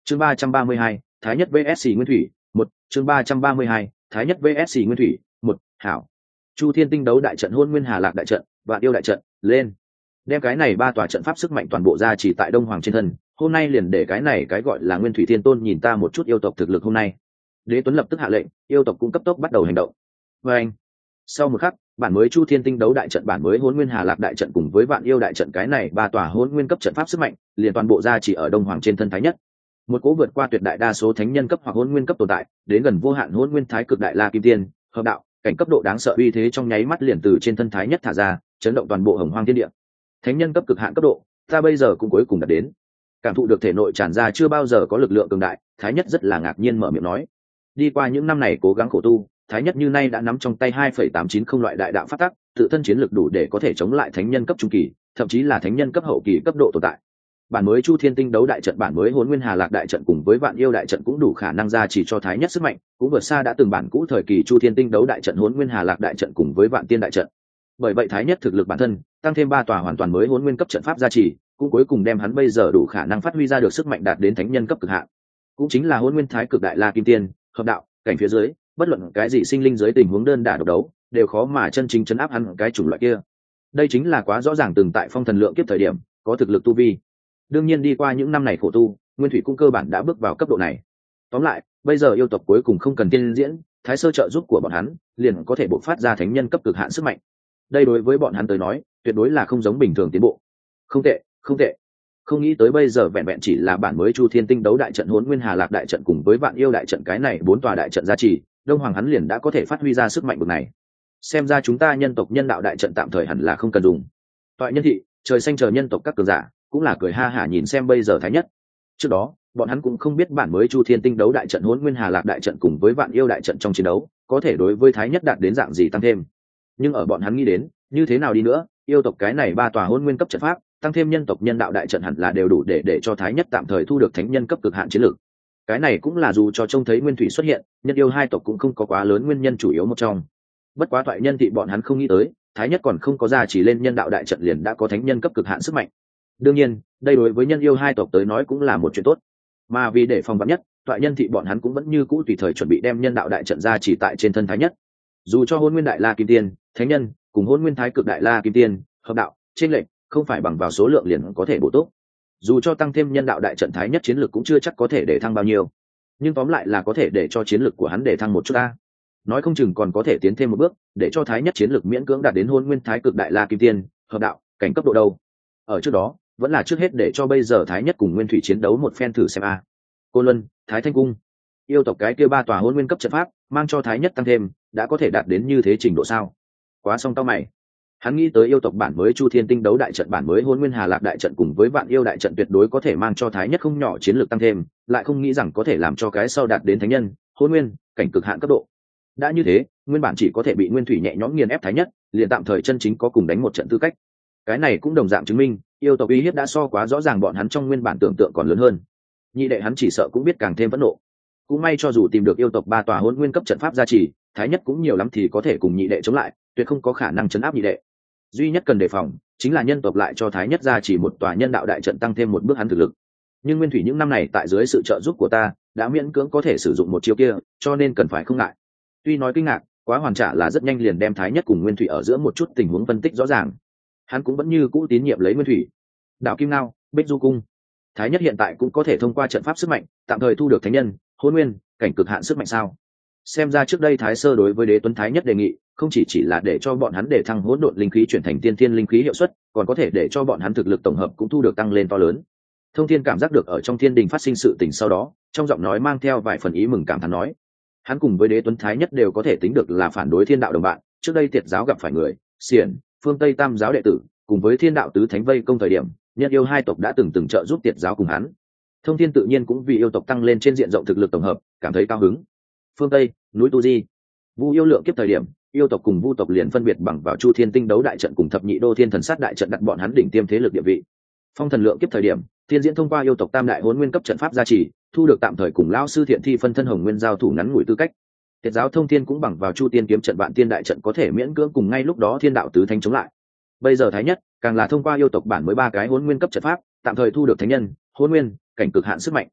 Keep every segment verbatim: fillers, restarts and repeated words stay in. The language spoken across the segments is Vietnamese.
chương ba trăm ba mươi hai thái nhất vs nguyên thủy một chương ba trăm ba mươi hai thái nhất vs nguyên thủy một hảo. Chu Thiên Tinh đấu đại trận, Hôn Nguyên Hà Lạc đại trận, Vạn Yêu đại trận, lên. Đem cái này ba tòa trận pháp sức mạnh toàn bộ ra chỉ tại Đông Hoàng trên thân, hôm nay liền để cái này cái gọi là Nguyên Thủy Thiên Tôn nhìn ta một chút yêu tộc thực lực hôm nay. Đế Tuấn lập tức hạ lệnh, yêu tộc cũng cấp tốc bắt đầu hành động. Và anh, sau một khắc, bản mới Chu Thiên Tinh đấu đại trận, bản mới Hôn Nguyên Hà Lạc đại trận cùng với Vạn Yêu đại trận, cái này ba tòa Hôn Nguyên cấp trận pháp sức mạnh, liền toàn bộ ra chỉ ở Đông Hoàng trên thân Thái Nhất. Một cỗ vượt qua tuyệt đại đa số thánh nhân cấp hoặc Hôn Nguyên cấp tồn tại, đến gần vô hạn Hôn Nguyên Thái Cực Đại La Kim Tiên, hợp đạo, cảnh cấp độ đáng sợ uy thế trong nháy mắt liền từ trên thân Thái Nhất thả ra, chấn động toàn bộ Hồng Hoang thiên địa. Thánh nhân cấp cực hạn cấp độ, ta bây giờ cũng cuối cùng đạt đến. Cảm thụ được thể nội tràn ra chưa bao giờ có lực lượng cường đại, Thái Nhất rất là ngạc nhiên mở miệng nói: đi qua những năm này cố gắng khổ tu, Thái Nhất như nay đã nắm trong tay hai phẩy tám chín không loại đại đạo pháp tắc, tự thân chiến lực đủ để có thể chống lại thánh nhân cấp trung kỳ, thậm chí là thánh nhân cấp hậu kỳ cấp độ tồn tại. Bản mới Chu Thiên Tinh đấu đại trận, bản mới Hỗn Nguyên Hà Lạc đại trận cùng với Vạn Yêu đại trận cũng đủ khả năng ra chỉ cho Thái Nhất sức mạnh, cũng vượt xa đã từng bản cũ thời kỳ Chu Thiên Tinh đấu đại trận, Hỗn Nguyên Hà Lạc đại trận cùng với Vạn Tiên đại trận. Bởi vậy Thái Nhất thực lực bản thân tăng thêm ba tòa hoàn toàn mới Hỗn Nguyên cấp trận pháp gia trì, cũng cuối cùng đem hắn bây giờ đủ khả năng phát huy ra được sức mạnh đạt đến thánh nhân cấp cực hạn. Cũng chính là Hỗn Nguyên Thái Cực Đại La Kim Tiên, hợp đạo, cảnh phía dưới, bất luận cái gì sinh linh dưới tình huống đơn đả độc đấu, đều khó mà chân chính chấn áp hắn cái chủng loại kia. Đây chính là quá rõ ràng từng tại Phong Thần Lượng Kiếp thời điểm, có thực lực tu vi. Đương nhiên đi qua những năm này khổ tu, Nguyên Thủy cũng cơ bản đã bước vào cấp độ này. Tóm lại, bây giờ yêu tộc cuối cùng không cần tiên diễn, thái sơ trợ giúp của bọn hắn, liền có thể bộc phát ra thánh nhân cấp cực hạn sức mạnh. Đây đối với bọn hắn tới nói, tuyệt đối là không giống bình thường tiến bộ. Không tệ, không tệ. Không nghĩ tới bây giờ vẹn vẹn chỉ là bản mới Chu Thiên Tinh đấu đại trận, Hỗn Nguyên Hà Lạc đại trận cùng với Vạn Yêu đại trận, cái này bốn tòa đại trận gia trì, Đông Hoàng hắn liền đã có thể phát huy ra sức mạnh bậc này. Xem ra chúng ta nhân tộc nhân đạo đại trận tạm thời hẳn là không cần dùng. Toại Nhân thị, Trời Xanh chờ nhân tộc các cường giả cũng là cười ha hả nhìn xem bây giờ Thái Nhất. Trước đó, bọn hắn cũng không biết bản mới Chu Thiên Tinh đấu đại trận, Hỗn Nguyên Hà Lạc đại trận cùng với Vạn Yêu đại trận trong chiến đấu, có thể đối với Thái Nhất đạt đến dạng gì tăng thêm. Nhưng ở bọn hắn nghĩ đến, như thế nào đi nữa, yêu tộc cái này ba tòa Hỗn Nguyên cấp trận pháp, tăng thêm nhân tộc nhân đạo đại trận hẳn là đều đủ để để cho Thái Nhất tạm thời thu được thánh nhân cấp cực hạn chiến lược. Cái này cũng là dù cho trông thấy Nguyên Thủy xuất hiện, nhân yêu hai tộc cũng không có quá lớn nguyên nhân chủ yếu một trong. Bất quá Toại Nhân thị bọn hắn không nghĩ tới, Thái Nhất còn không có ra chỉ lên nhân đạo đại trận liền đã có thánh nhân cấp cực hạn sức mạnh. Đương nhiên, đây đối với nhân yêu hai tộc tới nói cũng là một chuyện tốt. Mà vì để phòng vắn nhất, Toại Nhân thị bọn hắn cũng vẫn như cũ tùy thời chuẩn bị đem nhân đạo đại trận ra chỉ tại trên thân Thái Nhất. Dù cho Hỗn Nguyên Đại La Kim Tiên, thánh nhân cùng Hỗn Nguyên Thái Cực Đại La Kim Tiên, hợp đạo, trên lệnh không phải bằng vào số lượng liền có thể bổ túc. Dù cho tăng thêm nhân đạo đại trận, Thái Nhất chiến lực cũng chưa chắc có thể để thăng bao nhiêu, nhưng tóm lại là có thể để cho chiến lực của hắn để thăng một chút ta. Nói không chừng còn có thể tiến thêm một bước, để cho Thái Nhất chiến lực miễn cưỡng đạt đến Hỗn Nguyên Thái Cực Đại La Kim Tiên, hợp đạo, cảnh cấp độ đâu. Ở trước đó, vẫn là trước hết để cho bây giờ Thái Nhất cùng Nguyên Thủy chiến đấu một phen thử xem a. Côn Luân, Thái Thanh Cung, yêu tộc cái kia ba tòa Hỗn Nguyên cấp trận pháp, mang cho Thái Nhất tăng thêm, đã có thể đạt đến như thế trình độ sao? Quá song tao mày. Hắn nghĩ tới yêu tộc bản mới Chu Thiên Tinh đấu đại trận, bản mới Hỗn Nguyên Hà Lạc đại trận cùng với Vạn Yêu đại trận tuyệt đối có thể mang cho Thái Nhất không nhỏ chiến lược tăng thêm, lại không nghĩ rằng có thể làm cho cái sau đạt đến thánh nhân, Hỗn Nguyên, cảnh cực hạn cấp độ. Đã như thế, nguyên bản chỉ có thể bị Nguyên Thủy nhẹ nhõm nghiền ép Thái Nhất, liền tạm thời chân chính có cùng đánh một trận tư cách. Cái này cũng đồng dạng chứng minh, yêu tộc uy hiếp đã so quá rõ ràng bọn hắn trong nguyên bản tưởng tượng còn lớn hơn. Nhị đệ hắn chỉ sợ cũng biết càng thêm phẫn nộ. Cũng may cho dù tìm được yêu tộc ba tòa Hỗn Nguyên cấp trận pháp gia trì, Thái Nhất cũng nhiều lắm thì có thể cùng nhị đệ chống lại, tuyệt không có khả năng chấn áp nhị đệ. Duy nhất cần đề phòng chính là nhân tộc lại cho Thái Nhất gia chỉ một tòa nhân đạo đại trận tăng thêm một bước hắn thực lực. Nhưng Nguyên Thủy những năm này tại dưới sự trợ giúp của ta đã miễn cưỡng có thể sử dụng một chiêu kia, cho nên cần phải không ngại. Tuy nói kinh ngạc, quá hoàn trả là rất nhanh liền đem Thái Nhất cùng Nguyên Thủy ở giữa một chút tình huống phân tích rõ ràng. Hắn cũng vẫn như cũ tín nhiệm lấy Nguyên Thủy. Đạo Kim Ngao, Bích Du Cung, Thái Nhất hiện tại cũng có thể thông qua trận pháp sức mạnh tạm thời thu được thánh nhân, Hỗn Nguyên, cảnh cực hạn sức mạnh sao? Xem ra trước đây Thái Sơ đối với Đế Tuấn Thái Nhất đề nghị, không chỉ chỉ là để cho bọn hắn để thăng hỗn độn linh khí chuyển thành tiên thiên linh khí hiệu suất, còn có thể để cho bọn hắn thực lực tổng hợp cũng thu được tăng lên to lớn. Thông Thiên cảm giác được ở trong thiên đình phát sinh sự tình sau đó, trong giọng nói mang theo vài phần ý mừng cảm thán nói, hắn cùng với Đế Tuấn Thái Nhất đều có thể tính được là phản đối thiên đạo đồng bạn. Trước đây Tiệt giáo gặp phải người xiển, phương Tây Tam giáo đệ tử, cùng với thiên đạo tứ thánh vây công thời điểm, nhân yêu hai tộc đã từng từng trợ giúp Tiệt giáo cùng hắn. Thông Thiên tự nhiên cũng vì yêu tộc tăng lên trên diện rộng thực lực tổng hợp, cảm thấy cao hứng. Phương Tây, núi Tu Di, Vu yêu lượng kiếp thời điểm, yêu tộc cùng vu tộc liền phân biệt bằng vào Chu Thiên Tinh đấu đại trận cùng thập nhị đô thiên thần sát đại trận đặt bọn hắn đỉnh tiêm thế lực địa vị. Phong Thần lượng kiếp thời điểm, Thiên Diễn thông qua yêu tộc tam đại Hỗn Nguyên cấp trận pháp gia trì, thu được tạm thời cùng lão sư Thiện Thi phân thân Hồng Nguyên giao thủ ngắn ngủi tư cách. Tiệt giáo Thông Thiên cũng bằng vào Chu Tiên kiếm trận Vạn Tiên đại trận có thể miễn cưỡng cùng ngay lúc đó thiên đạo tứ thánh chống lại. Bây giờ Thái Nhất càng là thông qua yêu tộc bản mới ba cái Hỗn Nguyên cấp trận pháp, tạm thời thu được thánh nhân, Hỗn Nguyên, cảnh cực hạn sức mạnh.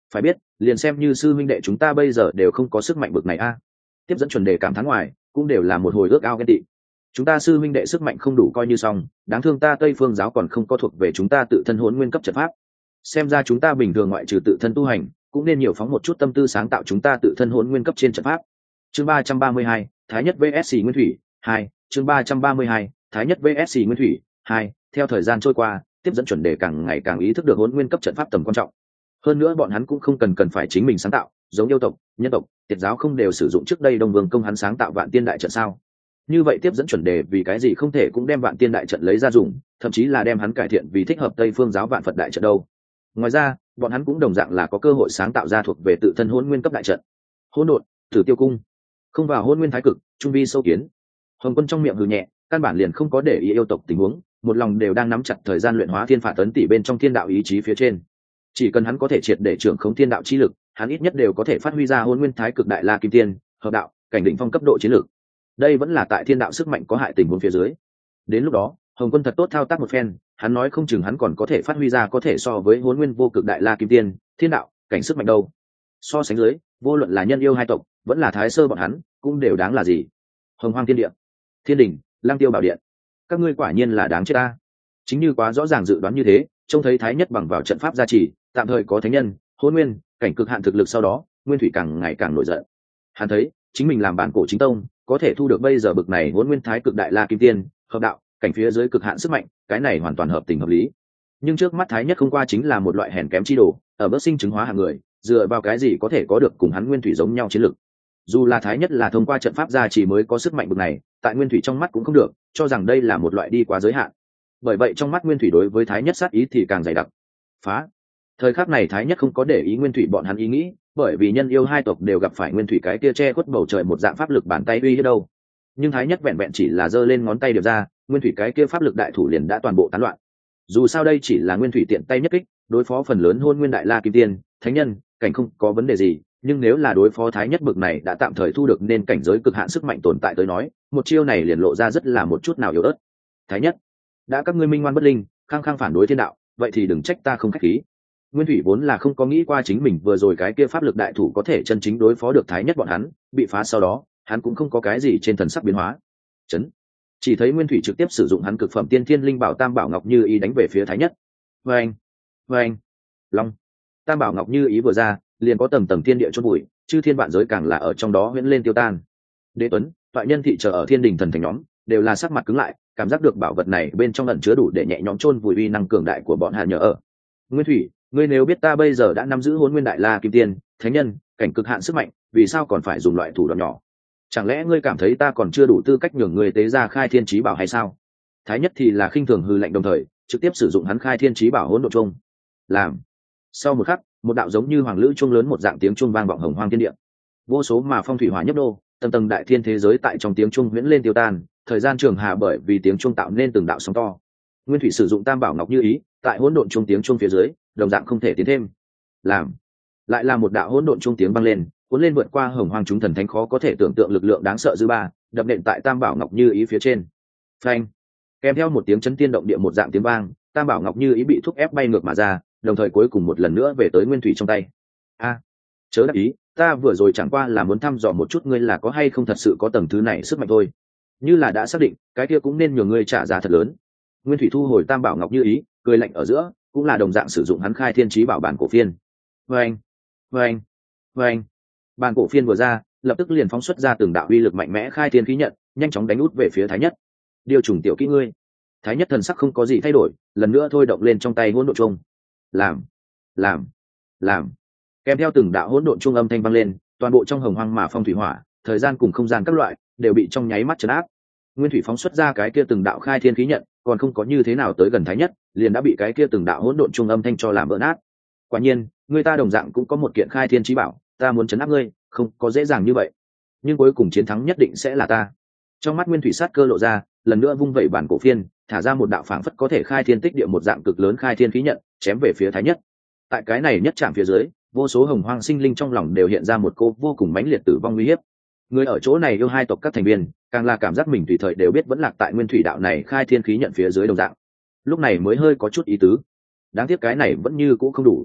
phải biết liền xem như sư huynh đệ chúng ta bây giờ đều không có sức mạnh bực này a. Tiếp dẫn chuẩn đề cảm thán ngoài cũng đều là một hồi ước ao ghen tị. Chúng ta sư huynh đệ sức mạnh không đủ coi như xong, đáng thương ta Tây Phương giáo còn không có thuộc về chúng ta tự thân hỗn nguyên cấp trận pháp. Xem ra chúng ta bình thường ngoại trừ tự thân tu hành, cũng nên nhiều phóng một chút tâm tư sáng tạo chúng ta tự thân hỗn nguyên cấp trên trận pháp. Chương ba trăm ba mươi hai, Thái nhất vs Nguyên Thủy hai. Chương ba trăm ba mươi hai, Thái nhất vs Nguyên Thủy hai. Theo thời gian trôi qua, tiếp dẫn chuẩn đề càng ngày càng ý thức được hỗn nguyên cấp trận pháp tầm quan trọng. Hơn nữa bọn hắn cũng không cần cần phải chính mình sáng tạo, giống yêu tộc, nhân tộc, tiệt giáo không đều sử dụng trước đây Đông Vương công hắn sáng tạo Vạn Tiên đại trận sao? Như vậy tiếp dẫn chuẩn đề vì cái gì không thể cũng đem Vạn Tiên đại trận lấy ra dùng, thậm chí là đem hắn cải thiện vì thích hợp Tây Phương giáo Vạn Phật đại trận đâu? Ngoài ra, bọn hắn cũng đồng dạng là có cơ hội sáng tạo ra thuộc về tự thân hỗn nguyên cấp đại trận. Hỗn độn, Tử Tiêu cung, không vào hỗn nguyên thái cực, trung vi sâu kiến. Hồng Quân trong miệng hừ nhẹ, căn bản liền không có để ý yêu tộc tình huống, một lòng đều đang nắm chặt thời gian luyện hóa thiên phạt tấn tỷ bên trong thiên đạo ý chí phía trên. Chỉ cần hắn có thể triệt để trưởng khống thiên đạo chi lực, hắn ít nhất đều có thể phát huy ra hỗn nguyên thái cực đại la kim tiên, hợp đạo, cảnh định phong cấp độ chiến lược. Đây vẫn là tại thiên đạo sức mạnh có hại tình huống phía dưới. Đến lúc đó, Hồng Quân thật tốt thao tác một phen, hắn nói không chừng hắn còn có thể phát huy ra có thể so với hỗn nguyên vô cực đại la kim tiên, thiên đạo, cảnh sức mạnh đâu. So sánh dưới, vô luận là nhân yêu hai tộc, vẫn là thái sơ bọn hắn, cũng đều đáng là gì. Hồng Hoang Thiên Địa, Thiên Đình, Lang Tiêu Bảo Điện, các ngươi quả nhiên là đáng chết ta. Chính như quá rõ ràng dự đoán như thế, trông thấy thái nhất bằng vào trận pháp gia trì, tạm thời có thánh nhân, hỗn nguyên, cảnh cực hạn thực lực sau đó, Nguyên Thủy càng ngày càng nổi giận. Hắn thấy, chính mình làm bản cổ chính tông, có thể thu được bây giờ bực này hỗn nguyên thái cực đại la kim tiên, hợp đạo, cảnh phía dưới cực hạn sức mạnh, cái này hoàn toàn hợp tình hợp lý. Nhưng trước mắt thái nhất không qua chính là một loại hèn kém chi đồ, ở bước sinh chứng hóa hạng người, dựa vào cái gì có thể có được cùng hắn Nguyên Thủy giống nhau chiến lực. Dù là thái nhất là thông qua trận pháp gia trì mới có sức mạnh bực này, tại Nguyên Thủy trong mắt cũng không được, cho rằng đây là một loại đi quá giới hạn. Bởi vậy trong mắt Nguyên Thủy đối với thái nhất sát ý thì càng dày đặc. Phá. Thời khắc này thái nhất không có để ý Nguyên Thủy bọn hắn ý nghĩ, bởi vì nhân yêu hai tộc đều gặp phải Nguyên Thủy cái kia che khuất bầu trời một dạng pháp lực bàn tay uy hiếp đâu. Nhưng thái nhất vẹn vẹn chỉ là giơ lên ngón tay điệp ra, Nguyên Thủy cái kia pháp lực đại thủ liền đã toàn bộ tán loạn. Dù sao đây chỉ là Nguyên Thủy tiện tay nhất kích, đối phó phần lớn hôn nguyên đại la kim tiên, thánh nhân, cảnh không có vấn đề gì, nhưng nếu là đối phó thái nhất bực này đã tạm thời thu được nên cảnh giới cực hạn sức mạnh tồn tại tới nói, một chiêu này liền lộ ra rất là một chút nào yếu ớt. Thái nhất, đã các ngươi minh ngoan bất linh, khăng khăng phản đối thiên đạo, vậy thì đừng trách ta không khách khí. Nguyên Thủy vốn là không có nghĩ qua chính mình vừa rồi cái kia pháp lực đại thủ có thể chân chính đối phó được thái nhất bọn hắn, bị phá sau đó, hắn cũng không có cái gì trên thần sắc biến hóa. Chấn. Chỉ thấy Nguyên Thủy trực tiếp sử dụng hắn cực phẩm tiên thiên linh bảo Tam Bảo Ngọc Như Ý đánh về phía thái nhất. Vâng, vâng, long. Tam Bảo Ngọc Như Ý vừa ra, liền có tầng tầng thiên địa chôn bụi, chư thiên vạn giới càng là ở trong đó huyễn lên tiêu tan. Đế Tuấn, toại nhân thị chờ ở Thiên Đình thần thành nhóm, đều là sắc mặt cứng lại, cảm giác được bảo vật này bên trong ẩn chứa đủ để nhẹ nhõm chôn vùi uy năng cường đại của bọn Hà nhờ ở. Nguyên Thủy, ngươi nếu biết ta bây giờ đã nắm giữ Hỗn Nguyên Đại La Kim Tiên, thánh nhân, cảnh cực hạn sức mạnh, vì sao còn phải dùng loại thủ đoạn nhỏ? Chẳng lẽ ngươi cảm thấy ta còn chưa đủ tư cách nhường ngươi tế ra Khai Thiên Chí Bảo hay sao? Thái nhất thì là khinh thường hư lạnh đồng thời, trực tiếp sử dụng hắn Khai Thiên Chí Bảo Hỗn Độn Trung. Làm. Sau một khắc, một đạo giống như hoàng lữ chuông lớn một dạng tiếng chuông vang vọng hồng hoang thiên địa. Vô số mà phong thủy hỏa nhấp đô, tầng tầng đại thiên thế giới tại trong tiếng chuông huyễn lên tiêu tan, thời gian trường hà bởi vì tiếng chuông tạo nên từng đạo sóng to. Nguyên Thủy sử dụng Tam Bảo Ngọc Như Ý, tại hỗn độn chuông tiếng chuông phía dưới, đồng dạng không thể tiến thêm. Làm. Lại là một đạo hỗn độn chuông tiếng vang lên, cuốn lên vượt qua hồng hoang chúng thần thánh khó có thể tưởng tượng lực lượng đáng sợ dư ba, đập nện tại Tam Bảo Ngọc Như Ý phía trên. Phanh. Kèm theo một tiếng chấn tiên động địa một dạng tiếng vang, Tam Bảo Ngọc Như Ý bị thúc ép bay ngược mà ra, đồng thời cuối cùng một lần nữa về tới Nguyên Thủy trong tay. A, chớ đắc ý, ta vừa rồi chẳng qua là muốn thăm dò một chút ngươi là có hay không thật sự có tầng thứ này sức mạnh thôi. Như là đã xác định, cái kia cũng nên nhường ngươi trả giá thật lớn. Nguyên Thủy thu hồi Tam Bảo Ngọc Như Ý, cười lạnh ở giữa, cũng là đồng dạng sử dụng hắn Khai Thiên Chí Bảo bản cổ phiên. Vâng, vâng, vâng. Bản cổ phiên vừa ra, lập tức liền phóng xuất ra từng đạo uy lực mạnh mẽ khai thiên khí nhận, nhanh chóng đánh út về phía Thái nhất. Điều trùng tiểu kỹ ngươi. Thái nhất thần sắc không có gì thay đổi, lần nữa thôi động lên trong tay hỗn độn chung. Làm, làm, làm. Kèm theo từng đạo hỗn độn trung âm thanh vang lên, toàn bộ trong hồng hoang mà phong thủy hỏa, thời gian cùng không gian các loại đều bị trong nháy mắt trấn áp. Nguyên Thủy phóng xuất ra cái kia từng đạo khai thiên khí nhận, còn không có như thế nào tới gần Thái nhất, liền đã bị cái kia từng đạo hỗn độn trung âm thanh cho làm vỡ nát. Quả nhiên, người ta đồng dạng cũng có một kiện khai thiên chí bảo, ta muốn trấn áp ngươi, không có dễ dàng như vậy. Nhưng cuối cùng chiến thắng nhất định sẽ là ta. Trong mắt Nguyên Thủy sát cơ lộ ra, lần nữa vung vẩy bản cổ phiên, thả ra một đạo phảng phất có thể khai thiên tích địa một dạng cực lớn khai thiên khí nhận, chém về phía Thái nhất. Tại cái này nhất chạm phía dưới, vô số hồng hoang sinh linh trong lòng đều hiện ra một cô vô cùng mãnh liệt tử vong nguy hiểm. Người ở chỗ này yêu hai tộc các thành viên, càng là cảm giác mình tùy thời đều biết vẫn lạc tại Nguyên Thủy đạo này khai thiên khí nhận phía dưới đồng dạng. Lúc này mới hơi có chút ý tứ. Đáng tiếc cái này vẫn như cũ không đủ.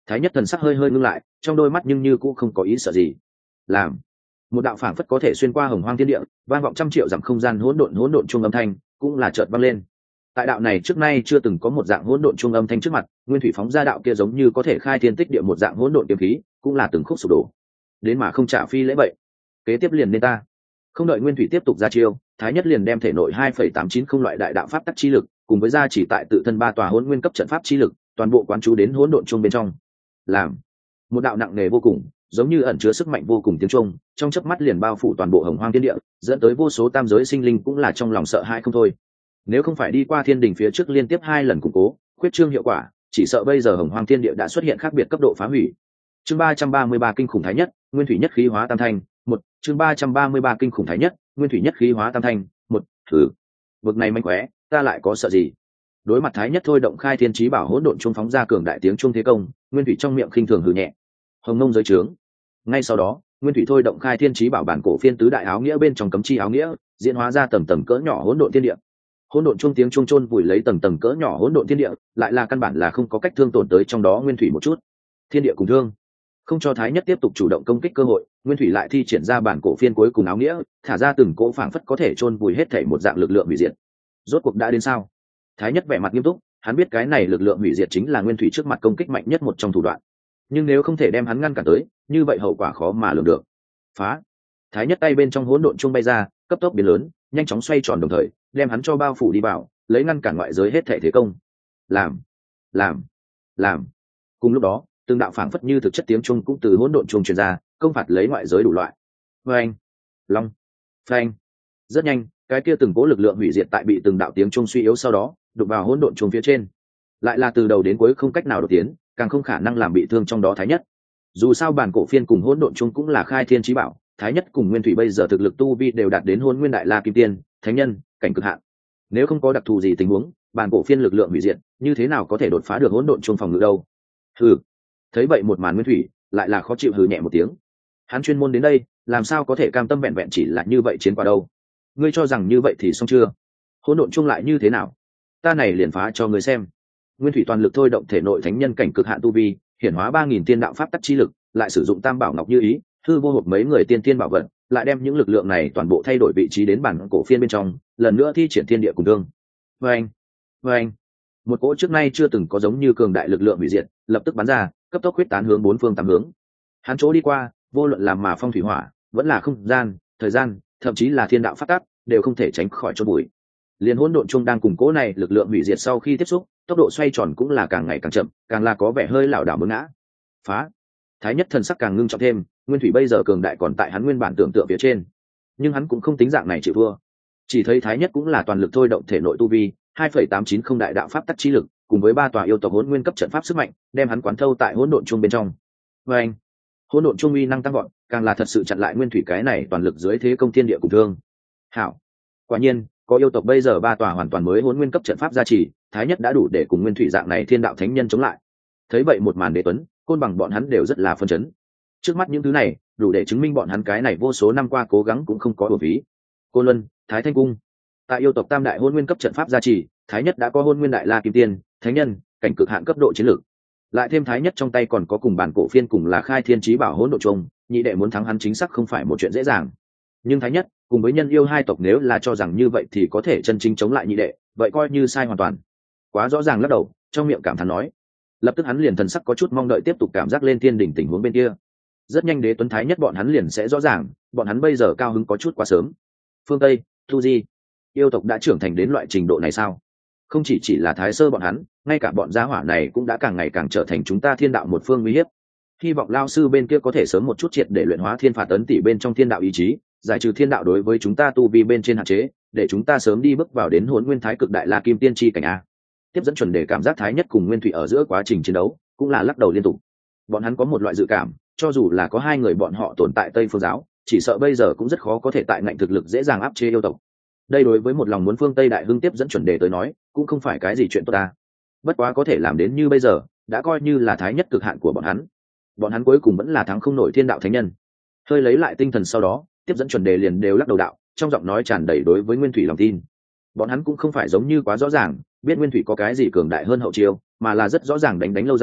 Thái nhất thần sắc hơi hơi ngưng lại, trong đôi mắt nhưng như cũng không có ý sợ gì. Làm một đạo phảng phất có thể xuyên qua hồng hoang thiên địa, vang vọng trăm triệu dặm không gian hỗn độn hỗn độn chuông âm thanh, cũng là chợt vang lên. Tại đạo này trước nay chưa từng có một dạng hỗn độn chuông âm thanh trước mặt, nguyên thủy phóng ra đạo kia giống như có thể khai thiên tích địa một dạng hỗn độn kiếm khí, cũng là từng khúc sụp đổ. Đến mà không trả phi lễ vậy. Kế tiếp liền nên ta. Không đợi nguyên thủy tiếp tục ra chiêu, Thái nhất liền đem thể nội hai phẩy tám chín không loại đại đạo pháp tắc chi lực, cùng với gia chỉ tại tự thân ba tòa hỗn nguyên cấp trận pháp chi lực, toàn bộ quán chú đến hỗn độn chuông bên trong. Làm một đạo nặng nề vô cùng, giống như ẩn chứa sức mạnh vô cùng tiếng chuông, trong chớp mắt liền bao phủ toàn bộ hồng hoang thiên địa, dẫn tới vô số tam giới sinh linh cũng là trong lòng sợ hãi không thôi. Nếu không phải đi qua thiên đình phía trước liên tiếp hai lần củng cố khuyết trương hiệu quả, chỉ sợ bây giờ hồng hoang thiên địa đã xuất hiện khác biệt cấp độ phá hủy. Chương ba trăm ba mươi ba kinh khủng thái nhất, nguyên thủy nhất khí hóa tam thanh, một. Chương ba trăm ba mươi ba kinh khủng thái nhất, nguyên thủy nhất khí hóa tam thanh, một. Thử vực này mạnh khỏe, ta lại có sợ gì? Đối mặt thái nhất thôi động khai thiên chí bảo hỗn độn trung phóng ra cường đại tiếng trung thế công, nguyên thủy trong miệng khinh thường hừ nhẹ. Hồng nông giới trướng. Ngay sau đó, nguyên thủy thôi động khai thiên chí bảo bản cổ phiên tứ đại áo nghĩa bên trong cấm chi áo nghĩa, diễn hóa ra tầng tầng cỡ nhỏ hỗn độn thiên địa. Hỗn độn trung tiếng trung chôn vùi lấy tầng tầng cỡ nhỏ hỗn độn thiên địa, lại là căn bản là không có cách thương tổn tới trong đó nguyên thủy một chút. Thiên địa cùng thương, không cho thái nhất tiếp tục chủ động công kích cơ hội, nguyên thủy lại thi triển ra bản cổ phiên cuối cùng áo nghĩa, thả ra từng cỗ phảng phất có thể chôn vùi hết thảy một dạng lực lượng hủy diệt. Rốt cuộc đã đến sao? Thái nhất vẻ mặt nghiêm túc, hắn biết cái này lực lượng hủy diệt chính là nguyên thủy trước mặt công kích mạnh nhất một trong thủ đoạn. Nhưng nếu không thể đem hắn ngăn cản tới, như vậy hậu quả khó mà lường được. Phá! Thái nhất tay bên trong hỗn độn trung bay ra, cấp tốc biến lớn, nhanh chóng xoay tròn đồng thời, đem hắn cho bao phủ đi vào, lấy ngăn cản ngoại giới hết thảy thế công. Làm, làm, làm. Cùng lúc đó, từng đạo phảng phất như thực chất tiếng trung cũng từ hỗn độn trung truyền ra, công phạt lấy ngoại giới đủ loại. Phanh, long, phanh. Rất nhanh, cái kia từng cố lực lượng hủy diệt tại bị từng đạo tiếng trung suy yếu sau đó, đụng vào hỗn độn trung phía trên. Lại là từ đầu đến cuối không cách nào đột tiến, càng không khả năng làm bị thương trong đó thái nhất. Dù sao bản cổ phiên cùng hỗn độn trung cũng là khai thiên chí bảo, thái nhất cùng nguyên thủy bây giờ thực lực tu vi đều đạt đến hỗn nguyên đại la kim tiên, thánh nhân, cảnh cực hạn. Nếu không có đặc thù gì tình huống, bản cổ phiên lực lượng hủy diệt, như thế nào có thể đột phá được hỗn độn trung phòng ngự đâu? Hừ. Thấy vậy một màn nguyên thủy, lại là khó chịu hừ nhẹ một tiếng. Hắn chuyên môn đến đây, làm sao có thể cam tâm vẹn vẹn chỉ là như vậy chiến qua đâu? Ngươi cho rằng như vậy thì xong chưa? Hỗn độn trung lại như thế nào? Ta này liền phá cho ngươi xem. Nguyên thủy toàn lực thôi động thể nội thánh nhân cảnh cực hạn tu vi, hiển hóa ba nghìn tiên đạo pháp tắc chi lực, lại sử dụng tam bảo ngọc như ý, hư vô hộp mấy người tiên tiên bảo vật, lại đem những lực lượng này toàn bộ thay đổi vị trí đến bản cổ phiên bên trong, lần nữa thi triển thiên địa cùng thương. Vâng, vâng. Một cỗ trước nay chưa từng có giống như cường đại lực lượng hủy diệt, lập tức bắn ra, cấp tốc huyết tán hướng bốn phương tám hướng. Hắn chỗ đi qua, vô luận làm mà phong thủy hỏa, vẫn là không gian, thời gian, thậm chí là thiên đạo pháp tắc, đều không thể tránh khỏi chôn bụi. Liên hỗn độn chung đang củng cố này lực lượng hủy diệt sau khi tiếp xúc, tốc độ xoay tròn cũng là càng ngày càng chậm, càng là có vẻ hơi lảo đảo muốn ngã. Phá! Thái nhất thần sắc càng ngưng trọng thêm, nguyên thủy bây giờ cường đại còn tại hắn nguyên bản tưởng tượng phía trên, nhưng hắn cũng không tính dạng này chịu thua. Chỉ thấy thái nhất cũng là toàn lực thôi động thể nội tu vi, hai phẩy tám chín không đại đạo pháp tắc chi lực, cùng với ba tòa yêu tộc hỗn nguyên cấp trận pháp sức mạnh, đem hắn quán thâu tại hỗn độn chung bên trong. Và anh, hỗn độn chung uy năng tăng vọt, càng là thật sự chặn lại nguyên thủy cái này toàn lực dưới thế công thiên địa cùng thương. Hảo, quả nhiên, có yêu tộc bây giờ ba tòa hoàn toàn mới hỗn nguyên cấp trận pháp gia trì, thái nhất đã đủ để cùng nguyên thủy dạng này thiên đạo thánh nhân chống lại. Thấy vậy một màn đế tuấn, côn bằng bọn hắn đều rất là phân chấn. Trước mắt những thứ này, đủ để chứng minh bọn hắn cái này vô số năm qua cố gắng cũng không có uổng phí. Côn Luân, Thái Thanh Cung, tại yêu tộc tam đại hôn nguyên cấp trận pháp gia trì, thái nhất đã có hôn nguyên đại la kim tiên, thánh nhân, cảnh cực hạn cấp độ chiến lược. Lại thêm thái nhất trong tay còn có cùng bản cổ phiên cùng là khai thiên chí bảo hỗn độ chung, nhị đệ muốn thắng hắn chính xác không phải một chuyện dễ dàng. Nhưng thái nhất cùng với nhân yêu hai tộc nếu là cho rằng như vậy thì có thể chân chính chống lại nhị đệ, vậy coi như sai hoàn toàn. Quá rõ ràng lắc đầu, trong miệng cảm thán nói. Lập tức hắn liền thần sắc có chút mong đợi tiếp tục cảm giác lên thiên đỉnh tình huống bên kia. Rất nhanh đế tuấn thái nhất bọn hắn liền sẽ rõ ràng, bọn hắn bây giờ cao hứng có chút quá sớm. Phương Tây, Thu Di, yêu tộc đã trưởng thành đến loại trình độ này sao? Không chỉ chỉ là thái sơ bọn hắn, ngay cả bọn gia hỏa này cũng đã càng ngày càng trở thành chúng ta thiên đạo một phương uy hiếp. Hy vọng lao sư bên kia có thể sớm một chút triệt để luyện hóa thiên phạt ấn tỷ bên trong thiên đạo ý chí, giải trừ thiên đạo đối với chúng ta tu vi bên trên hạn chế, để chúng ta sớm đi bước vào đến hồn nguyên thái cực đại la kim tiên tri cảnh a. Tiếp dẫn chuẩn đề cảm giác thái nhất cùng nguyên thủy ở giữa quá trình chiến đấu cũng là lắc đầu liên tục. Bọn hắn có một loại dự cảm, cho dù là có hai người bọn họ tồn tại Tây Phương giáo, chỉ sợ bây giờ cũng rất khó có thể tại ngạnh thực lực dễ dàng áp chế yêu tộc. Đây đối với một lòng muốn phương Tây đại hưng tiếp dẫn chuẩn đề tới nói, cũng không phải cái gì chuyện tốt ta. Bất quá có thể làm đến như bây giờ, đã coi như là thái nhất cực hạn của bọn hắn. Bọn hắn cuối cùng vẫn là thắng không nổi thiên đạo thánh nhân. Hơi lấy lại tinh thần sau đó, tiếp dẫn chuẩn đề liền đều lắc đầu đạo, trong giọng nói tràn đầy đối với nguyên thủy lòng tin. Bọn hắn cũng không phải giống như quá rõ ràng biết nguyên thủy có cái gì cường đại hơn hậu chiêu, mà là rất rõ ràng đánh đánh lâu dài,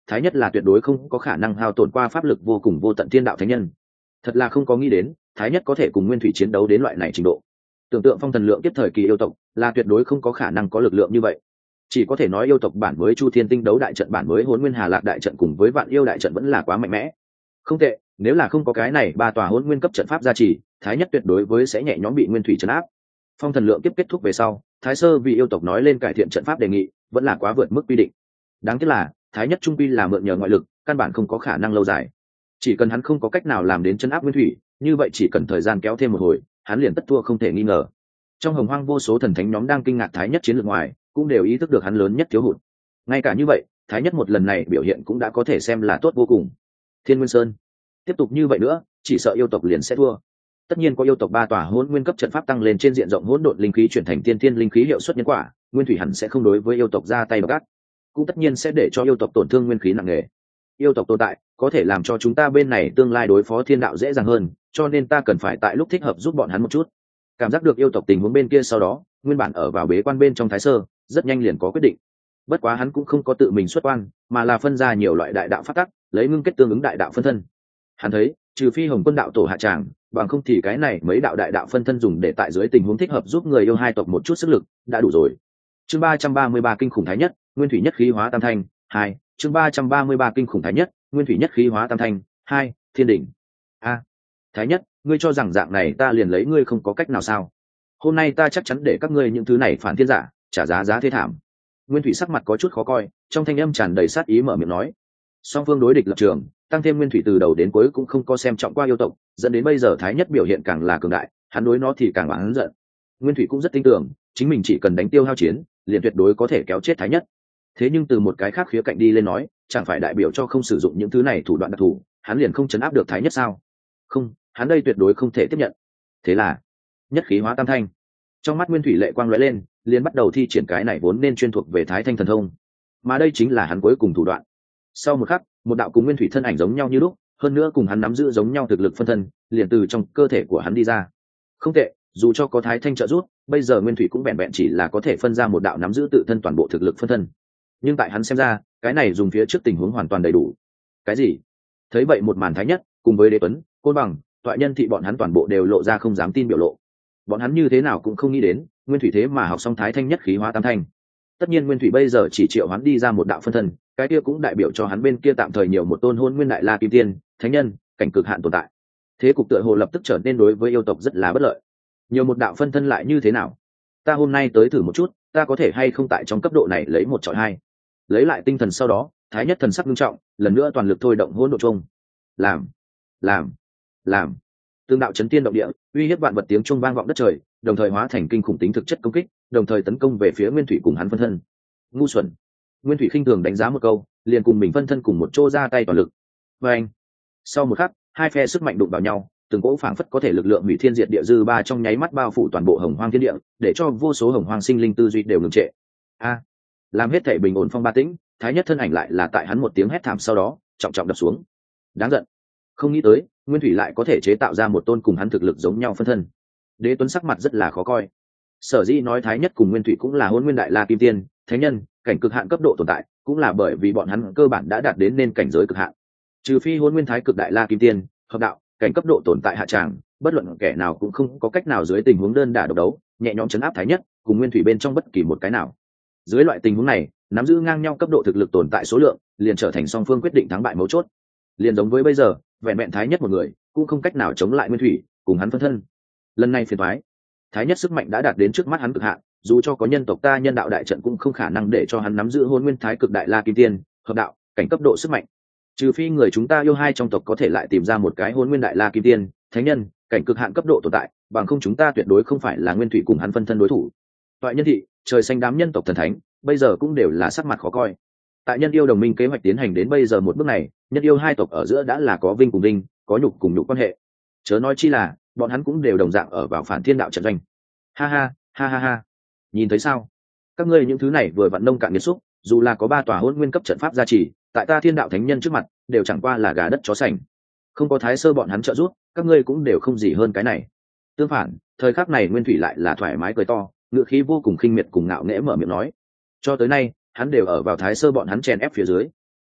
thái nhất là tuyệt đối không có khả năng hao tổn qua pháp lực vô cùng vô tận thiên đạo thánh nhân. Thật là không có nghĩ đến thái nhất có thể cùng nguyên thủy chiến đấu đến loại này trình độ. Tưởng tượng phong thần lượng tiếp thời kỳ yêu tộc là tuyệt đối không có khả năng có lực lượng như vậy. Chỉ có thể nói yêu tộc bản với chu thiên tinh đấu đại trận, bản với hỗn nguyên hà lạc đại trận cùng với vạn yêu đại trận vẫn là quá mạnh mẽ. Không tệ, nếu là không có cái này ba tòa hỗn nguyên cấp trận pháp gia trì, thái nhất tuyệt đối với sẽ nhẹ nhõm bị nguyên thủy trấn áp. Phong thần lượng tiếp kết thúc về sau, thái sơ vì yêu tộc nói lên cải thiện trận pháp đề nghị vẫn là quá vượt mức quy định. Đáng tiếc là thái nhất trung quy là mượn nhờ ngoại lực, căn bản không có khả năng lâu dài. Chỉ cần hắn không có cách nào làm đến trấn áp nguyên thủy, như vậy chỉ cần thời gian kéo thêm một hồi, hắn liền tất thua không thể nghi ngờ. Trong hồng hoang vô số thần thánh nhóm đang kinh ngạc thái nhất chiến lược ngoài, cũng đều ý thức được hắn lớn nhất thiếu hụt. Ngay cả như vậy, thái nhất một lần này biểu hiện cũng đã có thể xem là tốt vô cùng. Thiên Nguyên Sơn tiếp tục như vậy nữa, chỉ sợ yêu tộc liền sẽ thua. Tất nhiên có yêu tộc ba tòa hỗn nguyên cấp trận pháp tăng lên trên diện rộng, hỗn độn linh khí chuyển thành tiên tiên linh khí hiệu suất nhân quả, nguyên thủy hẳn sẽ không đối với yêu tộc ra tay độc ác, cũng tất nhiên sẽ để cho yêu tộc tổn thương nguyên khí nặng nề. Yêu tộc tồn tại có thể làm cho chúng ta bên này tương lai đối phó thiên đạo dễ dàng hơn, cho nên ta cần phải tại lúc thích hợp giúp bọn hắn một chút. Cảm giác được yêu tộc tình huống bên kia sau đó, nguyên bản ở vào bế quan bên trong thái sơ rất nhanh liền có quyết định. Bất quá hắn cũng không có tự mình xuất quan, mà là phân ra nhiều loại đại đạo pháp tắc, lấy ngưng kết tương ứng đại đạo phân thân. Hắn thấy trừ phi Hồng Quân đạo tổ hạ tràng, bằng không thì cái này mấy đạo đại đạo phân thân dùng để tại dưới tình huống thích hợp giúp người yêu hai tộc một chút sức lực đã đủ rồi. Chương ba trăm ba mươi ba kinh khủng thái nhất, nguyên thủy nhất khí hóa tam thanh hai. Chương ba trăm ba mươi ba kinh khủng thái nhất, nguyên thủy nhất khí hóa tam thanh hai. Thiên đỉnh. A, thái nhất, ngươi cho rằng dạng này ta liền lấy ngươi không có cách nào sao? Hôm nay ta chắc chắn để các ngươi những thứ này phản thiên giả trả giá giá thế thảm. Nguyên thủy sắc mặt có chút khó coi, trong thanh âm tràn đầy sát ý mở miệng nói. Song phương đối địch lập trường, tăng thêm nguyên thủy từ đầu đến cuối cũng không có xem trọng qua yêu tộc, dẫn đến bây giờ thái nhất biểu hiện càng là cường đại, hắn đối nó thì càng oán giận. Nguyên thủy cũng rất tin tưởng chính mình chỉ cần đánh tiêu hao chiến, liền tuyệt đối có thể kéo chết thái nhất. Thế nhưng từ một cái khác khía cạnh đi lên nói, chẳng phải đại biểu cho không sử dụng những thứ này thủ đoạn đặc thù, hắn liền không chấn áp được thái nhất sao? Không, hắn đây tuyệt đối không thể tiếp nhận. Thế là nhất khí hóa tam thanh. Trong mắt nguyên thủy lệ quang lóe lên, liền bắt đầu thi triển cái này vốn nên chuyên thuộc về thái thanh thần thông, mà đây chính là hắn cuối cùng thủ đoạn. Sau một khắc, một đạo cùng nguyên thủy thân ảnh giống nhau như lúc, hơn nữa cùng hắn nắm giữ giống nhau thực lực phân thân, liền từ trong cơ thể của hắn đi ra. Không tệ, dù cho có thái thanh trợ giúp, bây giờ nguyên thủy cũng vẹn vẹn chỉ là có thể phân ra một đạo nắm giữ tự thân toàn bộ thực lực phân thân. Nhưng tại hắn xem ra, cái này dùng phía trước tình huống hoàn toàn đầy đủ. Cái gì? Thấy vậy một màn thái nhất, cùng với Đế Tuấn, Côn Bằng, Toại Nhân Thị bọn hắn toàn bộ đều lộ ra không dám tin biểu lộ. Bọn hắn như thế nào cũng không nghĩ đến, nguyên thủy thế mà học xong thái thanh nhất khí hóa tam thanh. Tất nhiên nguyên thủy bây giờ chỉ triệu hắn đi ra một đạo phân thân, cái kia cũng đại biểu cho hắn bên kia tạm thời nhiều một tôn hôn nguyên đại la kim tiên, thánh nhân, cảnh cực hạn tồn tại. Thế cục tựa hồ lập tức trở nên đối với yêu tộc rất là bất lợi. Nhiều một đạo phân thân lại như thế nào? Ta hôm nay tới thử một chút, ta có thể hay không tại trong cấp độ này lấy một chọi hai. Lấy lại tinh thần sau đó, thái nhất thần sắc nghiêm trọng, lần nữa toàn lực thôi động hỗn độn chung. Làm, làm, làm. Tương đạo chấn tiên động địa, uy hiếp vạn vật tiếng chuông vang vọng đất trời, đồng thời hóa thành kinh khủng tính thực chất công kích, đồng thời tấn công về phía nguyên thủy cùng hắn phân thân. Ngu xuẩn. Nguyên thủy khinh thường đánh giá một câu, liền cùng mình phân thân cùng một chỗ ra tay toàn lực. Và anh. Sau một khắc, hai phe sức mạnh đụng vào nhau, từng cỗ phảng phất có thể lực lượng hủy thiên diệt địa dư ba trong nháy mắt bao phủ toàn bộ hồng hoang thiên địa, để cho vô số hồng hoang sinh linh tư duy đều ngừng trệ. A. Làm hết thể bình ổn phong ba tĩnh, thái nhất thân ảnh lại là tại hắn một tiếng hét thảm sau đó, trọng trọng đập xuống. Đáng giận. Không nghĩ tới, nguyên thủy lại có thể chế tạo ra một tôn cùng hắn thực lực giống nhau phân thân. Đế Tuấn sắc mặt rất là khó coi. Sở dĩ nói thái nhất cùng nguyên thủy cũng là hôn nguyên đại la kim tiên, thánh nhân, cảnh cực hạn cấp độ tồn tại, cũng là bởi vì bọn hắn cơ bản đã đạt đến nên cảnh giới cực hạn. Trừ phi hôn nguyên thái cực đại la kim tiên, hợp đạo, cảnh cấp độ tồn tại hạ tràng, bất luận kẻ nào cũng không có cách nào dưới tình huống đơn đả độc đấu, nhẹ nhõm chấn áp thái nhất cùng nguyên thủy bên trong bất kỳ một cái nào. Dưới loại tình huống này, nắm giữ ngang nhau cấp độ thực lực tồn tại số lượng, liền trở thành song phương quyết định thắng bại mấu chốt. Liền giống với bây giờ, vẹn vẹn thái nhất một người, cũng không cách nào chống lại nguyên thủy cùng hắn phân thân. Lần này phiền toái, thái nhất sức mạnh đã đạt đến trước mắt hắn cực hạn, dù cho có nhân tộc ta nhân đạo đại trận cũng không khả năng để cho hắn nắm giữ hôn nguyên thái cực đại la kim tiên, hợp đạo, cảnh cấp độ sức mạnh. Trừ phi người chúng ta yêu hai trong tộc có thể lại tìm ra một cái hôn nguyên đại la kim tiên, thánh nhân, cảnh cực hạn cấp độ tồn tại, bằng không chúng ta tuyệt đối không phải là nguyên thủy cùng hắn phân thân đối thủ. Toại Nhân Thị, trời xanh đám nhân tộc thần thánh, bây giờ cũng đều là sắc mặt khó coi. Tại nhân yêu đồng minh kế hoạch tiến hành đến bây giờ một bước này, nhân yêu hai tộc ở giữa đã là có vinh cùng vinh, có nhục cùng nhục quan hệ. Chớ nói chi là bọn hắn cũng đều đồng dạng ở vào phản thiên đạo trận doanh. Ha ha, ha ha ha. Nhìn thấy sao? Các ngươi những thứ này vừa vặn nông cạn nghiệt xúc, dù là có ba tòa hôn nguyên cấp trận pháp gia trì, tại ta thiên đạo thánh nhân trước mặt, đều chẳng qua là gà đất chó sành. Không có thái sơ bọn hắn trợ giúp, các ngươi cũng đều không gì hơn cái này. Tương phản, thời khắc này nguyên thủy lại là thoải mái cười to, ngựa khí vô cùng khinh miệt cùng ngạo nghễ mở miệng nói. Cho tới nay, hắn đều ở vào thái sơ bọn hắn chèn ép phía dưới.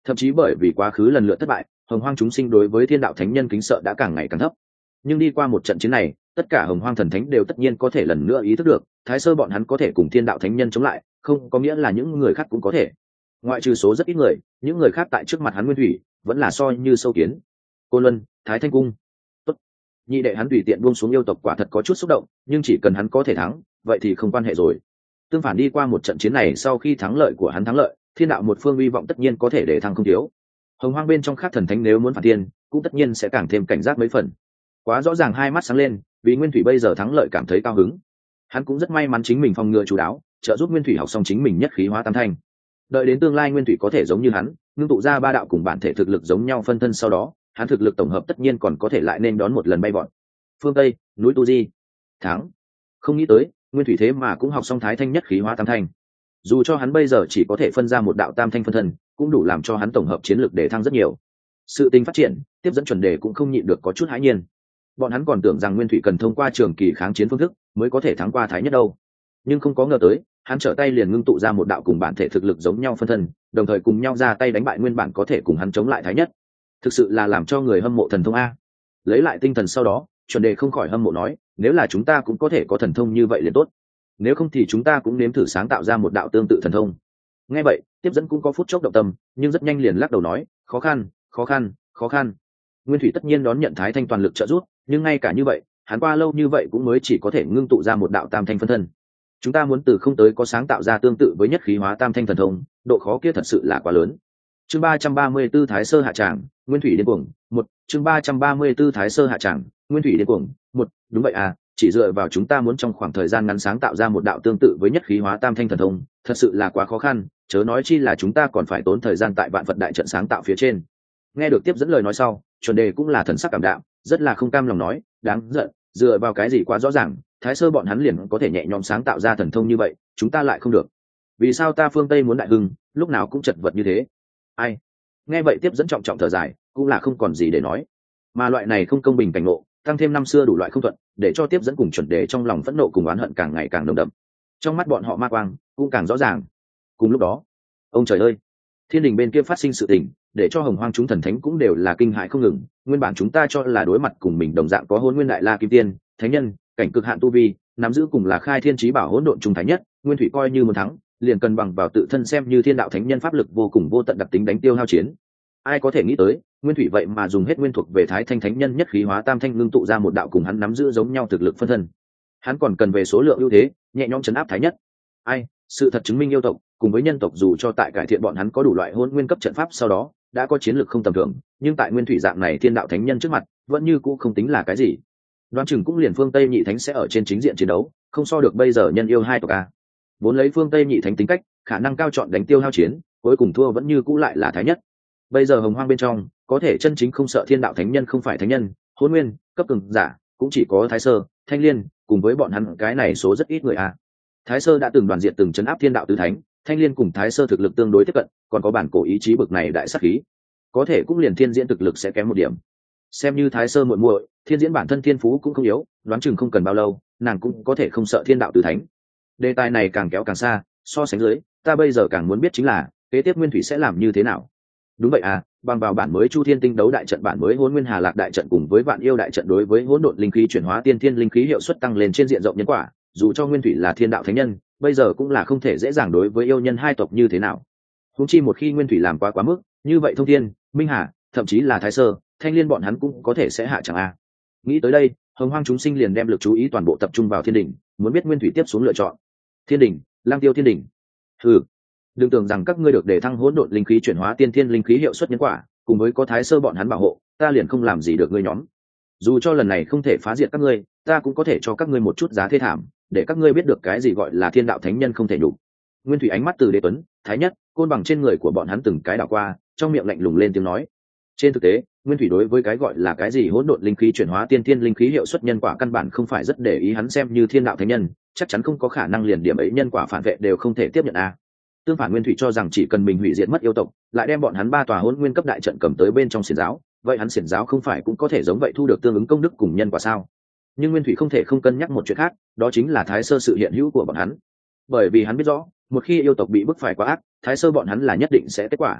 Thậm chí bởi vì quá khứ lần lượt thất bại, hồng hoang chúng sinh đối với thiên đạo thánh nhân kính sợ đã càng ngày càng thấp. Nhưng đi qua một trận chiến này, tất cả hồng hoang thần thánh đều tất nhiên có thể lần nữa ý thức được, thái sơ bọn hắn có thể cùng thiên đạo thánh nhân chống lại, không có nghĩa là những người khác cũng có thể. Ngoại trừ số rất ít người, những người khác tại trước mặt hắn nguyên thủy vẫn là soi như sâu kiến. Côn Luân, Thái Thanh Cung, tốt. Nhị đệ hắn tùy tiện buông xuống yêu tộc quả thật có chút xúc động, nhưng chỉ cần hắn có thể thắng, vậy thì không quan hệ rồi. Tương phản đi qua một trận chiến này, sau khi thắng lợi của hắn thắng lợi, thiên đạo một phương hy vọng tất nhiên có thể để thăng không thiếu. Hồng hoang bên trong khác thần thánh nếu muốn phản tiên, cũng tất nhiên sẽ càng thêm cảnh giác mấy phần. Quá rõ ràng hai mắt sáng lên, vì nguyên thủy bây giờ thắng lợi cảm thấy cao hứng. Hắn cũng rất may mắn chính mình phòng ngừa chú đáo, trợ giúp nguyên thủy học xong chính mình nhất khí hóa tam thanh. Đợi đến tương lai nguyên thủy có thể giống như hắn, ngưng tụ ra ba đạo cùng bản thể thực lực giống nhau phân thân, sau đó hắn thực lực tổng hợp tất nhiên còn có thể lại nên đón một lần bay vọt. Phương Tây, núi Tu Di, thắng. Không nghĩ tới, nguyên thủy thế mà cũng học xong thái thanh nhất khí hóa tam thanh. Dù cho hắn bây giờ chỉ có thể phân ra một đạo tam thanh phân thân, cũng đủ làm cho hắn tổng hợp chiến lược để thăng rất nhiều. Sự tình phát triển, tiếp dẫn chuẩn đề cũng không nhịn được có chút hãi nhiên. Bọn hắn còn tưởng rằng nguyên thủy cần thông qua trường kỳ kháng chiến phương thức mới có thể thắng qua thái nhất đâu, nhưng không có ngờ tới, hắn trở tay liền ngưng tụ ra một đạo cùng bản thể thực lực giống nhau phân thân, đồng thời cùng nhau ra tay đánh bại nguyên bản có thể cùng hắn chống lại thái nhất. Thực sự là làm cho người hâm mộ thần thông a. Lấy lại tinh thần sau đó, chuẩn đề không khỏi hâm mộ nói, nếu là chúng ta cũng có thể có thần thông như vậy liền tốt, nếu không thì chúng ta cũng nếm thử sáng tạo ra một đạo tương tự thần thông. Nghe vậy, tiếp dẫn cũng có phút chốc động tâm, nhưng rất nhanh liền lắc đầu nói, khó khăn, khó khăn, khó khăn. Nguyên thủy tất nhiên đón nhận thái thanh toàn lực trợ giúp, nhưng ngay cả như vậy, hắn qua lâu như vậy cũng mới chỉ có thể ngưng tụ ra một đạo tam thanh phân thân. Chúng ta muốn từ không tới có sáng tạo ra tương tự với nhất khí hóa tam thanh thần thông, độ khó kia thật sự là quá lớn. Chương ba trăm ba mươi tư Thái Sơ hạ tràng, Nguyên thủy điên cuồng, một. Chương ba trăm ba mươi tư Thái Sơ hạ tràng, Nguyên thủy điên cuồng, một. Đúng vậy à, chỉ dựa vào chúng ta muốn trong khoảng thời gian ngắn sáng tạo ra một đạo tương tự với nhất khí hóa tam thanh thần thông, thật sự là quá khó khăn, chớ nói chi là chúng ta còn phải tốn thời gian tại vạn Phật đại trận sáng tạo phía trên. Nghe được tiếp dẫn lời nói sau, chuẩn đề cũng là thần sắc cảm đạm, rất là không cam lòng nói, đáng giận, dựa vào cái gì quá rõ ràng, thái sơ bọn hắn liền có thể nhẹ nhõm sáng tạo ra thần thông như vậy, chúng ta lại không được. Vì sao ta phương Tây muốn đại hưng, lúc nào cũng chật vật như thế? Ai? Nghe vậy tiếp dẫn trọng trọng thở dài, cũng là không còn gì để nói. Mà loại này không công bình cảnh ngộ, tăng thêm năm xưa đủ loại không thuận, để cho tiếp dẫn cùng chuẩn đề trong lòng phẫn nộ cùng oán hận càng ngày càng nồng đậm. Trong mắt bọn họ ma quang cũng càng rõ ràng. Cùng lúc đó, ông trời ơi, thiên đình bên kia phát sinh sự tình, để cho hồng hoang chúng thần thánh cũng đều là kinh hãi không ngừng. Nguyên bản chúng ta cho là đối mặt cùng mình đồng dạng có hôn nguyên đại la kim tiên, thánh nhân, cảnh cực hạn tu vi, nắm giữ cùng là khai thiên chí bảo hỗn độn trung thái nhất, nguyên thủy coi như muốn thắng, liền cần bằng vào tự thân xem như thiên đạo thánh nhân pháp lực vô cùng vô tận đặc tính đánh tiêu hao chiến. Ai có thể nghĩ tới, nguyên thủy vậy mà dùng hết nguyên thuộc về thái thanh thánh nhân nhất khí hóa tam thanh ngưng tụ ra một đạo cùng hắn nắm giữ giống nhau thực lực phân thân. Hắn còn cần về số lượng ưu thế, nhẹ nhõm chấn áp thái nhất. Ai, sự thật chứng minh yêu tộc cùng với nhân tộc dù cho tại cải thiện bọn hắn có đủ loại hôn nguyên cấp trận pháp sau đó đã có chiến lược không tầm thường, nhưng tại nguyên thủy dạng này thiên đạo thánh nhân trước mặt vẫn như cũ không tính là cái gì. Đoán chừng cũng liền phương Tây nhị thánh sẽ ở trên chính diện chiến đấu, không so được bây giờ nhân yêu hai tộc a. Vốn lấy phương Tây nhị thánh tính cách, khả năng cao chọn đánh tiêu hao chiến, cuối cùng thua vẫn như cũ lại là thái nhất. Bây giờ hồng hoang bên trong có thể chân chính không sợ thiên đạo thánh nhân không phải thánh nhân, hôn nguyên cấp cường giả cũng chỉ có thái sơ, thanh liên, cùng với bọn hắn cái này số rất ít người a. Thái sơ đã từng đoàn diệt từng chấn áp thiên đạo tứ thánh, thanh liên cùng thái sơ thực lực tương đối tiếp cận, còn có bản cổ ý chí bực này đại sát khí, có thể cũng liền thiên diễn thực lực sẽ kém một điểm. Xem như thái sơ muội muội, thiên diễn bản thân thiên phú cũng không yếu, đoán chừng không cần bao lâu nàng cũng có thể không sợ thiên đạo tứ thánh. Đề tài này càng kéo càng xa, so sánh dưới ta bây giờ càng muốn biết chính là kế tiếp nguyên thủy sẽ làm như thế nào. Đúng vậy à, bằng vào bản mới chu thiên tinh đấu đại trận, bản mới hỗn nguyên hà lạc đại trận cùng với vạn yêu đại trận đối với hỗn độn linh khí chuyển hóa tiên thiên linh khí hiệu suất tăng lên trên diện rộng nhân quả, dù cho nguyên thủy là thiên đạo thánh nhân bây giờ cũng là không thể dễ dàng đối với yêu nhân hai tộc như thế nào. Huống chi một khi nguyên thủy làm quá quá mức như vậy, thông thiên, minh hà, thậm chí là thái sơ, thanh liên bọn hắn cũng có thể sẽ hạ chẳng a. Nghĩ tới đây, hồng hoang chúng sinh liền đem lực chú ý toàn bộ tập trung vào thiên đình, muốn biết nguyên thủy tiếp xuống lựa chọn. Thiên đình, lang tiêu thiên đình. Hừ, đừng tưởng rằng các ngươi được để thăng hỗn độn linh khí chuyển hóa tiên thiên linh khí hiệu suất nhân quả, cùng với có thái sơ bọn hắn bảo hộ, ta liền không làm gì được ngươi nhóm. Dù cho lần này không thể phá diệt các ngươi, ta cũng có thể cho các ngươi một chút giá thê thảm, để các ngươi biết được cái gì gọi là thiên đạo thánh nhân không thể nhục. Nguyên thủy ánh mắt từ đế tuấn, thái nhất, côn bằng trên người của bọn hắn từng cái đảo qua, trong miệng lạnh lùng lên tiếng nói. Trên thực tế, nguyên thủy đối với cái gọi là cái gì hỗn độn linh khí chuyển hóa tiên thiên linh khí hiệu suất nhân quả căn bản không phải rất để ý, hắn xem như thiên đạo thánh nhân chắc chắn không có khả năng liền điểm ấy nhân quả phản vệ đều không thể tiếp nhận a. Tương phản, nguyên thủy cho rằng chỉ cần mình hủy diệt mất yêu tộc, lại đem bọn hắn ba tòa hỗn nguyên cấp đại trận cầm tới bên trong xiển giáo, vậy hắn xiển giáo không phải cũng có thể giống vậy thu được tương ứng công đức cùng nhân quả sao? Nhưng nguyên thủy không thể không cân nhắc một chuyện khác, đó chính là thái sơ sự hiện hữu của bọn hắn. Bởi vì hắn biết rõ, một khi yêu tộc bị bức phải quá ác, thái sơ bọn hắn là nhất định sẽ kết quả.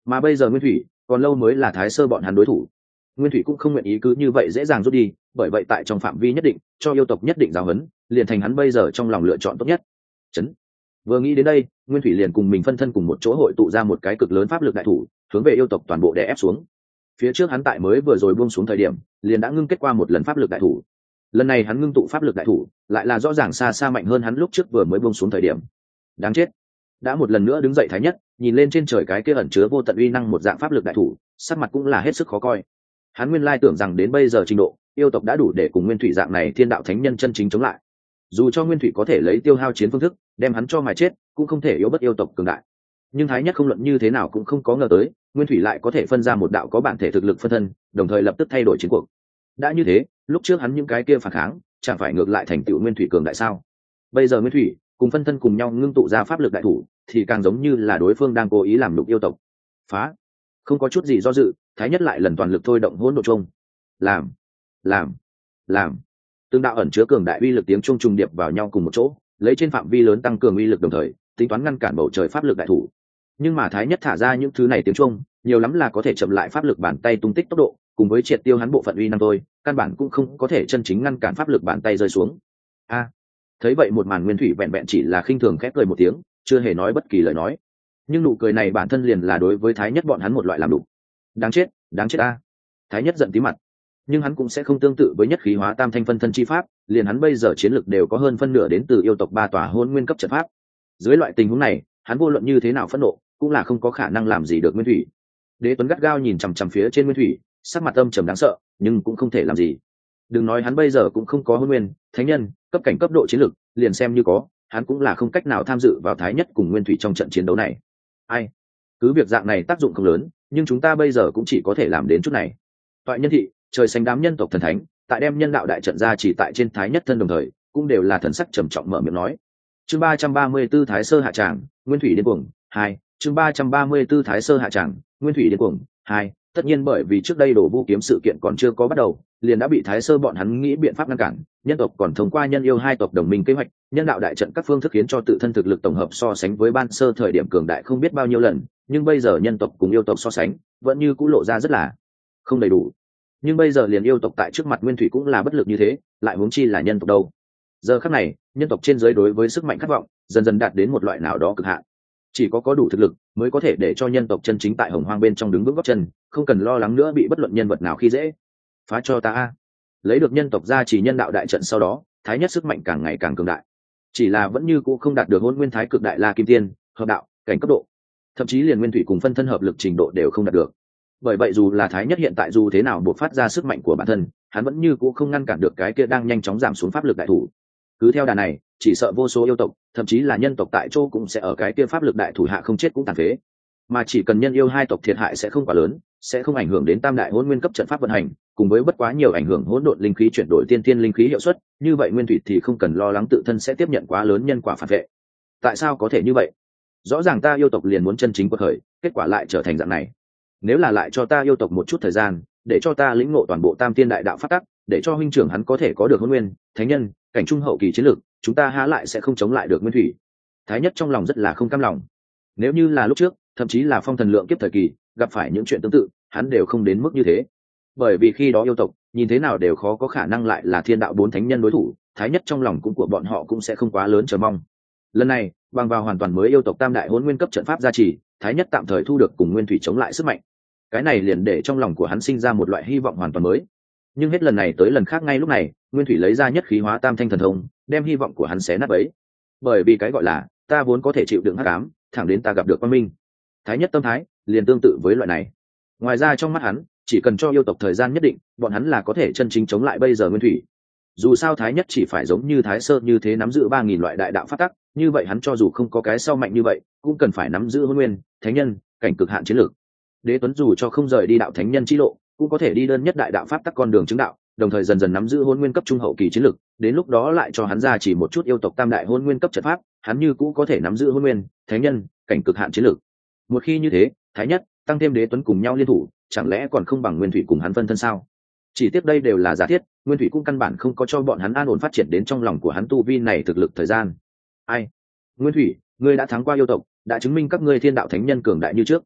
mà bây giờ nguyên thủy còn lâu mới là thái sơ bọn hắn đối thủ. Nguyên thủy cũng không nguyện ý cứ như vậy dễ dàng rút đi, bởi vậy tại trong phạm vi nhất định cho yêu tộc nhất định giáo huấn, liền thành hắn bây giờ trong lòng lựa chọn tốt nhất. Chấn. Vừa nghĩ đến đây, nguyên thủy liền cùng mình phân thân cùng một chỗ hội tụ ra một cái cực lớn pháp lực đại thủ, hướng về yêu tộc toàn bộ đè ép xuống. Phía trước hắn tại mới vừa rồi buông xuống thời điểm, liền đã ngưng kết qua một lần pháp lực đại thủ. Lần này hắn ngưng tụ pháp lực đại thủ, lại là rõ ràng xa xa mạnh hơn hắn lúc trước vừa mới buông xuống thời điểm. Đáng chết. Đã một lần nữa đứng dậy thái nhất, nhìn lên trên trời cái kia ẩn chứa vô tận uy năng một dạng pháp lực đại thủ, sắc mặt cũng là hết sức khó coi. Hắn nguyên lai tưởng rằng đến bây giờ trình độ, yêu tộc đã đủ để cùng nguyên thủy dạng này thiên đạo thánh nhân chân chính chống lại. Dù cho nguyên thủy có thể lấy tiêu hao chiến phương thức đem hắn cho mà chết, cũng không thể yếu bất yêu tộc cường đại. Nhưng thái nhất không luận như thế nào cũng không có ngờ tới, nguyên thủy lại có thể phân ra một đạo có bản thể thực lực phân thân, đồng thời lập tức thay đổi chiến cuộc. Đã như thế, lúc trước hắn những cái kia phản kháng, chẳng phải ngược lại thành tựu nguyên thủy cường đại sao? Bây giờ nguyên thủy cùng phân thân cùng nhau ngưng tụ ra pháp lực đại thủ, thì càng giống như là đối phương đang cố ý làm nhục yêu tộc. Phá. Không có chút gì do dự, thái nhất lại lần toàn lực thôi động hỗn độn chung. Làm, làm, làm. Từng đạo ẩn chứa cường đại uy lực tiếng trung trùng điệp vào nhau cùng một chỗ, lấy trên phạm vi lớn tăng cường uy lực đồng thời, tính toán ngăn cản bầu trời pháp lực đại thủ. Nhưng mà thái nhất thả ra những thứ này tiếng trung, nhiều lắm là có thể chậm lại pháp lực bàn tay tung tích tốc độ, cùng với triệt tiêu hắn bộ phận uy năng thôi, căn bản cũng không có thể chân chính ngăn cản pháp lực bàn tay rơi xuống. A. Thấy vậy một màn nguyên thủy vẹn vẹn chỉ là khinh thường khép cười một tiếng, chưa hề nói bất kỳ lời nói. Nhưng nụ cười này bản thân liền là đối với thái nhất bọn hắn một loại làm đủ. Đáng chết, đáng chết a. Thái nhất giận tí mặt. Nhưng hắn cũng sẽ không tương tự với nhất khí hóa tam thanh phân thân chi pháp, liền hắn bây giờ chiến lực đều có hơn phân nửa đến từ yêu tộc ba tòa hôn nguyên cấp trận pháp. Dưới loại tình huống này, hắn vô luận như thế nào phẫn nộ, cũng là không có khả năng làm gì được nguyên thủy. Đế Tuấn gắt gao nhìn chằm chằm phía trên nguyên thủy, sắc mặt âm trầm đáng sợ, nhưng cũng không thể làm gì. Đừng nói hắn bây giờ cũng không có hôn nguyên, thánh nhân, cấp cảnh cấp độ chiến lực, liền xem như có, hắn cũng là không cách nào tham dự vào thái nhất cùng nguyên thủy trong trận chiến đấu này. Ai? Cứ việc dạng này tác dụng không lớn, nhưng chúng ta bây giờ cũng chỉ có thể làm đến chút này. Toại nhân thị, trời xanh đám nhân tộc thần thánh, tại đem nhân đạo đại trận ra chỉ tại trên thái nhất thân đồng thời, cũng đều là thần sắc trầm trọng mở miệng nói. Chương ba trăm ba mươi 34 Thái Sơ hạ tràng, Nguyên Thủy điên cuồng, hai. Chương ba trăm ba mươi 34 Thái Sơ hạ tràng, Nguyên Thủy điên cuồng, hai. Tất nhiên bởi vì trước đây đổ vu kiếm sự kiện còn chưa có bắt đầu, liền đã bị Thái Sơ bọn hắn nghĩ biện pháp ngăn cản, nhân tộc còn thông qua nhân yêu hai tộc đồng minh kế hoạch, nhân đạo đại trận các phương thức khiến cho tự thân thực lực tổng hợp so sánh với ban sơ thời điểm cường đại không biết bao nhiêu lần, nhưng bây giờ nhân tộc cùng yêu tộc so sánh, vẫn như cũ lộ ra rất là không đầy đủ. Nhưng bây giờ liền yêu tộc tại trước mặt nguyên thủy cũng là bất lực như thế, lại huống chi là nhân tộc đâu. Giờ khắc này, nhân tộc trên dưới đối với sức mạnh khát vọng dần dần đạt đến một loại nào đó cực hạn. Chỉ có có đủ thực lực mới có thể để cho nhân tộc chân chính tại hồng hoang bên trong đứng vững gót chân, không cần lo lắng nữa bị bất luận nhân vật nào khi dễ. Phá cho ta a. Lấy được nhân tộc gia trì nhân đạo đại trận sau đó, thái nhất sức mạnh càng ngày càng cường đại. Chỉ là vẫn như cũ không đạt được hôn nguyên thái cực đại la kim tiên hợp đạo cảnh cấp độ, thậm chí liền nguyên thủy cùng phân thân hợp lực trình độ đều không đạt được. Bởi vậy dù là thái nhất hiện tại dù thế nào buộc phát ra sức mạnh của bản thân, hắn vẫn như cũ không ngăn cản được cái kia đang nhanh chóng giảm xuống pháp lực đại thủ. Cứ theo đà này, chỉ sợ vô số yêu tộc, thậm chí là nhân tộc tại chỗ cũng sẽ ở cái kia pháp lực đại thủ hạ không chết cũng tàn phế. Mà chỉ cần nhân yêu hai tộc thiệt hại sẽ không quá lớn, sẽ không ảnh hưởng đến tam đại hỗn nguyên cấp trận pháp vận hành, cùng với bất quá nhiều ảnh hưởng hỗn độn linh khí chuyển đổi tiên thiên linh khí hiệu suất, như vậy nguyên thủy thì không cần lo lắng tự thân sẽ tiếp nhận quá lớn nhân quả phản vệ. Tại sao có thể như vậy? Rõ ràng ta yêu tộc liền muốn chân chính quật khởi, kết quả lại trở thành dạng này. Nếu là lại cho ta yêu tộc một chút thời gian, để cho ta lĩnh ngộ toàn bộ tam tiên đại đạo pháp tắc, để cho huynh trưởng hắn có thể có được hôn nguyên, thánh nhân, cảnh trung hậu kỳ chiến lược, chúng ta há lại sẽ không chống lại được nguyên thủy. Thái nhất trong lòng rất là không cam lòng. Nếu như là lúc trước, thậm chí là phong thần lượng kiếp thời kỳ, gặp phải những chuyện tương tự, hắn đều không đến mức như thế. Bởi vì khi đó yêu tộc, nhìn thế nào đều khó có khả năng lại là thiên đạo bốn thánh nhân đối thủ, thái nhất trong lòng cũng của bọn họ cũng sẽ không quá lớn chờ mong. Lần này, bằng vào hoàn toàn mới yêu tộc tam đại hỗn nguyên cấp trận pháp gia trì, thái nhất tạm thời thu được cùng nguyên thủy chống lại sức mạnh. Cái này liền để trong lòng của hắn sinh ra một loại hy vọng hoàn toàn mới. Nhưng hết lần này tới lần khác ngay lúc này, nguyên thủy lấy ra nhất khí hóa tam thanh thần thông, đem hy vọng của hắn xé nát bấy. Bởi vì cái gọi là ta vốn có thể chịu đựng hắc ám, thẳng đến ta gặp được quang minh. Thái nhất tâm thái liền tương tự với loại này. Ngoài ra trong mắt hắn, chỉ cần cho yêu tộc thời gian nhất định, bọn hắn là có thể chân chính chống lại bây giờ nguyên thủy. Dù sao thái nhất chỉ phải giống như thái sơ như thế nắm giữ ba nghìn loại đại đạo pháp tắc, như vậy hắn cho dù không có cái sau mạnh như vậy, cũng cần phải nắm giữ hôn nguyên, thánh nhân, cảnh cực hạn chiến lược. Đế Tuấn dù cho không rời đi đạo thánh nhân chi lộ, cũng có thể đi đơn nhất đại đạo pháp tắc con đường chứng đạo, đồng thời dần dần nắm giữ hôn nguyên cấp trung hậu kỳ chiến lược, đến lúc đó lại cho hắn ra chỉ một chút yêu tộc tam đại hôn nguyên cấp trận pháp, hắn như cũ có thể nắm giữ hôn nguyên, thánh nhân, cảnh cực hạn chiến lược. Một khi như thế, thái nhất tăng thêm Đế Tuấn cùng nhau liên thủ, chẳng lẽ còn không bằng nguyên thủy cùng hắn phân thân sao? Chỉ tiếp đây đều là giả thiết, nguyên thủy cũng căn bản không có cho bọn hắn an ổn phát triển đến trong lòng của hắn tu vi này thực lực thời gian. Ai? Nguyên thủy, ngươi đã thắng qua yêu tộc, đã chứng minh các ngươi thiên đạo thánh nhân cường đại như trước.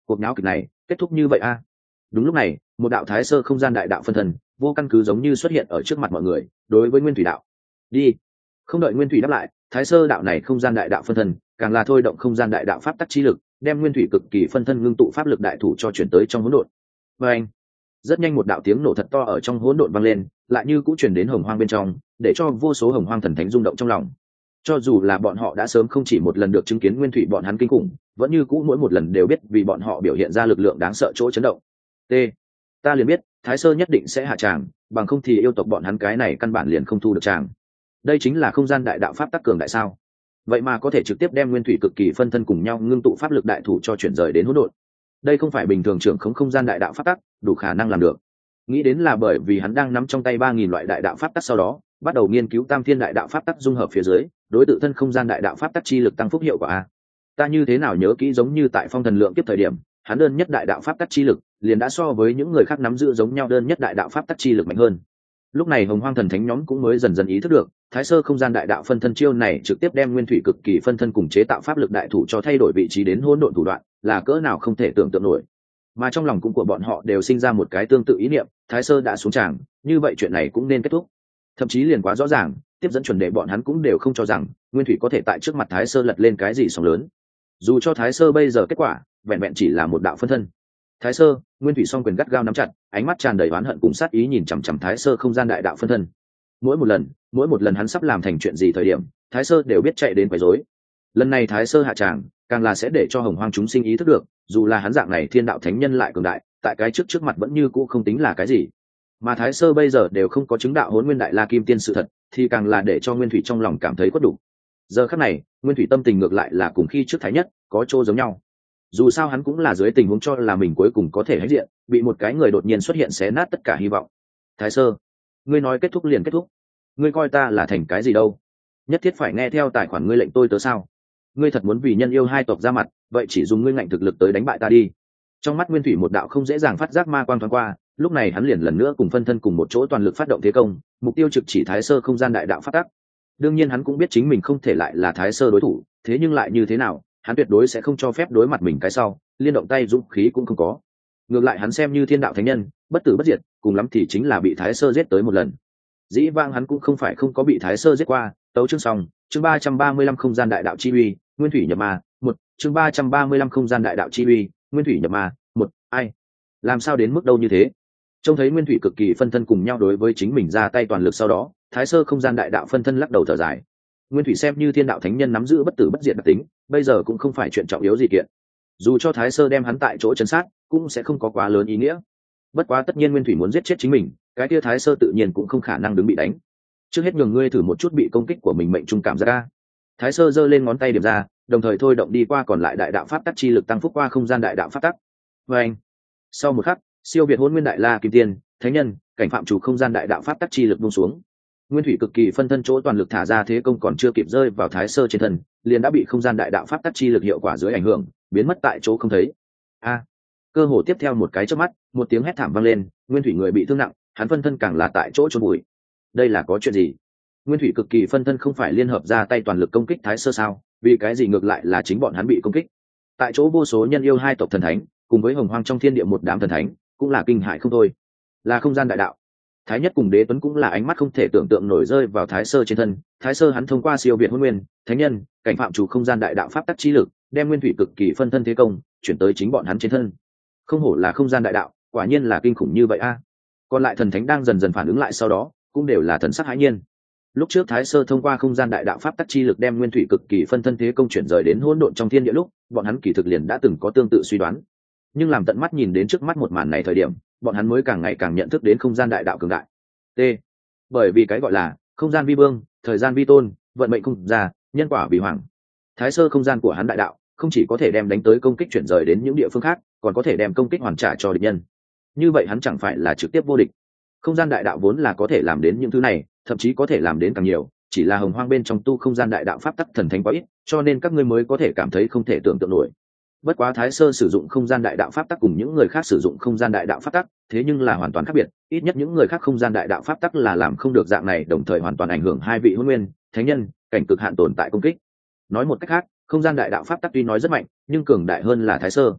cuộc náo kịch này kết thúc như vậy a? Đúng lúc này, một đạo thái sơ không gian đại đạo phân thân vô căn cứ giống như xuất hiện ở trước mặt mọi người, đối với Nguyên Thủy đạo. Đi. Không đợi Nguyên Thủy đáp lại, thái sơ đạo này không gian đại đạo phân thân càng là thôi động không gian đại đạo pháp tắc chi lực, đem Nguyên Thủy cực kỳ phân thân ngưng tụ pháp lực đại thủ cho chuyển tới trong hỗn độn. Và anh, rất nhanh một đạo tiếng nổ thật to ở trong hỗn độn vang lên, lại như cũng truyền đến hồng hoang bên trong, để cho vô số hồng hoang thần thánh rung động trong lòng. Cho dù là bọn họ đã sớm không chỉ một lần được chứng kiến Nguyên Thủy bọn hắn kinh khủng, vẫn như cũ mỗi một lần đều biết vì bọn họ biểu hiện ra lực lượng đáng sợ chỗ chấn động. T. Ta liền biết, Thái Sơ nhất định sẽ hạ tràng, bằng không thì yêu tộc bọn hắn cái này căn bản liền không thu được tràng. Đây chính là không gian đại đạo pháp tắc cường đại sao? Vậy mà có thể trực tiếp đem Nguyên Thủy cực kỳ phân thân cùng nhau ngưng tụ pháp lực đại thủ cho chuyển rời đến hỗn độn. Đây không phải bình thường trưởng khống không gian đại đạo pháp tắc đủ khả năng làm được. Nghĩ đến là bởi vì hắn đang nắm trong tay ba nghìn loại đại đạo pháp tắc, sau đó bắt đầu nghiên cứu tam thiên đại đạo pháp tắc dung hợp phía dưới, đối tự thân không gian đại đạo pháp tắc chi lực tăng phúc hiệu quả a. Ta như thế nào nhớ kỹ giống như tại phong thần lượng kiếp thời điểm, hắn đơn nhất đại đạo pháp tắc chi lực liền đã so với những người khác nắm giữ giống nhau đơn nhất đại đạo pháp tắc chi lực mạnh hơn. Lúc này hồng hoang thần thánh nhóm cũng mới dần dần ý thức được, thái sơ không gian đại đạo phân thân chiêu này trực tiếp đem Nguyên Thủy cực kỳ phân thân cùng chế tạo pháp lực đại thủ cho thay đổi vị trí đến hỗn độn thủ đoạn, là cỡ nào không thể tưởng tượng nổi. Mà trong lòng cũng của bọn họ đều sinh ra một cái tương tự ý niệm, thái sơ đã xuống tràng, như vậy chuyện này cũng nên kết thúc. Thậm chí liền quá rõ ràng, tiếp dẫn chuẩn đề bọn hắn cũng đều không cho rằng Nguyên Thủy có thể tại trước mặt thái sơ lật lên cái gì sóng lớn. Dù cho thái sơ bây giờ kết quả vẹn vẹn chỉ là một đạo phân thân. Thái sơ, Nguyên Thủy song quyền gắt gao nắm chặt, ánh mắt tràn đầy oán hận cùng sát ý nhìn chằm chằm thái sơ không gian đại đạo phân thân. Mỗi một lần, mỗi một lần hắn sắp làm thành chuyện gì thời điểm, thái sơ đều biết chạy đến quấy rối. Lần này thái sơ hạ tràng, càng là sẽ để cho hồng hoang chúng sinh ý thức được, dù là hắn dạng này thiên đạo thánh nhân lại cường đại, tại cái trước trước mặt vẫn như cũ không tính là cái gì. Mà thái sơ bây giờ đều không có chứng đạo hỗn nguyên đại la kim tiên sự thật, thì càng là để cho Nguyên Thủy trong lòng cảm thấy khuất đủ. Giờ khắc này, Nguyên Thủy tâm tình ngược lại là cùng khi trước thái nhất có chỗ giống nhau. Dù sao hắn cũng là dưới tình huống cho là mình cuối cùng có thể hãnh diện, bị một cái người đột nhiên xuất hiện xé nát tất cả hy vọng. Thái sơ, ngươi nói kết thúc liền kết thúc, ngươi coi ta là thành cái gì đâu? Nhất thiết phải nghe theo tài khoản ngươi lệnh tôi tớ sao? Ngươi thật muốn vì nhân yêu hai tộc ra mặt, vậy chỉ dùng ngươi ngạnh thực lực tới đánh bại ta đi. Trong mắt Nguyên Thủy một đạo không dễ dàng phát giác ma quang thoáng qua, lúc này hắn liền lần nữa cùng phân thân cùng một chỗ toàn lực phát động thế công, mục tiêu trực chỉ thái sơ không gian đại đạo phát tác. Đương nhiên hắn cũng biết chính mình không thể lại là thái sơ đối thủ, thế nhưng lại như thế nào, hắn tuyệt đối sẽ không cho phép đối mặt mình cái sau, liên động tay dũng khí cũng không có. Ngược lại hắn xem như thiên đạo thánh nhân, bất tử bất diệt, cùng lắm thì chính là bị thái sơ giết tới một lần. Dĩ vãng hắn cũng không phải không có bị thái sơ giết qua. Tấu chương xong, chương ba trăm ba mươi lăm không gian đại đạo chi uy, Nguyên Thủy nhập ma, một, chương ba trăm ba mươi lăm không gian đại đạo chi uy, Nguyên Thủy nhập ma, một, ai? Làm sao đến mức đâu như thế? Trông thấy Nguyên Thủy cực kỳ phân thân cùng nhau đối với chính mình ra tay toàn lực, sau đó, thái sơ không gian đại đạo phân thân lắc đầu thở dài. Nguyên Thủy xem như thiên đạo thánh nhân nắm giữ bất tử bất diệt đặc tính, bây giờ cũng không phải chuyện trọng yếu gì kiện. Dù cho thái sơ đem hắn tại chỗ chấn sát, cũng sẽ không có quá lớn ý nghĩa. Bất quá tất nhiên Nguyên Thủy muốn giết chết chính mình, cái kia thái sơ tự nhiên cũng không khả năng đứng bị đánh. Trước hết nhường ngươi thử một chút bị công kích của mình mệnh trung cảm ra. Thái sơ giơ lên ngón tay điểm ra, đồng thời thôi động đi qua còn lại đại đạo pháp tắc chi lực tăng phúc qua không gian đại đạo pháp tắc. Và anh, sau một khắc, siêu việt hôn nguyên đại la kim tiên, thánh nhân, cảnh phạm chủ không gian đại đạo pháp tắc chi lực buông xuống. Nguyên Thủy cực kỳ phân thân chỗ toàn lực thả ra thế công còn chưa kịp rơi vào thái sơ trên thân, liền đã bị không gian đại đạo pháp tắc chi lực hiệu quả dưới ảnh hưởng, biến mất tại chỗ không thấy. A! Cơ hồ tiếp theo một cái chớp mắt, một tiếng hét thảm vang lên, Nguyên Thủy người bị thương nặng, hắn phân thân càng là tại chỗ chôn bụi. Đây là có chuyện gì? Nguyên Thủy cực kỳ phân thân không phải liên hợp ra tay toàn lực công kích thái sơ sao? Vì cái gì ngược lại là chính bọn hắn bị công kích? Tại chỗ vô số nhân yêu hai tộc thần thánh, cùng với hồng hoang trong thiên địa một đám thần thánh, cũng là kinh hãi không thôi. Là không gian đại đạo. Thái nhất cùng đế tuấn cũng là ánh mắt không thể tưởng tượng nổi rơi vào thái sơ trên thân. Thái sơ hắn thông qua siêu việt hôn nguyên, thánh nhân, cảnh phạm chủ không gian đại đạo pháp tắc chi lực, đem Nguyên Thủy cực kỳ phân thân thế công chuyển tới chính bọn hắn trên thân. Không hổ là không gian đại đạo, quả nhiên là kinh khủng như vậy a. Còn lại thần thánh đang dần dần phản ứng lại, sau đó cũng đều là thần sắc hãi nhiên. Lúc trước thái sơ thông qua không gian đại đạo pháp tắc chi lực đem Nguyên Thủy cực kỳ phân thân thế công chuyển rời đến hỗn độn trong thiên địa lúc, bọn hắn kỳ thực liền đã từng có tương tự suy đoán. Nhưng làm tận mắt nhìn đến trước mắt một màn này thời điểm, bọn hắn mới càng ngày càng nhận thức đến không gian đại đạo cường đại. T. Bởi vì cái gọi là không gian vi vương, thời gian vi tôn, vận mệnh không ra, nhân quả vì hoàng. Thái sơ không gian của hắn đại đạo không chỉ có thể đem đánh tới công kích chuyển rời đến những địa phương khác, còn có thể đem công kích hoàn trả cho địch nhân. Như vậy hắn chẳng phải là trực tiếp vô địch. Không gian đại đạo vốn là có thể làm đến những thứ này, thậm chí có thể làm đến càng nhiều, chỉ là hồng hoang bên trong tu không gian đại đạo pháp tắc thần thánh quá ít, cho nên các ngươi mới có thể cảm thấy không thể tưởng tượng nổi. Bất quá thái sơ sử dụng không gian đại đạo pháp tắc cùng những người khác sử dụng không gian đại đạo pháp tắc, thế nhưng là hoàn toàn khác biệt. Ít nhất những người khác không gian đại đạo pháp tắc là làm không được dạng này, đồng thời hoàn toàn ảnh hưởng hai vị hôn nguyên, thánh nhân, cảnh cực hạn tồn tại công kích. Nói một cách khác, không gian đại đạo pháp tắc tuy nói rất mạnh, nhưng cường đại hơn là thái sơ.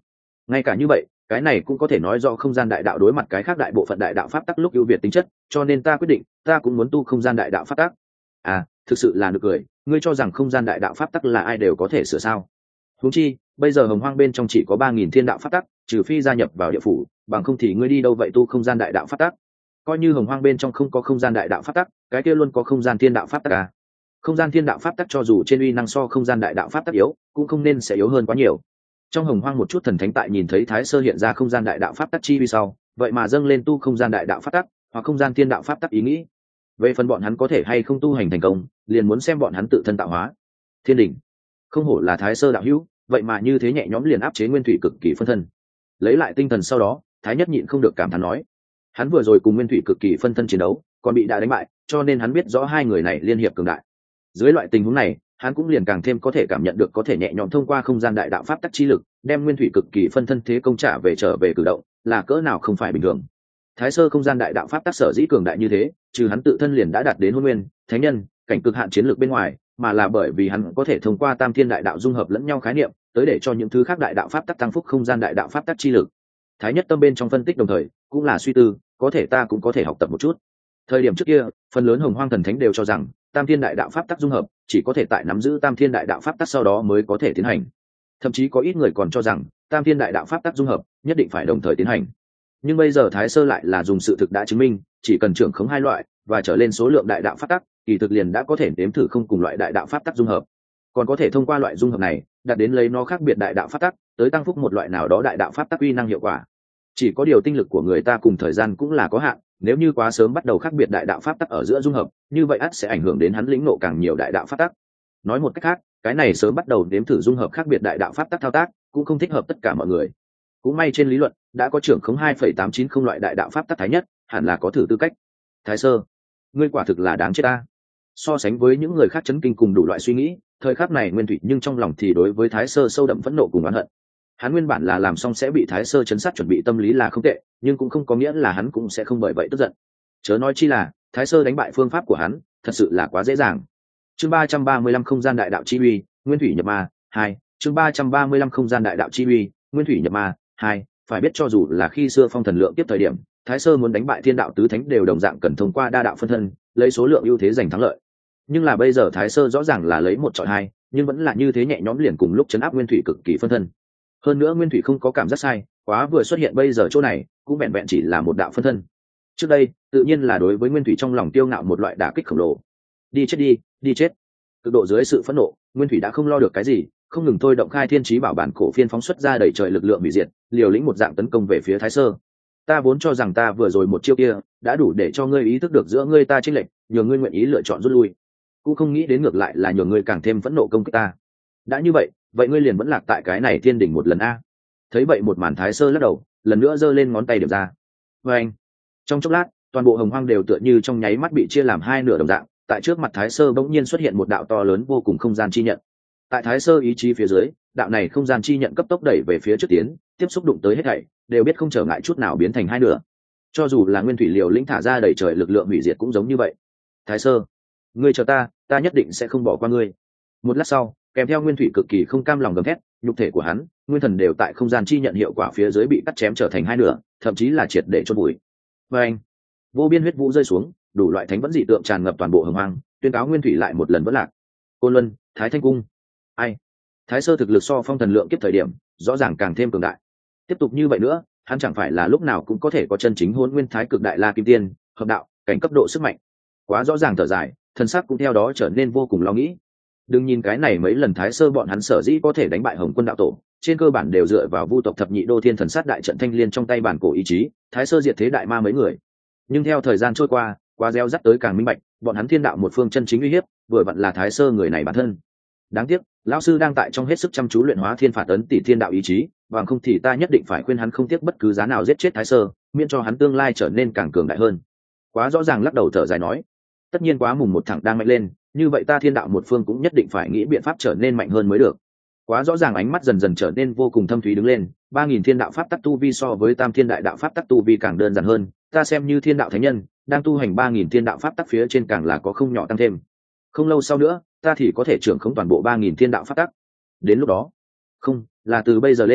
Ngay cả như vậy, cái này cũng có thể nói do không gian đại đạo đối mặt cái khác đại bộ phận đại đạo pháp tắc lúc ưu việt tính chất, cho nên ta quyết định ta cũng muốn tu không gian đại đạo pháp tắc. À, thực sự là nực cười, ngươi cho rằng không gian đại đạo pháp tắc là ai đều có thể sửa sao? Huống chi bây giờ hồng hoang bên trong chỉ có ba nghìn thiên đạo pháp tắc, trừ phi gia nhập vào địa phủ, bằng không thì ngươi đi đâu vậy tu không gian đại đạo pháp tắc? Coi như hồng hoang bên trong không có không gian đại đạo pháp tắc, cái kia luôn có không gian thiên đạo pháp tắc à? Không gian thiên đạo pháp tắc cho dù trên uy năng so không gian đại đạo pháp tắc yếu, cũng không nên sẽ yếu hơn quá nhiều. Trong hồng hoang một chút thần thánh tại nhìn thấy thái sơ hiện ra không gian đại đạo pháp tắc chi uy sau, vậy mà dâng lên tu không gian đại đạo pháp tắc hoặc không gian thiên đạo pháp tắc ý nghĩ. Về phần bọn hắn có thể hay không tu hành thành công, liền muốn xem bọn hắn tự thân tạo hóa. Thiên đỉnh, không hổ là thái sơ đạo hữu, vậy mà như thế nhẹ nhõm liền áp chế nguyên thủy cực kỳ phân thân. Lấy lại tinh thần sau đó, thái nhất nhịn không được cảm thán nói, hắn vừa rồi cùng nguyên thủy cực kỳ phân thân chiến đấu, còn bị đã đánh bại, cho nên hắn biết rõ hai người này liên hiệp cường đại. Dưới loại tình huống này, hắn cũng liền càng thêm có thể cảm nhận được có thể nhẹ nhõm thông qua không gian đại đạo pháp tắc chi lực, đem nguyên thủy cực kỳ phân thân thế công trả về trở về cử động, là cỡ nào không phải bình thường. Thái sơ không gian đại đạo pháp tắc sở dĩ cường đại như thế, trừ hắn tự thân liền đã đạt đến hôn nguyên, thánh nhân, cảnh cực hạn chiến lược bên ngoài, mà là bởi vì hắn có thể thông qua tam thiên đại đạo dung hợp lẫn nhau khái niệm, tới để cho những thứ khác đại đạo pháp tắc tăng phúc không gian đại đạo pháp tắc chi lực. Thái nhất tâm bên trong phân tích đồng thời, cũng là suy tư, có thể ta cũng có thể học tập một chút. Thời điểm trước kia, phần lớn hồng hoang thần thánh đều cho rằng tam thiên đại đạo pháp tắc dung hợp chỉ có thể tại nắm giữ tam thiên đại đạo pháp tắc sau đó mới có thể tiến hành. Thậm chí có ít người còn cho rằng tam thiên đại đạo pháp tắc dung hợp nhất định phải đồng thời tiến hành. Nhưng bây giờ thái sơ lại là dùng sự thực đã chứng minh, chỉ cần trưởng khống hai loại và trở lên số lượng đại đạo pháp tắc, kỳ thực liền đã có thể nếm thử không cùng loại đại đạo pháp tắc dung hợp, còn có thể thông qua loại dung hợp này đạt đến lấy nó khác biệt đại đạo pháp tắc tới tăng phúc một loại nào đó đại đạo pháp tắc uy năng hiệu quả. Chỉ có điều tinh lực của người ta cùng thời gian cũng là có hạn, nếu như quá sớm bắt đầu khác biệt đại đạo pháp tắc ở giữa dung hợp, như vậy ắt sẽ ảnh hưởng đến hắn lĩnh ngộ càng nhiều đại đạo pháp tắc. Nói một cách khác, cái này sớm bắt đầu nếm thử dung hợp khác biệt đại đạo pháp tắc thao tác cũng không thích hợp tất cả mọi người. Cũng may trên lý luận đã có trưởng khống hai phẩy tám chín không loại đại đạo pháp tắc thái nhất, hẳn là có thử tư cách. Thái sơ, ngươi quả thực là đáng chết ta. So sánh với những người khác chấn kinh cùng đủ loại suy nghĩ, thời khắc này nguyên thủy nhưng trong lòng thì đối với thái sơ sâu đậm phẫn nộ cùng oán hận. Hắn nguyên bản là làm xong sẽ bị thái sơ chấn sát chuẩn bị tâm lý là không tệ, nhưng cũng không có nghĩa là hắn cũng sẽ không bởi vậy tức giận. Chớ nói chi là thái sơ đánh bại phương pháp của hắn thật sự là quá dễ dàng. Chương ba trăm ba mươi lăm không gian đại đạo chi uy, nguyên thủy nhập ma hai. Chương ba trăm ba mươi lăm không gian đại đạo chi uy, nguyên thủy nhập ma hai. Phải biết cho dù là khi xưa phong thần lượng tiếp thời điểm, thái sơ muốn đánh bại thiên đạo tứ thánh đều đồng dạng cần thông qua đa đạo phân thân, lấy số lượng ưu thế giành thắng lợi. Nhưng là bây giờ thái sơ rõ ràng là lấy một chọi hai, nhưng vẫn là như thế nhẹ nhõm liền cùng lúc chấn áp nguyên thủy cực kỳ phân thân. Hơn nữa nguyên thủy không có cảm giác sai, quá vừa xuất hiện bây giờ chỗ này cũng vẹn vẹn chỉ là một đạo phân thân. Trước đây tự nhiên là đối với nguyên thủy trong lòng tiêu ngạo một loại đả kích khổng lồ. Đi chết đi, đi chết. Cực độ dưới sự phẫn nộ, nguyên thủy đã không lo được cái gì, không ngừng thôi động khai thiên chí bảo bản cổ phiên phóng xuất ra đầy trời lực lượng hủy diệt, liều lĩnh một dạng tấn công về phía thái sơ. Ta vốn cho rằng ta vừa rồi một chiêu kia đã đủ để cho ngươi ý thức được giữa ngươi ta chênh lệch, nhờ ngươi nguyện ý lựa chọn rút lui, cũng không nghĩ đến ngược lại là nhờ ngươi càng thêm phẫn nộ công kích ta. Đã như vậy, vậy ngươi liền vẫn lạc tại cái này thiên đỉnh một lần a. Thấy vậy một màn thái sơ lắc đầu, lần nữa giơ lên ngón tay điểm ra. Và anh, trong chốc lát, toàn bộ hồng hoang đều tựa như trong nháy mắt bị chia làm hai nửa đồng dạng, tại trước mặt thái sơ bỗng nhiên xuất hiện một đạo to lớn vô cùng không gian chi nhận. Tại thái sơ ý chí phía dưới, đạo này không gian chi nhận cấp tốc đẩy về phía trước tiến, tiếp xúc đụng tới hết thảy đều biết không trở ngại chút nào biến thành hai nửa. Cho dù là nguyên thủy liều lĩnh thả ra đầy trời lực lượng hủy diệt cũng giống như vậy. Thái sơ, ngươi chờ ta, ta nhất định sẽ không bỏ qua ngươi. Một lát sau, kèm theo nguyên thủy cực kỳ không cam lòng gầm thét, nhục thể của hắn, nguyên thần đều tại không gian chi nhận hiệu quả phía dưới bị cắt chém trở thành hai nửa, thậm chí là triệt để chôn bụi. Và anh, vô biên huyết vũ rơi xuống, đủ loại thánh vẫn dị tượng tràn ngập toàn bộ hồng hoang, tuyên cáo nguyên thủy lại một lần vỡ lạc. Côn Luân, Thái Thanh Cung, ai? Thái sơ thực lực so phong thần lượng kiếp thời điểm rõ ràng càng thêm cường đại. Tiếp tục như vậy nữa, hắn chẳng phải là lúc nào cũng có thể có chân chính hôn nguyên thái cực đại la kim tiên, hợp đạo cảnh cấp độ sức mạnh. Quá rõ ràng thở dài, thân sắc cũng theo đó trở nên vô cùng lo nghĩ. Đừng nhìn cái này mấy lần thái sơ bọn hắn sở dĩ có thể đánh bại hồng quân đạo tổ, trên cơ bản đều dựa vào vu tộc thập nhị đô thiên thần sát đại trận thanh liên trong tay bản cổ ý chí, thái sơ diệt thế đại ma mấy người. Nhưng theo thời gian trôi qua, quá gieo dắt tới càng minh bạch, bọn hắn thiên đạo một phương chân chính uy hiếp vừa vặn là thái sơ người này bản thân. Đáng tiếc lão sư đang tại trong hết sức chăm chú luyện hóa thiên phạt ấn tỷ thiên đạo ý chí, bằng không thì ta nhất định phải khuyên hắn không tiếc bất cứ giá nào giết chết thái sơ, miễn cho hắn tương lai trở nên càng cường đại hơn. Quá rõ ràng lắc đầu thở dài nói, tất nhiên quá mùng một thẳng đang mạnh lên, như vậy ta thiên đạo một phương cũng nhất định phải nghĩ biện pháp trở nên mạnh hơn mới được. Quá rõ ràng ánh mắt dần dần trở nên vô cùng thâm thúy đứng lên, ba nghìn thiên đạo pháp tắc tu vi so với tam thiên đại đạo pháp tắc tu vi càng đơn giản hơn, ta xem như thiên đạo thánh nhân đang tu hành ba nghìn thiên đạo pháp tắc phía trên càng là có không nhỏ tăng thêm. Không lâu sau nữa ta thì có thể trưởng khống toàn bộ ba nghìn thiên đạo pháp tắc. Đến lúc đó, không là từ bây giờ lên,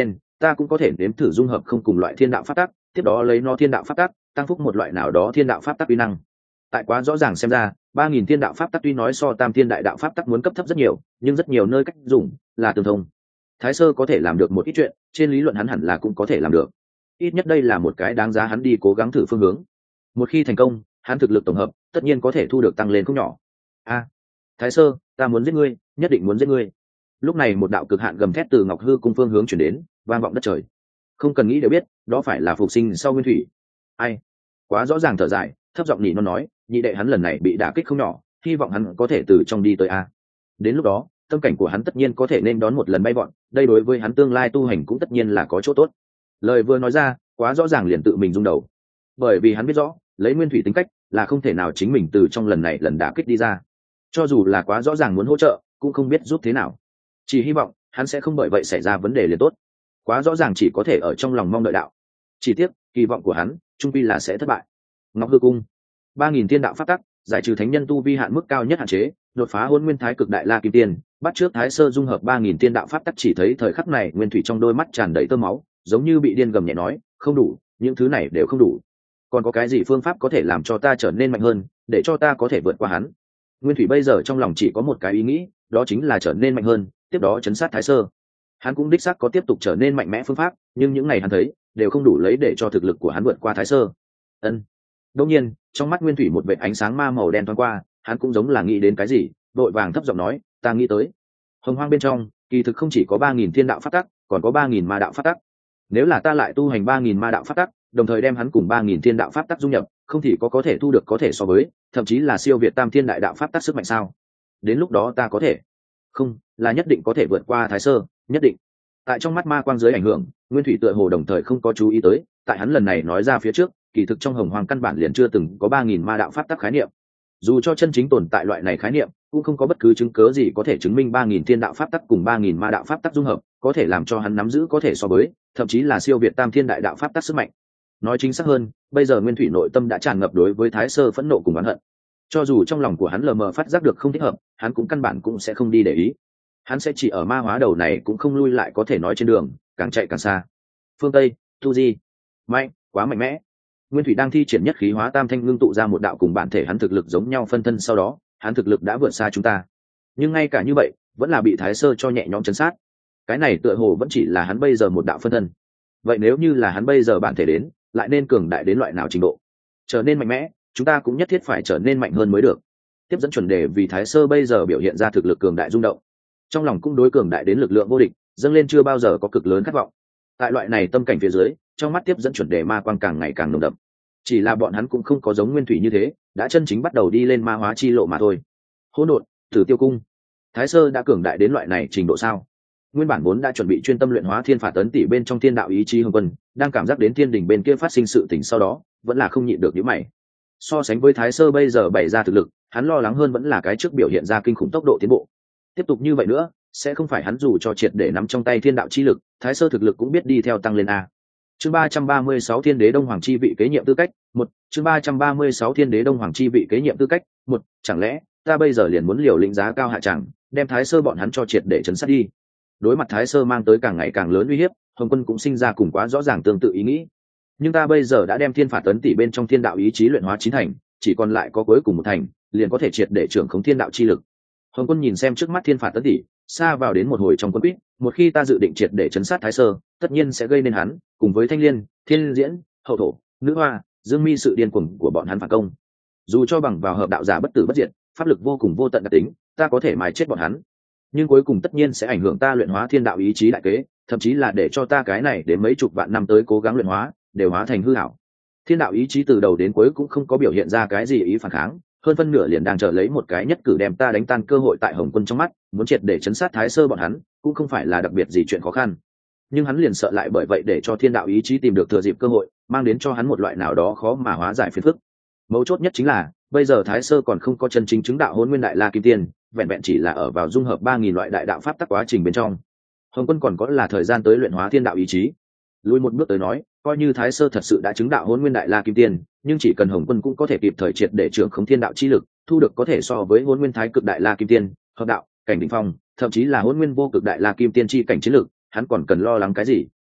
ta cũng có thể nếm thử dung hợp không cùng loại thiên đạo pháp tắc, tiếp đó lấy nó thiên đạo pháp tắc tăng phúc một loại nào đó thiên đạo pháp tắc uy năng. Tại quá rõ ràng xem ra, ba nghìn thiên đạo pháp tắc tuy nói so tam thiên đại đạo pháp tắc muốn cấp thấp rất nhiều, nhưng rất nhiều nơi cách dùng là tương thông. Thái Sơ có thể làm được một ít chuyện, trên lý luận hắn hẳn là cũng có thể làm được. Ít nhất đây là một cái đáng giá hắn đi cố gắng thử phương hướng. Một khi thành công, hắn thực lực tổng hợp tất nhiên có thể thu được tăng lên không nhỏ. A, Thái Sơ, ta muốn giết ngươi, nhất định muốn giết ngươi. Lúc này một đạo cực hạn gầm thét từ Ngọc Hư cung phương hướng chuyển đến, vang vọng đất trời. Không cần nghĩ đều biết, đó phải là phục sinh sau nguyên thủy. Ai? Quá rõ ràng thở dài, thấp giọng nhị nó nói, nhị đệ hắn lần này bị đả kích không nhỏ, hy vọng hắn có thể từ trong đi tới a. Đến lúc đó, tâm cảnh của hắn tất nhiên có thể nên đón một lần bay vọt, đây đối với hắn tương lai tu hành cũng tất nhiên là có chỗ tốt. Lời vừa nói ra, quá rõ ràng liền tự mình rung đầu, bởi vì hắn biết rõ, lấy nguyên thủy tính cách là không thể nào chính mình từ trong lần này lần đả kích đi ra. Cho dù là quá rõ ràng muốn hỗ trợ, cũng không biết giúp thế nào. Chỉ hy vọng hắn sẽ không bởi vậy xảy ra vấn đề liền tốt. Quá rõ ràng chỉ có thể ở trong lòng mong đợi đạo. Chỉ tiếc, kỳ vọng của hắn trung quy là sẽ thất bại. Ngọc Hư cung, ba nghìn thiên đạo pháp tắc, giải trừ thánh nhân tu vi hạn mức cao nhất hạn chế, đột phá hôn nguyên thái cực đại la kim tiên, bắt trước Thái Sơ dung hợp ba nghìn thiên đạo pháp tắc. Chỉ thấy thời khắc này nguyên thủy trong đôi mắt tràn đầy tơ máu, giống như bị điên gầm nhẹ nói, không đủ, những thứ này đều không đủ. Còn có cái gì phương pháp có thể làm cho ta trở nên mạnh hơn, để cho ta có thể vượt qua hắn? Nguyên thủy bây giờ trong lòng chỉ có một cái ý nghĩ, đó chính là trở nên mạnh hơn, tiếp đó chấn sát Thái Sơ. Hắn cũng đích xác có tiếp tục trở nên mạnh mẽ phương pháp, nhưng những ngày hắn thấy đều không đủ lấy để cho thực lực của hắn vượt qua Thái Sơ. Ân. Đương nhiên, trong mắt Nguyên thủy một vệt ánh sáng ma màu đen thoáng qua, hắn cũng giống là nghĩ đến cái gì, đội vàng thấp giọng nói, ta nghĩ tới. Hồng hoang bên trong, kỳ thực không chỉ có ba nghìn thiên đạo pháp tắc, còn có ba nghìn ma đạo pháp tắc. Nếu là ta lại tu hành ba nghìn ma đạo pháp tắc, đồng thời đem hắn cùng ba nghìn thiên đạo pháp tắc dung nhập, không thì có có thể thu được có thể so với, thậm chí là siêu việt tam thiên đại đạo pháp tắc sức mạnh sao? Đến lúc đó ta có thể, không, là nhất định có thể vượt qua Thái Sơ, nhất định. Tại trong mắt ma quang dưới ảnh hưởng, Nguyên thủy tựa hồ đồng thời không có chú ý tới, tại hắn lần này nói ra phía trước, kỳ thực trong hồng hoang căn bản liền chưa từng có ba nghìn ma đạo pháp tắc khái niệm. Dù cho chân chính tồn tại loại này khái niệm, cũng không có bất cứ chứng cớ gì có thể chứng minh ba nghìn thiên đạo pháp tắc cùng ba nghìn ma đạo pháp tắc dung hợp có thể làm cho hắn nắm giữ có thể so với, thậm chí là siêu việt tam thiên đại đạo pháp tắc sức mạnh. Nói chính xác hơn, bây giờ Nguyên thủy nội tâm đã tràn ngập đối với Thái Sơ phẫn nộ cùng oán hận. Cho dù trong lòng của hắn lờ mờ phát giác được không thích hợp, hắn cũng căn bản cũng sẽ không đi để ý. Hắn sẽ chỉ ở ma hóa đầu này cũng không lui lại, có thể nói trên đường càng chạy càng xa. Phương Tây, tu di, mạnh, quá mạnh mẽ. Nguyên thủy đang thi triển nhất khí hóa tam thanh, ngưng tụ ra một đạo cùng bản thể hắn thực lực giống nhau phân thân, sau đó hắn thực lực đã vượt xa chúng ta, nhưng ngay cả như vậy vẫn là bị Thái Sơ cho nhẹ nhõm chấn sát. Cái này tựa hồ vẫn chỉ là hắn bây giờ một đạo phân thân. Vậy nếu như là hắn bây giờ bản thể đến, lại nên cường đại đến loại nào trình độ? Trở nên mạnh mẽ, chúng ta cũng nhất thiết phải trở nên mạnh hơn mới được. Tiếp dẫn chuẩn đề vì Thái Sơ bây giờ biểu hiện ra thực lực cường đại rung động, trong lòng cũng đối cường đại đến lực lượng vô địch dâng lên chưa bao giờ có cực lớn khát vọng. Tại loại này tâm cảnh phía dưới, trong mắt tiếp dẫn chuẩn đề ma quang càng ngày càng nồng đậm. Chỉ là bọn hắn cũng không có giống Nguyên thủy như thế, đã chân chính bắt đầu đi lên ma hóa chi lộ mà thôi. Hỗn độn, Tử Tiêu cung, Thái Sơ đã cường đại đến loại này trình độ sao? Nguyên bản vốn đã chuẩn bị chuyên tâm luyện hóa thiên phạt ấn tỷ bên trong thiên đạo ý chí hồng quân, đang cảm giác đến thiên đình bên kia phát sinh sự tình sau đó, vẫn là không nhịn được nhíu mày. So sánh với Thái Sơ bây giờ bày ra thực lực, hắn lo lắng hơn vẫn là cái trước biểu hiện ra kinh khủng tốc độ tiến bộ. Tiếp tục như vậy nữa, sẽ không phải hắn dù cho triệt để nắm trong tay thiên đạo chi lực, Thái Sơ thực lực cũng biết đi theo tăng lên a. Chương ba trăm ba mươi sáu Thiên Đế Đông Hoàng chi vị kế nhiệm tư cách, một. Chương ba trăm ba mươi sáu Thiên Đế Đông Hoàng chi vị kế nhiệm tư cách, một. Chẳng lẽ ta bây giờ liền muốn liều lĩnh giá cao hạ chẳng, đem Thái Sơ bọn hắn cho triệt để chấn sát đi? Đối mặt Thái Sơ mang tới càng ngày càng lớn uy hiếp, Hồng Quân cũng sinh ra cùng quá rõ ràng tương tự ý nghĩ. Nhưng ta bây giờ đã đem thiên phạt ấn tỷ bên trong thiên đạo ý chí luyện hóa chín thành, chỉ còn lại có cuối cùng một thành, liền có thể triệt để trưởng khống thiên đạo chi lực. Hồng Quân nhìn xem trước mắt thiên phạt ấn tỷ, xa vào đến một hồi trong quân quýt, một khi ta dự định triệt để chấn sát Thái Sơ, tất nhiên sẽ gây nên hắn cùng với Thanh Liên, Thiên Diễn, Hậu Thổ, Nữ Hoa, Dương Mi sự điên cuồng của bọn hắn phản công. Dù cho bằng vào hợp đạo giả bất tử bất diệt, pháp lực vô cùng vô tận đặc tính, ta có thể mài chết bọn hắn, nhưng cuối cùng tất nhiên sẽ ảnh hưởng ta luyện hóa thiên đạo ý chí đại kế, thậm chí là để cho ta cái này đến mấy chục vạn năm tới cố gắng luyện hóa đều hóa thành hư ảo. Thiên đạo ý chí từ đầu đến cuối cũng không có biểu hiện ra cái gì ý phản kháng, hơn phân nửa liền đang chờ lấy một cái nhất cử đem ta đánh tan cơ hội. Tại Hồng Quân trong mắt, muốn triệt để chấn sát Thái Sơ bọn hắn cũng không phải là đặc biệt gì chuyện khó khăn, nhưng hắn liền sợ lại bởi vậy để cho thiên đạo ý chí tìm được thừa dịp cơ hội, mang đến cho hắn một loại nào đó khó mà hóa giải phiền phức. Mấu chốt nhất chính là bây giờ Thái Sơ còn không có chân chính chứng đạo Hỗn Nguyên Đại La Kim Tiên, vẹn vẹn chỉ là ở vào dung hợp ba nghìn loại đại đạo pháp tắc quá trình bên trong. Hồng Quân còn có là thời gian tới luyện hóa thiên đạo ý chí. Lùi một bước tới nói, coi như Thái Sơ thật sự đã chứng đạo Hỗn Nguyên Đại La Kim Tiên, nhưng chỉ cần Hồng Quân cũng có thể kịp thời triệt để trưởng khống thiên đạo chi lực, thu được có thể so với Hỗn Nguyên Thái Cực Đại La Kim Tiên, hợp đạo, cảnh đỉnh phong, thậm chí là Hỗn Nguyên Vô Cực Đại La Kim Tiên chi cảnh chiến lực, hắn còn cần lo lắng cái gì?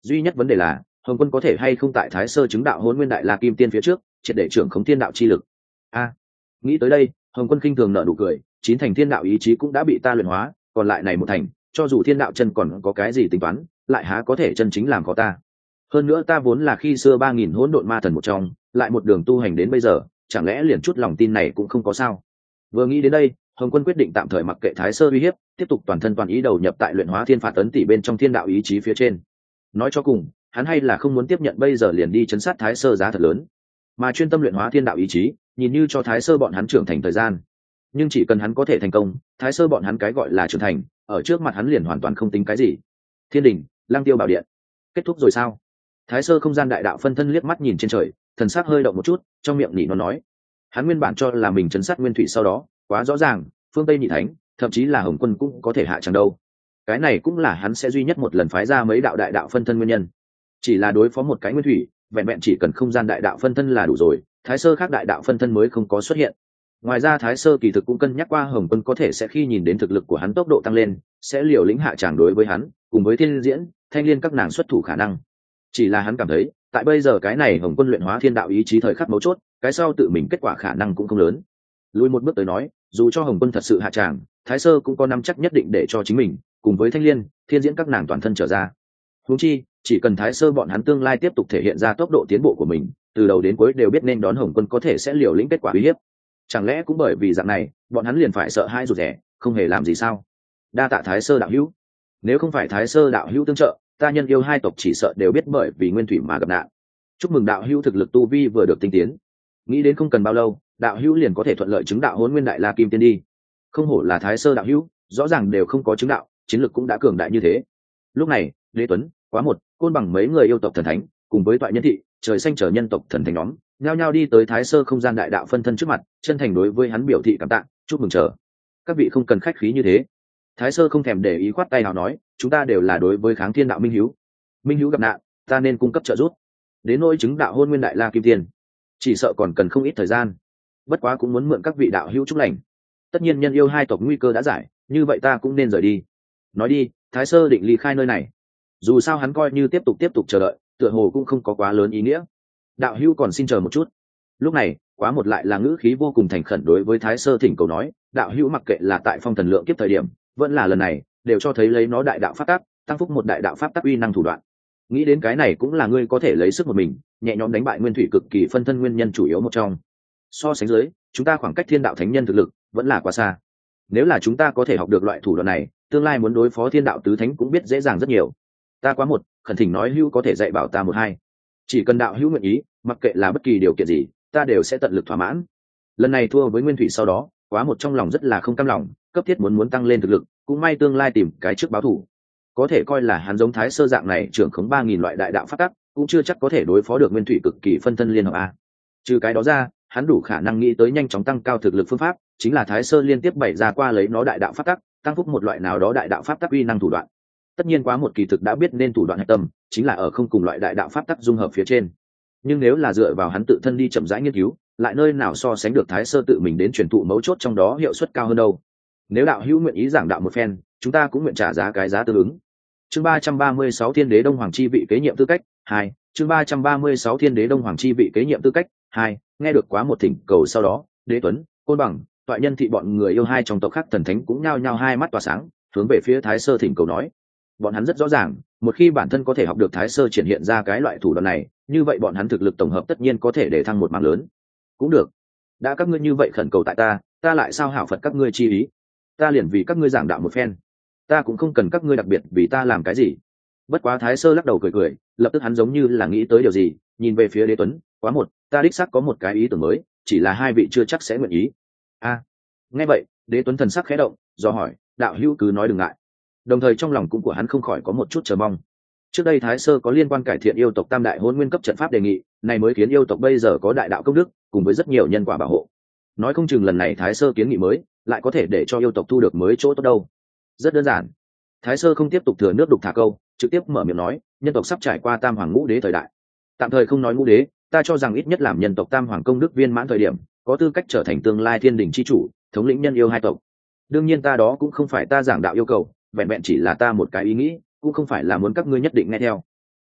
duy nhất vấn đề là hồng quân có thể hay không tại thái sơ chứng đạo hôn nguyên đại la kim tiên phía trước triệt để trưởng khống thiên đạo chi lực. A, nghĩ tới đây hồng quân khinh thường nở nụ cười, chín thành thiên đạo ý chí cũng đã bị ta luyện hóa, còn lại này một thành, cho dù thiên đạo chân còn có cái gì tính toán, lại há có thể chân chính làm khó ta. Hơn nữa ta vốn là khi xưa ba nghìn hỗn độn ma thần một trong, lại một đường tu hành đến bây giờ, chẳng lẽ liền chút lòng tin này cũng không có sao? Vừa nghĩ đến đây, hồng quân quyết định tạm thời mặc kệ thái sơ uy hiếp, tiếp tục toàn thân toàn ý đầu nhập tại luyện hóa thiên phạt ấn tỷ bên trong thiên đạo ý chí phía trên. Nói cho cùng, hắn hay là không muốn tiếp nhận bây giờ liền đi chấn sát thái sơ giá thật lớn, mà chuyên tâm luyện hóa thiên đạo ý chí, nhìn như cho thái sơ bọn hắn trưởng thành thời gian. Nhưng chỉ cần hắn có thể thành công, thái sơ bọn hắn cái gọi là trưởng thành, ở trước mặt hắn liền hoàn toàn không tính cái gì. Thiên đình, lang tiêu bảo điện, kết thúc rồi sao? Thái sơ không gian đại đạo phân thân liếc mắt nhìn trên trời, thần sắc hơi động một chút, trong miệng nhị nó nói. Hắn nguyên bản cho là mình chấn sát nguyên thủy sau đó, quá rõ ràng, phương Tây nhị thánh, thậm chí là hồng quân cũng có thể hạ chẳng đâu. Cái này cũng là hắn sẽ duy nhất một lần phái ra mấy đạo đại đạo phân thân nguyên nhân. Chỉ là đối phó một cái nguyên thủy, vẹn vẹn chỉ cần không gian đại đạo phân thân là đủ rồi, thái sơ khác đại đạo phân thân mới không có xuất hiện. Ngoài ra thái sơ kỳ thực cũng cân nhắc qua hồng quân có thể sẽ khi nhìn đến thực lực của hắn tốc độ tăng lên, sẽ liều lĩnh hạ tràng đối với hắn, cùng với thiên diễn, thanh liên các nàng xuất thủ khả năng. Chỉ là hắn cảm thấy, tại bây giờ cái này hồng quân luyện hóa thiên đạo ý chí thời khắc mấu chốt, cái sau tự mình kết quả khả năng cũng không lớn. Lùi một bước tới nói, dù cho hồng quân thật sự hạ tràng, thái sơ cũng có nắm chắc nhất định để cho chính mình cùng với thanh liên, thiên diễn các nàng toàn thân trở ra. Huống chi, chỉ cần thái sơ bọn hắn tương lai tiếp tục thể hiện ra tốc độ tiến bộ của mình, từ đầu đến cuối đều biết nên đón hồng quân có thể sẽ liều lĩnh kết quả uy hiếp. Chẳng lẽ cũng bởi vì dạng này, bọn hắn liền phải sợ hãi rụt rè, không hề làm gì sao? Đa tạ thái sơ đạo hữu. Nếu không phải thái sơ đạo hữu tương trợ, ta nhân yêu hai tộc chỉ sợ đều biết bởi vì nguyên thủy mà gặp nạn. Chúc mừng đạo hữu thực lực tu vi vừa được tinh tiến. Nghĩ đến không cần bao lâu, đạo hữu liền có thể thuận lợi chứng đạo hôn nguyên đại la kim tiên đi. Không hổ là thái sơ đạo hữu, rõ ràng đều không có chứng đạo, chiến lực cũng đã cường đại như thế. Lúc này, Đế Tuấn, Quá Một, Côn Bằng mấy người yêu tộc thần thánh, cùng với toại nhân thị, trời xanh trở nhân tộc thần thánh nhóm, nhao nhao đi tới thái sơ không gian đại đạo phân thân trước mặt, chân thành đối với hắn biểu thị cảm tạ, chúc mừng chờ. Các vị không cần khách khí như thế. Thái sơ không thèm để ý khoát tay nào nói, chúng ta đều là đối với kháng thiên đạo minh hiếu. Minh hiếu gặp nạn, ta nên cung cấp trợ giúp. Đến nỗi chứng đạo hôn nguyên đại la kim tiên, chỉ sợ còn cần không ít thời gian. Bất quá cũng muốn mượn các vị đạo hữu chúc lành. Tất nhiên nhân yêu hai tộc nguy cơ đã giải, như vậy ta cũng nên rời đi. Nói đi, thái sơ định ly khai nơi này. Dù sao hắn coi như tiếp tục tiếp tục chờ đợi, tựa hồ cũng không có quá lớn ý nghĩa. Đạo hữu còn xin chờ một chút. Lúc này, Quá Một lại là ngữ khí vô cùng thành khẩn đối với thái sơ thỉnh cầu nói, đạo hữu mặc kệ là tại phong thần lượng kiếp thời điểm, vẫn là lần này, đều cho thấy lấy nó đại đạo pháp tắc, tăng phúc một đại đạo pháp tắc uy năng thủ đoạn. Nghĩ đến cái này cũng là ngươi có thể lấy sức một mình, nhẹ nhõm đánh bại nguyên thủy cực kỳ phân thân nguyên nhân chủ yếu một trong. So sánh dưới, chúng ta khoảng cách thiên đạo thánh nhân thực lực vẫn là quá xa. Nếu là chúng ta có thể học được loại thủ đoạn này, tương lai muốn đối phó thiên đạo tứ thánh cũng biết dễ dàng rất nhiều. Ta Quá Một, khẩn thỉnh nói hữu có thể dạy bảo ta một hai. Chỉ cần đạo hữu nguyện ý, mặc kệ là bất kỳ điều kiện gì, ta đều sẽ tận lực thỏa mãn. Lần này thua với nguyên thủy sau đó, Quá Một trong lòng rất là không cam lòng, cấp thiết muốn muốn tăng lên thực lực, cũng may tương lai tìm cái trước báo thủ. Có thể coi là hắn giống thái sơ dạng này trưởng khống ba nghìn loại đại đạo pháp tắc, cũng chưa chắc có thể đối phó được nguyên thủy cực kỳ phân thân liên hợp a. Trừ cái đó ra, hắn đủ khả năng nghĩ tới nhanh chóng tăng cao thực lực phương pháp, chính là thái sơ liên tiếp bày ra qua lấy nó đại đạo pháp tắc, tăng phúc một loại nào đó đại đạo pháp tắc uy năng thủ đoạn. Tất nhiên Quá Một kỳ thực đã biết nên thủ đoạn hạch tâm chính là ở không cùng loại đại đạo pháp tắc dung hợp phía trên. Nhưng nếu là dựa vào hắn tự thân đi chậm rãi nghiên cứu, lại nơi nào so sánh được thái sơ tự mình đến truyền thụ mấu chốt trong đó hiệu suất cao hơn đâu. Nếu đạo hữu nguyện ý giảng đạo một phen, chúng ta cũng nguyện trả giá cái giá tương ứng. Chương ba trăm ba mươi sáu Thiên Đế Đông Hoàng chi vị kế nhiệm tư cách hai. Chương ba trăm ba mươi sáu Thiên Đế Đông Hoàng chi vị kế nhiệm tư cách hai. Nghe được Quá Một thỉnh cầu sau đó, Đế Tuấn, Côn Bằng, toại nhân thị bọn người yêu hai trong tộc khác thần thánh cũng nhao nhao hai mắt tỏa sáng, hướng về phía thái sơ thỉnh cầu nói. Bọn hắn rất rõ ràng, một khi bản thân có thể học được thái sơ triển hiện ra cái loại thủ đoạn này, như vậy bọn hắn thực lực tổng hợp tất nhiên có thể để thăng một mảng lớn. Cũng được, đã các ngươi như vậy khẩn cầu tại ta, ta lại sao hảo phật các ngươi chi ý, ta liền vì các ngươi giảng đạo một phen, ta cũng không cần các ngươi đặc biệt vì ta làm cái gì. Bất quá thái sơ lắc đầu cười cười, lập tức hắn giống như là nghĩ tới điều gì, nhìn về phía Đế Tuấn, Quá Một, ta đích xác có một cái ý tưởng mới, chỉ là hai vị chưa chắc sẽ nguyện ý. A, à, nghe vậy, Đế Tuấn thần sắc khẽ động, do hỏi, đạo hữu cứ nói đừng ngại. Đồng thời trong lòng cũng của hắn không khỏi có một chút chờ mong. Trước đây thái sơ có liên quan cải thiện yêu tộc tam đại hôn nguyên cấp trận pháp đề nghị, này mới khiến yêu tộc bây giờ có đại đạo công đức, cùng với rất nhiều nhân quả bảo hộ. Nói không chừng lần này thái sơ kiến nghị mới lại có thể để cho yêu tộc thu được mới chỗ tốt đâu. Rất đơn giản, thái sơ không tiếp tục thừa nước đục thả câu, trực tiếp mở miệng nói, nhân tộc sắp trải qua tam hoàng ngũ đế thời đại. Tạm thời không nói ngũ đế, ta cho rằng ít nhất làm nhân tộc tam hoàng công đức viên mãn thời điểm, có tư cách trở thành tương lai thiên đình chi chủ, thống lĩnh nhân yêu hai tộc. Đương nhiên ta đó cũng không phải ta giảng đạo yêu cầu, vẹn vẹn chỉ là ta một cái ý nghĩ, cũng không phải là muốn các ngươi nhất định nghe theo. T.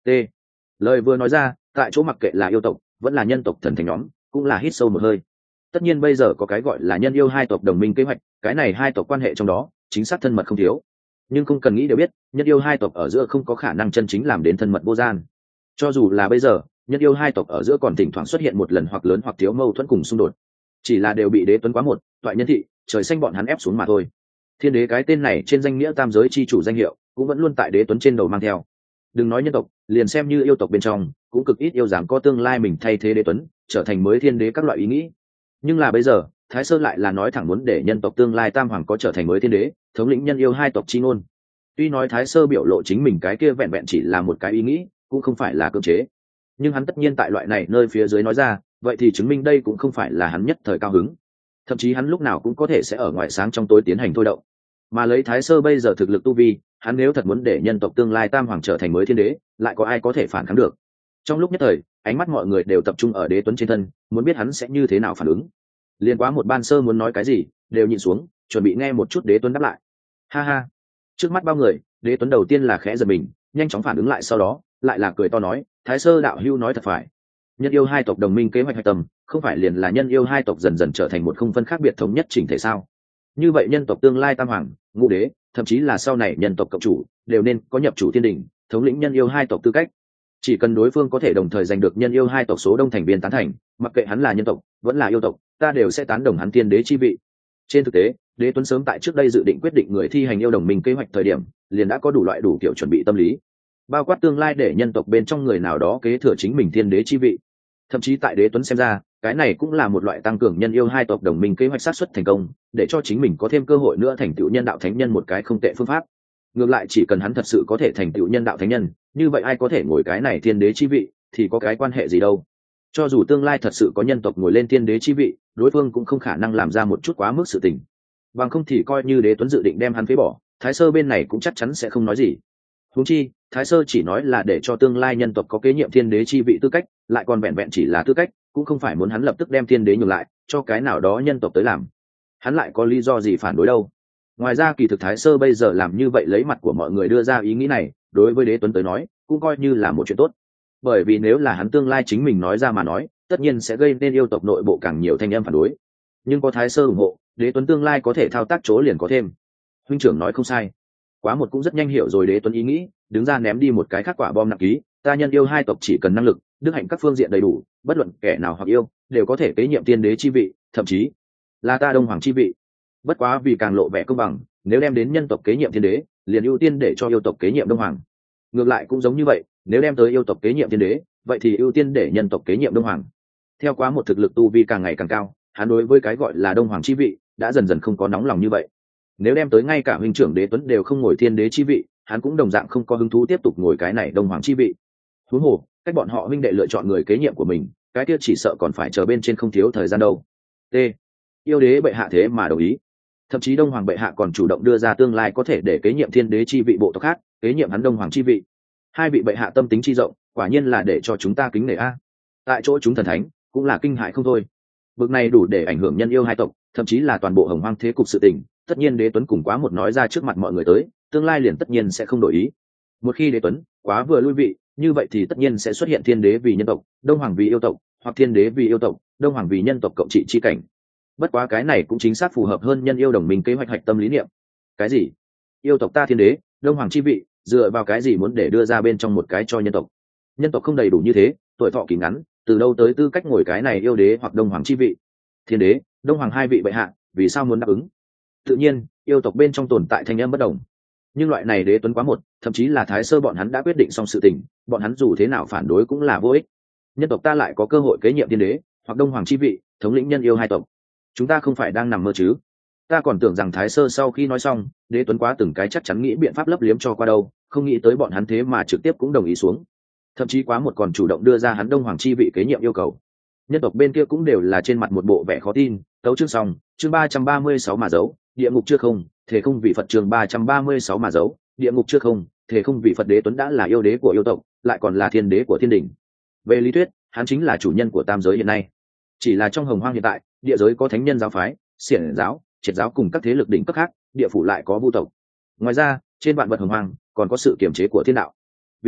t lời vừa nói ra, tại chỗ mặc kệ là yêu tộc vẫn là nhân tộc thần thánh nhóm cũng là hít sâu một hơi. Tất nhiên bây giờ có cái gọi là nhân yêu hai tộc đồng minh kế hoạch, cái này hai tộc quan hệ trong đó chính xác thân mật không thiếu, nhưng không cần nghĩ đều biết nhân yêu hai tộc ở giữa không có khả năng chân chính làm đến thân mật vô gian. Cho dù là bây giờ nhân yêu hai tộc ở giữa còn thỉnh thoảng xuất hiện một lần hoặc lớn hoặc thiếu mâu thuẫn cùng xung đột, chỉ là đều bị đế tuấn quá một toại nhân thị trời xanh bọn hắn ép xuống mà thôi. Thiên đế cái tên này trên danh nghĩa tam giới chi chủ danh hiệu cũng vẫn luôn tại đế tuấn trên đầu mang theo. Đừng nói nhân tộc, liền xem như yêu tộc bên trong cũng cực ít yêu dám có tương lai mình thay thế đế tuấn trở thành mới thiên đế các loại ý nghĩ. Nhưng là bây giờ Thái Sơ lại là nói thẳng muốn để nhân tộc tương lai tam hoàng có trở thành mới thiên đế, thống lĩnh nhân yêu hai tộc chi ngôn. Tuy nói Thái Sơ biểu lộ chính mình cái kia vẹn vẹn chỉ là một cái ý nghĩ, cũng không phải là cưỡng chế, nhưng hắn tất nhiên tại loại này nơi phía dưới nói ra, vậy thì chứng minh đây cũng không phải là hắn nhất thời cao hứng, thậm chí hắn lúc nào cũng có thể sẽ ở ngoài sáng trong tối tiến hành thôi động. Mà lấy Thái Sơ bây giờ thực lực tu vi, hắn nếu thật muốn để nhân tộc tương lai tam hoàng trở thành mới thiên đế, lại có ai có thể phản kháng được? Trong lúc nhất thời ánh mắt mọi người đều tập trung ở đế tuấn trên thân, muốn biết hắn sẽ như thế nào phản ứng. Liên quá một ban sơ muốn nói cái gì đều nhịn xuống, chuẩn bị nghe một chút đế tuấn đáp lại. Ha ha. Trước mắt bao người, đế tuấn đầu tiên là khẽ giật mình, nhanh chóng phản ứng lại, sau đó lại là cười to nói, Thái Sơ đạo hữu nói thật phải. Nhân yêu hai tộc đồng minh kế hoạch hạch tâm không phải liền là nhân yêu hai tộc dần dần trở thành một không phân khác biệt thống nhất chỉnh thể sao? Như vậy nhân tộc tương lai tam hoàng ngũ đế, thậm chí là sau này nhân tộc cộng chủ đều nên có nhập chủ thiên đình, thống lĩnh nhân yêu hai tộc tư cách. Chỉ cần đối phương có thể đồng thời giành được nhân yêu hai tộc số đông thành viên tán thành, mặc kệ hắn là nhân tộc vẫn là yêu tộc, ta đều sẽ tán đồng hắn thiên đế chi vị. Trên thực tế đế tuấn sớm tại trước đây dự định quyết định người thi hành yêu đồng minh kế hoạch thời điểm liền đã có đủ loại đủ kiểu chuẩn bị tâm lý, bao quát tương lai để nhân tộc bên trong người nào đó kế thừa chính mình thiên đế chi vị. Thậm chí tại đế tuấn xem ra, cái này cũng là một loại tăng cường nhân yêu hai tộc đồng minh kế hoạch sát xuất thành công, để cho chính mình có thêm cơ hội nữa thành tựu nhân đạo thánh nhân một cái không tệ phương pháp. Ngược lại chỉ cần hắn thật sự có thể thành tựu nhân đạo thánh nhân, như vậy ai có thể ngồi cái này thiên đế chi vị thì có cái quan hệ gì đâu. Cho dù tương lai thật sự có nhân tộc ngồi lên thiên đế chi vị, đối phương cũng không khả năng làm ra một chút quá mức sự tình, bằng không thì coi như đế tuấn dự định đem hắn phế bỏ, Thái Sơ bên này cũng chắc chắn sẽ không nói gì. Huống chi Thái Sơ chỉ nói là để cho tương lai nhân tộc có kế nhiệm thiên đế chi vị tư cách, lại còn vẹn vẹn chỉ là tư cách, cũng không phải muốn hắn lập tức đem thiên đế nhường lại cho cái nào đó nhân tộc tới làm. Hắn lại có lý do gì phản đối đâu? Ngoài ra kỳ thực Thái Sơ bây giờ làm như vậy lấy mặt của mọi người đưa ra ý nghĩ này, đối với đế tuấn tới nói cũng coi như là một chuyện tốt. Bởi vì nếu là hắn tương lai chính mình nói ra mà nói, tất nhiên sẽ gây nên yêu tộc nội bộ càng nhiều thanh âm phản đối. Nhưng có Thái Sơ ủng hộ, đế tuấn tương lai có thể thao tác chỗ liền có thêm. Huynh trưởng nói không sai. Quá một cũng rất nhanh hiểu rồi đế tuấn ý nghĩ, đứng ra ném đi một cái khắc quả bom nặng ký, ta nhân yêu hai tộc chỉ cần năng lực, đức hạnh các phương diện đầy đủ, bất luận kẻ nào hoặc yêu đều có thể kế nhiệm tiên đế chi vị, thậm chí là ta đông hoàng chi vị. Bất quá vì càng lộ vẻ công bằng, nếu đem đến nhân tộc kế nhiệm tiên đế, liền ưu tiên để cho yêu tộc kế nhiệm đông hoàng. Ngược lại cũng giống như vậy, nếu đem tới yêu tộc kế nhiệm tiên đế, vậy thì ưu tiên để nhân tộc kế nhiệm đông hoàng. Theo quá một thực lực tu vi càng ngày càng cao, hắn đối với cái gọi là đông hoàng chi vị đã dần dần không có nóng lòng như vậy. Nếu đem tới ngay cả huynh trưởng đế tuấn đều không ngồi thiên đế chi vị, hắn cũng đồng dạng không có hứng thú tiếp tục ngồi cái này đông hoàng chi vị. Huống hồ cách bọn họ huynh đệ lựa chọn người kế nhiệm của mình, cái kia chỉ sợ còn phải chờ bên trên không thiếu thời gian đâu. T yêu đế bệ hạ thế mà đồng ý, thậm chí đông hoàng bệ hạ còn chủ động đưa ra tương lai có thể để kế nhiệm thiên đế chi vị bộ tộc khác kế nhiệm hắn đông hoàng chi vị. Hai vị bệ hạ tâm tính chi rộng, quả nhiên là để cho chúng ta kính nể a. Tại chỗ chúng thần thánh cũng là kinh hại không thôi. Bực này đủ để ảnh hưởng nhân yêu hai tộc, thậm chí là toàn bộ hồng hoang thế cục sự tình. Tất nhiên đế tuấn cùng quá một nói ra trước mặt mọi người tới, tương lai liền tất nhiên sẽ không đổi ý. Một khi đế tuấn quá vừa lui vị, như vậy thì tất nhiên sẽ xuất hiện thiên đế vì nhân tộc, đông hoàng vì yêu tộc, hoặc thiên đế vì yêu tộc, đông hoàng vì nhân tộc cộng trị chi cảnh. Bất quá cái này cũng chính xác phù hợp hơn nhân yêu đồng minh kế hoạch hạch tâm lý niệm. Cái gì? Yêu tộc ta thiên đế, đông hoàng chi vị, dựa vào cái gì muốn để đưa ra bên trong một cái cho nhân tộc? Nhân tộc không đầy đủ như thế, tuổi thọ kỳ ngắn, từ đâu tới tư cách ngồi cái này yêu đế hoặc đông hoàng chi vị? Thiên đế, đông hoàng hai vị bệ hạ, vì sao muốn đáp ứng? Tự nhiên yêu tộc bên trong tồn tại thanh âm bất đồng, nhưng loại này đế tuấn quá một, thậm chí là Thái Sơ bọn hắn đã quyết định xong sự tình, bọn hắn dù thế nào phản đối cũng là vô ích. Nhân tộc ta lại có cơ hội kế nhiệm thiên đế hoặc đông hoàng chi vị, thống lĩnh nhân yêu hai tộc, chúng ta không phải đang nằm mơ chứ? Ta còn tưởng rằng Thái Sơ sau khi nói xong, đế tuấn quá từng cái chắc chắn nghĩ biện pháp lấp liếm cho qua đâu, không nghĩ tới bọn hắn thế mà trực tiếp cũng đồng ý xuống, thậm chí quá một còn chủ động đưa ra hắn đông hoàng chi vị kế nhiệm yêu cầu. Nhân tộc bên kia cũng đều là trên mặt một bộ vẻ khó tin. Tấu chương xong, chương ba trăm ba mươi sáu mà giấu, địa ngục chưa không, thể không vị Phật. Chương ba trăm ba mươi sáu mà giấu, địa ngục chưa không, thể không vị Phật. Đế tuấn đã là yêu đế của yêu tộc, lại còn là thiên đế của thiên đình. Về lý thuyết, hắn chính là chủ nhân của tam giới hiện nay. Chỉ là trong hồng hoang hiện tại, địa giới có thánh nhân giáo phái, xiển giáo, triệt giáo cùng các thế lực đỉnh cấp khác, địa phủ lại có vu tộc. Ngoài ra, trên vạn vật hồng hoang còn có sự kiểm chế của thiên đạo. Vì vậy,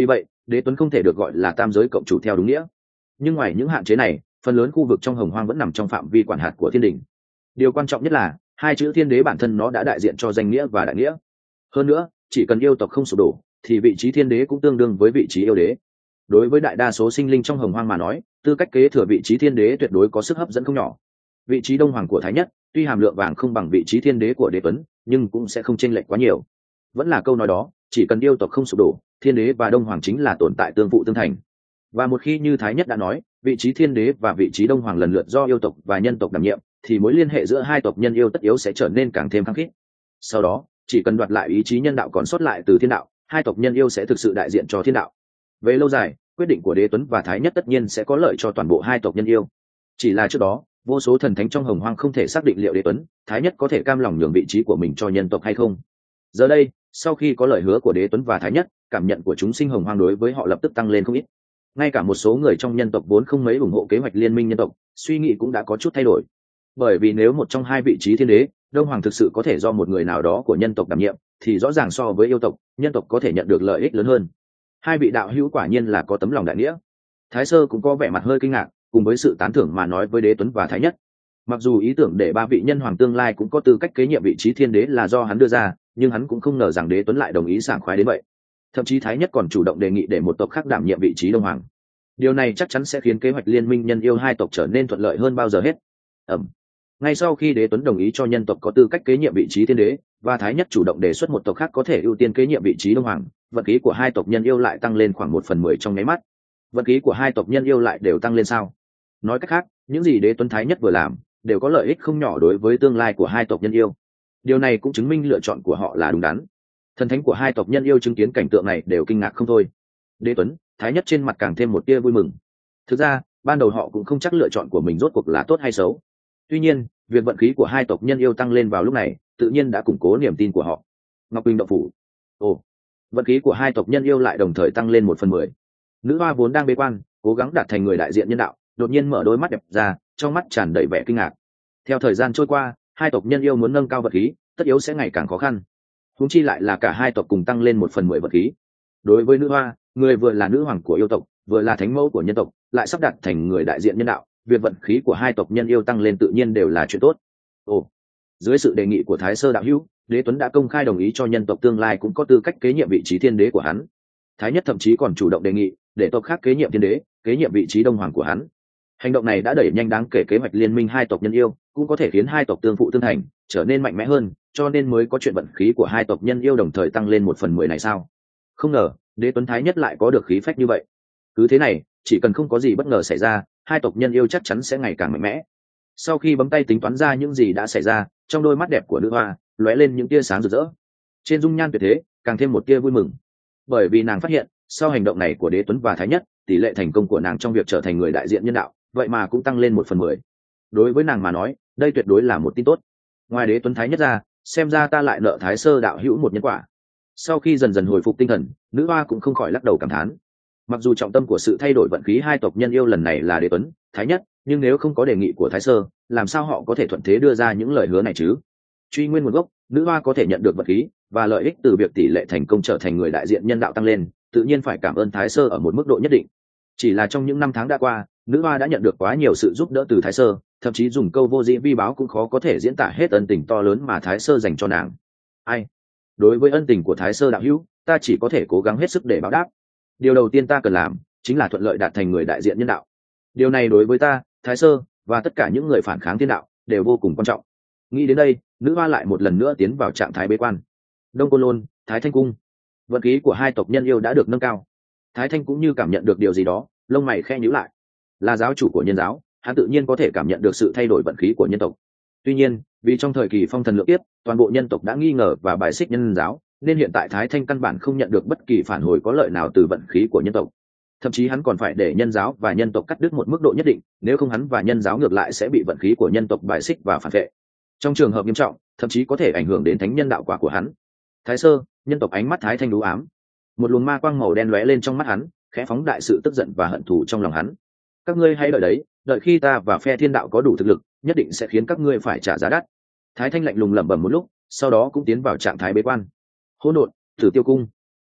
đế tuấn không thể được gọi là tam giới cộng chủ theo đúng nghĩa. Nhưng ngoài những hạn chế này, phần lớn khu vực trong hồng hoang vẫn nằm trong phạm vi quản hạt của thiên đình. Điều quan trọng nhất là hai chữ thiên đế bản thân nó đã đại diện cho danh nghĩa và đại nghĩa. Hơn nữa, chỉ cần yêu tộc không sụp đổ thì vị trí thiên đế cũng tương đương với vị trí yêu đế. Đối với đại đa số sinh linh trong hồng hoang mà nói, tư cách kế thừa vị trí thiên đế tuyệt đối có sức hấp dẫn không nhỏ. Vị trí đông hoàng của thái nhất tuy hàm lượng vàng không bằng vị trí thiên đế của đế tuấn, nhưng cũng sẽ không chênh lệch quá nhiều. Vẫn là câu nói đó, chỉ cần yêu tộc không sụp đổ, thiên đế và đông hoàng chính là tồn tại tương phụ tương thành. Và một khi như thái nhất đã nói, vị trí thiên đế và vị trí đông hoàng lần lượt do yêu tộc và nhân tộc đảm nhiệm, thì mối liên hệ giữa hai tộc nhân yêu tất yếu sẽ trở nên càng thêm khăng khít. Sau đó, chỉ cần đoạt lại ý chí nhân đạo còn sót lại từ thiên đạo, hai tộc nhân yêu sẽ thực sự đại diện cho thiên đạo. Về lâu dài, quyết định của đế tuấn và thái nhất tất nhiên sẽ có lợi cho toàn bộ hai tộc nhân yêu. Chỉ là trước đó, vô số thần thánh trong hồng hoang không thể xác định liệu đế tuấn, thái nhất có thể cam lòng nhường vị trí của mình cho nhân tộc hay không. Giờ đây, sau khi có lời hứa của đế tuấn và thái nhất, cảm nhận của chúng sinh hồng hoang đối với họ lập tức tăng lên không ít. Ngay cả một số người trong nhân tộc vốn không mấy ủng hộ kế hoạch liên minh nhân tộc, suy nghĩ cũng đã có chút thay đổi. Bởi vì nếu một trong hai vị trí thiên đế, đông hoàng thực sự có thể do một người nào đó của nhân tộc đảm nhiệm, thì rõ ràng so với yêu tộc, nhân tộc có thể nhận được lợi ích lớn hơn. Hai vị đạo hữu quả nhiên là có tấm lòng đại nghĩa. Thái sơ cũng có vẻ mặt hơi kinh ngạc, cùng với sự tán thưởng mà nói với đế tuấn và thái nhất. Mặc dù ý tưởng để ba vị nhân hoàng tương lai cũng có tư cách kế nhiệm vị trí thiên đế là do hắn đưa ra, nhưng hắn cũng không ngờ rằng đế tuấn lại đồng ý sảng khoái đến vậy. Thậm chí thái nhất còn chủ động đề nghị để một tộc khác đảm nhiệm vị trí đông hoàng. Điều này chắc chắn sẽ khiến kế hoạch liên minh nhân yêu hai tộc trở nên thuận lợi hơn bao giờ hết. Ẩm. Ngay sau khi đế tuấn đồng ý cho nhân tộc có tư cách kế nhiệm vị trí thiên đế, và thái nhất chủ động đề xuất một tộc khác có thể ưu tiên kế nhiệm vị trí đông hoàng, vận khí của hai tộc nhân yêu lại tăng lên khoảng một phần mười trong nháy mắt. Vận khí của hai tộc nhân yêu lại đều tăng lên sao? Nói cách khác, những gì đế tuấn thái nhất vừa làm đều có lợi ích không nhỏ đối với tương lai của hai tộc nhân yêu. Điều này cũng chứng minh lựa chọn của họ là đúng đắn. Thần thánh của hai tộc nhân yêu chứng kiến cảnh tượng này đều kinh ngạc không thôi. Đế tuấn thái nhất trên mặt càng thêm một tia vui mừng. Thực ra ban đầu họ cũng không chắc lựa chọn của mình rốt cuộc là tốt hay xấu. Tuy nhiên, việc vận khí của hai tộc nhân yêu tăng lên vào lúc này tự nhiên đã củng cố niềm tin của họ. Ngọc Quỳnh động phủ. Ồ, vận khí của hai tộc nhân yêu lại đồng thời tăng lên một phần mười. Nữ hoa vốn đang bế quan, cố gắng đạt thành người đại diện nhân đạo, đột nhiên mở đôi mắt đẹp ra, trong mắt tràn đầy vẻ kinh ngạc. Theo thời gian trôi qua, hai tộc nhân yêu muốn nâng cao vận khí, tất yếu sẽ ngày càng khó khăn. Huống chi lại là cả hai tộc cùng tăng lên một phần mười vận khí. Đối với nữ hoa, người vừa là nữ hoàng của yêu tộc, vừa là thánh mẫu của nhân tộc, lại sắp đặt thành người đại diện nhân đạo, việc vận khí của hai tộc nhân yêu tăng lên tự nhiên đều là chuyện tốt. Ồ, dưới sự đề nghị của Thái Sơ đạo hữu, đế tuấn đã công khai đồng ý cho nhân tộc tương lai cũng có tư cách kế nhiệm vị trí thiên đế của hắn. Thái nhất thậm chí còn chủ động đề nghị để tộc khác kế nhiệm thiên đế, kế nhiệm vị trí đông hoàng của hắn. Hành động này đã đẩy nhanh đáng kể kế hoạch liên minh hai tộc nhân yêu, cũng có thể khiến hai tộc tương phụ tương thành, trở nên mạnh mẽ hơn, cho nên mới có chuyện vận khí của hai tộc nhân yêu đồng thời tăng lên một phần mười này sao? Không ngờ, đế tuấn thái nhất lại có được khí phách như vậy. Cứ thế này, chỉ cần không có gì bất ngờ xảy ra, hai tộc nhân yêu chắc chắn sẽ ngày càng mạnh mẽ. Sau khi bấm tay tính toán ra những gì đã xảy ra, trong đôi mắt đẹp của nữ hoa lóe lên những tia sáng rực rỡ. Trên dung nhan tuyệt thế, càng thêm một tia vui mừng. Bởi vì nàng phát hiện, sau hành động này của đế tuấn và thái nhất, tỷ lệ thành công của nàng trong việc trở thành người đại diện nhân đạo, vậy mà cũng tăng lên một phần mười. Đối với nàng mà nói, đây tuyệt đối là một tin tốt. Ngoài đế tuấn thái nhất ra, xem ra ta lại nợ Thái Sơ đạo hữu một nhân quả. Sau khi dần dần hồi phục tinh thần, nữ hoa cũng không khỏi lắc đầu cảm thán. Mặc dù trọng tâm của sự thay đổi vận khí hai tộc nhân yêu lần này là đế tuấn thái nhất, nhưng nếu không có đề nghị của Thái Sơ, làm sao họ có thể thuận thế đưa ra những lời hứa này chứ? Truy nguyên nguồn gốc, nữ hoa có thể nhận được vận khí và lợi ích từ việc tỷ lệ thành công trở thành người đại diện nhân đạo tăng lên, tự nhiên phải cảm ơn Thái Sơ ở một mức độ nhất định. Chỉ là trong những năm tháng đã qua, nữ hoa đã nhận được quá nhiều sự giúp đỡ từ Thái Sơ, thậm chí dùng câu vô dĩ vi báo cũng khó có thể diễn tả hết ân tình to lớn mà Thái Sơ dành cho nàng. Ai? Đối với ân tình của Thái Sơ đạo hữu, ta chỉ có thể cố gắng hết sức để báo đáp. Điều đầu tiên ta cần làm chính là thuận lợi đạt thành người đại diện nhân đạo. Điều này đối với ta, Thái Sơ và tất cả những người phản kháng thiên đạo đều vô cùng quan trọng. Nghĩ đến đây, nữ hoa lại một lần nữa tiến vào trạng thái bế quan. Đông Côn Lôn, Thái Thanh cung. Vận khí của hai tộc nhân yêu đã được nâng cao. Thái Thanh cũng như cảm nhận được điều gì đó, lông mày khe nhíu lại. Là giáo chủ của nhân giáo, hắn tự nhiên có thể cảm nhận được sự thay đổi vận khí của nhân tộc. Tuy nhiên, vì trong thời kỳ phong thần lượng tiếp, toàn bộ nhân tộc đã nghi ngờ và bài xích nhân giáo, nên hiện tại Thái Thanh căn bản không nhận được bất kỳ phản hồi có lợi nào từ vận khí của nhân tộc. Thậm chí hắn còn phải để nhân giáo và nhân tộc cắt đứt một mức độ nhất định, nếu không hắn và nhân giáo ngược lại sẽ bị vận khí của nhân tộc bài xích và phản vệ. Trong trường hợp nghiêm trọng, thậm chí có thể ảnh hưởng đến thánh nhân đạo quả của hắn. Thái Sơ, nhân tộc ánh mắt Thái Thanh đú ám. Một luồng ma quang màu đen lóe lên trong mắt hắn, khẽ phóng đại sự tức giận và hận thù trong lòng hắn. Các ngươi hãy đợi đấy, đợi khi ta và phe thiên đạo có đủ thực lực, nhất định sẽ khiến các ngươi phải trả giá đắt. Thái Thanh lạnh lùng lẩm bẩm một lúc, sau đó cũng tiến vào trạng thái bế quan. Hỗn độn, Tử Tiêu cung.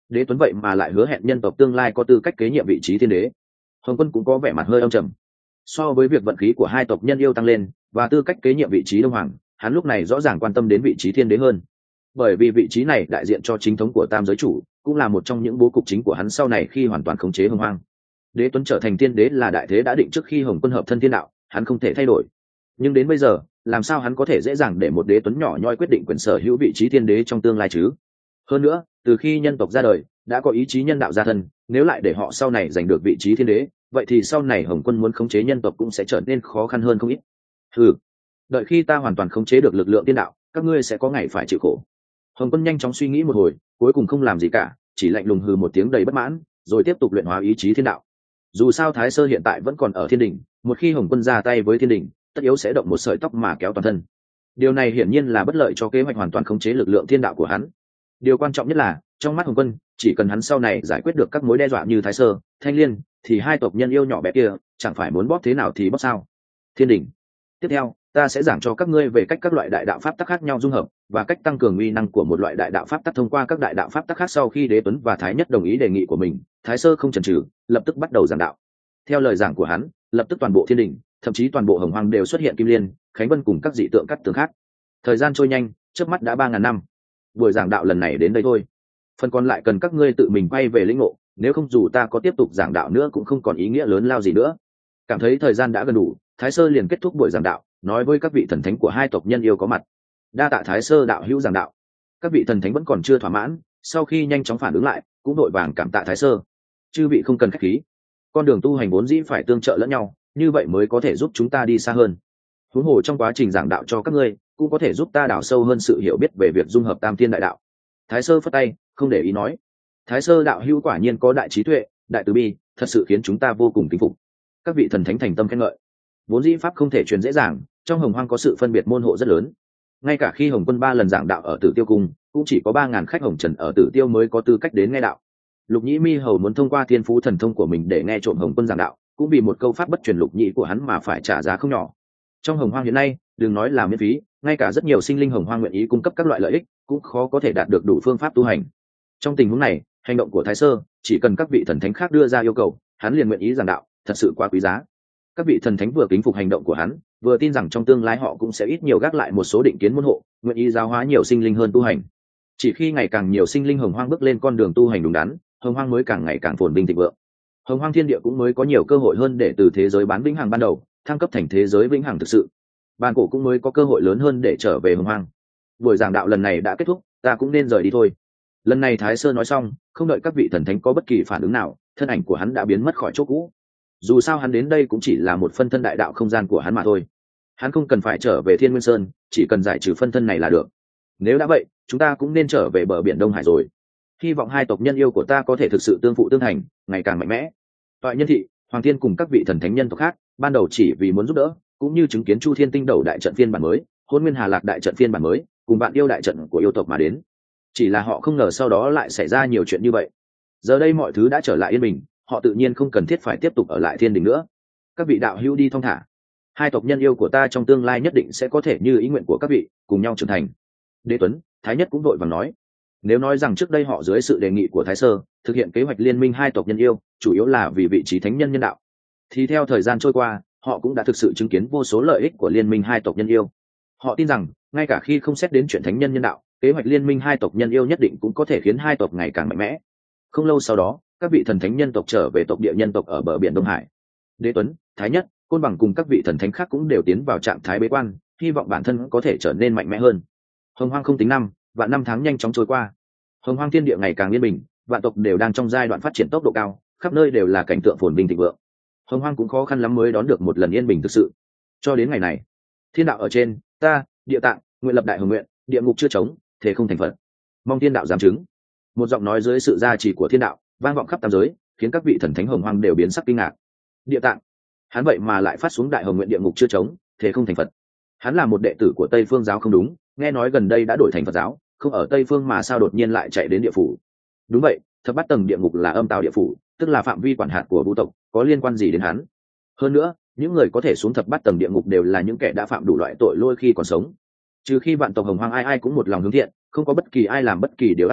Đế Tuấn vậy mà lại hứa hẹn nhân tộc tương lai có tư cách kế nhiệm vị trí thiên đế. Hồng Quân cũng có vẻ mặt hơi âm trầm. So với việc vận khí của hai tộc nhân yêu tăng lên và tư cách kế nhiệm vị trí đông hoàng, hắn lúc này rõ ràng quan tâm đến vị trí thiên đế hơn, bởi vì vị trí này đại diện cho chính thống của tam giới chủ, cũng là một trong những bố cục chính của hắn sau này khi hoàn toàn khống chế hồng hoang. Đế Tuấn trở thành thiên đế là đại thế đã định trước khi Hồng Quân hợp thân thiên đạo, hắn không thể thay đổi. Nhưng đến bây giờ, làm sao hắn có thể dễ dàng để một Đế Tuấn nhỏ nhoi quyết định quyền sở hữu vị trí thiên đế trong tương lai chứ? Hơn nữa, từ khi nhân tộc ra đời, đã có ý chí nhân đạo gia thân, nếu lại để họ sau này giành được vị trí thiên đế, vậy thì sau này Hồng Quân muốn khống chế nhân tộc cũng sẽ trở nên khó khăn hơn không ít. Ừ, đợi khi ta hoàn toàn khống chế được lực lượng thiên đạo, các ngươi sẽ có ngày phải chịu khổ. Hồng Quân nhanh chóng suy nghĩ một hồi, cuối cùng không làm gì cả, chỉ lạnh lùng hừ một tiếng đầy bất mãn, rồi tiếp tục luyện hóa ý chí thiên đạo. Dù sao Thái Sơ hiện tại vẫn còn ở thiên đình, một khi Hồng Quân ra tay với thiên đình, tất yếu sẽ động một sợi tóc mà kéo toàn thân. Điều này hiển nhiên là bất lợi cho kế hoạch hoàn toàn khống chế lực lượng thiên đạo của hắn. Điều quan trọng nhất là, trong mắt Hồng Quân, chỉ cần hắn sau này giải quyết được các mối đe dọa như Thái Sơ, Thanh Liên, thì hai tộc nhân yêu nhỏ bé kia chẳng phải muốn bóp thế nào thì bóp sao. Thiên đình. Tiếp theo, ta sẽ giảng cho các ngươi về cách các loại đại đạo pháp tắc khác nhau dung hợp và cách tăng cường uy năng của một loại đại đạo pháp tắc thông qua các đại đạo pháp tắc khác. Sau khi Đế Tuấn và Thái Nhất đồng ý đề nghị của mình, Thái Sơ không chần chừ, lập tức bắt đầu giảng đạo. Theo lời giảng của hắn, lập tức toàn bộ thiên đình, thậm chí toàn bộ hồng hoang đều xuất hiện kim liên, khánh vân cùng các dị tượng cắt tường khác. Thời gian trôi nhanh, chớp mắt đã ba ngàn năm. Buổi giảng đạo lần này đến đây thôi. Phần còn lại cần các ngươi tự mình quay về lĩnh ngộ, nếu không dù ta có tiếp tục giảng đạo nữa cũng không còn ý nghĩa lớn lao gì nữa. Cảm thấy thời gian đã gần đủ, Thái Sơ liền kết thúc buổi giảng đạo, nói với các vị thần thánh của hai tộc nhân yêu có mặt: đa tạ Thái Sơ đạo hữu giảng đạo. Các vị thần thánh vẫn còn chưa thỏa mãn, sau khi nhanh chóng phản ứng lại, cũng đội vàng cảm tạ Thái Sơ. Chư vị không cần khách khí, con đường tu hành vốn dĩ phải tương trợ lẫn nhau, như vậy mới có thể giúp chúng ta đi xa hơn. Huống hồ trong quá trình giảng đạo cho các ngươi, cũng có thể giúp ta đào sâu hơn sự hiểu biết về việc dung hợp tam thiên đại đạo. Thái Sơ phất tay, không để ý nói: Thái Sơ đạo hữu quả nhiên có đại trí tuệ, đại từ bi, thật sự khiến chúng ta vô cùng kính phục. Các vị thần thánh thành tâm khen ngợi. Vốn dĩ pháp không thể truyền dễ dàng, trong hồng hoang có sự phân biệt môn hộ rất lớn. Ngay cả khi Hồng Quân ba lần giảng đạo ở Tử Tiêu Cung, cũng chỉ có ba ngàn khách hồng trần ở Tử Tiêu mới có tư cách đến nghe đạo. Lục Nhĩ Mi Hầu muốn thông qua thiên phú thần thông của mình để nghe trộm Hồng Quân giảng đạo, cũng vì một câu pháp bất truyền lục nhĩ của hắn mà phải trả giá không nhỏ. Trong hồng hoang hiện nay, đừng nói là miễn phí, ngay cả rất nhiều sinh linh hồng hoang nguyện ý cung cấp các loại lợi ích, cũng khó có thể đạt được đủ phương pháp tu hành. Trong tình huống này, hành động của Thái Sơ, chỉ cần các vị thần thánh khác đưa ra yêu cầu, hắn liền nguyện ý giảng đạo, thật sự quá quý giá. Các vị thần thánh vừa kính phục hành động của hắn, vừa tin rằng trong tương lai họ cũng sẽ ít nhiều gác lại một số định kiến môn hộ, nguyện ý giáo hóa nhiều sinh linh hơn tu hành. Chỉ khi ngày càng nhiều sinh linh hồng hoang bước lên con đường tu hành đúng đắn, hồng hoang mới càng ngày càng phồn vinh thịnh vượng. Hồng hoang thiên địa cũng mới có nhiều cơ hội hơn để từ thế giới bán vĩnh hằng ban đầu thăng cấp thành thế giới vĩnh hằng thực sự. Bàn cổ cũng mới có cơ hội lớn hơn để trở về hồng hoang. Buổi giảng đạo lần này đã kết thúc, ta cũng nên rời đi thôi. Lần này Thái Sơ nói xong, không đợi các vị thần thánh có bất kỳ phản ứng nào, thân ảnh của hắn đã biến mất khỏi chỗ cũ. Dù sao hắn đến đây cũng chỉ là một phân thân đại đạo không gian của hắn mà thôi. Hắn không cần phải trở về Thiên Nguyên Sơn, chỉ cần giải trừ phân thân này là được. Nếu đã vậy, chúng ta cũng nên trở về bờ biển Đông Hải rồi. Hy vọng hai tộc nhân yêu của ta có thể thực sự tương phụ tương thành, ngày càng mạnh mẽ. Toại Nhân Thị, Hoàng Thiên cùng các vị thần thánh nhân tộc khác, ban đầu chỉ vì muốn giúp đỡ, cũng như chứng kiến Chu Thiên Tinh Đầu đại trận phiên bản mới, Hôn Nguyên Hà Lạc đại trận phiên bản mới, cùng bạn yêu đại trận của yêu tộc mà đến. Chỉ là họ không ngờ sau đó lại xảy ra nhiều chuyện như vậy. Giờ đây mọi thứ đã trở lại yên bình, họ tự nhiên không cần thiết phải tiếp tục ở lại thiên đình nữa. Các vị đạo hữu đi thong thả, hai tộc nhân yêu của ta trong tương lai nhất định sẽ có thể như ý nguyện của các vị, cùng nhau trưởng thành. Đế Tuấn, Thái Nhất cũng vội vàng nói. Nếu nói rằng trước đây họ dưới sự đề nghị của Thái Sơ thực hiện kế hoạch liên minh hai tộc nhân yêu chủ yếu là vì vị trí thánh nhân nhân đạo, thì theo thời gian trôi qua họ cũng đã thực sự chứng kiến vô số lợi ích của liên minh hai tộc nhân yêu. Họ tin rằng ngay cả khi không xét đến chuyện thánh nhân nhân đạo, kế hoạch liên minh hai tộc nhân yêu nhất định cũng có thể khiến hai tộc ngày càng mạnh mẽ. Không lâu sau đó, các vị thần thánh nhân tộc trở về tộc địa nhân tộc ở bờ biển Đông Hải. Đế Tuấn, Thái Nhất, Côn Bằng cùng các vị thần thánh khác cũng đều tiến vào trạng thái bế quan, hy vọng bản thân có thể trở nên mạnh mẽ hơn. Hồng hoang không tính năm và năm tháng nhanh chóng trôi qua. Hồng hoang thiên địa ngày càng yên bình, vạn tộc đều đang trong giai đoạn phát triển tốc độ cao, khắp nơi đều là cảnh tượng phồn vinh thịnh vượng. Hồng hoang cũng khó khăn lắm mới đón được một lần yên bình thực sự. Cho đến ngày này, thiên đạo ở trên, ta, Địa Tạng, nguyện lập đại hồng nguyện, địa ngục chưa trống, thế không thành phật. Mong thiên đạo giám chứng. Một giọng nói dưới sự gia trì của thiên đạo vang vọng khắp tam giới, khiến các vị thần thánh hồng hoang đều biến sắc kinh ngạc. Địa Tạng, hắn vậy mà lại phát xuống đại hồng nguyện địa ngục chưa trống, thế không thành phật. Hắn là một đệ tử của Tây Phương giáo không đúng, nghe nói gần đây đã đổi thành Phật giáo, không ở Tây Phương mà sao đột nhiên lại chạy đến địa phủ? Đúng vậy, thập bát tầng địa ngục là âm tào địa phủ, tức là phạm vi quản hạt của vũ tộc, có liên quan gì đến hắn? Hơn nữa, những người có thể xuống thập bát tầng địa ngục đều là những kẻ đã phạm đủ loại tội lỗi khi còn sống. Trừ khi vạn tộc hồng hoang ai ai cũng một lòng hướng thiện, không có bất kỳ ai làm bất kỳ điều ác nào,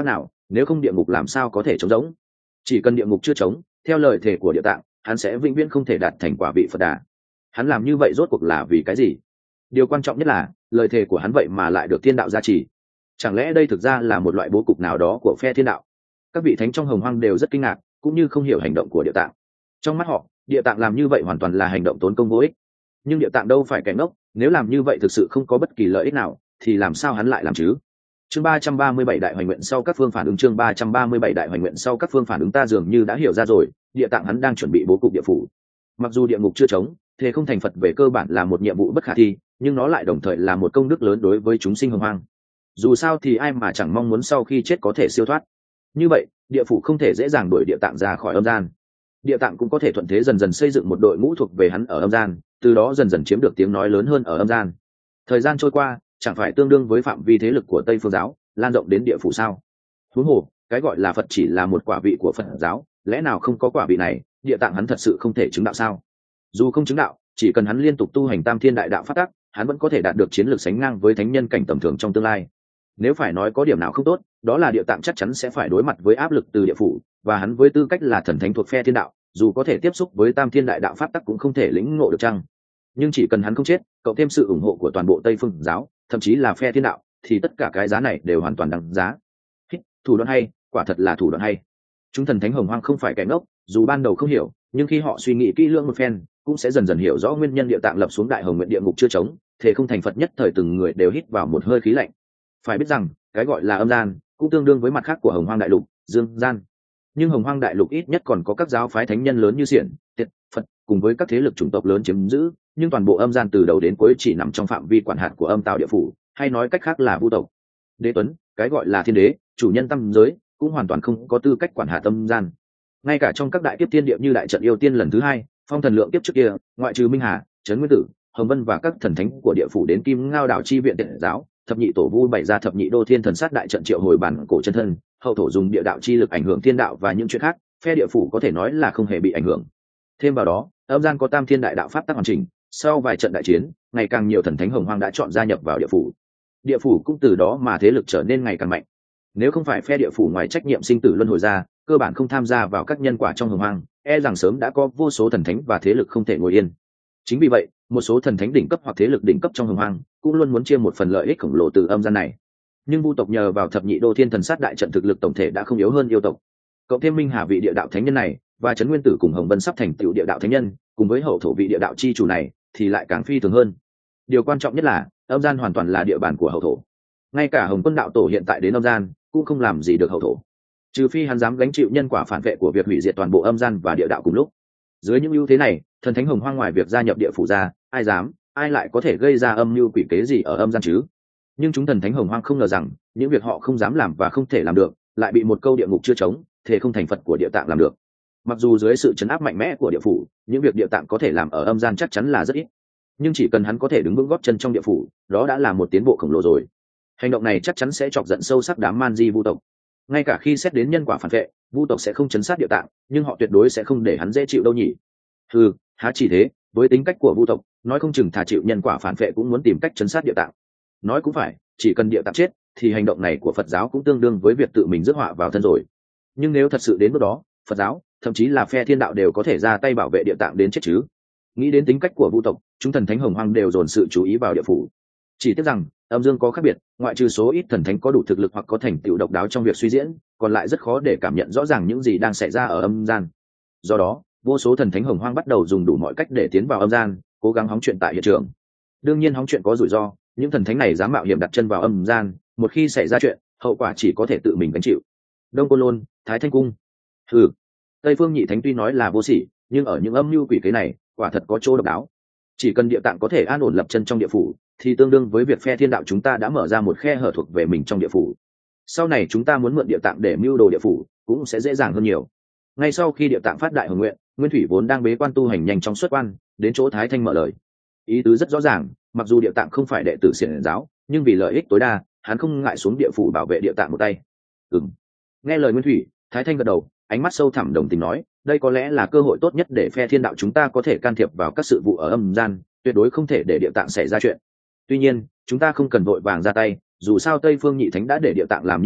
nếu không địa ngục làm sao có thể trống rỗng. Chỉ cần địa ngục chưa trống, theo lời thề của địa tạng, hắn sẽ vĩnh viễn không thể đạt thành quả vị Phật Đà. Hắn làm như vậy rốt cuộc là vì cái gì? Điều quan trọng nhất là lời thề của hắn vậy mà lại được thiên đạo gia trì. Chẳng lẽ đây thực ra là một loại bố cục nào đó của phe thiên đạo? Các vị thánh trong hồng hoang đều rất kinh ngạc, cũng như không hiểu hành động của địa tạng. Trong mắt họ, địa tạng làm như vậy hoàn toàn là hành động tốn công vô ích. Nhưng địa tạng đâu phải kẻ ngốc, nếu làm như vậy thực sự không có bất kỳ lợi ích nào thì làm sao hắn lại làm chứ? Chương ba trăm ba mươi bảy đại hoành nguyện sau các phương phản ứng chương ba trăm ba mươi bảy đại hoành nguyện sau các phương phản ứng ta dường như đã hiểu ra rồi, địa tạng hắn đang chuẩn bị bố cục địa phủ. Mặc dù địa ngục chưa trống, thế không thành Phật về cơ bản là một nhiệm vụ bất khả thi, nhưng nó lại đồng thời là một công đức lớn đối với chúng sinh hồng hoang. Dù sao thì ai mà chẳng mong muốn sau khi chết có thể siêu thoát. Như vậy, địa phủ không thể dễ dàng đuổi địa tạng ra khỏi âm gian. Địa tạng cũng có thể thuận thế dần dần xây dựng một đội ngũ thuộc về hắn ở âm gian, từ đó dần dần chiếm được tiếng nói lớn hơn ở âm gian. Thời gian trôi qua, chẳng phải tương đương với phạm vi thế lực của Tây Phương giáo lan rộng đến địa phủ sao? Huống hồ, cái gọi là Phật chỉ là một quả vị của Phật giáo, lẽ nào không có quả vị này, địa tạng hắn thật sự không thể chứng đạo sao? Dù không chứng đạo, chỉ cần hắn liên tục tu hành Tam Thiên Đại Đạo pháp tắc, hắn vẫn có thể đạt được chiến lược sánh ngang với thánh nhân cảnh tầm thường trong tương lai. Nếu phải nói có điểm nào không tốt, đó là địa tạng chắc chắn sẽ phải đối mặt với áp lực từ địa phủ, và hắn với tư cách là thần thánh thuộc phe thiên đạo, dù có thể tiếp xúc với Tam Thiên Đại Đạo pháp tắc cũng không thể lĩnh ngộ được chăng? Nhưng chỉ cần hắn không chết, cộng thêm sự ủng hộ của toàn bộ Tây Phương giáo, thậm chí là phe thiên đạo, thì tất cả cái giá này đều hoàn toàn đáng giá. Hít, thủ đoạn hay, quả thật là thủ đoạn hay. Chúng thần thánh hồng hoang không phải kẻ ngốc, dù ban đầu không hiểu, nhưng khi họ suy nghĩ kỹ lưỡng một phen, cũng sẽ dần dần hiểu rõ nguyên nhân địa tạng lập xuống đại hồng nguyện địa ngục chưa trống, thế không thành Phật nhất thời từng người đều hít vào một hơi khí lạnh. Phải biết rằng, cái gọi là âm gian, cũng tương đương với mặt khác của hồng hoang đại lục, dương gian. Nhưng hồng hoang đại lục ít nhất còn có các giáo phái thánh nhân lớn như xiển, tiệt, Phật, cùng với các thế lực chủng tộc lớn chiếm giữ, nhưng toàn bộ âm gian từ đầu đến cuối chỉ nằm trong phạm vi quản hạt của âm tào địa phủ, hay nói cách khác là vu tộc. Đế tuấn, cái gọi là thiên đế, chủ nhân tam giới, cũng hoàn toàn không có tư cách quản hạt âm gian. Ngay cả trong các đại kiếp tiên địa như đại trận yêu tiên lần thứ hai, phong thần lượng kiếp trước kia, ngoại trừ minh hà, trấn nguyên tử, hồng vân và các thần thánh của địa phủ đến kim ngao đảo chi viện tiện giáo, thập nhị tổ vu bày ra thập nhị đô thiên thần sát đại trận triệu hồi bản cổ chân thân, hậu thổ dùng địa đạo chi lực ảnh hưởng thiên đạo và những chuyện khác, phe địa phủ có thể nói là không hề bị ảnh hưởng. Thêm vào đó, âm gian có tam thiên đại đạo pháp tắc hoàn chỉnh, sau vài trận đại chiến, ngày càng nhiều thần thánh hồng hoang đã chọn gia nhập vào địa phủ. Địa phủ cũng từ đó mà thế lực trở nên ngày càng mạnh. Nếu không phải phe địa phủ ngoài trách nhiệm sinh tử luân hồi ra, cơ bản không tham gia vào các nhân quả trong hồng hoang, e rằng sớm đã có vô số thần thánh và thế lực không thể ngồi yên. Chính vì vậy, một số thần thánh đỉnh cấp hoặc thế lực đỉnh cấp trong hồng hoang cũng luôn muốn chia một phần lợi ích khổng lồ từ âm gian này. Nhưng vu tộc nhờ vào thập nhị đô thiên thần sát đại trận thực lực tổng thể đã không yếu hơn yêu tộc. Cộng thêm minh hà vị địa đạo thánh nhân này và trấn nguyên tử cùng hồng vân sắp thành tựu địa đạo thánh nhân, cùng với hậu thổ vị địa đạo chi chủ này, thì lại càng phi thường hơn. Điều quan trọng nhất là âm gian hoàn toàn là địa bàn của hậu thổ. Ngay cả hồng quân đạo tổ hiện tại đến âm gian cũng không làm gì được hậu thổ, trừ phi hắn dám gánh chịu nhân quả phản vệ của việc hủy diệt toàn bộ âm gian và địa đạo cùng lúc. Dưới những ưu thế này, thần thánh hồng hoang ngoài việc gia nhập địa phủ ra, ai dám, ai lại có thể gây ra âm mưu quỷ kế gì ở âm gian chứ? Nhưng chúng thần thánh hồng hoang không ngờ rằng những việc họ không dám làm và không thể làm được lại bị một câu địa ngục chưa trống, thế không thành Phật của địa tạng làm được. Mặc dù dưới sự chấn áp mạnh mẽ của địa phủ, những việc địa tạng có thể làm ở âm gian chắc chắn là rất ít, nhưng chỉ cần hắn có thể đứng vững gót chân trong địa phủ, đó đã là một tiến bộ khổng lồ rồi. Hành động này chắc chắn sẽ chọc giận sâu sắc đám man di vu tộc. Ngay cả khi xét đến nhân quả phản vệ, vu tộc sẽ không chấn sát địa tạng, nhưng họ tuyệt đối sẽ không để hắn dễ chịu đâu nhỉ. Ừ, há chỉ thế, với tính cách của vu tộc, nói không chừng thà chịu nhân quả phản vệ cũng muốn tìm cách chấn sát địa tạng. Nói cũng phải, chỉ cần địa tạng chết thì hành động này của Phật giáo cũng tương đương với việc tự mình rước họa vào thân rồi. Nhưng nếu thật sự đến lúc đó, Phật giáo, thậm chí là phe thiên đạo đều có thể ra tay bảo vệ địa tạng đến chết chứ. Nghĩ đến tính cách của vu tộc, chúng thần thánh hồng hoang đều dồn sự chú ý vào địa phủ. Chỉ tiếc rằng âm dương có khác biệt, ngoại trừ số ít thần thánh có đủ thực lực hoặc có thành tựu độc đáo trong việc suy diễn, còn lại rất khó để cảm nhận rõ ràng những gì đang xảy ra ở âm gian. Do đó, vô số thần thánh hồng hoang bắt đầu dùng đủ mọi cách để tiến vào âm gian, cố gắng hóng chuyện tại hiện trường. Đương nhiên hóng chuyện có rủi ro, những thần thánh này dám mạo hiểm đặt chân vào âm gian, một khi xảy ra chuyện, hậu quả chỉ có thể tự mình gánh chịu. Đông Côn Lôn, Thái Thanh Cung. Ừ, Tây Phương Nhị Thánh tuy nói là vô sỉ, nhưng ở những âm mưu quỷ kế này, quả thật có chỗ độc đáo. Chỉ cần địa tạng có thể an ổn lập chân trong địa phủ, thì tương đương với việc phe thiên đạo chúng ta đã mở ra một khe hở thuộc về mình trong địa phủ. Sau này chúng ta muốn mượn địa tạng để mưu đồ địa phủ cũng sẽ dễ dàng hơn nhiều. Ngay sau khi địa tạng phát đại hồng nguyện, Nguyên Thủy vốn đang bế quan tu hành nhanh chóng xuất quan, đến chỗ Thái Thanh mở lời. Ý tứ rất rõ ràng, mặc dù địa tạng không phải đệ tử xiển giáo, nhưng vì lợi ích tối đa, hắn không ngại xuống địa phủ bảo vệ địa tạng một tay. Ừm. Nghe lời Nguyên Thủy, Thái Thanh gật đầu, ánh mắt sâu thẳm đồng tình nói, đây có lẽ là cơ hội tốt nhất để phe thiên đạo chúng ta có thể can thiệp vào các sự vụ ở âm gian, tuyệt đối không thể để địa tạng xảy ra chuyện. Tuy nhiên, chúng ta không cần vội vàng ra tay, dù sao Tây Phương Nhị Thánh đã để địa tạng làm như vậy,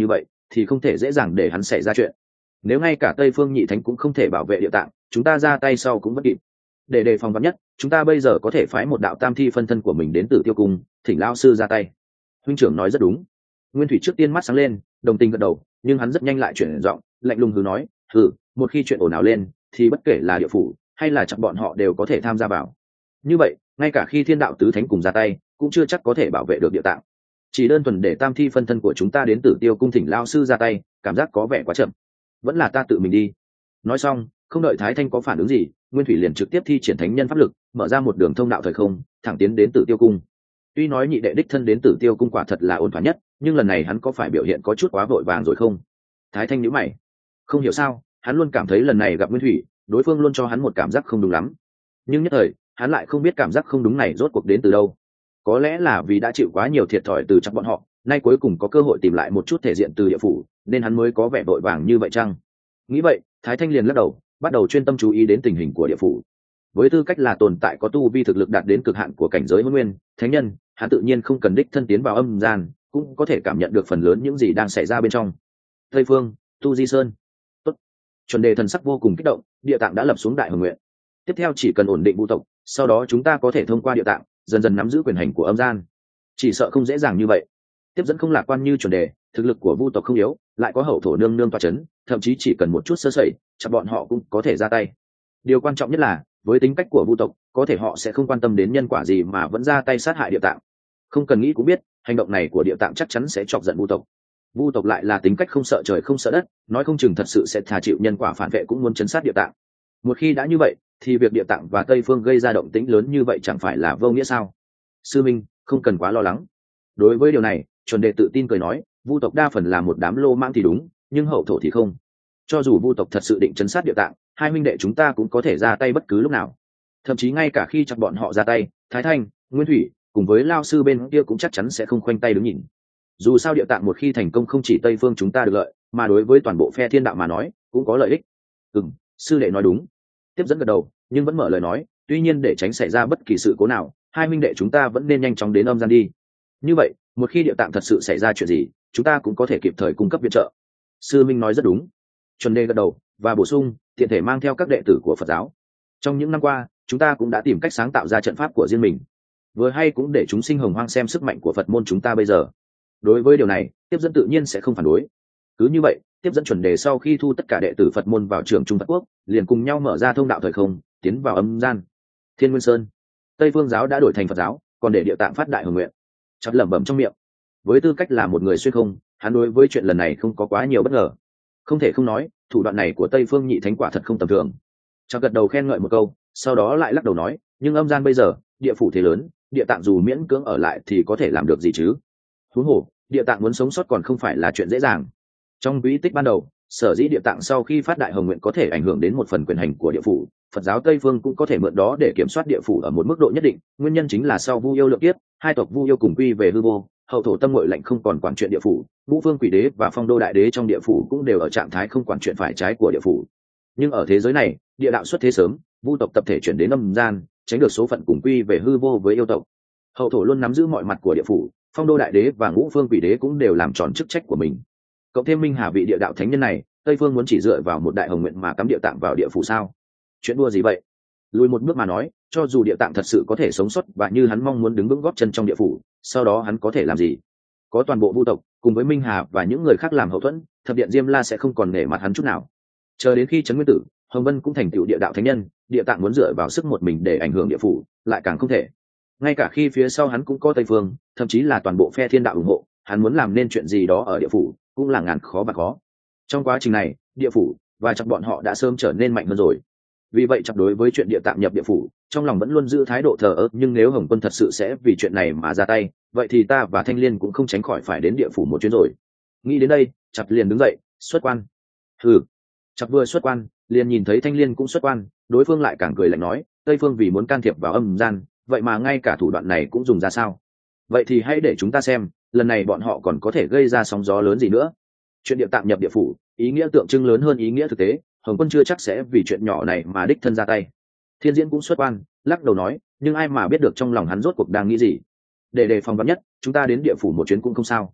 thì không thể dễ dàng để hắn xảy ra chuyện. Nếu ngay cả Tây Phương Nhị Thánh cũng không thể bảo vệ địa tạng, chúng ta ra tay sau cũng bất kịp. Để đề phòng vắn nhất, chúng ta bây giờ có thể phái một đạo tam thi phân thân của mình đến Tử Tiêu Cung, thỉnh lão sư ra tay. Huynh trưởng nói rất đúng. Nguyên Thủy trước tiên mắt sáng lên, đồng tình gật đầu, nhưng hắn rất nhanh lại chuyển giọng, lạnh lùng hừ nói, hừ, một khi chuyện ồn ào lên, thì bất kể là địa phủ hay là chắc bọn họ đều có thể tham gia vào. Như vậy, ngay cả khi Thiên Đạo tứ thánh cùng ra tay, cũng chưa chắc có thể bảo vệ được địa tạng. Chỉ đơn thuần để tam thi phân thân của chúng ta đến Tử Tiêu Cung thỉnh lão sư ra tay, cảm giác có vẻ quá chậm. Vẫn là ta tự mình đi. Nói xong, không đợi Thái Thanh có phản ứng gì, Nguyên Thủy liền trực tiếp thi triển thánh nhân pháp lực, mở ra một đường thông đạo thời không, thẳng tiến đến Tử Tiêu Cung. Tuy nói nhị đệ đích thân đến Tử Tiêu Cung quả thật là ôn hòa nhất, nhưng lần này hắn có phải biểu hiện có chút quá vội vàng rồi không? Thái Thanh nhíu mày, không hiểu sao, hắn luôn cảm thấy lần này gặp Nguyên Thủy, đối phương luôn cho hắn một cảm giác không đúng lắm. Nhưng nhất thời, hắn lại không biết cảm giác không đúng này rốt cuộc đến từ đâu. Có lẽ là vì đã chịu quá nhiều thiệt thòi từ chắc bọn họ, nay cuối cùng có cơ hội tìm lại một chút thể diện từ địa phủ, nên hắn mới có vẻ vội vàng như vậy chăng? Nghĩ vậy, Thái Thanh liền lắc đầu, bắt đầu chuyên tâm chú ý đến tình hình của địa phủ. Với tư cách là tồn tại có tu vi thực lực đạt đến cực hạn của cảnh giới hôn nguyên thánh nhân, hắn tự nhiên không cần đích thân tiến vào âm gian, cũng có thể cảm nhận được phần lớn những gì đang xảy ra bên trong. Tây Phương, Tu Di Sơn. Tốt. Chuẩn đề thần sắc vô cùng kích động, địa tạng đã lập xuống đại hồng nguyện. Tiếp theo chỉ cần ổn định vũ tộc, sau đó chúng ta có thể thông qua địa tạng, dần dần nắm giữ quyền hành của âm gian. Chỉ sợ không dễ dàng như vậy. Tiếp dẫn không lạc quan như chuẩn đề, thực lực của vu tộc không yếu, lại có hậu thổ nương nương toa chấn, thậm chí chỉ cần một chút sơ sẩy, chắc bọn họ cũng có thể ra tay. Điều quan trọng nhất là, với tính cách của vu tộc, có thể họ sẽ không quan tâm đến nhân quả gì mà vẫn ra tay sát hại địa tạng. Không cần nghĩ cũng biết, hành động này của địa tạng chắc chắn sẽ chọc giận vu tộc. Vu tộc lại là tính cách không sợ trời không sợ đất, nói không chừng thật sự sẽ thà chịu nhân quả phản vệ cũng muốn chấn sát địa tạng. Một khi đã như vậy, thì việc địa tạng và Tây Phương gây ra động tĩnh lớn như vậy chẳng phải là vô nghĩa sao? Sư minh, không cần quá lo lắng. Đối với điều này, chuẩn đề tự tin cười nói, vu tộc đa phần là một đám lô mãng thì đúng, nhưng hậu thổ thì không. Cho dù vu tộc thật sự định chấn sát địa tạng, hai huynh đệ chúng ta cũng có thể ra tay bất cứ lúc nào. Thậm chí ngay cả khi chặt bọn họ ra tay, Thái Thanh, Nguyên Thủy cùng với lao sư bên kia cũng chắc chắn sẽ không khoanh tay đứng nhìn. Dù sao địa tạng một khi thành công không chỉ Tây Phương chúng ta được lợi, mà đối với toàn bộ phe thiên đạo mà nói cũng có lợi ích. Ừm, sư đệ nói đúng. Tiếp dẫn gật đầu, nhưng vẫn mở lời nói, tuy nhiên để tránh xảy ra bất kỳ sự cố nào, hai huynh đệ chúng ta vẫn nên nhanh chóng đến âm gian đi. Như vậy, một khi địa tạng thật sự xảy ra chuyện gì, chúng ta cũng có thể kịp thời cung cấp viện trợ. Sư minh nói rất đúng. Chuẩn đề gật đầu và bổ sung, tiện thể mang theo các đệ tử của Phật giáo. Trong những năm qua, chúng ta cũng đã tìm cách sáng tạo ra trận pháp của riêng mình, vừa hay cũng để chúng sinh hồng hoang xem sức mạnh của Phật môn chúng ta bây giờ. Đối với điều này, tiếp dẫn tự nhiên sẽ không phản đối. Cứ như vậy, tiếp dẫn chuẩn đề sau khi thu tất cả đệ tử Phật môn vào trường Trung Phật Quốc, liền cùng nhau mở ra thông đạo thời không, tiến vào âm gian. Thiên Nguyên Sơn, Tây Phương giáo đã đổi thành Phật giáo, còn để địa tạng phát đại hồng nguyện. Chắp lẩm bẩm trong miệng. Với tư cách là một người xuyên không, hắn đối với chuyện lần này không có quá nhiều bất ngờ. Không thể không nói, thủ đoạn này của Tây Phương Nhị Thánh quả thật không tầm thường. Chắp gật đầu khen ngợi một câu, sau đó lại lắc đầu nói, nhưng âm gian bây giờ, địa phủ thế lớn, địa tạng dù miễn cưỡng ở lại thì có thể làm được gì chứ? Huống hồ, địa tạng muốn sống sót còn không phải là chuyện dễ dàng. Trong quỹ tích ban đầu, sở dĩ địa tạng sau khi phát đại hồng nguyện có thể ảnh hưởng đến một phần quyền hành của địa phủ, Phật giáo Tây Phương cũng có thể mượn đó để kiểm soát địa phủ ở một mức độ nhất định. Nguyên nhân chính là sau Vu Yêu lượng kiếp, hai tộc Vu Yêu cùng quy về hư vô, hậu thổ tâm ngội lạnh không còn quản chuyện địa phủ, Ngũ Phương Quỷ Đế và Phong Đô Đại Đế trong địa phủ cũng đều ở trạng thái không quản chuyện phải trái của địa phủ. Nhưng ở thế giới này, địa đạo xuất thế sớm, Vu tộc tập thể chuyển đến âm gian, tránh được số phận cùng quy về hư vô với yêu tộc. Hậu thổ luôn nắm giữ mọi mặt của địa phủ, Phong Đô Đại Đế và Ngũ Phương Quỷ Đế cũng đều làm tròn chức trách của mình. Cộng thêm Minh Hà vị địa đạo thánh nhân này, Tây Phương muốn chỉ dựa vào một đại hồng nguyện mà cắm địa tạng vào địa phủ sao? Chuyện đùa gì vậy? Lùi một bước mà nói, cho dù địa tạng thật sự có thể sống sót và như hắn mong muốn đứng vững gót chân trong địa phủ, sau đó hắn có thể làm gì? Có toàn bộ vu tộc cùng với Minh Hà và những người khác làm hậu thuẫn, thập điện Diêm La sẽ không còn nể mặt hắn chút nào. Chờ đến khi Trấn Nguyên Tử, Hồng Vân cũng thành tựu địa đạo thánh nhân, địa tạng muốn dựa vào sức một mình để ảnh hưởng địa phủ, lại càng không thể. Ngay cả khi phía sau hắn cũng có Tây Phương, thậm chí là toàn bộ phe thiên đạo ủng hộ, hắn muốn làm nên chuyện gì đó ở địa phủ, cũng là ngàn khó và khó. Trong quá trình này, địa phủ và chắc bọn họ đã sớm trở nên mạnh hơn rồi. Vì vậy chắc đối với chuyện địa tạng nhập địa phủ, trong lòng vẫn luôn giữ thái độ thờ ơ, nhưng nếu Hồng Quân thật sự sẽ vì chuyện này mà ra tay, vậy thì ta và Thanh Liên cũng không tránh khỏi phải đến địa phủ một chuyến rồi. Nghĩ đến đây, chặt liền đứng dậy, xuất quan. Hừ. Chặt vừa xuất quan, liền nhìn thấy Thanh Liên cũng xuất quan, đối phương lại càng cười lạnh nói, Tây Phương vì muốn can thiệp vào âm gian, vậy mà ngay cả thủ đoạn này cũng dùng ra sao? Vậy thì hãy để chúng ta xem, lần này bọn họ còn có thể gây ra sóng gió lớn gì nữa. Chuyện địa tạng nhập địa phủ, ý nghĩa tượng trưng lớn hơn ý nghĩa thực tế, Hồng Quân chưa chắc sẽ vì chuyện nhỏ này mà đích thân ra tay. Thiên Diễn cũng xuất quan, lắc đầu nói, nhưng ai mà biết được trong lòng hắn rốt cuộc đang nghĩ gì. Để đề phòng vắn nhất, chúng ta đến địa phủ một chuyến cũng không sao.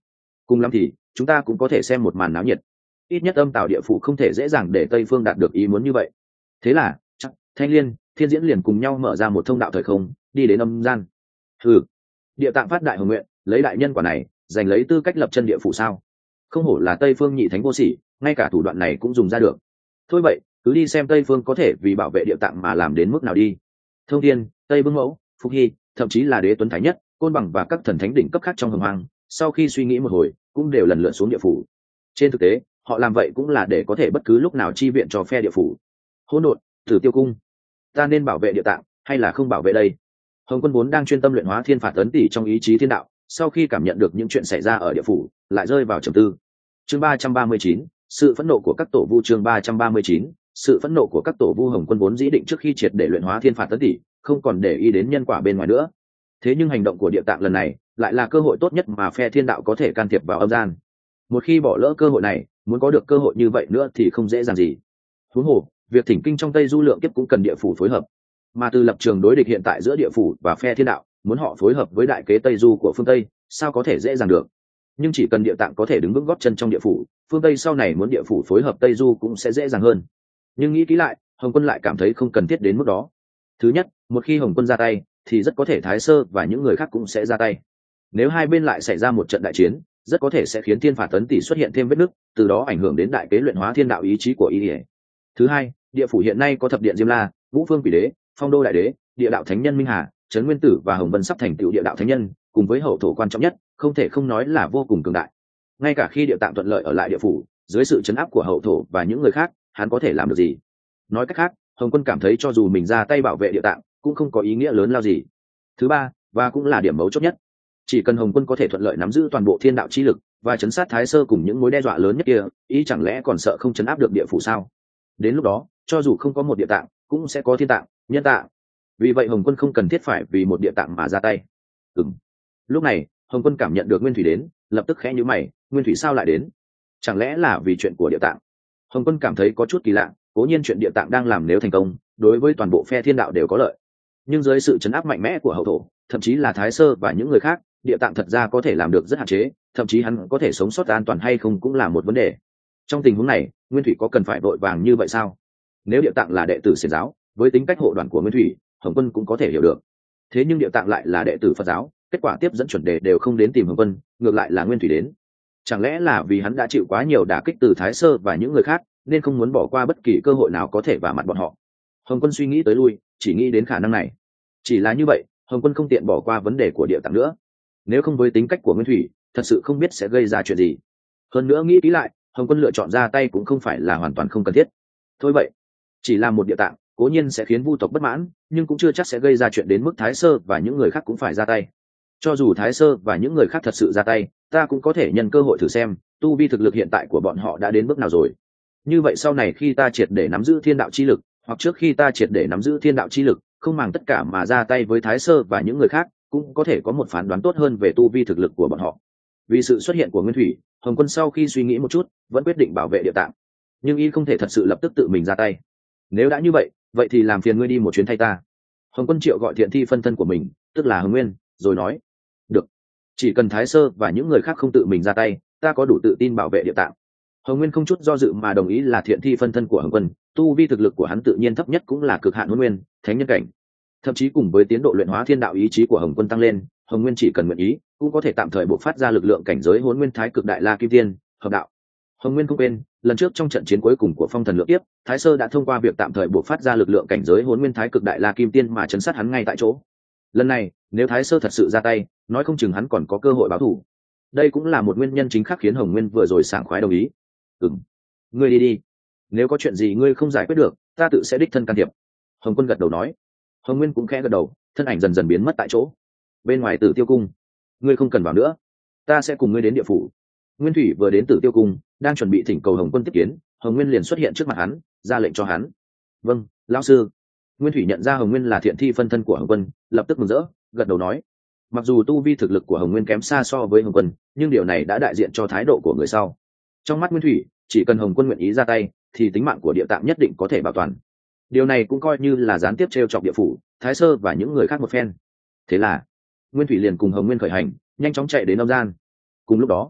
cùng lắm thì chúng ta cũng có thể xem một màn náo nhiệt, ít nhất âm tào địa phủ không thể dễ dàng để tây phương đạt được ý muốn như vậy. Thế là chắc Thanh Liên, Thiên Diễn liền cùng nhau mở ra một thông đạo thời không, đi đến âm gian. Ừ, địa tạng phát đại hồng nguyện, lấy đại nhân quả này giành lấy tư cách lập chân địa phủ sao? Không hổ là tây phương nhị thánh vô sỉ, ngay cả thủ đoạn này cũng dùng ra được. Thôi vậy, cứ đi xem tây phương có thể vì bảo vệ địa tạng mà làm đến mức nào đi. Thông Thiên, Tây Vương Mẫu, Phục Hy, thậm chí là Đế Tuấn Thái Nhất, Côn Bằng và các thần thánh đỉnh cấp khác trong hồng hoang, sau khi suy nghĩ một hồi cũng đều lần lượt xuống địa phủ. Trên thực tế họ làm vậy cũng là để có thể bất cứ lúc nào chi viện cho phe địa phủ. Hỗn độn, Tử Tiêu Cung, ta nên bảo vệ địa tạng hay là không bảo vệ đây? Hồng Quân vốn đang chuyên tâm luyện hóa thiên phạt ấn tỷ trong ý chí thiên đạo, sau khi cảm nhận được những chuyện xảy ra ở địa phủ lại rơi vào trầm tư. Chương ba trăm ba mươi chín, sự phẫn nộ của các tổ vu. Chương ba trăm ba mươi chín, sự phẫn nộ của các tổ vu. Hồng Quân vốn dĩ định trước khi triệt để luyện hóa thiên phạt ấn tỷ không còn để ý đến nhân quả bên ngoài nữa. Thế nhưng hành động của địa tạng lần này lại là cơ hội tốt nhất mà phe thiên đạo có thể can thiệp vào âm gian. Một khi bỏ lỡ cơ hội này, muốn có được cơ hội như vậy nữa thì không dễ dàng gì. Huống hồ việc thỉnh kinh trong Tây Du lượng kiếp cũng cần địa phủ phối hợp, mà từ lập trường đối địch hiện tại giữa địa phủ và phe thiên đạo, muốn họ phối hợp với đại kế Tây Du của phương Tây sao có thể dễ dàng được. Nhưng chỉ cần địa tạng có thể đứng vững gót chân trong địa phủ, phương Tây sau này muốn địa phủ phối hợp Tây Du cũng sẽ dễ dàng hơn. Nhưng nghĩ kỹ lại, Hồng Quân lại cảm thấy không cần thiết đến mức đó. Thứ nhất, một khi Hồng Quân ra tay thì rất có thể Thái Sơ và những người khác cũng sẽ ra tay. Nếu hai bên lại xảy ra một trận đại chiến, rất có thể sẽ khiến thiên phạt ấn tỷ xuất hiện thêm vết nứt, từ đó ảnh hưởng đến đại kế luyện hóa thiên đạo ý chí của y. Thứ hai, địa phủ hiện nay có thập điện Diêm La, Ngũ Phương Quỷ Đế, Phong Đô Đại Đế, địa đạo thánh nhân Minh Hà, Trấn Nguyên Tử và Hồng Vân sắp thành tựu địa đạo thánh nhân, cùng với hậu thổ quan trọng nhất, không thể không nói là vô cùng cường đại. Ngay cả khi địa tạng thuận lợi ở lại địa phủ, dưới sự trấn áp của hậu thổ và những người khác, hắn có thể làm được gì? Nói cách khác, Hồng Quân cảm thấy cho dù mình ra tay bảo vệ địa tạng cũng không có ý nghĩa lớn lao gì. Thứ ba, và cũng là điểm mấu chốt nhất, chỉ cần Hồng Quân có thể thuận lợi nắm giữ toàn bộ thiên đạo chi lực và chấn sát Thái Sơ cùng những mối đe dọa lớn nhất kia, ý chẳng lẽ còn sợ không chấn áp được địa phủ sao? Đến lúc đó, cho dù không có một địa tạng, cũng sẽ có thiên tạng, nhân tạng. Vì vậy Hồng Quân không cần thiết phải vì một địa tạng mà ra tay. Ừm. Lúc này, Hồng Quân cảm nhận được Nguyên Thủy đến, lập tức khẽ nhíu mày, Nguyên Thủy sao lại đến? Chẳng lẽ là vì chuyện của địa tạng? Hồng Quân cảm thấy có chút kỳ lạ, cố nhiên chuyện địa tạng đang làm nếu thành công, đối với toàn bộ phe thiên đạo đều có lợi. Nhưng dưới sự chấn áp mạnh mẽ của hậu thổ, thậm chí là Thái Sơ và những người khác, địa tạng thật ra có thể làm được rất hạn chế, thậm chí hắn có thể sống sót an toàn hay không cũng là một vấn đề. Trong tình huống này, Nguyên Thủy có cần phải vội vàng như vậy sao? Nếu địa tạng là đệ tử Xiển giáo, với tính cách hộ đoàn của Nguyên Thủy, Hồng Quân cũng có thể hiểu được. Thế nhưng địa tạng lại là đệ tử Phật giáo, kết quả tiếp dẫn chuẩn đề đều không đến tìm Hồng Quân, ngược lại là Nguyên Thủy đến. Chẳng lẽ là vì hắn đã chịu quá nhiều đả kích từ Thái Sơ và những người khác, nên không muốn bỏ qua bất kỳ cơ hội nào có thể vả mặt bọn họ? Hồng Quân suy nghĩ tới lui, chỉ nghĩ đến khả năng này. Chỉ là như vậy, Hồng Quân không tiện bỏ qua vấn đề của địa tạng nữa. Nếu không với tính cách của Nguyên Thủy, thật sự không biết sẽ gây ra chuyện gì. Hơn nữa nghĩ kỹ lại, Hồng Quân lựa chọn ra tay cũng không phải là hoàn toàn không cần thiết. Thôi vậy, chỉ là một địa tạng, cố nhiên sẽ khiến vu tộc bất mãn, nhưng cũng chưa chắc sẽ gây ra chuyện đến mức Thái Sơ và những người khác cũng phải ra tay. Cho dù Thái Sơ và những người khác thật sự ra tay, ta cũng có thể nhân cơ hội thử xem tu vi thực lực hiện tại của bọn họ đã đến bước nào rồi. Như vậy sau này khi ta triệt để nắm giữ thiên đạo chi lực, hoặc trước khi ta triệt để nắm giữ thiên đạo chi lực, không màng tất cả mà ra tay với Thái Sơ và những người khác, cũng có thể có một phán đoán tốt hơn về tu vi thực lực của bọn họ. Vì sự xuất hiện của Nguyên Thủy, Hồng Quân sau khi suy nghĩ một chút, vẫn quyết định bảo vệ địa tạng. Nhưng y không thể thật sự lập tức tự mình ra tay. Nếu đã như vậy, vậy thì làm phiền ngươi đi một chuyến thay ta. Hồng Quân triệu gọi thiện thi phân thân của mình, tức là Hồng Nguyên, rồi nói: được, chỉ cần Thái Sơ và những người khác không tự mình ra tay, ta có đủ tự tin bảo vệ địa tạng. Hồng Nguyên không chút do dự mà đồng ý là thiện thi phân thân của Hồng Quân. Tu vi thực lực của hắn tự nhiên thấp nhất cũng là cực hạn Hôn Nguyên, thánh nhân cảnh. Thậm chí cùng với tiến độ luyện hóa thiên đạo ý chí của Hồng Quân tăng lên, Hồng Nguyên chỉ cần nguyện ý, cũng có thể tạm thời bộc phát ra lực lượng cảnh giới Hôn Nguyên Thái Cực Đại La Kim Tiên, hợp đạo. Hồng Nguyên không quên, lần trước trong trận chiến cuối cùng của Phong Thần Lượng Kiếp, Thái Sơ đã thông qua việc tạm thời bộc phát ra lực lượng cảnh giới Hôn Nguyên Thái Cực Đại La Kim Tiên mà chấn sát hắn ngay tại chỗ. Lần này, nếu Thái Sơ thật sự ra tay, nói không chừng hắn còn có cơ hội báo thù. Đây cũng là một nguyên nhân chính khác khiến Hồng Nguyên vừa rồi sảng khoái đồng ý. "Ừm, ngươi đi đi. Nếu có chuyện gì ngươi không giải quyết được, ta tự sẽ đích thân can thiệp." Hồng Quân gật đầu nói. Hồng Nguyên cũng khẽ gật đầu, thân ảnh dần dần biến mất tại chỗ. Bên ngoài Tử Tiêu Cung, "Ngươi không cần vào nữa, ta sẽ cùng ngươi đến địa phủ." Nguyên Thủy vừa đến Tử Tiêu Cung, đang chuẩn bị thỉnh cầu Hồng Quân tiếp kiến, Hồng Nguyên liền xuất hiện trước mặt hắn, ra lệnh cho hắn. "Vâng, lão sư." Nguyên Thủy nhận ra Hồng Nguyên là thiện thi phân thân của Hồng Quân, lập tức mừng rỡ, gật đầu nói. Mặc dù tu vi thực lực của Hồng Nguyên kém xa so với Hồng Quân, nhưng điều này đã đại diện cho thái độ của người sau. Trong mắt Nguyên Thủy, chỉ cần Hồng Quân nguyện ý ra tay, thì tính mạng của địa tạng nhất định có thể bảo toàn. Điều này cũng coi như là gián tiếp trêu chọc địa phủ, Thái Sơ và những người khác một phen. Thế là Nguyên Thủy liền cùng Hồng Nguyên khởi hành, nhanh chóng chạy đến âm gian. Cùng lúc đó,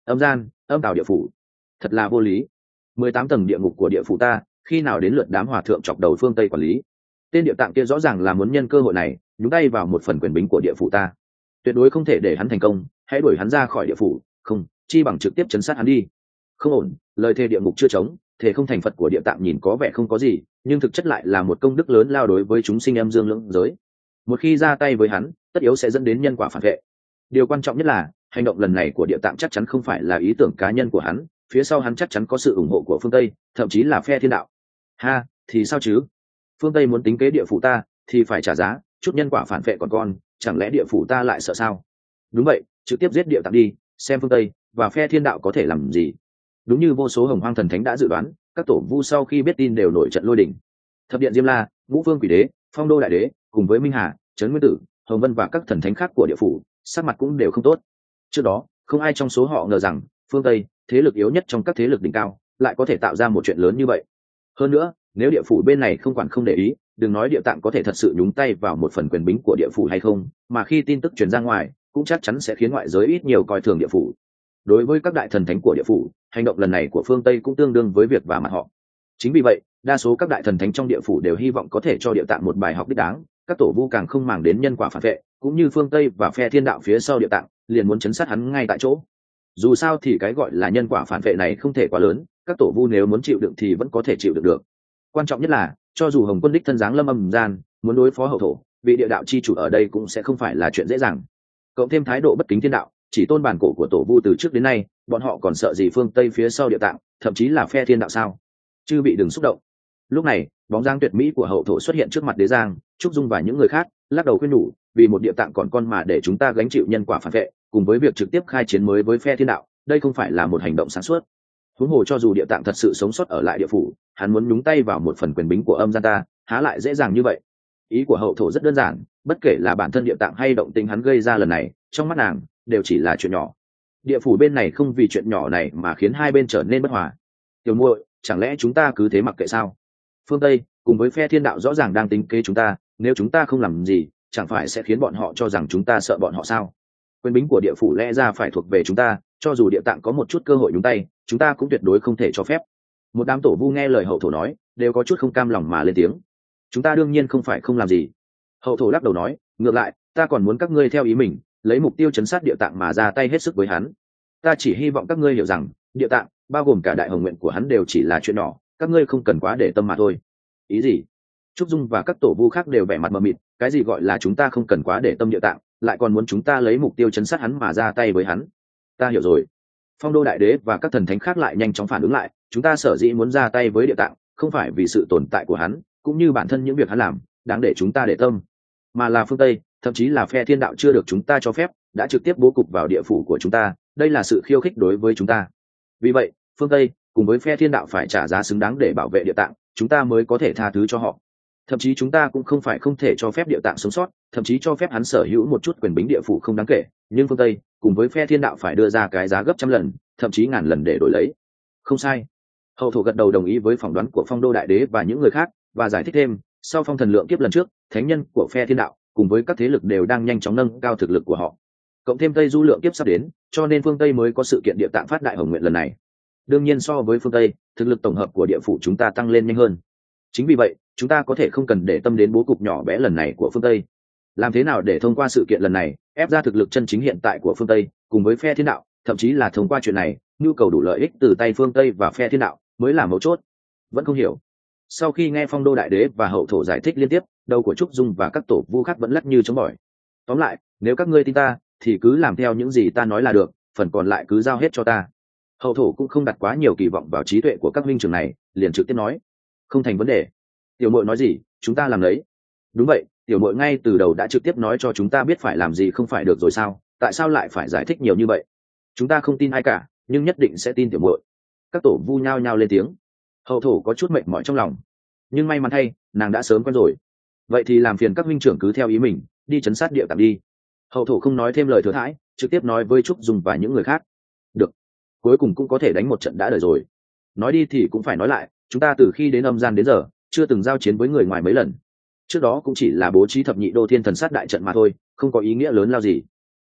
âm gian, âm tào địa phủ, thật là vô lý. Mười tám tầng địa ngục của địa phủ ta, khi nào đến lượt đám hòa thượng chọc đầu phương Tây quản lý? Tên địa tạng kia rõ ràng là muốn nhân cơ hội này nhúng tay vào một phần quyền bính của địa phủ ta, tuyệt đối không thể để hắn thành công. Hãy đuổi hắn ra khỏi địa phủ, không chi bằng trực tiếp chấn sát hắn đi. Không ổn, lời thề địa ngục chưa trống, thể không thành Phật của địa tạng nhìn có vẻ không có gì, nhưng thực chất lại là một công đức lớn lao đối với chúng sinh âm dương lưỡng giới. Một khi ra tay với hắn, tất yếu sẽ dẫn đến nhân quả phản vệ. Điều quan trọng nhất là hành động lần này của địa tạng chắc chắn không phải là ý tưởng cá nhân của hắn, phía sau hắn chắc chắn có sự ủng hộ của phương Tây, thậm chí là phe thiên đạo. Ha, thì sao chứ? Phương Tây muốn tính kế địa phủ ta thì phải trả giá, chút nhân quả phản vệ còn con, chẳng lẽ địa phủ ta lại sợ sao? Đúng vậy, trực tiếp giết địa tạng đi, xem phương Tây và phe thiên đạo có thể làm gì. Đúng như vô số hồng hoang thần thánh đã dự đoán, các tổ vu sau khi biết tin đều nổi trận lôi đình. Thập điện Diêm La, Ngũ Vương Quỷ Đế, Phong Đô Đại Đế cùng với Minh Hà, Trấn Nguyên Tử, Hồng Vân và các thần thánh khác của địa phủ sắc mặt cũng đều không tốt. Trước đó không ai trong số họ ngờ rằng phương Tây, thế lực yếu nhất trong các thế lực đỉnh cao, lại có thể tạo ra một chuyện lớn như vậy. Hơn nữa, nếu địa phủ bên này không quản không để ý, đừng nói địa tạng có thể thật sự nhúng tay vào một phần quyền bính của địa phủ hay không, mà khi tin tức truyền ra ngoài cũng chắc chắn sẽ khiến ngoại giới ít nhiều coi thường địa phủ. Đối với các đại thần thánh của địa phủ, hành động lần này của phương Tây cũng tương đương với việc vả mặt họ. Chính vì vậy, đa số các đại thần thánh trong địa phủ đều hy vọng có thể cho địa tạng một bài học đích đáng. Các tổ vu càng không màng đến nhân quả phản vệ, cũng như phương Tây và phe thiên đạo phía sau địa tạng, liền muốn chấn sát hắn ngay tại chỗ. Dù sao thì cái gọi là nhân quả phản vệ này không thể quá lớn, các tổ vu nếu muốn chịu đựng thì vẫn có thể chịu đựng được. Quan trọng nhất là, cho dù Hồng Quân đích thân dáng lâm âm gian, muốn đối phó hậu thổ, vị địa đạo chi chủ ở đây cũng sẽ không phải là chuyện dễ dàng. Cộng thêm thái độ bất kính thiên đạo, chỉ tôn bản cổ của tổ vu từ trước đến nay, bọn họ còn sợ gì phương Tây phía sau địa tạng, thậm chí là phe thiên đạo sao? Chư bị đừng xúc động. Lúc này, bóng dáng tuyệt mỹ của hậu thổ xuất hiện trước mặt Đế Giang, Trúc Dung và những người khác lắc đầu khuyên nhủ, vì một địa tạng còn con mà để chúng ta gánh chịu nhân quả phản vệ, cùng với việc trực tiếp khai chiến mới với phe thiên đạo, đây không phải là một hành động sáng suốt. Huống hồ cho dù địa tạng thật sự sống sót ở lại địa phủ, hắn muốn nhúng tay vào một phần quyền bính của âm gian ta, há lại dễ dàng như vậy? Ý của hậu thổ rất đơn giản, bất kể là bản thân địa tạng hay động tình hắn gây ra lần này, trong mắt nàng đều chỉ là chuyện nhỏ. Địa phủ bên này không vì chuyện nhỏ này mà khiến hai bên trở nên bất hòa. Tiểu muội, chẳng lẽ chúng ta cứ thế mặc kệ sao? Phương Tây cùng với phe thiên đạo rõ ràng đang tính kế chúng ta, nếu chúng ta không làm gì, chẳng phải sẽ khiến bọn họ cho rằng chúng ta sợ bọn họ sao? Quyền bính của địa phủ lẽ ra phải thuộc về chúng ta, cho dù địa tạng có một chút cơ hội nhúng tay, chúng ta cũng tuyệt đối không thể cho phép. Một đám tổ vu nghe lời hậu thổ nói, đều có chút không cam lòng mà lên tiếng. Chúng ta đương nhiên không phải không làm gì. Hậu thổ lắc đầu nói, ngược lại, ta còn muốn các ngươi theo ý mình, lấy mục tiêu chấn sát địa tạng mà ra tay hết sức với hắn. Ta chỉ hy vọng các ngươi hiểu rằng, địa tạng, bao gồm cả đại hồng nguyện của hắn đều chỉ là chuyện nhỏ, các ngươi không cần quá để tâm mà thôi. Ý gì? Trúc Dung và các tổ vu khác đều vẻ mặt mờ mịt, cái gì gọi là chúng ta không cần quá để tâm địa tạng, lại còn muốn chúng ta lấy mục tiêu chấn sát hắn mà ra tay với hắn. Ta hiểu rồi. Phong Đô Đại Đế và các thần thánh khác lại nhanh chóng phản ứng lại, chúng ta sở dĩ muốn ra tay với địa tạng, không phải vì sự tồn tại của hắn, cũng như bản thân những việc hắn làm, đáng để chúng ta để tâm, mà là phương Tây, thậm chí là phe thiên đạo chưa được chúng ta cho phép, đã trực tiếp bố cục vào địa phủ của chúng ta, đây là sự khiêu khích đối với chúng ta. Vì vậy, phương Tây cùng với phe thiên đạo phải trả giá xứng đáng để bảo vệ địa tạng, chúng ta mới có thể tha thứ cho họ. Thậm chí chúng ta cũng không phải không thể cho phép địa tạng sống sót, thậm chí cho phép hắn sở hữu một chút quyền bính địa phủ không đáng kể, nhưng phương Tây cùng với phe thiên đạo phải đưa ra cái giá gấp trăm lần, thậm chí ngàn lần để đổi lấy. Không sai. Hậu thổ gật đầu đồng ý với phỏng đoán của Phong Đô Đại Đế và những người khác, và giải thích thêm, sau phong thần lượng kiếp lần trước, thánh nhân của phe thiên đạo cùng với các thế lực đều đang nhanh chóng nâng cao thực lực của họ. Cộng thêm Tây Du lượng kiếp sắp đến, cho nên phương Tây mới có sự kiện địa tạng phát đại hồng nguyện lần này. Đương nhiên so với phương Tây, thực lực tổng hợp của địa phủ chúng ta tăng lên nhanh hơn. Chính vì vậy, chúng ta có thể không cần để tâm đến bố cục nhỏ bé lần này của phương Tây. Làm thế nào để thông qua sự kiện lần này, ép ra thực lực chân chính hiện tại của phương Tây, cùng với phe thiên đạo, thậm chí là thông qua chuyện này, nhu cầu đủ lợi ích từ tay phương Tây và phe thiên đạo, mới là mấu chốt. Vẫn không hiểu. Sau khi nghe Phong Đô Đại Đế và hậu thổ giải thích liên tiếp, đầu của Trúc Dung và các tổ vu khác vẫn lắc như chống bỏi. Tóm lại, nếu các ngươi tin ta, thì cứ làm theo những gì ta nói là được, phần còn lại cứ giao hết cho ta. Hậu thổ cũng không đặt quá nhiều kỳ vọng vào trí tuệ của các minh trưởng này, liền trực tiếp nói, không thành vấn đề. Tiểu muội nói gì, chúng ta làm lấy. Đúng vậy, tiểu muội ngay từ đầu đã trực tiếp nói cho chúng ta biết phải làm gì không phải được rồi sao? Tại sao lại phải giải thích nhiều như vậy? Chúng ta không tin ai cả, nhưng nhất định sẽ tin tiểu muội. Các tổ vu nhao nhao lên tiếng. Hậu thổ có chút mệt mỏi trong lòng, nhưng may mắn thay, nàng đã sớm quen rồi. Vậy thì làm phiền các minh trưởng cứ theo ý mình, đi chấn sát địa tạng đi. Hậu thổ không nói thêm lời thừa thãi, trực tiếp nói với Trúc Dung và những người khác. Được, cuối cùng cũng có thể đánh một trận đã đời rồi. Nói đi thì cũng phải nói lại, chúng ta từ khi đến âm gian đến giờ chưa từng giao chiến với người ngoài mấy lần, trước đó cũng chỉ là bố trí thập nhị đô thiên thần sát đại trận mà thôi, không có ý nghĩa lớn lao gì.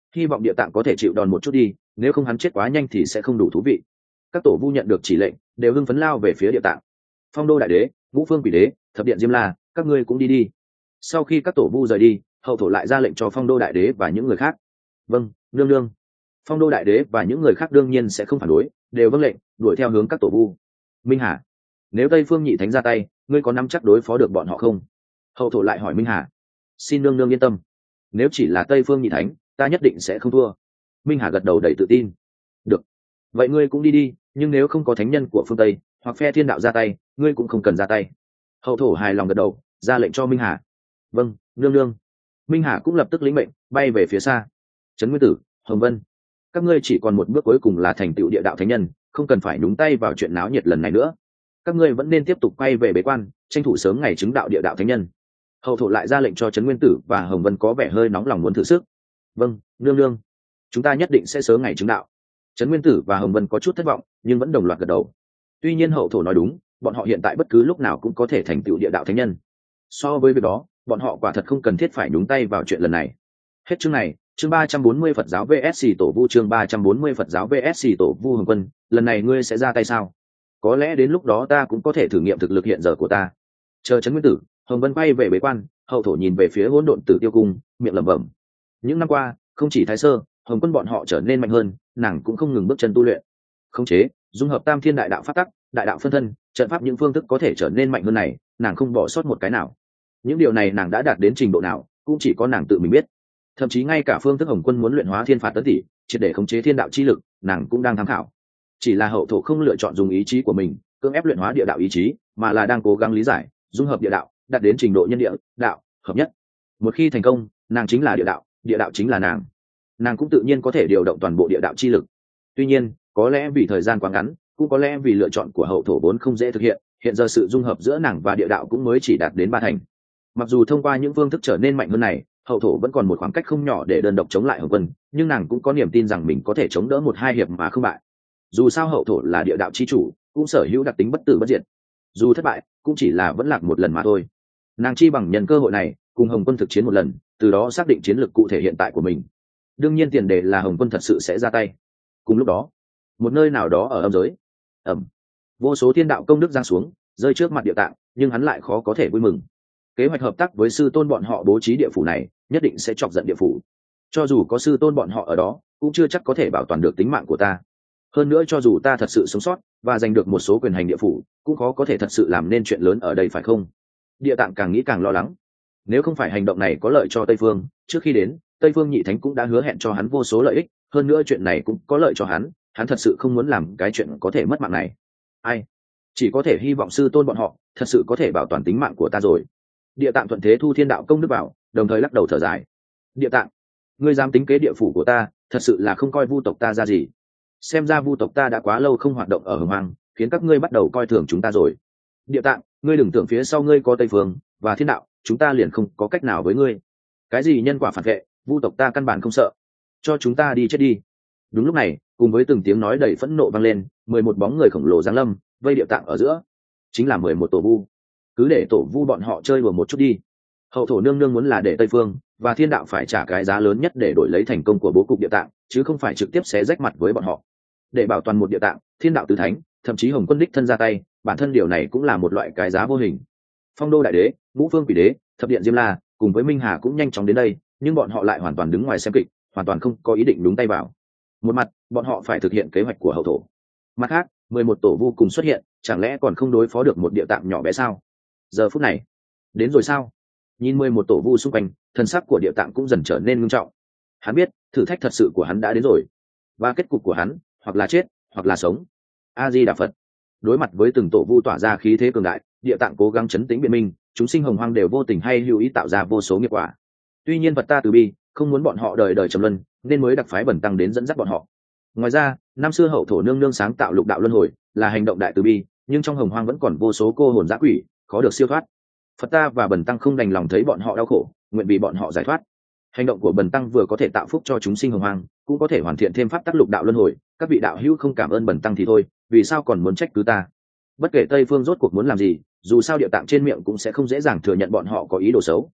hy vọng địa tạng có thể chịu đòn một chút đi, nếu không hắn chết quá nhanh thì sẽ không đủ thú vị. Các tổ vu nhận được chỉ lệnh đều hưng phấn lao về phía địa tạng. Phong đô đại đế, ngũ phương quỷ đế, thập điện diêm la, các ngươi cũng đi đi. Sau khi các tổ vu rời đi, hậu thổ lại ra lệnh cho phong đô đại đế và những người khác. Vâng, nương nương. Phong đô đại đế và những người khác đương nhiên sẽ không phản đối, đều vâng lệnh đuổi theo hướng các tổ vu. Minh Hà, nếu tây phương nhị thánh ra tay, ngươi có nắm chắc đối phó được bọn họ không? Hậu thổ lại hỏi Minh Hà. Xin nương nương yên tâm, nếu chỉ là tây phương nhị thánh, ta nhất định sẽ không thua. Minh Hà gật đầu đầy tự tin. Được, vậy ngươi cũng đi đi, nhưng nếu không có thánh nhân của phương tây hoặc phe thiên đạo ra tay, ngươi cũng không cần ra tay. Hậu thổ hài lòng gật đầu, ra lệnh cho Minh Hà. Vâng, nương nương. Minh Hà cũng lập tức lĩnh mệnh bay về phía xa. Trấn Nguyên Tử, Hồng Vân, các ngươi chỉ còn một bước cuối cùng là thành tựu địa đạo thánh nhân, không cần phải nhúng tay vào chuyện náo nhiệt lần này nữa. Các ngươi vẫn nên tiếp tục quay về bế quan, tranh thủ sớm ngày chứng đạo địa đạo thánh nhân. Hậu thổ lại ra lệnh cho Trấn Nguyên Tử và Hồng Vân có vẻ hơi nóng lòng muốn thử sức. Vâng, nương nương, chúng ta nhất định sẽ sớm ngày chứng đạo. Trấn Nguyên Tử và Hồng Vân có chút thất vọng, nhưng vẫn đồng loạt gật đầu. Tuy nhiên hậu thổ nói đúng, bọn họ hiện tại bất cứ lúc nào cũng có thể thành tựu địa đạo thánh nhân. So với việc đó, bọn họ quả thật không cần thiết phải nhúng tay vào chuyện lần này. Hết chương này, chương ba trăm bốn mươi Phật giáo vê ét xê tổ vu, chương ba trăm bốn mươi Phật giáo vê ét xê tổ vu. Hồng Vân, lần này ngươi sẽ ra tay sao? Có lẽ đến lúc đó ta cũng có thể thử nghiệm thực lực hiện giờ của ta. Chờ Trấn Nguyên Tử, Hồng Vân quay về bế quan, hậu thổ nhìn về phía hỗn độn tử tiêu cung, miệng lẩm bẩm. Những năm qua, không chỉ Thái Sơ, Hồng Quân bọn họ trở nên mạnh hơn, nàng cũng không ngừng bước chân tu luyện. Khống chế, dung hợp tam thiên đại đạo pháp tắc, đại đạo phân thân, trận pháp những phương thức có thể trở nên mạnh hơn này, nàng không bỏ sót một cái nào. Những điều này nàng đã đạt đến trình độ nào, cũng chỉ có nàng tự mình biết. Thậm chí ngay cả phương thức Hồng Quân muốn luyện hóa thiên phạt tấn tỷ, triệt để khống chế thiên đạo chi lực, nàng cũng đang tham khảo. Chỉ là hậu thổ không lựa chọn dùng ý chí của mình cưỡng ép luyện hóa địa đạo ý chí, mà là đang cố gắng lý giải, dung hợp địa đạo, đạt đến trình độ nhân địa, đạo hợp nhất. Một khi thành công, nàng chính là địa đạo, địa đạo chính là nàng. Nàng cũng tự nhiên có thể điều động toàn bộ địa đạo chi lực. Tuy nhiên, có lẽ vì thời gian quá ngắn, cũng có lẽ vì lựa chọn của hậu thổ vốn không dễ thực hiện, hiện giờ sự dung hợp giữa nàng và địa đạo cũng mới chỉ đạt đến ba thành. Mặc dù thông qua những phương thức trở nên mạnh hơn này, hậu thổ vẫn còn một khoảng cách không nhỏ để đơn độc chống lại Hồng Vân, nhưng nàng cũng có niềm tin rằng mình có thể chống đỡ một hai hiệp mà không bại. Dù sao hậu thổ là địa đạo chi chủ, cũng sở hữu đặc tính bất tử bất diệt. Dù thất bại, cũng chỉ là vẫn lạc một lần mà thôi. Nàng chi bằng nhân cơ hội này, cùng Hồng Quân thực chiến một lần, từ đó xác định chiến lược cụ thể hiện tại của mình. Đương nhiên tiền đề là Hồng Quân thật sự sẽ ra tay. Cùng lúc đó, một nơi nào đó ở âm giới, ẩm, vô số thiên đạo công đức giáng xuống, rơi trước mặt địa tạng, nhưng hắn lại khó có thể vui mừng. Kế hoạch hợp tác với sư tôn bọn họ bố trí địa phủ này, nhất định sẽ chọc giận địa phủ. Cho dù có sư tôn bọn họ ở đó, cũng chưa chắc có thể bảo toàn được tính mạng của ta. Hơn nữa cho dù ta thật sự sống sót và giành được một số quyền hành địa phủ, cũng khó có thể thật sự làm nên chuyện lớn ở đây phải không? Địa tạng càng nghĩ càng lo lắng. Nếu không phải hành động này có lợi cho Tây Phương, trước khi đến, Tây Phương Nhị Thánh cũng đã hứa hẹn cho hắn vô số lợi ích, hơn nữa chuyện này cũng có lợi cho hắn, hắn thật sự không muốn làm cái chuyện có thể mất mạng này. Ai? Chỉ có thể hy vọng sư tôn bọn họ thật sự có thể bảo toàn tính mạng của ta rồi. Địa tạng thuận thế thu thiên đạo công đức vào, đồng thời lắc đầu thở dài. Địa tạng, ngươi dám tính kế địa phủ của ta, thật sự là không coi vu tộc ta ra gì. Xem ra vu tộc ta đã quá lâu không hoạt động ở hồng hoang, khiến các ngươi bắt đầu coi thường chúng ta rồi. Địa tạng, ngươi đừng tưởng phía sau ngươi có Tây Phương và thiên đạo, chúng ta liền không có cách nào với ngươi. Cái gì nhân quả phản vệ, vu tộc ta căn bản không sợ. Cho chúng ta đi chết đi. Đúng lúc này, cùng với từng tiếng nói đầy phẫn nộ vang lên, mười một bóng người khổng lồ giáng lâm, vây địa tạng ở giữa, chính là mười một tổ vu. Cứ để tổ vu bọn họ chơi đùa một chút đi. Hậu thổ nương nương muốn là để Tây Phương và thiên đạo phải trả cái giá lớn nhất để đổi lấy thành công của bố cục địa tạng, chứ không phải trực tiếp xé rách mặt với bọn họ. Để bảo toàn một địa tạng, thiên đạo tứ thánh, thậm chí Hồng Quân đích thân ra tay, bản thân điều này cũng là một loại cái giá vô hình. Phong đô đại đế, ngũ phương quỷ đế, thập điện diêm la cùng với Minh Hà cũng nhanh chóng đến đây, nhưng bọn họ lại hoàn toàn đứng ngoài xem kịch, hoàn toàn không có ý định đúng tay vào. Một mặt, bọn họ phải thực hiện kế hoạch của hậu thổ. Mặt khác, mười một tổ vu cùng xuất hiện, chẳng lẽ còn không đối phó được một địa tạng nhỏ bé sao? Giờ phút này, đến rồi sao? Nhìn mười một tổ vu xung quanh, thân sắc của địa tạng cũng dần trở nên ngưng trọng. Hắn biết, thử thách thật sự của hắn đã đến rồi, và kết cục của hắn, hoặc là chết, hoặc là sống. A Di Đà Phật. Đối mặt với từng tổ vu tỏa ra khí thế cường đại, địa tạng cố gắng chấn tĩnh biện minh, chúng sinh hồng hoang đều vô tình hay hữu ý tạo ra vô số nghiệp quả. Tuy nhiên Phật ta từ bi, không muốn bọn họ đời đời trầm luân, nên mới đặc phái bẩn tăng đến dẫn dắt bọn họ. Ngoài ra, năm xưa hậu thổ nương nương sáng tạo lục đạo luân hồi, là hành động đại từ bi, nhưng trong hồng hoang vẫn còn vô số cô hồn dã quỷ, khó được siêu thoát. Phật ta và bẩn tăng không đành lòng thấy bọn họ đau khổ, nguyện vì bọn họ giải thoát. Hành động của bẩn tăng vừa có thể tạo phúc cho chúng sinh hồng hoang, cũng có thể hoàn thiện thêm pháp tắc lục đạo luân hồi. Các vị đạo hữu không cảm ơn bẩn tăng thì thôi, vì sao còn muốn trách cứ ta? Bất kể Tây Phương rốt cuộc muốn làm gì, dù sao địa tạng trên miệng cũng sẽ không dễ dàng thừa nhận bọn họ có ý đồ xấu.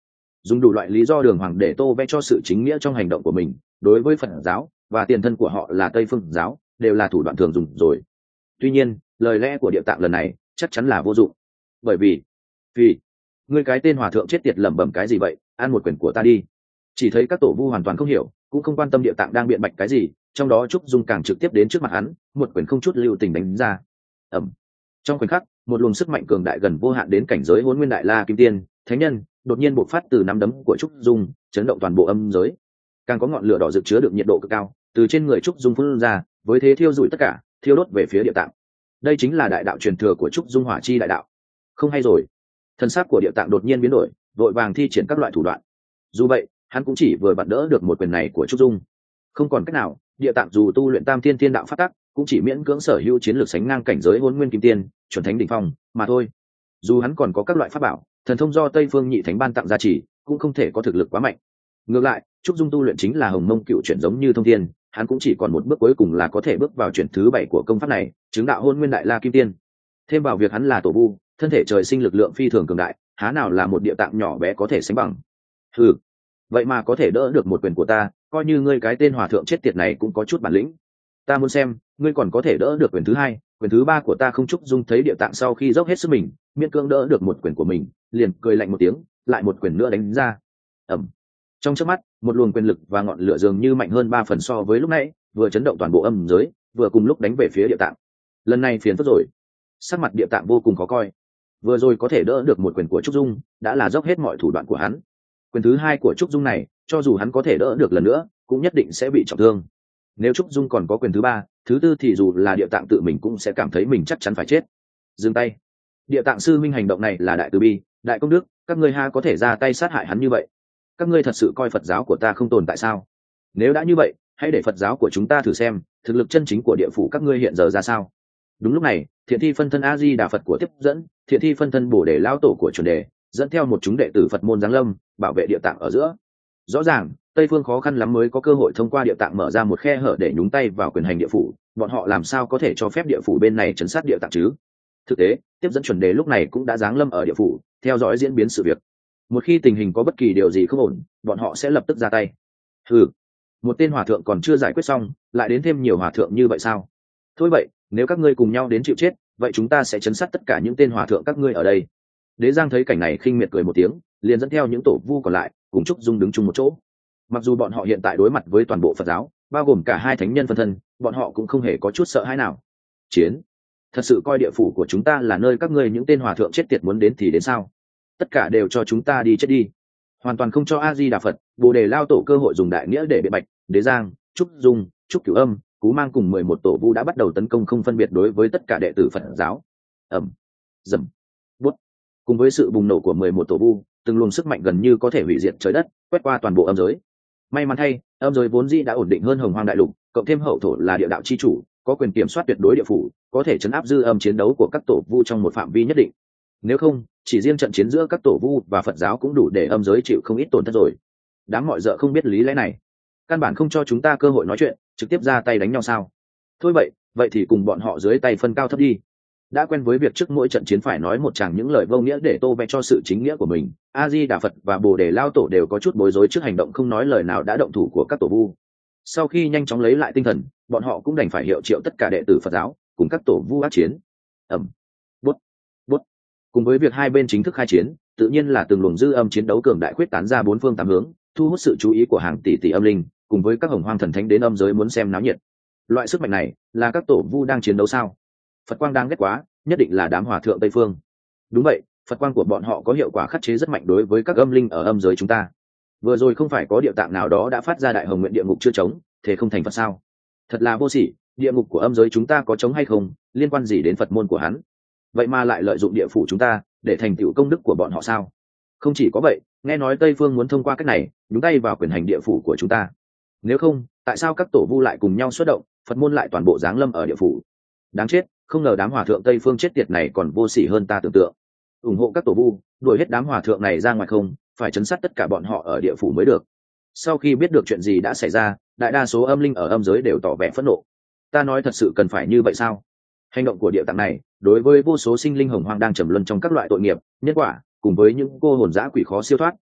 dùng đủ loại lý do đường hoàng để tô vẽ cho sự chính nghĩa trong hành động của mình. Đối với Phật giáo và tiền thân của họ là Tây Phương giáo đều là thủ đoạn thường dùng rồi. Tuy nhiên lời lẽ của Địa Tạng lần này chắc chắn là vô dụng, bởi vì vì ngươi cái tên hòa thượng chết tiệt lẩm bẩm cái gì vậy, ăn một quyển của ta đi. Chỉ thấy các tổ vu hoàn toàn không hiểu, cũng không quan tâm Địa Tạng đang biện bạch cái gì, trong đó Trúc Dung càng trực tiếp đến trước mặt hắn, một quyển không chút lưu tình đánh ra. Ẩm. Trong khoảnh khắc, một luồng sức mạnh cường đại gần vô hạn đến cảnh giới Hỗn Nguyên Đại La Kim Tiên, thánh nhân, đột nhiên bộc phát từ nắm đấm của Trúc Dung, chấn động toàn bộ âm giới. Càng có ngọn lửa đỏ rực chứa được nhiệt độ cực cao, từ trên người Trúc Dung phun ra, với thế thiêu rụi tất cả, thiêu đốt về phía Địa Tạng. Đây chính là đại đạo truyền thừa của Trúc Dung Hỏa Chi đại đạo. Không hay rồi. Thân xác của Địa Tạng đột nhiên biến đổi, vội vàng thi triển các loại thủ đoạn. Dù vậy, hắn cũng chỉ vừa bật đỡ được một quyền này của Trúc Dung. Không còn cách nào, Địa Tạng dù tu luyện Tam Thiên Thiên Đạo pháp tắc, cũng chỉ miễn cưỡng sở hữu chiến lược sánh ngang cảnh giới Hỗn Nguyên Kim Tiên, chuẩn thánh đỉnh phong mà thôi. Dù hắn còn có các loại pháp bảo, thần thông do Tây Phương Nhị Thánh ban tặng gia trì, cũng không thể có thực lực quá mạnh. Ngược lại, Trúc Dung tu luyện chính là Hồng Mông Cựu chuyển giống như thông thiên, hắn cũng chỉ còn một bước cuối cùng là có thể bước vào chuyển thứ bảy của công pháp này, chứng đạo Hôn Nguyên Đại La Kim Tiên. Thêm vào việc hắn là tổ vu, thân thể trời sinh lực lượng phi thường cường đại, há nào là một Địa Tạng nhỏ bé có thể sánh bằng. Hừ, vậy mà có thể đỡ được một quyền của ta, coi như ngươi cái tên hòa thượng chết tiệt này cũng có chút bản lĩnh. Ta muốn xem ngươi còn có thể đỡ được quyền thứ hai, quyền thứ ba của ta không. Trúc Dung thấy Địa Tạng sau khi dốc hết sức mình, miễn cưỡng đỡ được một quyền của mình, liền cười lạnh một tiếng, lại một quyền nữa đánh ra. Ẩm. Trong chớp mắt, một luồng quyền lực và ngọn lửa dường như mạnh hơn ba phần so với lúc nãy, vừa chấn động toàn bộ âm giới, vừa cùng lúc đánh về phía Địa Tạng. Lần này phiền phức rồi. Sắc mặt Địa Tạng vô cùng khó coi. Vừa rồi có thể đỡ được một quyền của Trúc Dung, đã là dốc hết mọi thủ đoạn của hắn. Quyền thứ hai của Trúc Dung này, cho dù hắn có thể đỡ được lần nữa, cũng nhất định sẽ bị trọng thương. Nếu Trúc Dung còn có quyền thứ ba, thứ tư thì dù là Địa Tạng tự mình cũng sẽ cảm thấy mình chắc chắn phải chết. Dừng tay. Địa Tạng sư minh hành động này là đại từ bi, đại công đức, các ngươi ha có thể ra tay sát hại hắn như vậy? Các ngươi thật sự coi Phật giáo của ta không tồn tại sao? Nếu đã như vậy, hãy để Phật giáo của chúng ta thử xem thực lực chân chính của địa phủ các ngươi hiện giờ ra sao. Đúng lúc này, Thiện Thi phân thân A Di Đà Phật của tiếp dẫn, Thiện Thi phân thân Bồ Đề lão tổ của chuẩn đề, dẫn theo một chúng đệ tử Phật môn giáng lâm, bảo vệ Địa Tạng ở giữa. Rõ ràng, Tây Phương khó khăn lắm mới có cơ hội thông qua Địa Tạng mở ra một khe hở để nhúng tay vào quyền hành địa phủ, bọn họ làm sao có thể cho phép địa phủ bên này trấn sát Địa Tạng chứ? Thực tế, tiếp dẫn chuẩn đề lúc này cũng đã giáng lâm ở địa phủ, theo dõi diễn biến sự việc. Một khi tình hình có bất kỳ điều gì không ổn, bọn họ sẽ lập tức ra tay. Ừ, một tên hòa thượng còn chưa giải quyết xong, lại đến thêm nhiều hòa thượng như vậy sao? Thôi vậy, nếu các ngươi cùng nhau đến chịu chết, vậy chúng ta sẽ chấn sát tất cả những tên hòa thượng các ngươi ở đây. Đế Giang thấy cảnh này khinh miệt cười một tiếng, liền dẫn theo những tổ vu còn lại, cùng Trúc Dung đứng chung một chỗ. Mặc dù bọn họ hiện tại đối mặt với toàn bộ Phật giáo, bao gồm cả hai thánh nhân phân thân, bọn họ cũng không hề có chút sợ hãi nào. Chiến, thật sự coi địa phủ của chúng ta là nơi các ngươi những tên hòa thượng chết tiệt muốn đến thì đến sao? Tất cả đều cho chúng ta đi chết đi. Hoàn toàn không cho A Di Đà Phật, Bồ Đề lao tổ cơ hội dùng đại nghĩa để biện bạch. Đế Giang, Trúc Dung, Trúc Cửu Âm, Cú Mang cùng mười một tổ vu đã bắt đầu tấn công không phân biệt đối với tất cả đệ tử Phật giáo. Ầm, dầm, bút. Cùng với sự bùng nổ của mười một tổ vu, từng luồng sức mạnh gần như có thể hủy diệt trời đất, quét qua toàn bộ âm giới. May mắn thay, âm giới vốn dĩ đã ổn định hơn Hồng Hoang đại lục, cộng thêm hậu thổ là địa đạo chi chủ, có quyền kiểm soát tuyệt đối địa phủ, có thể chấn áp dư âm chiến đấu của các tổ vu trong một phạm vi nhất định. Nếu không, chỉ riêng trận chiến giữa các tổ vu và Phật giáo cũng đủ để âm giới chịu không ít tổn thất rồi. Đám mọi dợ không biết lý lẽ này, căn bản không cho chúng ta cơ hội nói chuyện, trực tiếp ra tay đánh nhau sao? Thôi vậy, vậy thì cùng bọn họ dưới tay phân cao thấp đi. Đã quen với việc trước mỗi trận chiến phải nói một tràng những lời vô nghĩa để tô vẽ cho sự chính nghĩa của mình, A Di Đà Phật và Bồ Đề lao tổ đều có chút bối rối trước hành động không nói lời nào đã động thủ của các tổ vu. Sau khi nhanh chóng lấy lại tinh thần, bọn họ cũng đành phải hiệu triệu tất cả đệ tử Phật giáo cùng các tổ vu ác chiến. Ẩm, bút, bút. Cùng với việc hai bên chính thức khai chiến, tự nhiên là từng luồng dư âm chiến đấu cường đại khuyết tán ra bốn phương tám hướng, thu hút sự chú ý của hàng tỷ tỷ âm linh, cùng với các hồng hoang thần thánh đến âm giới muốn xem náo nhiệt. Loại sức mạnh này là các tổ vu đang chiến đấu sao? Phật quang đang ghét quá, nhất định là đám hòa thượng Tây Phương. Đúng vậy, Phật quang của bọn họ có hiệu quả khắc chế rất mạnh đối với các âm linh ở âm giới chúng ta. Vừa rồi không phải có địa tạng nào đó đã phát ra đại hồng nguyện địa ngục chưa chống, thế không thành Phật sao? Thật là vô sỉ, địa ngục của âm giới chúng ta có chống hay không, liên quan gì đến Phật môn của hắn? Vậy mà lại lợi dụng địa phủ chúng ta để thành tựu công đức của bọn họ sao? Không chỉ có vậy, nghe nói Tây Phương muốn thông qua cách này nhúng tay vào quyền hành địa phủ của chúng ta. Nếu không, tại sao các tổ vu lại cùng nhau xuất động, Phật môn lại toàn bộ giáng lâm ở địa phủ? Đáng chết, không ngờ đám hòa thượng Tây Phương chết tiệt này còn vô sỉ hơn ta tưởng tượng. Ủng hộ các tổ vu, đuổi hết đám hòa thượng này ra ngoài không, phải chấn sát tất cả bọn họ ở địa phủ mới được. Sau khi biết được chuyện gì đã xảy ra, đại đa số âm linh ở âm giới đều tỏ vẻ phẫn nộ. Ta nói thật sự cần phải như vậy sao? Hành động của địa tạng này đối với vô số sinh linh hồng hoang đang trầm luân trong các loại tội nghiệp, nhân quả, cùng với những cô hồn dã quỷ khó siêu thoát,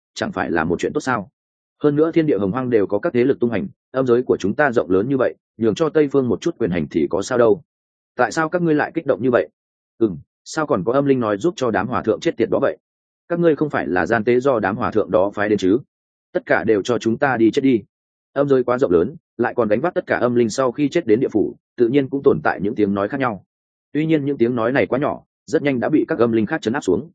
chẳng phải là một chuyện tốt sao? Hơn nữa thiên địa hồng hoang đều có các thế lực tung hành, âm giới của chúng ta rộng lớn như vậy, nhường cho tây phương một chút quyền hành thì có sao đâu? Tại sao các ngươi lại kích động như vậy? Ừm, sao còn có âm linh nói giúp cho đám hòa thượng chết tiệt đó vậy? Các ngươi không phải là gian tế do đám hòa thượng đó phái đến chứ? Tất cả đều cho chúng ta đi chết đi. Âm giới quá rộng lớn, lại còn đánh vác tất cả âm linh sau khi chết đến địa phủ, tự nhiên cũng tồn tại những tiếng nói khác nhau. Tuy nhiên những tiếng nói này quá nhỏ, rất nhanh đã bị các âm linh khác trấn áp xuống.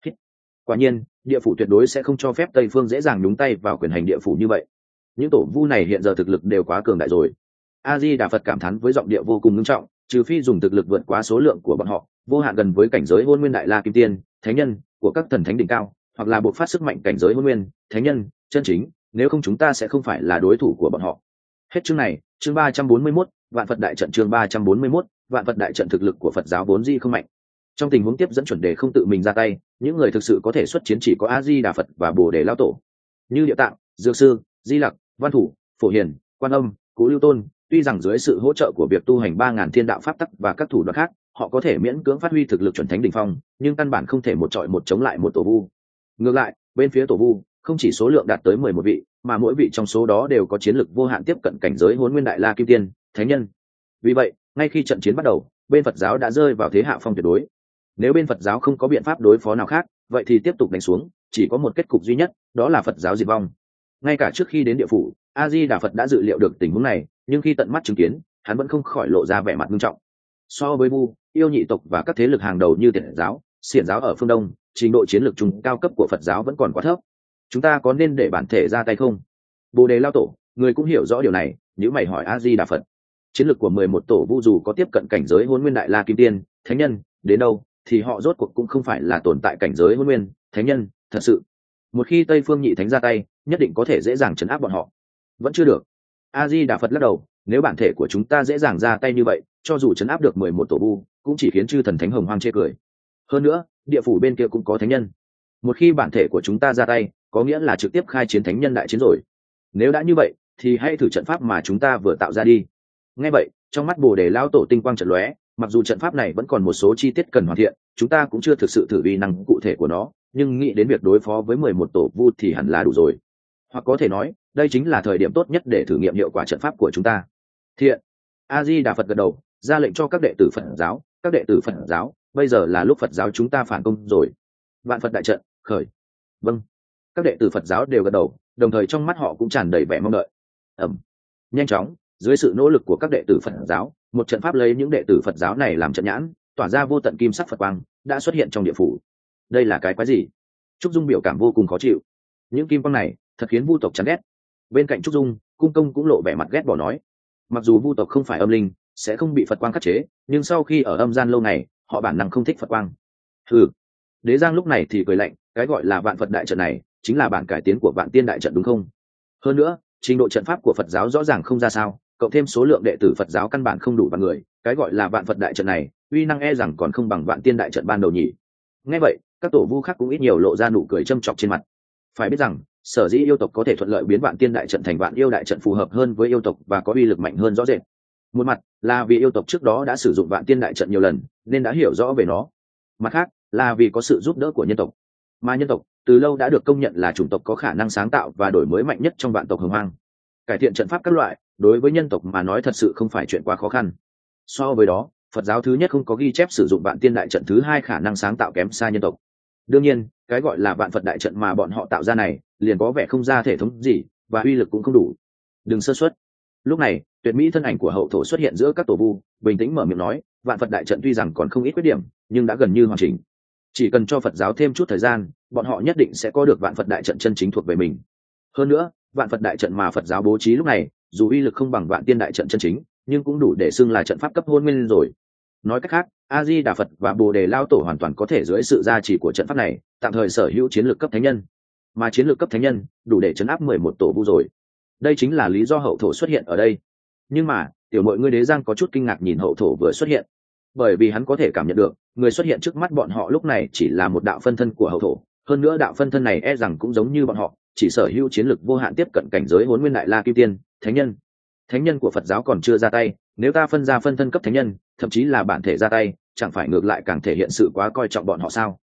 Quả nhiên, địa phủ tuyệt đối sẽ không cho phép tây phương dễ dàng nhúng tay vào quyền hành địa phủ như vậy. Những tổ vu này hiện giờ thực lực đều quá cường đại rồi. A Di Đà Phật cảm thán với giọng điệu vô cùng nghiêm trọng, trừ phi dùng thực lực vượt quá số lượng của bọn họ, vô hạn gần với cảnh giới hôn nguyên đại la kim tiên, thánh nhân của các thần thánh đỉnh cao, hoặc là buộc phát sức mạnh cảnh giới hôn nguyên, thánh nhân chân chính, nếu không chúng ta sẽ không phải là đối thủ của bọn họ. Hết chương này, chương ba trăm bốn mươi mốt, vạn Phật đại trận chương ba trăm bốn mươi mốt, vạn Phật đại trận thực lực của Phật giáo vốn di không mạnh. Trong tình huống tiếp dẫn chuẩn đề không tự mình ra tay, những người thực sự có thể xuất chiến chỉ có A Di Đà Phật và Bồ Đề Lão Tổ. Như Địa Tạng, Dược Sư, Di Lặc, Văn Thủ, Phổ Hiền, Quan Âm, Cú Lưu Tôn, tuy rằng dưới sự hỗ trợ của việc tu hành ba ngàn thiên đạo pháp tắc và các thủ đoạn khác, họ có thể miễn cưỡng phát huy thực lực chuẩn thánh đỉnh phong, nhưng căn bản không thể một trọi một chống lại một tổ vu. Ngược lại, bên phía tổ vu, không chỉ số lượng đạt tới mười một vị, mà mỗi vị trong số đó đều có chiến lực vô hạn tiếp cận cảnh giới Hỗn Nguyên Đại La Kim Tiên, thánh nhân. Vì vậy, ngay khi trận chiến bắt đầu, bên Phật giáo đã rơi vào thế hạ phong tuyệt đối. Nếu bên Phật giáo không có biện pháp đối phó nào khác, vậy thì tiếp tục đánh xuống, chỉ có một kết cục duy nhất, đó là Phật giáo diệt vong. Ngay cả trước khi đến địa phủ, A Di Đà Phật đã dự liệu được tình huống này, nhưng khi tận mắt chứng kiến, hắn vẫn không khỏi lộ ra vẻ mặt nghiêm trọng. So với Vu, yêu nhị tộc và các thế lực hàng đầu như Tiệt giáo, Xiển giáo ở phương Đông, trình độ chiến lược trung cao cấp của Phật giáo vẫn còn quá thấp. Chúng ta có nên để bản thể ra tay không? Bồ Đề Lão Tổ, người cũng hiểu rõ điều này, nếu mày hỏi A Di Đà Phật, chiến lược của mười một tổ Vu dù có tiếp cận cảnh giới Hỗn Nguyên Đại La Kim Tiên, thánh nhân, đến đâu thì họ rốt cuộc cũng không phải là tồn tại cảnh giới Hỗn Nguyên, thánh nhân, thật sự. Một khi Tây Phương Nhị Thánh ra tay, nhất định có thể dễ dàng trấn áp bọn họ. Vẫn chưa được. A Di Đà Phật lắc đầu, nếu bản thể của chúng ta dễ dàng ra tay như vậy, cho dù trấn áp được mười một tổ Vu, cũng chỉ khiến chư thần thánh hồng hoang chê cười. Hơn nữa, địa phủ bên kia cũng có thánh nhân. Một khi bản thể của chúng ta ra tay, có nghĩa là trực tiếp khai chiến thánh nhân đại chiến rồi. Nếu đã như vậy, thì hãy thử trận pháp mà chúng ta vừa tạo ra đi. Nghe vậy, trong mắt Bồ Đề Lão Tổ tinh quang chợt lóe, mặc dù trận pháp này vẫn còn một số chi tiết cần hoàn thiện, chúng ta cũng chưa thực sự thử uy năng cụ thể của nó, nhưng nghĩ đến việc đối phó với mười một tổ Vu thì hẳn là đủ rồi. Hoặc có thể nói, đây chính là thời điểm tốt nhất để thử nghiệm hiệu quả trận pháp của chúng ta. Thiện. A Di Đà Phật gật đầu, ra lệnh cho các đệ tử Phật giáo, các đệ tử Phật giáo, bây giờ là lúc Phật giáo chúng ta phản công rồi. Vạn Phật đại trận, khởi. Vâng. Các đệ tử Phật giáo đều gật đầu, đồng thời trong mắt họ cũng tràn đầy vẻ mong đợi. Ẩm. Nhanh chóng, dưới sự nỗ lực của các đệ tử Phật giáo, một trận pháp lấy những đệ tử Phật giáo này làm trận nhãn, tỏa ra vô tận kim sắc Phật quang, đã xuất hiện trong địa phủ. Đây là cái quái gì? Trúc Dung biểu cảm vô cùng khó chịu. Những kim quang này thật khiến Vu tộc chán ghét. Bên cạnh Trúc Dung, Cung Công cũng lộ vẻ mặt ghét bỏ nói, mặc dù Vu tộc không phải âm linh, sẽ không bị Phật quang khắc chế, nhưng sau khi ở âm gian lâu ngày, họ bản năng không thích Phật quang. Hừ. Đế Giang lúc này thì cười lạnh, cái gọi là Vạn Phật đại trận này, chính là bản cải tiến của Vạn Tiên đại trận đúng không? Hơn nữa, trình độ trận pháp của Phật giáo rõ ràng không ra sao, cộng thêm số lượng đệ tử Phật giáo căn bản không đủ vạn người, cái gọi là Vạn Phật đại trận này, uy năng e rằng còn không bằng Vạn Tiên đại trận ban đầu nhỉ. Nghe vậy, các tổ vu khác cũng ít nhiều lộ ra nụ cười châm chọc trên mặt. Phải biết rằng, sở dĩ yêu tộc có thể thuận lợi biến Vạn Tiên đại trận thành Vạn Yêu đại trận phù hợp hơn với yêu tộc và có uy lực mạnh hơn rõ rệt. Một mặt là vì yêu tộc trước đó đã sử dụng Vạn Tiên đại trận nhiều lần, nên đã hiểu rõ về nó. Mặt khác là vì có sự giúp đỡ của nhân tộc, mà nhân tộc từ lâu đã được công nhận là chủng tộc có khả năng sáng tạo và đổi mới mạnh nhất trong vạn tộc hồng hoang. Cải thiện trận pháp các loại, đối với nhân tộc mà nói thật sự không phải chuyện quá khó khăn. So với đó, Phật giáo thứ nhất không có ghi chép sử dụng Vạn Tiên đại trận, thứ hai khả năng sáng tạo kém xa nhân tộc. Đương nhiên, cái gọi là Vạn Phật đại trận mà bọn họ tạo ra này, liền có vẻ không ra thể thống gì, và uy lực cũng không đủ. Đừng sơ suất. Lúc này, tuyệt mỹ thân ảnh của hậu thổ xuất hiện giữa các tổ vu, bình tĩnh mở miệng nói, Vạn Phật đại trận tuy rằng còn không ít khuyết điểm, nhưng đã gần như hoàn chỉnh. Chỉ cần cho Phật giáo thêm chút thời gian, bọn họ nhất định sẽ có được Vạn Phật đại trận chân chính thuộc về mình. Hơn nữa, Vạn Phật đại trận mà Phật giáo bố trí lúc này, dù uy lực không bằng Vạn Tiên đại trận chân chính, nhưng cũng đủ để xưng là trận pháp cấp hôn nguyên rồi. Nói cách khác, A Di Đà Phật và Bồ Đề Lão Tổ hoàn toàn có thể dưới sự gia trì của trận pháp này, tạm thời sở hữu chiến lược cấp thánh nhân. Mà chiến lược cấp thánh nhân đủ để chấn áp mười một tổ vu rồi. Đây chính là lý do hậu thổ xuất hiện ở đây. Nhưng mà, tiểu muội ngươi Đế Giang có chút kinh ngạc nhìn hậu thổ vừa xuất hiện, bởi vì hắn có thể cảm nhận được, người xuất hiện trước mắt bọn họ lúc này chỉ là một đạo phân thân của hậu thổ, hơn nữa đạo phân thân này e rằng cũng giống như bọn họ, chỉ sở hữu chiến lược vô hạn tiếp cận cảnh giới Hỗn Nguyên Đại La Kim Tiên, thánh nhân. Thánh nhân của Phật giáo còn chưa ra tay, nếu ta phân ra phân thân cấp thánh nhân, thậm chí là bản thể ra tay, chẳng phải ngược lại càng thể hiện sự quá coi trọng bọn họ sao?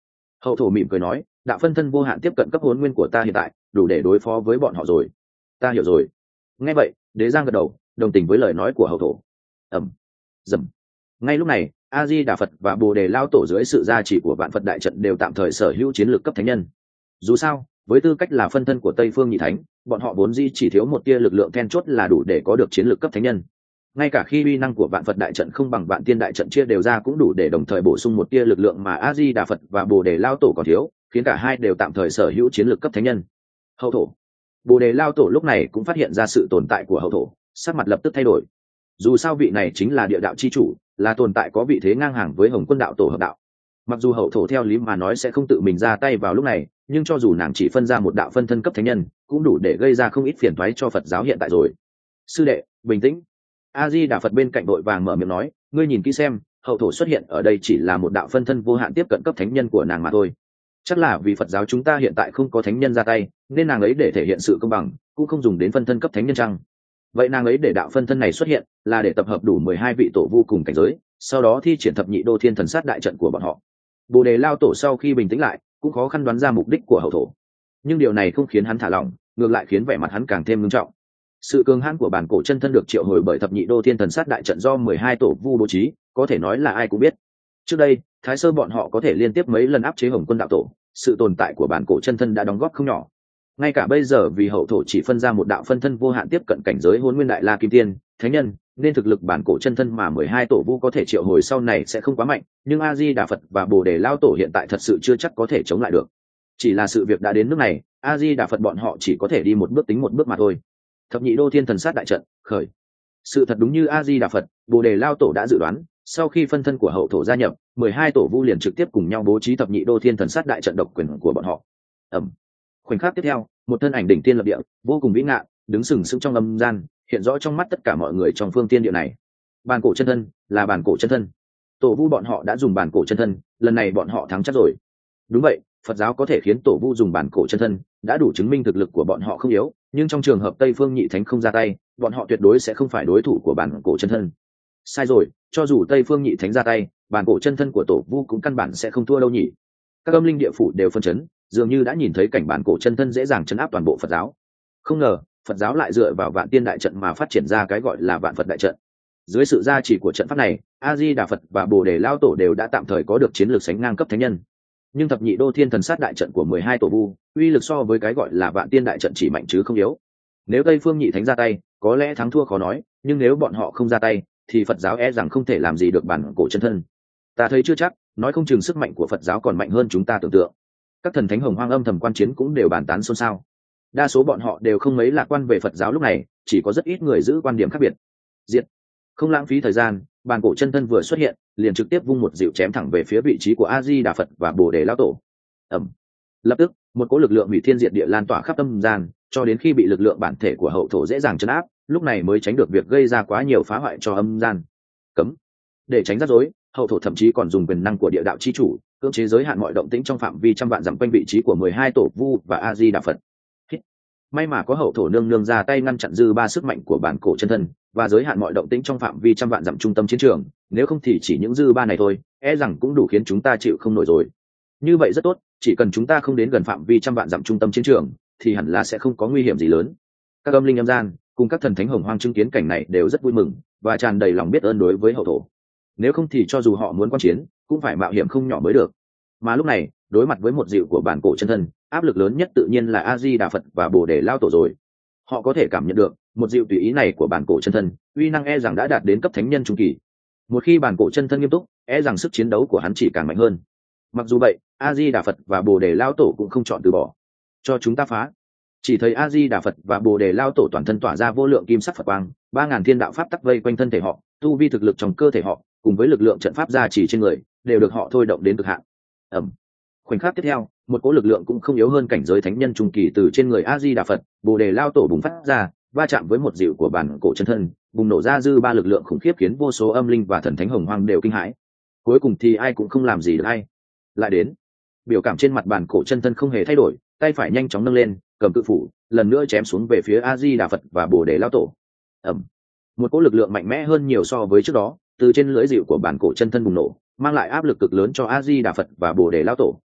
Hậu thổ mỉm cười nói, đạo phân thân vô hạn tiếp cận cấp hồn nguyên của ta hiện tại đủ để đối phó với bọn họ rồi. Ta hiểu rồi. Nghe vậy, Đế Giang gật đầu, đồng tình với lời nói của hậu thổ. Ẩm, dầm. Ngay lúc này, A Di Đà Phật và Bồ Đề Lao Tổ dưới sự gia trì của vạn Phật đại trận đều tạm thời sở hữu chiến lược cấp thánh nhân. Dù sao, với tư cách là phân thân của Tây Phương Nhị Thánh, bọn họ vốn dĩ chỉ thiếu một tia lực lượng then chốt là đủ để có được chiến lược cấp thánh nhân. Ngay cả khi uy năng của vạn Phật đại trận không bằng vạn tiên đại trận chia đều ra cũng đủ để đồng thời bổ sung một tia lực lượng mà A Di Đà Phật và Bồ Đề Lao Tổ còn thiếu, khiến cả hai đều tạm thời sở hữu chiến lược cấp thánh nhân. Hậu thổ. Bồ Đề Lao Tổ lúc này cũng phát hiện ra sự tồn tại của hậu thổ, sắc mặt lập tức thay đổi. Dù sao vị này chính là địa đạo chi chủ, là tồn tại có vị thế ngang hàng với Hồng Quân đạo tổ hợp đạo. Mặc dù hậu thổ theo lý mà nói sẽ không tự mình ra tay vào lúc này, nhưng cho dù nàng chỉ phân ra một đạo phân thân cấp thánh nhân, cũng đủ để gây ra không ít phiền toái cho Phật giáo hiện tại rồi. Sư đệ, bình tĩnh. A Di Đà Phật bên cạnh đội vàng mở miệng nói, ngươi nhìn kỹ xem, hậu thổ xuất hiện ở đây chỉ là một đạo phân thân vô hạn tiếp cận cấp thánh nhân của nàng mà thôi. Chắc là vì Phật giáo chúng ta hiện tại không có thánh nhân ra tay, nên nàng ấy để thể hiện sự công bằng, cũng không dùng đến phân thân cấp thánh nhân chăng? Vậy nàng ấy để đạo phân thân này xuất hiện, là để tập hợp đủ mười hai vị tổ vô cùng cảnh giới, sau đó thi triển thập nhị đô thiên thần sát đại trận của bọn họ. Bồ Đề Lao Tổ sau khi bình tĩnh lại, cũng khó khăn đoán ra mục đích của hậu thổ. Nhưng điều này không khiến hắn thả lỏng, ngược lại khiến vẻ mặt hắn càng thêm nghiêm trọng. Sự cường hãn của bản cổ chân thân được triệu hồi bởi thập nhị đô thiên thần sát đại trận do mười hai tổ vu bố trí, có thể nói là ai cũng biết. Trước đây, Thái Sơ bọn họ có thể liên tiếp mấy lần áp chế Hồng Quân đạo tổ, sự tồn tại của bản cổ chân thân đã đóng góp không nhỏ. Ngay cả bây giờ vì hậu thổ chỉ phân ra một đạo phân thân vô hạn tiếp cận cảnh giới Hỗn Nguyên Đại La Kim Tiên, thánh nhân, nên thực lực bản cổ chân thân mà mười hai tổ vu có thể triệu hồi sau này sẽ không quá mạnh, nhưng A Di Đà Phật và Bồ Đề Lao Tổ hiện tại thật sự chưa chắc có thể chống lại được. Chỉ là sự việc đã đến nước này, A Di Đà Phật bọn họ chỉ có thể đi một bước tính một bước mà thôi. Thập nhị đô thiên thần sát đại trận khởi. Sự thật đúng như A Di Đà Phật, Bồ Đề Lao Tổ đã dự đoán, sau khi phân thân của hậu thổ gia nhập, mười hai tổ vu liền trực tiếp cùng nhau bố trí thập nhị đô thiên thần sát đại trận độc quyền của bọn họ. Ầm. Khoảnh khắc tiếp theo, một thân ảnh đỉnh tiên lập địa, vô cùng vĩ ngạn, đứng sừng sững trong âm gian, hiện rõ trong mắt tất cả mọi người trong phương tiên địa này. Bàn cổ chân thân, là bàn cổ chân thân. Tổ vu bọn họ đã dùng bàn cổ chân thân, lần này bọn họ thắng chắc rồi. Đúng vậy, Phật giáo có thể khiến tổ vu dùng bàn cổ chân thân, đã đủ chứng minh thực lực của bọn họ không yếu, nhưng trong trường hợp Tây Phương Nhị Thánh không ra tay, bọn họ tuyệt đối sẽ không phải đối thủ của bàn cổ chân thân. Sai rồi, cho dù Tây Phương Nhị Thánh ra tay, bàn cổ chân thân của tổ vu cũng căn bản sẽ không thua đâu nhỉ. Các âm linh địa phủ đều phân chấn, dường như đã nhìn thấy cảnh bản cổ chân thân dễ dàng chấn áp toàn bộ Phật giáo. Không ngờ, Phật giáo lại dựa vào vạn tiên đại trận mà phát triển ra cái gọi là vạn Phật đại trận. Dưới sự gia trì của trận pháp này, A Di Đà Phật và Bồ Đề Lao Tổ đều đã tạm thời có được chiến lược sánh ngang cấp thánh nhân. Nhưng thập nhị đô thiên thần sát đại trận của mười hai tổ vu, uy lực so với cái gọi là vạn tiên đại trận chỉ mạnh chứ không yếu. Nếu Tây Phương Nhị Thánh ra tay, có lẽ thắng thua khó nói, nhưng nếu bọn họ không ra tay, thì Phật giáo e rằng không thể làm gì được bản cổ chân thân. Ta thấy chưa chắc, nói không chừng sức mạnh của Phật giáo còn mạnh hơn chúng ta tưởng tượng. Các thần thánh hồng hoang âm thầm quan chiến cũng đều bàn tán xôn xao. Đa số bọn họ đều không mấy lạc quan về Phật giáo lúc này, chỉ có rất ít người giữ quan điểm khác biệt. Diệt. Không lãng phí thời gian, bàn cổ chân thân vừa xuất hiện, liền trực tiếp vung một dịu chém thẳng về phía vị trí của A Di Đà Phật và Bồ Đề Lão Tổ. Ầm. Lập tức, một cỗ lực lượng hủy thiên diệt địa lan tỏa khắp âm gian, cho đến khi bị lực lượng bản thể của hậu thổ dễ dàng trấn áp, lúc này mới tránh được việc gây ra quá nhiều phá hoại cho âm gian. Cấm. Để tránh rắc rối, hậu thổ thậm chí còn dùng quyền năng của địa đạo chi chủ, cưỡng chế giới hạn mọi động tĩnh trong phạm vi trăm vạn dặm quanh vị trí của mười hai tổ vu và A Di Đà Phật. May mà có hậu thổ nương nương ra tay ngăn chặn dư ba sức mạnh của bản cổ chân thân và giới hạn mọi động tĩnh trong phạm vi trăm vạn dặm trung tâm chiến trường, nếu không thì chỉ những dư ba này thôi, e rằng cũng đủ khiến chúng ta chịu không nổi rồi. Như vậy rất tốt, chỉ cần chúng ta không đến gần phạm vi trăm vạn dặm trung tâm chiến trường, thì hẳn là sẽ không có nguy hiểm gì lớn. Các âm linh âm gian cùng các thần thánh hồng hoang chứng kiến cảnh này đều rất vui mừng và tràn đầy lòng biết ơn đối với hậu thổ. Nếu không thì cho dù họ muốn quan chiến, cũng phải mạo hiểm không nhỏ mới được. Mà lúc này, đối mặt với một dịu của bản cổ chân thân, áp lực lớn nhất tự nhiên là A Di Đà Phật và Bồ Đề Lao Tổ rồi. Họ có thể cảm nhận được một dịu tùy ý này của bản cổ chân thân, uy năng e rằng đã đạt đến cấp thánh nhân trung kỳ. Một khi bản cổ chân thân nghiêm túc, e rằng sức chiến đấu của hắn chỉ càng mạnh hơn. Mặc dù vậy, A Di Đà Phật và Bồ Đề Lao Tổ cũng không chọn từ bỏ. Cho chúng ta phá. Chỉ thấy A Di Đà Phật và Bồ Đề Lao Tổ toàn thân tỏa ra vô lượng kim sắc Phật quang, ba ngàn thiên đạo pháp tắc vây quanh thân thể họ, tu vi thực lực trong cơ thể họ, cùng với lực lượng trận pháp gia trì trên người, đều được họ thôi động đến cực hạn. Ầm. Khoảnh khắc tiếp theo, một cỗ lực lượng cũng không yếu hơn cảnh giới thánh nhân trung kỳ từ trên người A Di Đà Phật, Bồ Đề Lao Tổ bùng phát ra, va chạm với một dịu của bản cổ chân thân, bùng nổ ra dư ba lực lượng khủng khiếp khiến vô số âm linh và thần thánh hồng hoang đều kinh hãi. Cuối cùng thì ai cũng không làm gì được ai. Lại đến. Biểu cảm trên mặt bản cổ chân thân không hề thay đổi, tay phải nhanh chóng nâng lên, cầm cự phủ, lần nữa chém xuống về phía A Di Đà Phật và Bồ Đề Lao Tổ. Ầm. Một cỗ lực lượng mạnh mẽ hơn nhiều so với trước đó, từ trên lưỡi dịu của bản cổ chân thân bùng nổ, mang lại áp lực cực lớn cho A Di Đà Phật và Bồ Đề Lao Tổ.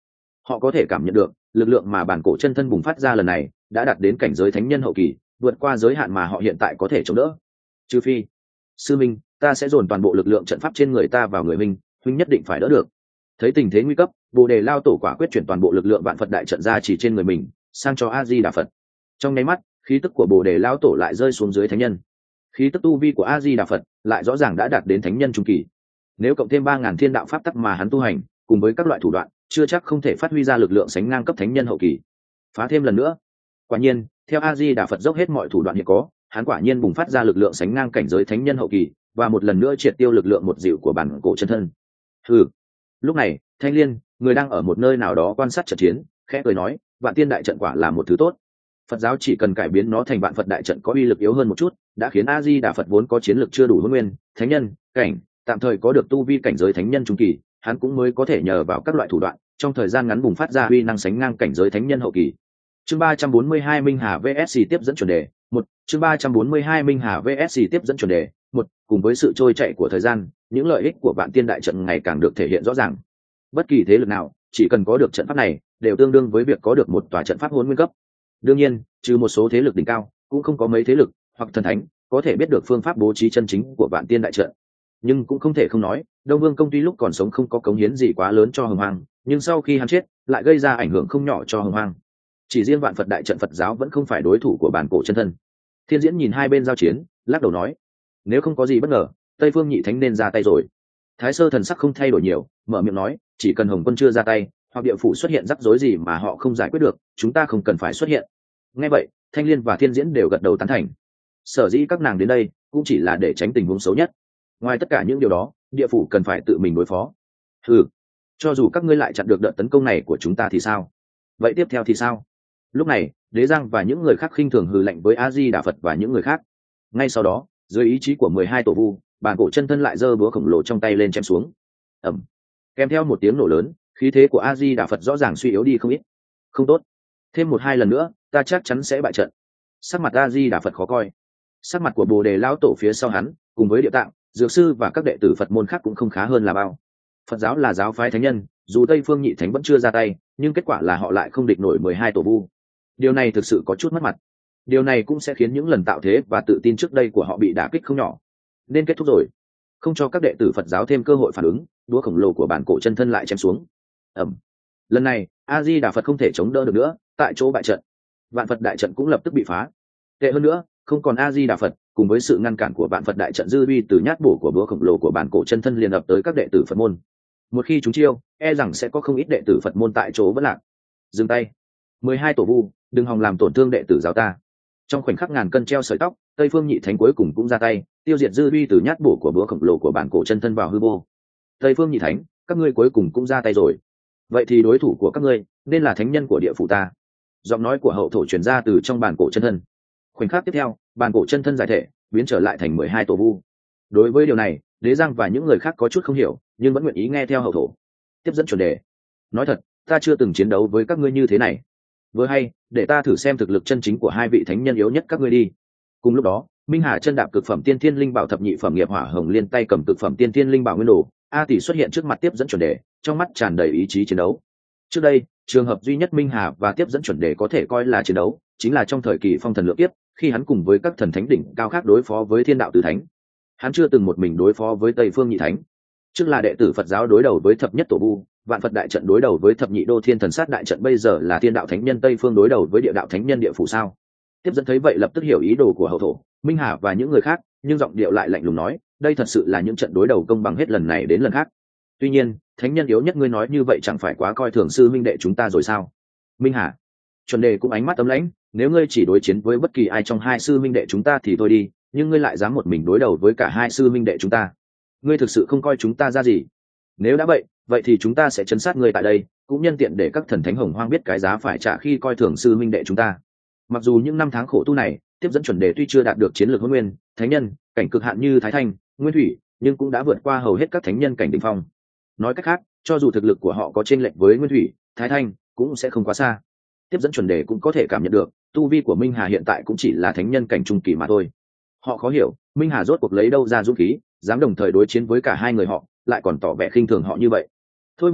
Họ có thể cảm nhận được lực lượng mà bản cổ chân thân bùng phát ra lần này đã đạt đến cảnh giới thánh nhân hậu kỳ, vượt qua giới hạn mà họ hiện tại có thể chống đỡ. Trừ phi, sư minh, ta sẽ dồn toàn bộ lực lượng trận pháp trên người ta vào người minh, huynh nhất định phải đỡ được. Thấy tình thế nguy cấp, Bồ Đề Lao Tổ quả quyết chuyển toàn bộ lực lượng vạn Phật đại trận ra chỉ trên người mình, sang cho A Di Đà Phật. Trong nháy mắt, khí tức của Bồ Đề Lao Tổ lại rơi xuống dưới thánh nhân. Khí tức tu vi của A Di Đà Phật lại rõ ràng đã đạt đến thánh nhân trung kỳ. Nếu cộng thêm ba ngàn thiên đạo pháp tắc mà hắn tu hành, cùng với các loại thủ đoạn, chưa chắc không thể phát huy ra lực lượng sánh ngang cấp thánh nhân hậu kỳ. Phá thêm lần nữa. Quả nhiên, theo A Di Đà Phật dốc hết mọi thủ đoạn hiện có, hắn quả nhiên bùng phát ra lực lượng sánh ngang cảnh giới thánh nhân hậu kỳ, và một lần nữa triệt tiêu lực lượng một dịu của bản cổ chân thân. Hừ. Lúc này, Thanh Liên, người đang ở một nơi nào đó quan sát trận chiến, khẽ cười nói, vạn tiên đại trận quả là một thứ tốt. Phật giáo chỉ cần cải biến nó thành vạn Phật đại trận có uy lực yếu hơn một chút, đã khiến A Di Đà Phật vốn có chiến lực chưa đủ hôn nguyên, thánh nhân cảnh, tạm thời có được tu vi cảnh giới thánh nhân trung kỳ, hắn cũng mới có thể nhờ vào các loại thủ đoạn, trong thời gian ngắn bùng phát ra uy năng sánh ngang cảnh giới thánh nhân hậu kỳ. Chương ba trăm bốn mươi hai Minh Hà vs tiếp dẫn chuẩn đề, một. Chương ba trăm bốn mươi hai Minh Hà vs tiếp dẫn chuẩn đề, một. Cùng với sự trôi chảy của thời gian, những lợi ích của vạn tiên đại trận ngày càng được thể hiện rõ ràng. Bất kỳ thế lực nào, chỉ cần có được trận pháp này, đều tương đương với việc có được một tòa trận pháp hôn nguyên cấp. Đương nhiên, trừ một số thế lực đỉnh cao, cũng không có mấy thế lực hoặc thần thánh có thể biết được phương pháp bố trí chân chính của vạn tiên đại trận. Nhưng cũng không thể không nói, Đông Vương Công tuy lúc còn sống không có cống hiến gì quá lớn cho Hồng Hoang, nhưng sau khi hắn chết, lại gây ra ảnh hưởng không nhỏ cho Hồng Hoang. Chỉ riêng vạn Phật đại trận Phật giáo vẫn không phải đối thủ của bản cổ chân thân. Thiên Diễn nhìn hai bên giao chiến, lắc đầu nói: nếu không có gì bất ngờ, Tây Phương Nhị Thánh nên ra tay rồi. Thái Sơ thần sắc không thay đổi nhiều, mở miệng nói: chỉ cần Hồng Quân chưa ra tay, hoặc địa phủ xuất hiện rắc rối gì mà họ không giải quyết được, chúng ta không cần phải xuất hiện. Nghe vậy, Thanh Liên và Thiên Diễn đều gật đầu tán thành. Sở dĩ các nàng đến đây cũng chỉ là để tránh tình huống xấu nhất. Ngoài tất cả những điều đó, địa phủ cần phải tự mình đối phó. Ừ, cho dù các ngươi lại chặn được đợt tấn công này của chúng ta thì sao? Vậy tiếp theo thì sao? Lúc này, Đế Giang và những người khác khinh thường hừ lạnh với A Di Đà Phật và những người khác. Ngay sau đó, dưới ý chí của mười hai tổ vu, bản cổ chân thân lại giơ búa khổng lồ trong tay lên chém xuống. Ầm. Kèm theo một tiếng nổ lớn, khí thế của A Di Đà Phật rõ ràng suy yếu đi không ít. Không tốt, thêm một hai lần nữa, ta chắc chắn sẽ bại trận. Sắc mặt A Di Đà Phật khó coi. Sắc mặt của Bồ Đề lão tổ phía sau hắn, cùng với Địa Tạng, Dược sư và các đệ tử Phật môn khác cũng không khá hơn là bao. Phật giáo là giáo phái thánh nhân, dù Tây Phương Nhị Thánh vẫn chưa ra tay, nhưng kết quả là họ lại không địch nổi mười hai tổ vu. Điều này thực sự có chút mất mặt. Điều này cũng sẽ khiến những lần tạo thế và tự tin trước đây của họ bị đả kích không nhỏ. Nên kết thúc rồi. Không cho các đệ tử Phật giáo thêm cơ hội phản ứng, đũa khổng lồ của bản cổ chân thân lại chém xuống. Ầm. Lần này, A Di Đà Phật không thể chống đỡ được nữa, tại chỗ bại trận. Vạn Phật đại trận cũng lập tức bị phá. Tệ hơn nữa, không còn A Di Đà Phật, cùng với sự ngăn cản của Vạn Phật đại trận dư uy từ nhát bổ của búa khổng lồ của bản cổ chân thân liền ập tới các đệ tử Phật môn. Một khi chúng chiêu, e rằng sẽ có không ít đệ tử Phật môn tại chỗ vẫn lạc. Dừng tay. mười hai tổ vu, đừng hòng làm tổn thương đệ tử giáo ta. Trong khoảnh khắc ngàn cân treo sợi tóc, Tây Phương Nhị Thánh cuối cùng cũng ra tay, tiêu diệt dư uy từ nhát bổ của búa khổng lồ của bản cổ chân thân vào hư vô. Tây Phương Nhị Thánh, các ngươi cuối cùng cũng ra tay rồi. Vậy thì đối thủ của các ngươi nên là thánh nhân của địa phủ ta. Giọng nói của hậu thổ truyền ra từ trong bản cổ chân thân. Khoảnh khắc tiếp theo, bản cổ chân thân giải thể, biến trở lại thành mười hai tổ vu. Đối với điều này, Đế Giang và những người khác có chút không hiểu, nhưng vẫn nguyện ý nghe theo hậu thổ. Tiếp dẫn chuẩn đề: nói thật, ta chưa từng chiến đấu với các ngươi như thế này. Vừa hay, để ta thử xem thực lực chân chính của hai vị thánh nhân yếu nhất các ngươi đi. Cùng lúc đó, Minh Hà chân đạp cực phẩm tiên thiên linh bảo thập nhị phẩm nghiệp hỏa hồng liên tay cầm cực phẩm tiên thiên linh bảo nguyên đồ, A Tỷ xuất hiện trước mặt tiếp dẫn chuẩn đề, trong mắt tràn đầy ý chí chiến đấu. Trước đây, trường hợp duy nhất Minh Hà và tiếp dẫn chuẩn đề có thể coi là chiến đấu, chính là trong thời kỳ phong thần lượng kiếp, khi hắn cùng với các thần thánh đỉnh cao khác đối phó với thiên đạo tứ thánh. Hắn chưa từng một mình đối phó với Tây Phương Nhị Thánh. Trước là đệ tử Phật giáo đối đầu với thập nhất tổ vu, Vạn Phật đại trận đối đầu với thập nhị đô thiên thần sát đại trận, bây giờ là thiên đạo thánh nhân Tây Phương đối đầu với địa đạo thánh nhân địa phủ sao? Tiếp dẫn thấy vậy lập tức hiểu ý đồ của hậu thổ, Minh Hà và những người khác, nhưng giọng điệu lại lạnh lùng nói, đây thật sự là những trận đối đầu công bằng hết lần này đến lần khác. Tuy nhiên, thánh nhân yếu nhất ngươi nói như vậy chẳng phải quá coi thường sư minh đệ chúng ta rồi sao? Minh Hà, chuẩn đề cũng ánh mắt ấm lãnh, nếu ngươi chỉ đối chiến với bất kỳ ai trong hai sư minh đệ chúng ta thì thôi đi, nhưng ngươi lại dám một mình đối đầu với cả hai sư minh đệ chúng ta, ngươi thực sự không coi chúng ta ra gì. Nếu đã vậy, vậy thì chúng ta sẽ chấn sát ngươi tại đây, cũng nhân tiện để các thần thánh hồng hoang biết cái giá phải trả khi coi thường sư minh đệ chúng ta. Mặc dù những năm tháng khổ tu này, tiếp dẫn chuẩn đề tuy chưa đạt được chiến lược hôn nguyên, thánh nhân cảnh cực hạn như Thái Thanh, Nguyên Thủy, nhưng cũng đã vượt qua hầu hết các thánh nhân cảnh đỉnh phong. Nói cách khác, cho dù thực lực của họ có chênh lệch với Nguyên Thủy, Thái Thanh, cũng sẽ không quá xa. Tiếp dẫn chuẩn đề cũng có thể cảm nhận được, tu vi của Minh Hà hiện tại cũng chỉ là thánh nhân cảnh trung kỳ mà thôi. Họ khó hiểu, Minh Hà rốt cuộc lấy đâu ra dũng khí, dám đồng thời đối chiến với cả hai người họ, lại còn tỏ vẻ khinh thường họ như vậy. Thôi vậy,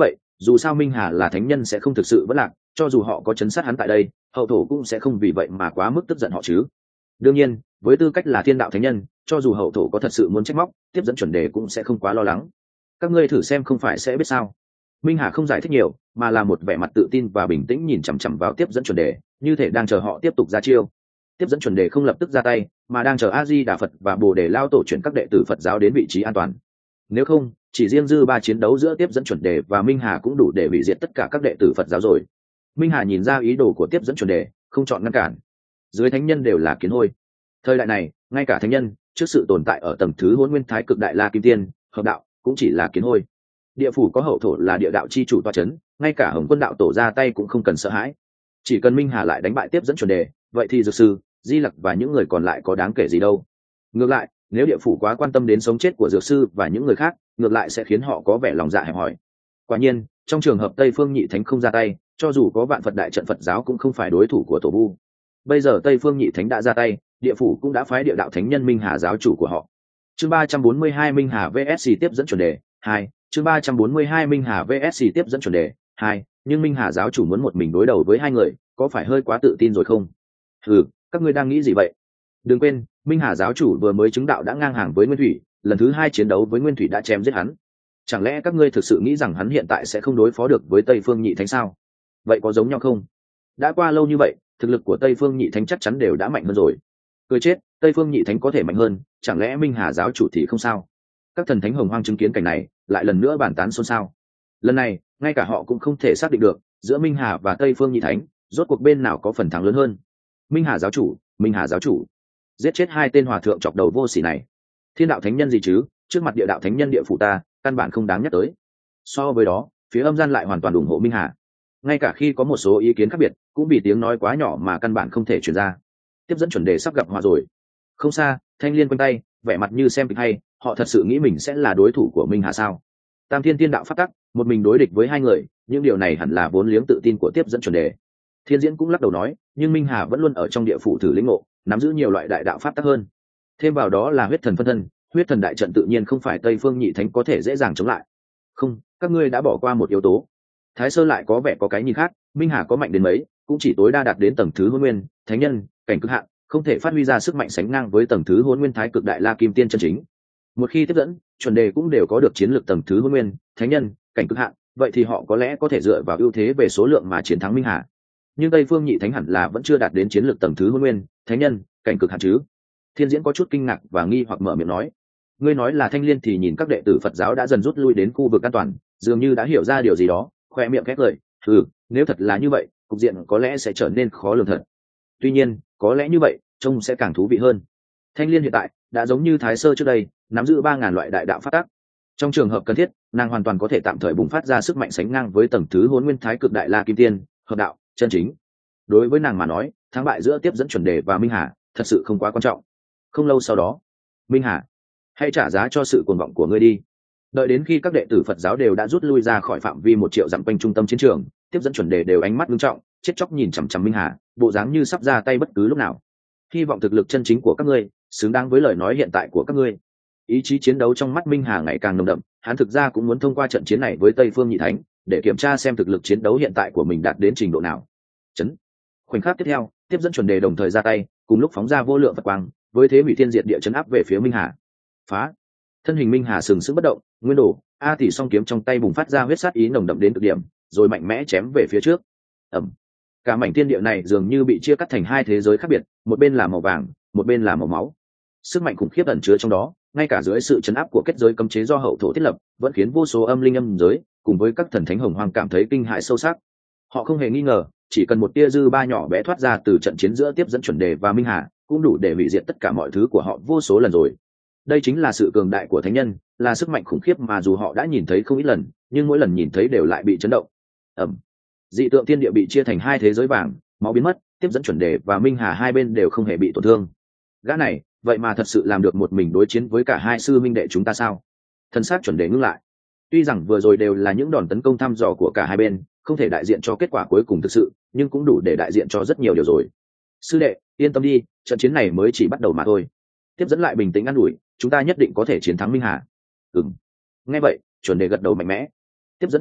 dù sao minh hà là thánh nhân sẽ không thực sự vẫn lạc, cho dù họ có chấn sát hắn tại đây, hậu thổ cũng sẽ không vì vậy mà quá mức tức giận họ chứ. Đương nhiên với tư cách là thiên đạo thánh nhân, cho dù hậu thổ có thật sự muốn trách móc, tiếp dẫn chuẩn đề cũng sẽ không quá lo lắng. Các ngươi thử xem không phải sẽ biết sao. Minh hà không giải thích nhiều, mà là một vẻ mặt tự tin và bình tĩnh nhìn chằm chằm vào tiếp dẫn chuẩn đề, như thể đang chờ họ tiếp tục ra chiêu. Tiếp dẫn chuẩn đề không lập tức ra tay, mà đang chờ A Di Đà Phật và Bồ Đề Lao tổ chuyển các đệ tử Phật giáo đến vị trí an toàn. Nếu không, chỉ riêng dư ba chiến đấu giữa tiếp dẫn chuẩn đề và Minh hà cũng đủ để hủy diệt tất cả các đệ tử Phật giáo rồi. Minh hà nhìn ra ý đồ của tiếp dẫn chuẩn đề, không chọn ngăn cản. Dưới thánh nhân đều là kiến hôi. Thời đại này, ngay cả thánh nhân, trước sự tồn tại ở tầng thứ Hỗn Nguyên Thái Cực Đại La Kim Tiên, hợp đạo cũng chỉ là kiến hôi. Địa phủ có hậu thổ là địa đạo chi chủ toa chấn, ngay cả Hồng Quân đạo tổ ra tay cũng không cần sợ hãi. Chỉ cần Minh hà lại đánh bại tiếp dẫn chuẩn đề, vậy thì dược sư, Di Lặc và những người còn lại có đáng kể gì đâu. Ngược lại, nếu địa phủ quá quan tâm đến sống chết của dược sư và những người khác, ngược lại sẽ khiến họ có vẻ lòng dạ hẹp hòi. Quả nhiên, trong trường hợp Tây Phương Nhị Thánh không ra tay, cho dù có vạn Phật đại trận Phật giáo cũng không phải đối thủ của Tổ Vu. Bây giờ Tây Phương Nhị Thánh đã ra tay, địa phủ cũng đã phái địa đạo thánh nhân Minh hà giáo chủ của họ. Chương ba trăm bốn mươi hai Minh hà vs tiếp dẫn chuẩn đề hai. Chương ba trăm bốn mươi hai Minh hà vs tiếp dẫn chuẩn đề hai. Nhưng Minh hà giáo chủ muốn một mình đối đầu với hai người, có phải hơi quá tự tin rồi không? Ừ, các ngươi đang nghĩ gì vậy? Đừng quên, Minh hà giáo chủ vừa mới chứng đạo đã ngang hàng với Nguyên Thủy, lần thứ hai chiến đấu với Nguyên Thủy đã chém giết hắn. Chẳng lẽ các ngươi thực sự nghĩ rằng hắn hiện tại sẽ không đối phó được với Tây Phương Nhị Thánh sao? Vậy có giống nhau không? Đã qua lâu như vậy, thực lực của Tây Phương Nhị Thánh chắc chắn đều đã mạnh hơn rồi. Cười chết, Tây Phương Nhị Thánh có thể mạnh hơn, chẳng lẽ Minh hà giáo chủ thì không sao? Các thần thánh hồng hoang chứng kiến cảnh này, lại lần nữa bàn tán xôn xao. Lần này, ngay cả họ cũng không thể xác định được giữa Minh hà và Tây Phương Nhị Thánh, rốt cuộc bên nào có phần thắng lớn hơn. Minh hà giáo chủ, Minh hà giáo chủ, giết chết hai tên hòa thượng chọc đầu vô sỉ này. Thiên đạo thánh nhân gì chứ, trước mặt địa đạo thánh nhân địa phủ ta, căn bản không đáng nhắc tới. So với đó, phía âm gian lại hoàn toàn ủng hộ Minh hà. Ngay cả khi có một số ý kiến khác biệt, cũng vì tiếng nói quá nhỏ mà căn bản không thể truyền ra. Tiếp dẫn chuẩn đề sắp gặp họa rồi. Không xa, thanh liên quanh tay, vẻ mặt như xem kịch hay, họ thật sự nghĩ mình sẽ là đối thủ của Minh hà sao? Tam thiên thiên đạo phát tắc, một mình đối địch với hai người, những điều này hẳn là vốn liếng tự tin của tiếp dẫn chuẩn đề. Thiên diễn cũng lắc đầu nói, nhưng Minh hà vẫn luôn ở trong địa phủ thử lĩnh ngộ, nắm giữ nhiều loại đại đạo pháp tắc hơn. Thêm vào đó là huyết thần phân thân, huyết thần đại trận tự nhiên không phải Tây Phương Nhị Thánh có thể dễ dàng chống lại. Không, các ngươi đã bỏ qua một yếu tố. Thái Sơ lại có vẻ có cái nhìn khác, Minh hà có mạnh đến mấy, cũng chỉ tối đa đạt đến tầng thứ Hỗn Nguyên, thánh nhân, cảnh cực hạn, không thể phát huy ra sức mạnh sánh ngang với tầng thứ Hỗn Nguyên Thái Cực Đại La Kim Tiên chân chính. Một khi tiếp dẫn, chuẩn đề cũng đều có được chiến lược tầng thứ Hỗn Nguyên, thánh nhân, cảnh cực hạn, vậy thì họ có lẽ có thể dựa vào ưu thế về số lượng mà chiến thắng Minh hà. Nhưng Tây Phương Nhị Thánh hẳn là vẫn chưa đạt đến chiến lược tầng thứ Hỗn Nguyên, thánh nhân, cảnh cực hạn chứ? Thiên diễn có chút kinh ngạc và nghi hoặc mở miệng nói, ngươi nói là Thanh Liên thì nhìn các đệ tử Phật giáo đã dần rút lui đến khu vực an toàn, dường như đã hiểu ra điều gì đó, khoe miệng khét lời, ừ, nếu thật là như vậy, cục diện có lẽ sẽ trở nên khó lường thật. Tuy nhiên, có lẽ như vậy, trông sẽ càng thú vị hơn. Thanh Liên hiện tại đã giống như Thái Sơ trước đây, nắm giữ ba ngàn loại đại đạo pháp tắc. Trong trường hợp cần thiết, nàng hoàn toàn có thể tạm thời bùng phát ra sức mạnh sánh ngang với tầng thứ Hỗn Nguyên Thái Cực Đại La Kim Tiên, hợp đạo, chân chính. Đối với nàng mà nói, thắng bại giữa tiếp dẫn chuẩn đề và Minh hà thật sự không quá quan trọng. Không lâu sau đó, Minh hà, hãy trả giá cho sự cuồng vọng của ngươi đi. Đợi đến khi các đệ tử Phật giáo đều đã rút lui ra khỏi phạm vi một triệu dặm quanh trung tâm chiến trường, tiếp dẫn chuẩn đề đều ánh mắt nghiêm trọng, chết chóc nhìn chằm chằm Minh hà, bộ dáng như sắp ra tay bất cứ lúc nào. Hy vọng thực lực chân chính của các ngươi xứng đáng với lời nói hiện tại của các ngươi. Ý chí chiến đấu trong mắt Minh hà ngày càng nồng đậm, hắn thực ra cũng muốn thông qua trận chiến này với Tây Phương Nhị Thánh để kiểm tra xem thực lực chiến đấu hiện tại của mình đạt đến trình độ nào. Chấn. Khoảnh khắc tiếp theo, tiếp dẫn chuẩn đề đồng thời ra tay, cùng lúc phóng ra vô lượng Phật quang, với thế hủy thiên diệt địa chấn áp về phía Minh hà. Phá. Thân hình Minh hà sừng sững bất động, nguyên đổ, a tỷ song kiếm trong tay bùng phát ra huyết sát ý nồng đậm đến cực điểm, rồi mạnh mẽ chém về phía trước. Ầm. Cả mảnh thiên địa này dường như bị chia cắt thành hai thế giới khác biệt, một bên là màu vàng, một bên là màu máu. Sức mạnh khủng khiếp ẩn chứa trong đó, ngay cả dưới sự chấn áp của kết giới cấm chế do hậu thổ thiết lập, vẫn khiến vô số âm linh âm giới cùng với các thần thánh hồng hoang cảm thấy kinh hãi sâu sắc. Họ không hề nghi ngờ, chỉ cần một tia dư ba nhỏ bé thoát ra từ trận chiến giữa tiếp dẫn chuẩn đề và Minh hà, cũng đủ để hủy diệt tất cả mọi thứ của họ vô số lần rồi. Đây chính là sự cường đại của thánh nhân, là sức mạnh khủng khiếp mà dù họ đã nhìn thấy không ít lần, nhưng mỗi lần nhìn thấy đều lại bị chấn động. Ẩm. Dị tượng thiên địa bị chia thành hai thế giới vàng, máu biến mất, tiếp dẫn chuẩn đề và Minh hà hai bên đều không hề bị tổn thương. Gã này, vậy mà thật sự làm được một mình đối chiến với cả hai sư minh đệ chúng ta sao? Thân xác chuẩn đề ngưng lại. Tuy rằng vừa rồi đều là những đòn tấn công thăm dò của cả hai bên, không thể đại diện cho kết quả cuối cùng thực sự, nhưng cũng đủ để đại diện cho rất nhiều điều rồi. Sư đệ, yên tâm đi, trận chiến này mới chỉ bắt đầu mà thôi. Tiếp dẫn lại bình tĩnh an ủi, chúng ta nhất định có thể chiến thắng Minh hà. Ừm. Nghe vậy, chuẩn đề gật đầu mạnh mẽ. Tiếp dẫn chuẩn đề,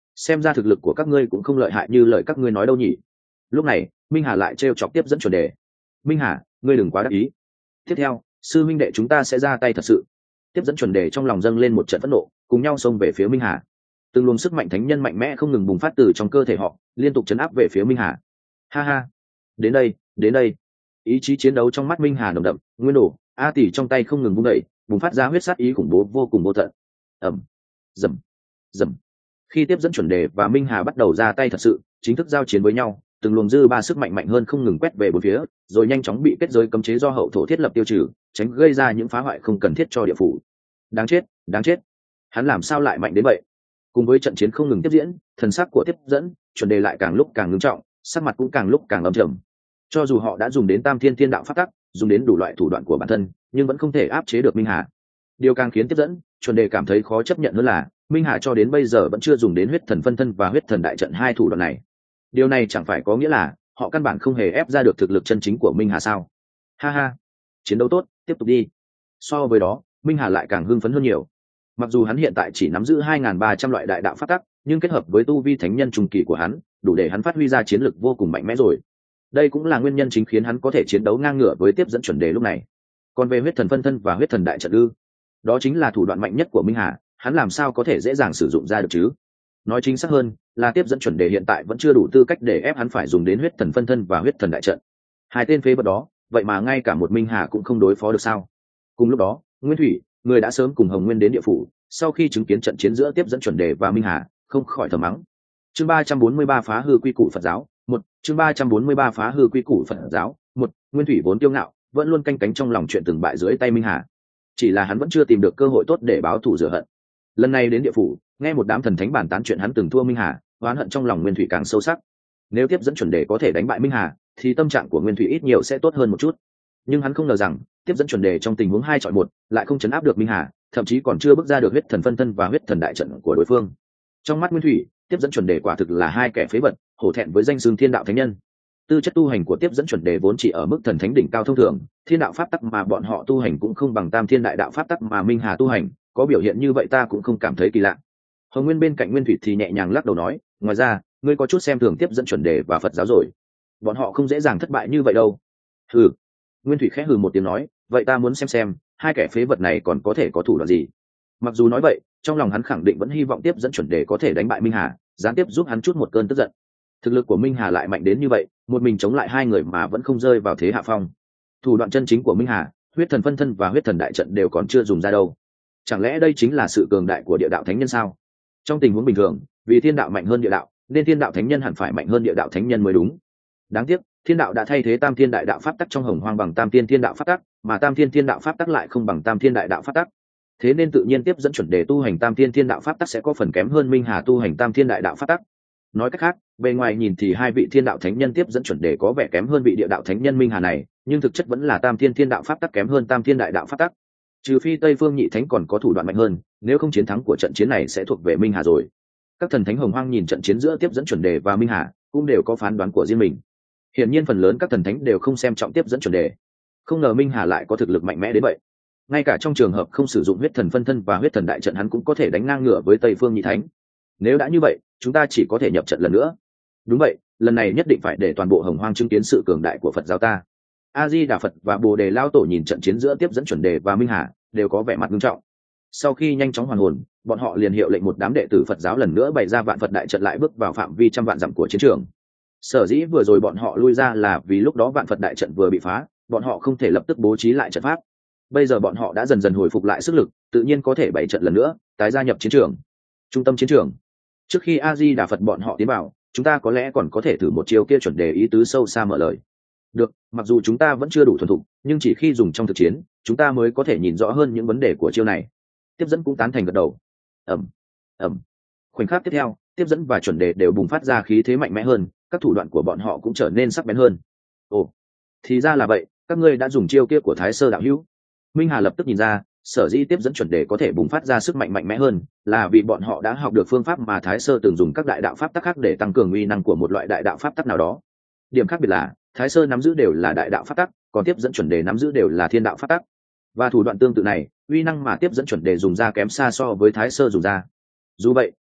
xem ra thực lực của các ngươi cũng không lợi hại như lời các ngươi nói đâu nhỉ. Lúc này Minh Hà lại trêu chọc tiếp dẫn chuẩn đề. Minh Hà, ngươi đừng quá đắc ý. Tiếp theo sư minh đệ chúng ta sẽ ra tay thật sự. Tiếp dẫn chuẩn đề trong lòng dâng lên một trận phẫn nộ, cùng nhau xông về phía Minh Hà. Từng luồng sức mạnh thánh nhân mạnh mẽ không ngừng bùng phát từ trong cơ thể họ, liên tục chấn áp về phía Minh Hà. Ha ha, đến đây, đến đây. Ý chí chiến đấu trong mắt Minh Hà nồng đậm, nguyên đồ a tỷ trong tay không ngừng vung đẩy, bùng phát ra huyết sát ý khủng bố vô cùng vô tận. Ầm, dầm, dầm. Khi tiếp dẫn chuẩn đề và Minh Hà bắt đầu ra tay thật sự, chính thức giao chiến với nhau, từng luồng dư ba sức mạnh mạnh hơn không ngừng quét về bốn phía, rồi nhanh chóng bị kết giới cấm chế do hậu thổ thiết lập tiêu trừ, tránh gây ra những phá hoại không cần thiết cho địa phủ. Đáng chết, đáng chết. Hắn làm sao lại mạnh đến vậy? Cùng với trận chiến không ngừng tiếp diễn, thần sắc của tiếp dẫn chuẩn đề lại càng lúc càng ngưng trọng, sắc mặt cũng càng lúc càng âm trầm. Cho dù họ đã dùng đến tam thiên thiên đạo pháp tắc, dùng đến đủ loại thủ đoạn của bản thân, nhưng vẫn không thể áp chế được Minh Hà. Điều càng khiến tiếp dẫn chuẩn đề cảm thấy khó chấp nhận hơn là Minh Hà cho đến bây giờ vẫn chưa dùng đến huyết thần phân thân và huyết thần đại trận hai thủ đoạn này. Điều này chẳng phải có nghĩa là họ căn bản không hề ép ra được thực lực chân chính của Minh Hà sao? Ha ha, chiến đấu tốt, tiếp tục đi. So với đó, Minh Hà lại càng hưng phấn hơn nhiều. Mặc dù hắn hiện tại chỉ nắm giữ hai nghìn ba trăm loại đại đạo pháp tắc, nhưng kết hợp với tu vi thánh nhân trung kỳ của hắn, đủ để hắn phát huy ra chiến lực vô cùng mạnh mẽ rồi. Đây cũng là nguyên nhân chính khiến hắn có thể chiến đấu ngang ngửa với tiếp dẫn chuẩn đề lúc này. Còn về huyết thần phân thân và huyết thần đại trận ư? Đó chính là thủ đoạn mạnh nhất của Minh Hà, hắn làm sao có thể dễ dàng sử dụng ra được chứ? Nói chính xác hơn là tiếp dẫn chuẩn đề hiện tại vẫn chưa đủ tư cách để ép hắn phải dùng đến huyết thần phân thân và huyết thần đại trận. Hai tên phế vật đó, vậy mà ngay cả một Minh Hà cũng không đối phó được sao? Cùng lúc đó, Nguyên Thủy, người đã sớm cùng Hồng Nguyên đến địa phủ, sau khi chứng kiến trận chiến giữa tiếp dẫn chuẩn đề và Minh Hà, không khỏi thầm mắng. Chương ba trăm bốn mươi ba phá hư quy củ Phật giáo, một. Chương ba trăm bốn mươi ba phá hư quy củ Phật giáo, một. Nguyên Thủy vốn kiêu ngạo, vẫn luôn canh cánh trong lòng chuyện từng bại dưới tay Minh Hà. Chỉ là hắn vẫn chưa tìm được cơ hội tốt để báo thù rửa hận. Lần này đến địa phủ, nghe một đám thần thánh bàn tán chuyện hắn từng thua Minh Hà, oán hận trong lòng Nguyên Thủy càng sâu sắc. Nếu tiếp dẫn chuẩn đề có thể đánh bại Minh Hà, thì tâm trạng của Nguyên Thủy ít nhiều sẽ tốt hơn một chút. Nhưng hắn không ngờ rằng tiếp dẫn chuẩn đề trong tình huống hai chọi một lại không chấn áp được Minh Hà, thậm chí còn chưa bước ra được huyết thần phân thân và huyết thần đại trận của đối phương. Trong mắt Nguyên Thủy, tiếp dẫn chuẩn đề quả thực là hai kẻ phế vật, hổ thẹn với danh xưng thiên đạo thánh nhân. Tư chất tu hành của tiếp dẫn chuẩn đề vốn chỉ ở mức thần thánh đỉnh cao thông thường, thiên đạo pháp tắc mà bọn họ tu hành cũng không bằng tam thiên đại đạo pháp tắc mà Minh Hà tu hành, có biểu hiện như vậy ta cũng không cảm thấy kỳ lạ. Hồng Nguyên bên cạnh Nguyên Thủy thì nhẹ nhàng lắc đầu nói, ngoài ra, ngươi có chút xem thường tiếp dẫn chuẩn đề và Phật giáo rồi. Bọn họ không dễ dàng thất bại như vậy đâu. Hừ. Nguyên Thủy khẽ hừ một tiếng nói, vậy ta muốn xem xem, hai kẻ phế vật này còn có thể có thủ đoạn gì. Mặc dù nói vậy, trong lòng hắn khẳng định vẫn hy vọng tiếp dẫn chuẩn đề có thể đánh bại Minh Hà, gián tiếp giúp hắn chút một cơn tức giận. Thực lực của Minh Hà lại mạnh đến như vậy, một mình chống lại hai người mà vẫn không rơi vào thế hạ phong. Thủ đoạn chân chính của Minh Hà, huyết thần phân thân và huyết thần đại trận đều còn chưa dùng ra đâu. Chẳng lẽ đây chính là sự cường đại của địa đạo thánh nhân sao? Trong tình huống bình thường, vì thiên đạo mạnh hơn địa đạo, nên thiên đạo thánh nhân hẳn phải mạnh hơn địa đạo thánh nhân mới đúng. Đáng tiếc, thiên đạo đã thay thế tam thiên đại đạo pháp tắc trong hồng hoang bằng tam thiên thiên đạo pháp tắc, mà tam thiên thiên đạo pháp tắc lại không bằng tam thiên đại đạo pháp tắc. Thế nên tự nhiên tiếp dẫn chuẩn đề tu hành tam thiên thiên đạo pháp tắc sẽ có phần kém hơn Minh Hà tu hành tam thiên đại đạo pháp tắc. Nói cách khác, bề ngoài nhìn thì hai vị thiên đạo thánh nhân tiếp dẫn chuẩn đề có vẻ kém hơn vị địa đạo thánh nhân Minh Hà này, nhưng thực chất vẫn là tam thiên thiên đạo pháp tắc kém hơn tam thiên đại đạo pháp tắc. Trừ phi Tây Phương Nhị Thánh còn có thủ đoạn mạnh hơn, nếu không chiến thắng của trận chiến này sẽ thuộc về Minh Hà rồi. Các thần thánh hồng hoang nhìn trận chiến giữa tiếp dẫn chuẩn đề và Minh Hà, cũng đều có phán đoán của riêng mình. Hiển nhiên phần lớn các thần thánh đều không xem trọng tiếp dẫn chuẩn đề. Không ngờ Minh Hà lại có thực lực mạnh mẽ đến vậy. Ngay cả trong trường hợp không sử dụng huyết thần phân thân và huyết thần đại trận hắn cũng có thể đánh ngang ngửa với Tây Phương Nhị Thánh. Nếu đã như vậy, chúng ta chỉ có thể nhập trận lần nữa. Đúng vậy, lần này nhất định phải để toàn bộ hồng hoang chứng kiến sự cường đại của Phật giáo ta. A Di Đà Phật và Bồ Đề Lao Tổ nhìn trận chiến giữa tiếp dẫn chuẩn đề và Minh Hà, đều có vẻ mặt nghiêm trọng. Sau khi nhanh chóng hoàn hồn, bọn họ liền hiệu lệnh một đám đệ tử Phật giáo lần nữa bày ra vạn Phật đại trận lại bước vào phạm vi trăm vạn dặm của chiến trường. Sở dĩ vừa rồi bọn họ lui ra là vì lúc đó vạn Phật đại trận vừa bị phá, bọn họ không thể lập tức bố trí lại trận pháp. Bây giờ bọn họ đã dần dần hồi phục lại sức lực, tự nhiên có thể bày trận lần nữa, tái gia nhập chiến trường. Trung tâm chiến trường. Trước khi A Di Đà Phật bọn họ tiến vào, chúng ta có lẽ còn có thể thử một chiêu kia chuẩn đề ý tứ sâu xa mở lời. Được, mặc dù chúng ta vẫn chưa đủ thuần thục, nhưng chỉ khi dùng trong thực chiến, chúng ta mới có thể nhìn rõ hơn những vấn đề của chiêu này. Tiếp dẫn cũng tán thành gật đầu. Ầm, ầm. Khoảnh khắc tiếp theo, tiếp dẫn và chuẩn đề đều bùng phát ra khí thế mạnh mẽ hơn, các thủ đoạn của bọn họ cũng trở nên sắc bén hơn. Ồ, thì ra là vậy, các ngươi đã dùng chiêu kia của Thái Sơ đạo hữu. Minh Hà lập tức nhìn ra, sở dĩ tiếp dẫn chuẩn đề có thể bùng phát ra sức mạnh mạnh mẽ hơn, là vì bọn họ đã học được phương pháp mà Thái Sơ từng dùng các đại đạo pháp tắc khác để tăng cường uy năng của một loại đại đạo pháp tắc nào đó. Điểm khác biệt là, Thái Sơ nắm giữ đều là đại đạo pháp tắc, còn tiếp dẫn chuẩn đề nắm giữ đều là thiên đạo pháp tắc. Và thủ đoạn tương tự này, uy năng mà tiếp dẫn chuẩn đề dùng ra kém xa so với Thái Sơ dùng ra. Dù vậy,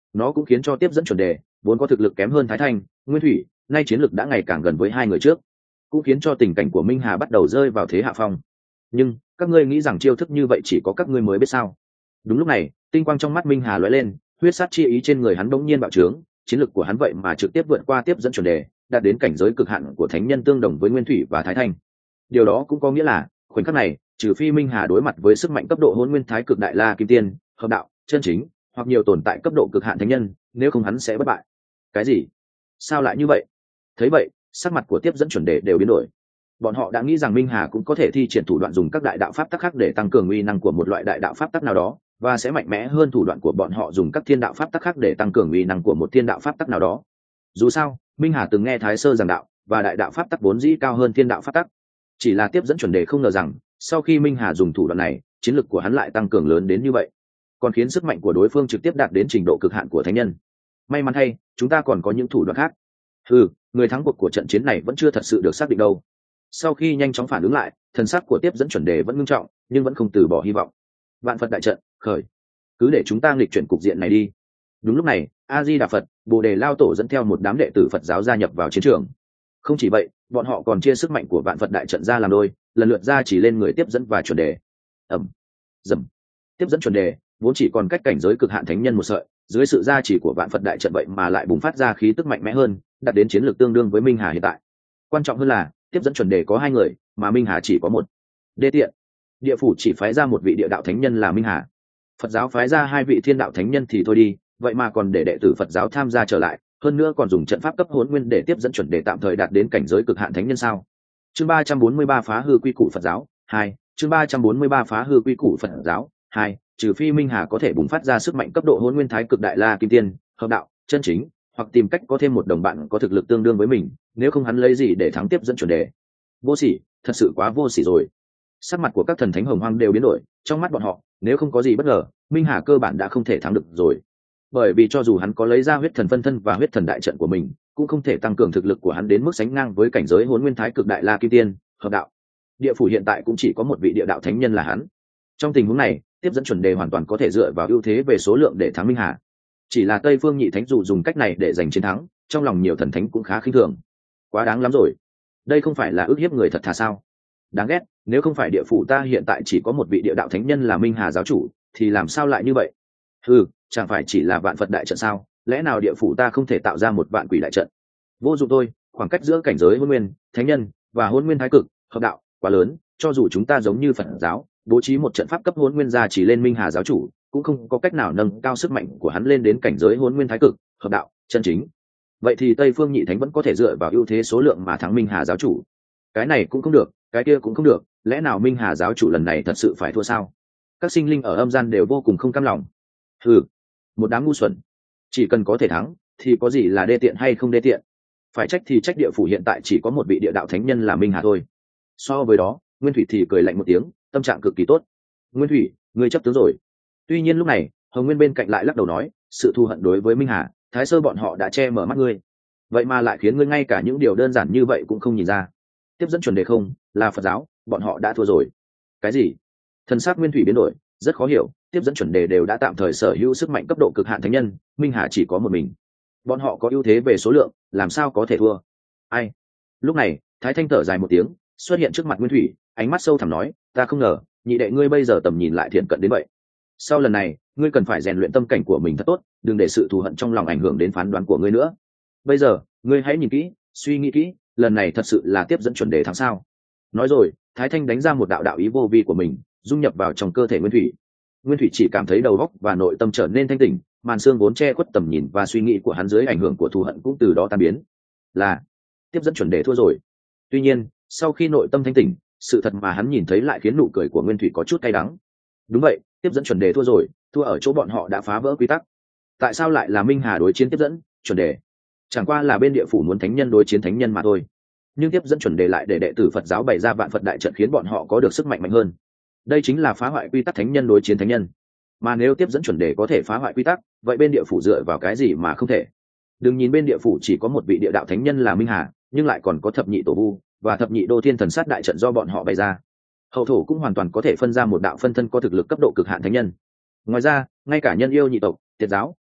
nó cũng khiến cho tiếp dẫn chuẩn đề vốn có thực lực kém hơn thái thanh, nguyên thủy, nay chiến lực đã ngày càng gần với hai người trước, cũng khiến cho tình cảnh của minh hà bắt đầu rơi vào thế hạ phong. Nhưng các ngươi nghĩ rằng chiêu thức như vậy chỉ có các ngươi mới biết sao? Đúng lúc này, tinh quang trong mắt minh hà lóe lên, huyết sát chi ý trên người hắn bỗng nhiên bạo trướng, chiến lực của hắn vậy mà trực tiếp vượt qua tiếp dẫn chuẩn đề, đạt đến cảnh giới cực hạn của thánh nhân tương đồng với nguyên thủy và thái thanh. Điều đó cũng có nghĩa là khoảnh khắc này, trừ phi minh hà đối mặt với sức mạnh cấp độ hôn nguyên thái cực đại la kim tiên, hợp đạo, chân chính, hoặc nhiều tồn tại cấp độ cực hạn thánh nhân, nếu không hắn sẽ bất bại. Cái gì? Sao lại như vậy? Thấy vậy, sắc mặt của tiếp dẫn chuẩn đề đều biến đổi. Bọn họ đã nghĩ rằng minh hà cũng có thể thi triển thủ đoạn dùng các đại đạo pháp tắc khác để tăng cường uy năng của một loại đại đạo pháp tắc nào đó, và sẽ mạnh mẽ hơn thủ đoạn của bọn họ dùng các thiên đạo pháp tắc khác để tăng cường uy năng của một thiên đạo pháp tắc nào đó. Dù sao, minh hà từng nghe thái sơ giảng đạo, và đại đạo pháp tắc vốn dĩ cao hơn thiên đạo pháp tắc. Chỉ là tiếp dẫn chuẩn đề không ngờ rằng sau khi minh hà dùng thủ đoạn này, chiến lực của hắn lại tăng cường lớn đến như vậy, còn khiến sức mạnh của đối phương trực tiếp đạt đến trình độ cực hạn của thánh nhân. May mắn thay, chúng ta còn có những thủ đoạn khác. Ừ, người thắng cuộc của trận chiến này vẫn chưa thật sự được xác định đâu. Sau khi nhanh chóng phản ứng lại, thần sắc của tiếp dẫn chuẩn đề vẫn ngưng trọng, nhưng vẫn không từ bỏ hy vọng. Vạn Phật đại trận khởi, cứ để chúng ta nghịch chuyển cục diện này đi. Đúng lúc này, A Di Đà Phật, Bồ Đề Lao Tổ dẫn theo một đám đệ tử Phật giáo gia nhập vào chiến trường. Không chỉ vậy, bọn họ còn chia sức mạnh của Vạn Phật đại trận ra làm đôi, lần lượt ra chỉ lên người tiếp dẫn và chuẩn đề. Ầm, dầm. Tiếp dẫn chuẩn đề vốn chỉ còn cách cảnh giới cực hạn thánh nhân một sợi, dưới sự gia chỉ của Vạn Phật đại trận vậy mà lại bùng phát ra khí tức mạnh mẽ hơn, đạt đến chiến lược tương đương với minh hà hiện tại. Quan trọng hơn là tiếp dẫn chuẩn đề có hai người, mà minh hà chỉ có một. Đê tiện. Địa phủ chỉ phái ra một vị địa đạo thánh nhân là minh hà, Phật giáo phái ra hai vị thiên đạo thánh nhân thì thôi đi, vậy mà còn để đệ tử Phật giáo tham gia trở lại, hơn nữa còn dùng trận pháp cấp hỗn nguyên để tiếp dẫn chuẩn đề tạm thời đạt đến cảnh giới cực hạn thánh nhân sao? Chương ba trăm bốn mươi ba phá hư quy củ Phật giáo hai. Chương ba trăm bốn mươi ba phá hư quy củ Phật giáo hai. Trừ phi minh hà có thể bùng phát ra sức mạnh cấp độ hỗn nguyên thái cực đại la kim tiên, hợp đạo, chân chính, hoặc tìm cách có thêm một đồng bạn có thực lực tương đương với mình, nếu không hắn lấy gì để thắng tiếp dẫn chuẩn đề? Vô sỉ, thật sự quá vô sỉ rồi. Sắc mặt của các thần thánh hồng hoang đều biến đổi, trong mắt bọn họ, nếu không có gì bất ngờ, minh hà cơ bản đã không thể thắng được rồi. Bởi vì cho dù hắn có lấy ra huyết thần phân thân và huyết thần đại trận của mình, cũng không thể tăng cường thực lực của hắn đến mức sánh ngang với cảnh giới hỗn nguyên thái cực đại la kim tiên, hợp đạo. Địa phủ hiện tại cũng chỉ có một vị địa đạo thánh nhân là hắn. Trong tình huống này, tiếp dẫn chuẩn đề hoàn toàn có thể dựa vào ưu thế về số lượng để thắng minh hà. Chỉ là Tây Phương Nhị Thánh dù dùng cách này để giành chiến thắng, trong lòng nhiều thần thánh cũng khá khinh thường. Quá đáng lắm rồi. Đây không phải là ức hiếp người thật thà sao? Đáng ghét, nếu không phải địa phủ ta hiện tại chỉ có một vị địa đạo thánh nhân là minh hà giáo chủ, thì làm sao lại như vậy? Ừ, chẳng phải chỉ là vạn Phật đại trận sao? Lẽ nào địa phủ ta không thể tạo ra một vạn quỷ đại trận? Vô dụng thôi, khoảng cách giữa cảnh giới hôn nguyên, thánh nhân và hôn nguyên thái cực, hợp đạo quá lớn, cho dù chúng ta giống như Phật giáo, bố trí một trận pháp cấp hôn nguyên gia chỉ lên minh hà giáo chủ, cũng không có cách nào nâng cao sức mạnh của hắn lên đến cảnh giới hôn nguyên thái cực, hợp đạo, chân chính. Vậy thì Tây Phương Nhị Thánh vẫn có thể dựa vào ưu thế số lượng mà thắng minh hà giáo chủ. Cái này cũng không được, cái kia cũng không được, lẽ nào minh hà giáo chủ lần này thật sự phải thua sao? Các sinh linh ở âm gian đều vô cùng không cam lòng. Ừ, một đám ngu xuẩn. Chỉ cần có thể thắng thì có gì là đê tiện hay không đê tiện? Phải trách thì trách địa phủ hiện tại chỉ có một vị địa đạo thánh nhân là minh hà thôi. So với đó, Nguyên Thủy thì cười lạnh một tiếng, tâm trạng cực kỳ tốt. Nguyên Thủy, ngươi chấp tướng rồi. Tuy nhiên lúc này, Hồng Nguyên bên cạnh lại lắc đầu nói, sự thù hận đối với minh hà, thái sơ bọn họ đã che mở mắt ngươi, vậy mà lại khiến ngươi ngay cả những điều đơn giản như vậy cũng không nhìn ra. Tiếp dẫn chuẩn đề không là Phật giáo, bọn họ đã thua rồi. Cái gì? Thần sắc Nguyên Thủy biến đổi, rất khó hiểu. Tiếp dẫn chuẩn đề đều đã tạm thời sở hữu sức mạnh cấp độ cực hạn thánh nhân, minh hà chỉ có một mình, bọn họ có ưu thế về số lượng, làm sao có thể thua? Ai? Lúc này, Thái Thanh thở dài một tiếng, xuất hiện trước mặt Nguyên Thủy, ánh mắt sâu thẳm nói, ta không ngờ nhị đệ ngươi bây giờ tầm nhìn lại thiện cận đến vậy. Sau lần này, ngươi cần phải rèn luyện tâm cảnh của mình thật tốt, đừng để sự thù hận trong lòng ảnh hưởng đến phán đoán của ngươi nữa. Bây giờ, ngươi hãy nhìn kỹ, suy nghĩ kỹ, lần này thật sự là tiếp dẫn chuẩn đề thắng sao? Nói rồi, Thái Thanh đánh ra một đạo đạo ý vô vi của mình, dung nhập vào trong cơ thể Nguyên Thủy. Nguyên Thủy chỉ cảm thấy đầu óc và nội tâm trở nên thanh tỉnh, màn xương vốn che khuất tầm nhìn và suy nghĩ của hắn dưới ảnh hưởng của thù hận cũng từ đó tan biến. Là tiếp dẫn chuẩn đề thua rồi. Tuy nhiên, sau khi nội tâm thanh tỉnh, sự thật mà hắn nhìn thấy lại khiến nụ cười của Nguyên Thủy có chút cay đắng. Đúng vậy, tiếp dẫn chuẩn đề thua rồi, thua ở chỗ bọn họ đã phá vỡ quy tắc. Tại sao lại là minh hà đối chiến tiếp dẫn chuẩn đề? Chẳng qua là bên địa phủ muốn thánh nhân đối chiến thánh nhân mà thôi. Nhưng tiếp dẫn chuẩn đề lại để đệ tử Phật giáo bày ra vạn Phật đại trận khiến bọn họ có được sức mạnh mạnh hơn. Đây chính là phá hoại quy tắc thánh nhân đối chiến thánh nhân. Mà nếu tiếp dẫn chuẩn đề có thể phá hoại quy tắc, vậy bên địa phủ dựa vào cái gì mà không thể? Đừng nhìn bên địa phủ chỉ có một vị địa đạo thánh nhân là minh hà, nhưng lại còn có thập nhị tổ vu và thập nhị đô thiên thần sát đại trận do bọn họ bày ra. Hậu thổ cũng hoàn toàn có thể phân ra một đạo phân thân có thực lực cấp độ cực hạn thánh nhân. Ngoài ra, ngay cả nhân yêu nhị tộc, Tiệt giáo,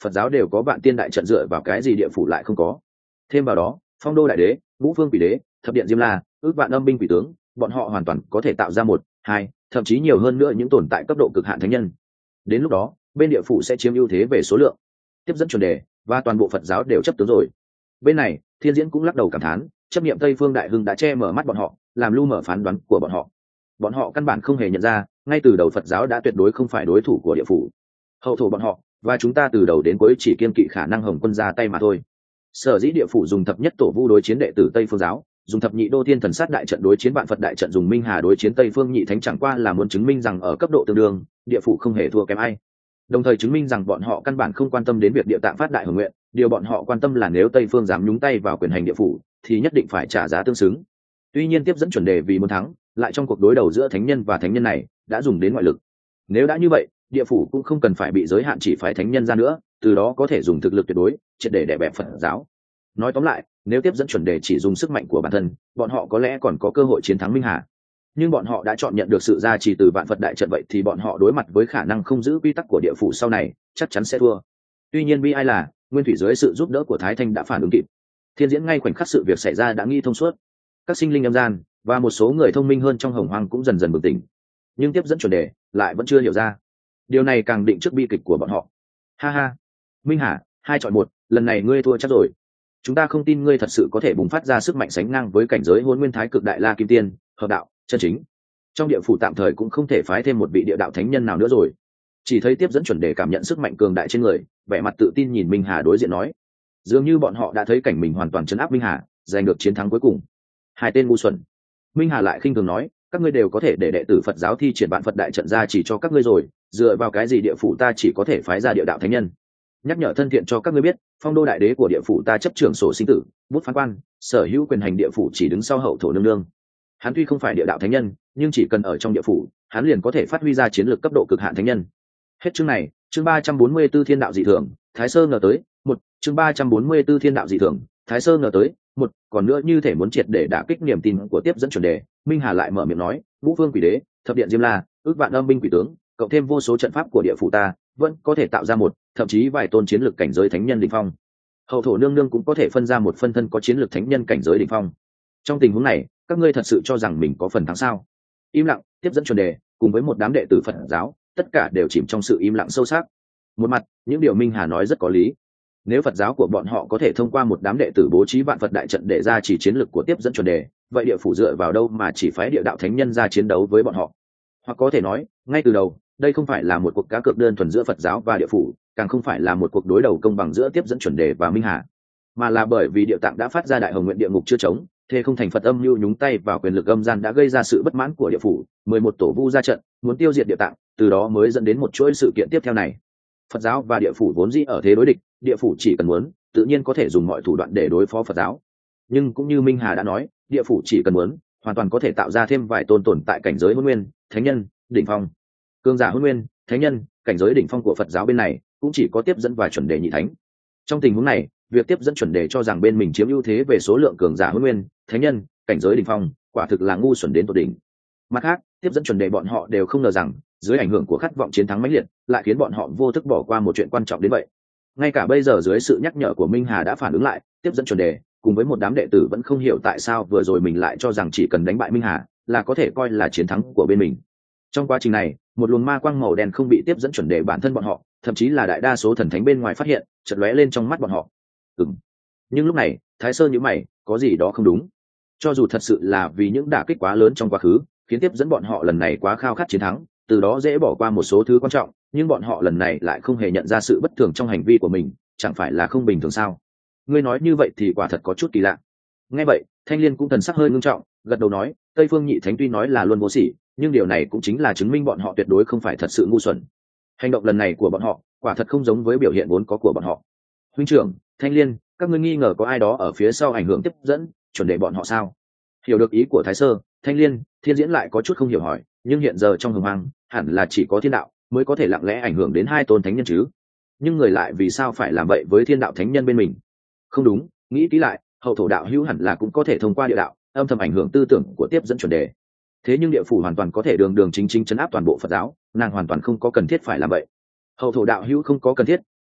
phật giáo đều có vạn tiên đại trận, dựa vào cái gì địa phủ lại không có? Thêm vào đó, phong đô đại đế, ngũ phương quỷ đế, thập điện diêm la, ước vạn âm binh quỷ tướng, bọn họ hoàn toàn có thể tạo ra một hai thậm chí nhiều hơn nữa những tồn tại cấp độ cực hạn thánh nhân. Đến lúc đó bên địa phủ sẽ chiếm ưu thế về số lượng, tiếp dẫn chuẩn đề và toàn bộ phật giáo đều chấp tướng rồi. Bên này thiên diễn cũng lắc đầu cảm thán, chấp niệm tây phương đại hưng đã che mở mắt bọn họ, làm lu mở phán đoán của bọn họ. Bọn họ căn bản không hề nhận ra ngay từ đầu phật giáo đã tuyệt đối không phải đối thủ của địa phủ. Hậu thổ bọn họ và chúng ta từ đầu đến cuối chỉ kiên kỵ khả năng hồng quân ra tay mà thôi. Sở dĩ địa phủ dùng thập nhất tổ vu đối chiến đệ tử tây phương giáo, dùng thập nhị đô thiên thần sát đại trận đối chiến vạn phật đại trận, dùng minh hà đối chiến tây phương nhị thánh, chẳng qua là muốn chứng minh rằng ở cấp độ tương đương, địa phủ không hề thua kém ai, đồng thời chứng minh rằng bọn họ căn bản không quan tâm đến việc địa tạng phát đại hồng nguyện. Điều bọn họ quan tâm là nếu tây phương dám nhúng tay vào quyền hành địa phủ thì nhất định phải trả giá tương xứng. Tuy nhiên tiếp dẫn chuẩn đề vì muốn thắng, lại trong cuộc đối đầu giữa thánh nhân và thánh nhân này đã dùng đến ngoại lực. Nếu đã như vậy, địa phủ cũng không cần phải bị giới hạn chỉ phái thánh nhân ra nữa, từ đó có thể dùng thực lực tuyệt đối triệt để đè bẹp phật giáo. Nói tóm lại, nếu tiếp dẫn chuẩn đề chỉ dùng sức mạnh của bản thân, bọn họ có lẽ còn có cơ hội chiến thắng minh hà. Nhưng bọn họ đã chọn nhận được sự gia trì từ vạn phật đại trận, vậy thì bọn họ đối mặt với khả năng không giữ quy tắc của địa phủ sau này chắc chắn sẽ thua. Tuy nhiên bi ai là nguyên thủy dưới sự giúp đỡ của thái thanh đã phản ứng kịp. Thiên diễn ngay khoảnh khắc sự việc xảy ra đã nghĩ thông suốt. Các sinh linh âm gian và một số người thông minh hơn trong hồng hoang cũng dần dần bừng tỉnh, nhưng tiếp dẫn chuẩn đề lại vẫn chưa hiểu ra. Điều này càng định trước bi kịch của bọn họ. Ha ha, minh hà hai chọn một, lần này ngươi thua chắc rồi. Chúng ta không tin ngươi thật sự có thể bùng phát ra sức mạnh sánh ngang với cảnh giới hôn nguyên thái cực đại la kim tiên hợp đạo chân chính. Trong địa phủ tạm thời cũng không thể phái thêm một vị địa đạo thánh nhân nào nữa rồi. Chỉ thấy tiếp dẫn chuẩn đề cảm nhận sức mạnh cường đại trên người, vẻ mặt tự tin nhìn minh hà đối diện nói, dường như bọn họ đã thấy cảnh mình hoàn toàn chấn áp minh hà, giành được chiến thắng cuối cùng. Hai tên ngu xuẩn. Minh hà lại khinh thường nói, các ngươi đều có thể để đệ tử phật giáo thi triển vạn phật đại trận ra chỉ cho các ngươi rồi, dựa vào cái gì địa phủ ta chỉ có thể phái ra địa đạo thánh nhân? Nhắc nhở thân thiện cho các ngươi biết, phong đô đại đế của địa phủ ta chấp trưởng sổ sinh tử, bút phán quan, sở hữu quyền hành địa phủ chỉ đứng sau hậu thổ nương nương. Hắn tuy không phải địa đạo thánh nhân, nhưng chỉ cần ở trong địa phủ, hắn liền có thể phát huy ra chiến lược cấp độ cực hạn thánh nhân. Hết chương này, chương ba trăm bốn mươi 44 thiên đạo dị thường, Thái Sơ ngờ tới, một, chương ba trăm bốn mươi 44 thiên đạo dị thường, Thái Sơ ngờ tới, một, còn nữa như thể muốn triệt để đả kích niềm tin của tiếp dẫn chuẩn đề, Minh Hà lại mở miệng nói, ngũ phương quỷ đế, thập điện diêm la, ước vạn âm binh quỷ tướng, cộng thêm vô số trận pháp của địa phủ ta, vẫn có thể tạo ra một, thậm chí vài tôn chiến lược cảnh giới thánh nhân đỉnh phong. Hậu thổ nương nương cũng có thể phân ra một phân thân có chiến lược thánh nhân cảnh giới đỉnh phong. Trong tình huống này, các ngươi thật sự cho rằng mình có phần thắng sao? Im lặng, tiếp dẫn chuẩn đề cùng với một đám đệ tử Phật giáo, tất cả đều chìm trong sự im lặng sâu sắc. Một mặt, những điều Minh Hà nói rất có lý. Nếu Phật giáo của bọn họ có thể thông qua một đám đệ tử bố trí vạn Phật đại trận để ra chỉ chiến lược của tiếp dẫn chuẩn đề, vậy địa phủ dựa vào đâu mà chỉ phái địa đạo thánh nhân ra chiến đấu với bọn họ? Hoặc có thể nói, ngay từ đầu, đây không phải là một cuộc cá cược đơn thuần giữa Phật giáo và địa phủ, càng không phải là một cuộc đối đầu công bằng giữa tiếp dẫn chuẩn đề và Minh Hà, mà là bởi vì địa tạng đã phát ra đại hồng nguyện địa ngục chưa trống, thế không thành Phật âm mưu nhúng tay vào quyền lực âm gian đã gây ra sự bất mãn của địa phủ, mười một tổ vu ra trận muốn tiêu diệt địa tạng, từ đó mới dẫn đến một chuỗi sự kiện tiếp theo này. Phật giáo và địa phủ vốn dĩ ở thế đối địch, địa phủ chỉ cần muốn, tự nhiên có thể dùng mọi thủ đoạn để đối phó Phật giáo. Nhưng cũng như Minh Hà đã nói, địa phủ chỉ cần muốn, hoàn toàn có thể tạo ra thêm vài tôn tồn tại cảnh giới hôn nguyên, thánh nhân, đỉnh phong. Cường giả hôn nguyên, thánh nhân, cảnh giới đỉnh phong của Phật giáo bên này cũng chỉ có tiếp dẫn và chuẩn đề nhị thánh. Trong tình huống này, việc tiếp dẫn chuẩn đề cho rằng bên mình chiếm ưu thế về số lượng cường giả hôn nguyên, thánh nhân, cảnh giới đỉnh phong, quả thực là ngu xuẩn đến tột đỉnh. Mặt khác, tiếp dẫn chuẩn đề bọn họ đều không ngờ rằng, dưới ảnh hưởng của khát vọng chiến thắng mãnh liệt, lại khiến bọn họ vô thức bỏ qua một chuyện quan trọng đến vậy. Ngay cả bây giờ dưới sự nhắc nhở của Minh Hà đã phản ứng lại, tiếp dẫn chuẩn đề cùng với một đám đệ tử vẫn không hiểu tại sao vừa rồi mình lại cho rằng chỉ cần đánh bại Minh Hà là có thể coi là chiến thắng của bên mình. Trong quá trình này, một luồng ma quang màu đen không bị tiếp dẫn chuẩn đề bản thân bọn họ, thậm chí là đại đa số thần thánh bên ngoài phát hiện, chợt lóe lên trong mắt bọn họ. Ừm. Nhưng lúc này, Thái Sơ nhíu mày, có gì đó không đúng. Cho dù thật sự là vì những đả kích quá lớn trong quá khứ, khiến tiếp dẫn bọn họ lần này quá khao khát chiến thắng, từ đó dễ bỏ qua một số thứ quan trọng, nhưng bọn họ lần này lại không hề nhận ra sự bất thường trong hành vi của mình, chẳng phải là không bình thường sao? Ngươi nói như vậy thì quả thật có chút kỳ lạ. Nghe vậy, Thanh Liên cũng thần sắc hơi ngưng trọng, gật đầu nói, Tây Phương Nhị Thánh tuy nói là luôn vô sỉ, nhưng điều này cũng chính là chứng minh bọn họ tuyệt đối không phải thật sự ngu xuẩn. Hành động lần này của bọn họ, quả thật không giống với biểu hiện vốn có của bọn họ. Huynh trưởng, Thanh Liên, các ngươi nghi ngờ có ai đó ở phía sau ảnh hưởng tiếp dẫn, chuẩn đề bọn họ sao? Hiểu được ý của Thái Sơ, Thanh Liên, Thiên Diễn lại có chút không hiểu hỏi, nhưng hiện giờ trong hồng hoang, hẳn là chỉ có thiên đạo mới có thể lặng lẽ ảnh hưởng đến hai tôn thánh nhân chứ. Nhưng người lại vì sao phải làm vậy với thiên đạo thánh nhân bên mình? Không đúng, nghĩ kỹ lại, hậu thổ đạo hữu hẳn là cũng có thể thông qua địa đạo âm thầm ảnh hưởng tư tưởng của tiếp dẫn chuẩn đề. Thế nhưng địa phủ hoàn toàn có thể đường đường chính chính chấn áp toàn bộ Phật giáo, nàng hoàn toàn không có cần thiết phải làm vậy. Hậu thổ đạo hữu không có cần thiết,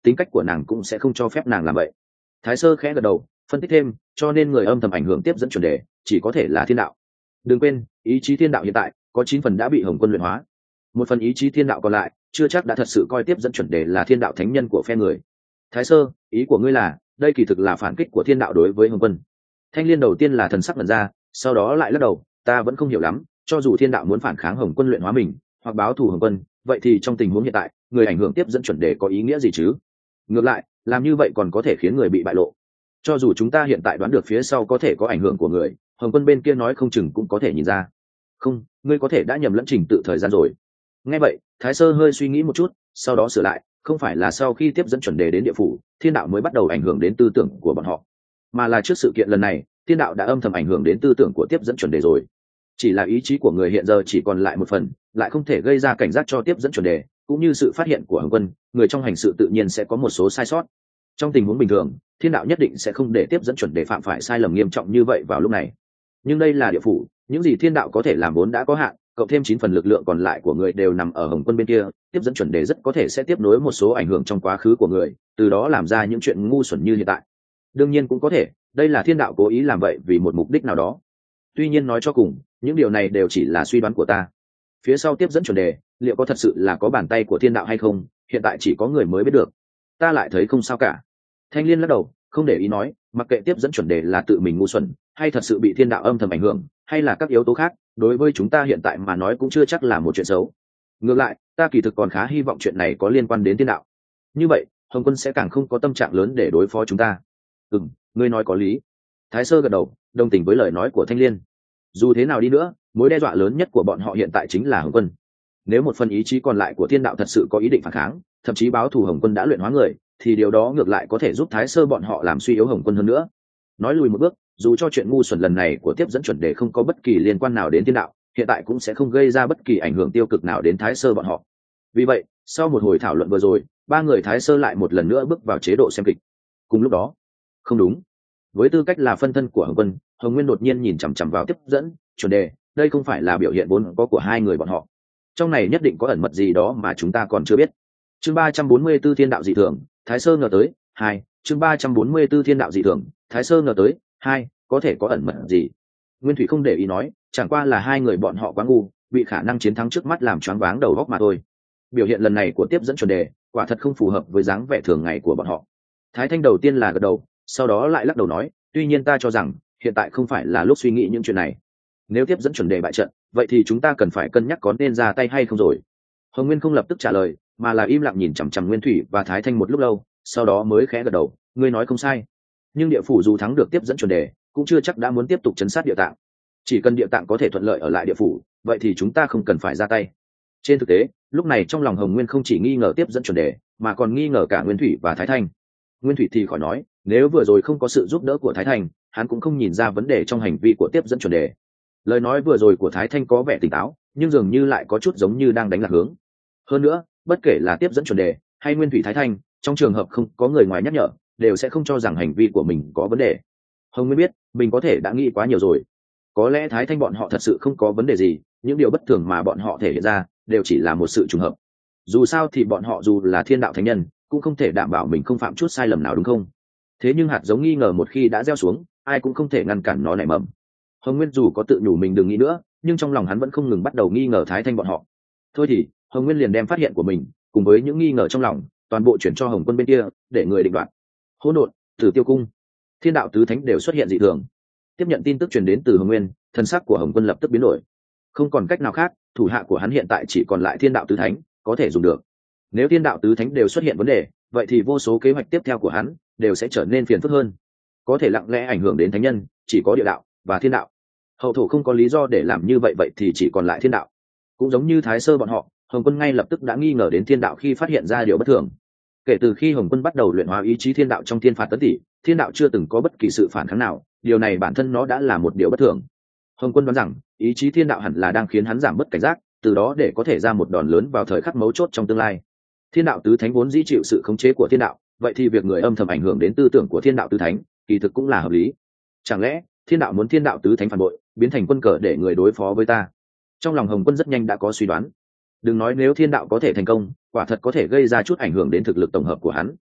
tính cách của nàng cũng sẽ không cho phép nàng làm vậy. Thái Sơ khẽ gật đầu, phân tích thêm, cho nên người âm thầm ảnh hưởng tiếp dẫn chuẩn đề chỉ có thể là thiên đạo. Đừng quên, ý chí thiên đạo hiện tại có chín phần đã bị Hồng Quân luyện hóa, một phần ý chí thiên đạo còn lại chưa chắc đã thật sự coi tiếp dẫn chuẩn đề là thiên đạo thánh nhân của phe người. Thái Sơ, ý của ngươi là đây kỳ thực là phản kích của thiên đạo đối với Hồng Quân? Thanh Liên đầu tiên là thần sắc lần ra, sau đó lại lắc đầu, ta vẫn không hiểu lắm, cho dù thiên đạo muốn phản kháng Hồng Quân luyện hóa mình hoặc báo thù Hồng Quân, vậy thì trong tình huống hiện tại người ảnh hưởng tiếp dẫn chuẩn đề có ý nghĩa gì chứ? Ngược lại, làm như vậy còn có thể khiến người bị bại lộ. Cho dù chúng ta hiện tại đoán được phía sau có thể có ảnh hưởng của người, Hồng Quân bên kia nói không chừng cũng có thể nhìn ra. Không, ngươi có thể đã nhầm lẫn trình tự thời gian rồi. Nghe vậy, Thái Sơ hơi suy nghĩ một chút, sau đó sửa lại, không phải là sau khi tiếp dẫn chuẩn đề đến địa phủ, thiên đạo mới bắt đầu ảnh hưởng đến tư tưởng của bọn họ, mà là trước sự kiện lần này, thiên đạo đã âm thầm ảnh hưởng đến tư tưởng của tiếp dẫn chuẩn đề rồi. Chỉ là ý chí của người hiện giờ chỉ còn lại một phần, lại không thể gây ra cảnh giác cho tiếp dẫn chuẩn đề, cũng như sự phát hiện của Hồng Quân, người trong hành sự tự nhiên sẽ có một số sai sót. Trong tình huống bình thường, thiên đạo nhất định sẽ không để tiếp dẫn chuẩn đề phạm phải sai lầm nghiêm trọng như vậy vào lúc này. Nhưng đây là địa phủ, những gì thiên đạo có thể làm vốn đã có hạn, cộng thêm chín phần lực lượng còn lại của người đều nằm ở Hồng Quân bên kia, tiếp dẫn chuẩn đề rất có thể sẽ tiếp nối một số ảnh hưởng trong quá khứ của người, từ đó làm ra những chuyện ngu xuẩn như hiện tại. Đương nhiên cũng có thể, đây là thiên đạo cố ý làm vậy vì một mục đích nào đó. Tuy nhiên nói cho cùng, những điều này đều chỉ là suy đoán của ta. Phía sau tiếp dẫn chuẩn đề, liệu có thật sự là có bàn tay của thiên đạo hay không, hiện tại chỉ có người mới biết được. Ta lại thấy không sao cả. Thanh Liên lắc đầu, không để ý nói, mặc kệ tiếp dẫn chuẩn đề là tự mình ngu xuẩn, hay thật sự bị thiên đạo âm thầm ảnh hưởng, hay là các yếu tố khác, đối với chúng ta hiện tại mà nói cũng chưa chắc là một chuyện xấu. Ngược lại, ta kỳ thực còn khá hy vọng chuyện này có liên quan đến thiên đạo. Như vậy, Hồng Quân sẽ càng không có tâm trạng lớn để đối phó chúng ta. Ừm, ngươi nói có lý. Thái Sơ gật đầu, đồng tình với lời nói của Thanh Liên. Dù thế nào đi nữa, mối đe dọa lớn nhất của bọn họ hiện tại chính là Hồng Quân. Nếu một phần ý chí còn lại của thiên đạo thật sự có ý định phản kháng, thậm chí báo thù Hồng Quân đã luyện hóa người, thì điều đó ngược lại có thể giúp Thái Sơ bọn họ làm suy yếu Hồng Quân hơn nữa. Nói lùi một bước, dù cho chuyện ngu xuẩn lần này của tiếp dẫn chuẩn đề không có bất kỳ liên quan nào đến thiên đạo, hiện tại cũng sẽ không gây ra bất kỳ ảnh hưởng tiêu cực nào đến Thái Sơ bọn họ. Vì vậy, sau một hồi thảo luận vừa rồi, ba người Thái Sơ lại một lần nữa bước vào chế độ xem kịch. Cùng lúc đó, không đúng, với tư cách là phân thân của Hồng Quân, Hồng Nguyên đột nhiên nhìn chằm chằm vào tiếp dẫn chuẩn đề, đây không phải là biểu hiện vốn có của hai người bọn họ. Trong này nhất định có ẩn mật gì đó mà chúng ta còn chưa biết. Chương ba trăm bốn mươi 44 thiên đạo dị thường, Thái Sơ ngờ tới. Hai, chương ba trăm bốn mươi 44 thiên đạo dị thường, Thái Sơ ngờ tới. Hai, có thể có ẩn mật gì? Nguyên Thủy không để ý nói, chẳng qua là hai người bọn họ quá ngu, bị khả năng chiến thắng trước mắt làm choáng váng đầu óc mà thôi. Biểu hiện lần này của tiếp dẫn chuẩn đề, quả thật không phù hợp với dáng vẻ thường ngày của bọn họ. Thái Thanh đầu tiên là gật đầu, sau đó lại lắc đầu nói, tuy nhiên ta cho rằng hiện tại không phải là lúc suy nghĩ những chuyện này. Nếu tiếp dẫn chuẩn đề bại trận, vậy thì chúng ta cần phải cân nhắc có nên ra tay hay không rồi. Hồng Nguyên không lập tức trả lời, mà là im lặng nhìn chằm chằm Nguyên Thủy và Thái Thanh một lúc lâu, sau đó mới khẽ gật đầu, ngươi nói không sai. Nhưng địa phủ dù thắng được tiếp dẫn chuẩn đề, cũng chưa chắc đã muốn tiếp tục chấn sát địa tạng. Chỉ cần địa tạng có thể thuận lợi ở lại địa phủ, vậy thì chúng ta không cần phải ra tay. Trên thực tế, lúc này trong lòng Hồng Nguyên không chỉ nghi ngờ tiếp dẫn chuẩn đề, mà còn nghi ngờ cả Nguyên Thủy và Thái Thanh. Nguyên Thủy thì khỏi nói, nếu vừa rồi không có sự giúp đỡ của Thái Thanh, hắn cũng không nhìn ra vấn đề trong hành vi của tiếp dẫn chuẩn đề. Lời nói vừa rồi của Thái Thanh có vẻ tỉnh táo, nhưng dường như lại có chút giống như đang đánh lạc hướng. Hơn nữa, bất kể là tiếp dẫn chuẩn đề hay Nguyên Thủy Thái Thanh, trong trường hợp không có người ngoài nhắc nhở, đều sẽ không cho rằng hành vi của mình có vấn đề. Hồng Nguyên biết mình có thể đã nghĩ quá nhiều rồi. Có lẽ Thái Thanh bọn họ thật sự không có vấn đề gì, những điều bất thường mà bọn họ thể hiện ra đều chỉ là một sự trùng hợp. Dù sao thì bọn họ dù là thiên đạo thánh nhân, cũng không thể đảm bảo mình không phạm chút sai lầm nào, đúng không? Thế nhưng hạt giống nghi ngờ một khi đã gieo xuống, ai cũng không thể ngăn cản nó nảy mầm. Hồng Nguyên dù có tự nhủ mình đừng nghĩ nữa, nhưng trong lòng hắn vẫn không ngừng bắt đầu nghi ngờ Thái Thanh bọn họ. Thôi thì Hồng Nguyên liền đem phát hiện của mình cùng với những nghi ngờ trong lòng toàn bộ chuyển cho Hồng Quân bên kia để người định đoạt. Hỗn độn, Tử Tiêu Cung, thiên đạo tứ thánh đều xuất hiện dị thường. Tiếp nhận tin tức truyền đến từ Hồng Nguyên, thân sắc của Hồng Quân lập tức biến đổi. Không còn cách nào khác, thủ hạ của hắn hiện tại chỉ còn lại thiên đạo tứ thánh có thể dùng được. Nếu thiên đạo tứ thánh đều xuất hiện vấn đề, vậy thì vô số kế hoạch tiếp theo của hắn đều sẽ trở nên phiền phức hơn. Có thể lặng lẽ ảnh hưởng đến thánh nhân chỉ có địa đạo và thiên đạo. Hậu thổ không có lý do để làm như vậy, vậy thì chỉ còn lại thiên đạo. Cũng giống như Thái Sơ bọn họ, Hồng Quân ngay lập tức đã nghi ngờ đến thiên đạo khi phát hiện ra điều bất thường. Kể từ khi Hồng Quân bắt đầu luyện hóa ý chí thiên đạo trong thiên phạt tấn tỷ, thiên đạo chưa từng có bất kỳ sự phản kháng nào, điều này bản thân nó đã là một điều bất thường. Hồng Quân đoán rằng ý chí thiên đạo hẳn là đang khiến hắn giảm bớt cảnh giác, từ đó để có thể ra một đòn lớn vào thời khắc mấu chốt trong tương lai. Thiên đạo tứ thánh vốn dĩ chịu sự khống chế của thiên đạo, vậy thì việc người âm thầm ảnh hưởng đến tư tưởng của thiên đạo tứ thánh kỳ thực cũng là hợp lý. Chẳng lẽ thiên đạo muốn thiên đạo tứ thánh phản bội, biến thành quân cờ để người đối phó với ta? Trong lòng Hồng Quân rất nhanh đã có suy đoán. Đừng nói nếu thiên đạo có thể thành công, quả thật có thể gây ra chút ảnh hưởng đến thực lực tổng hợp của hắn.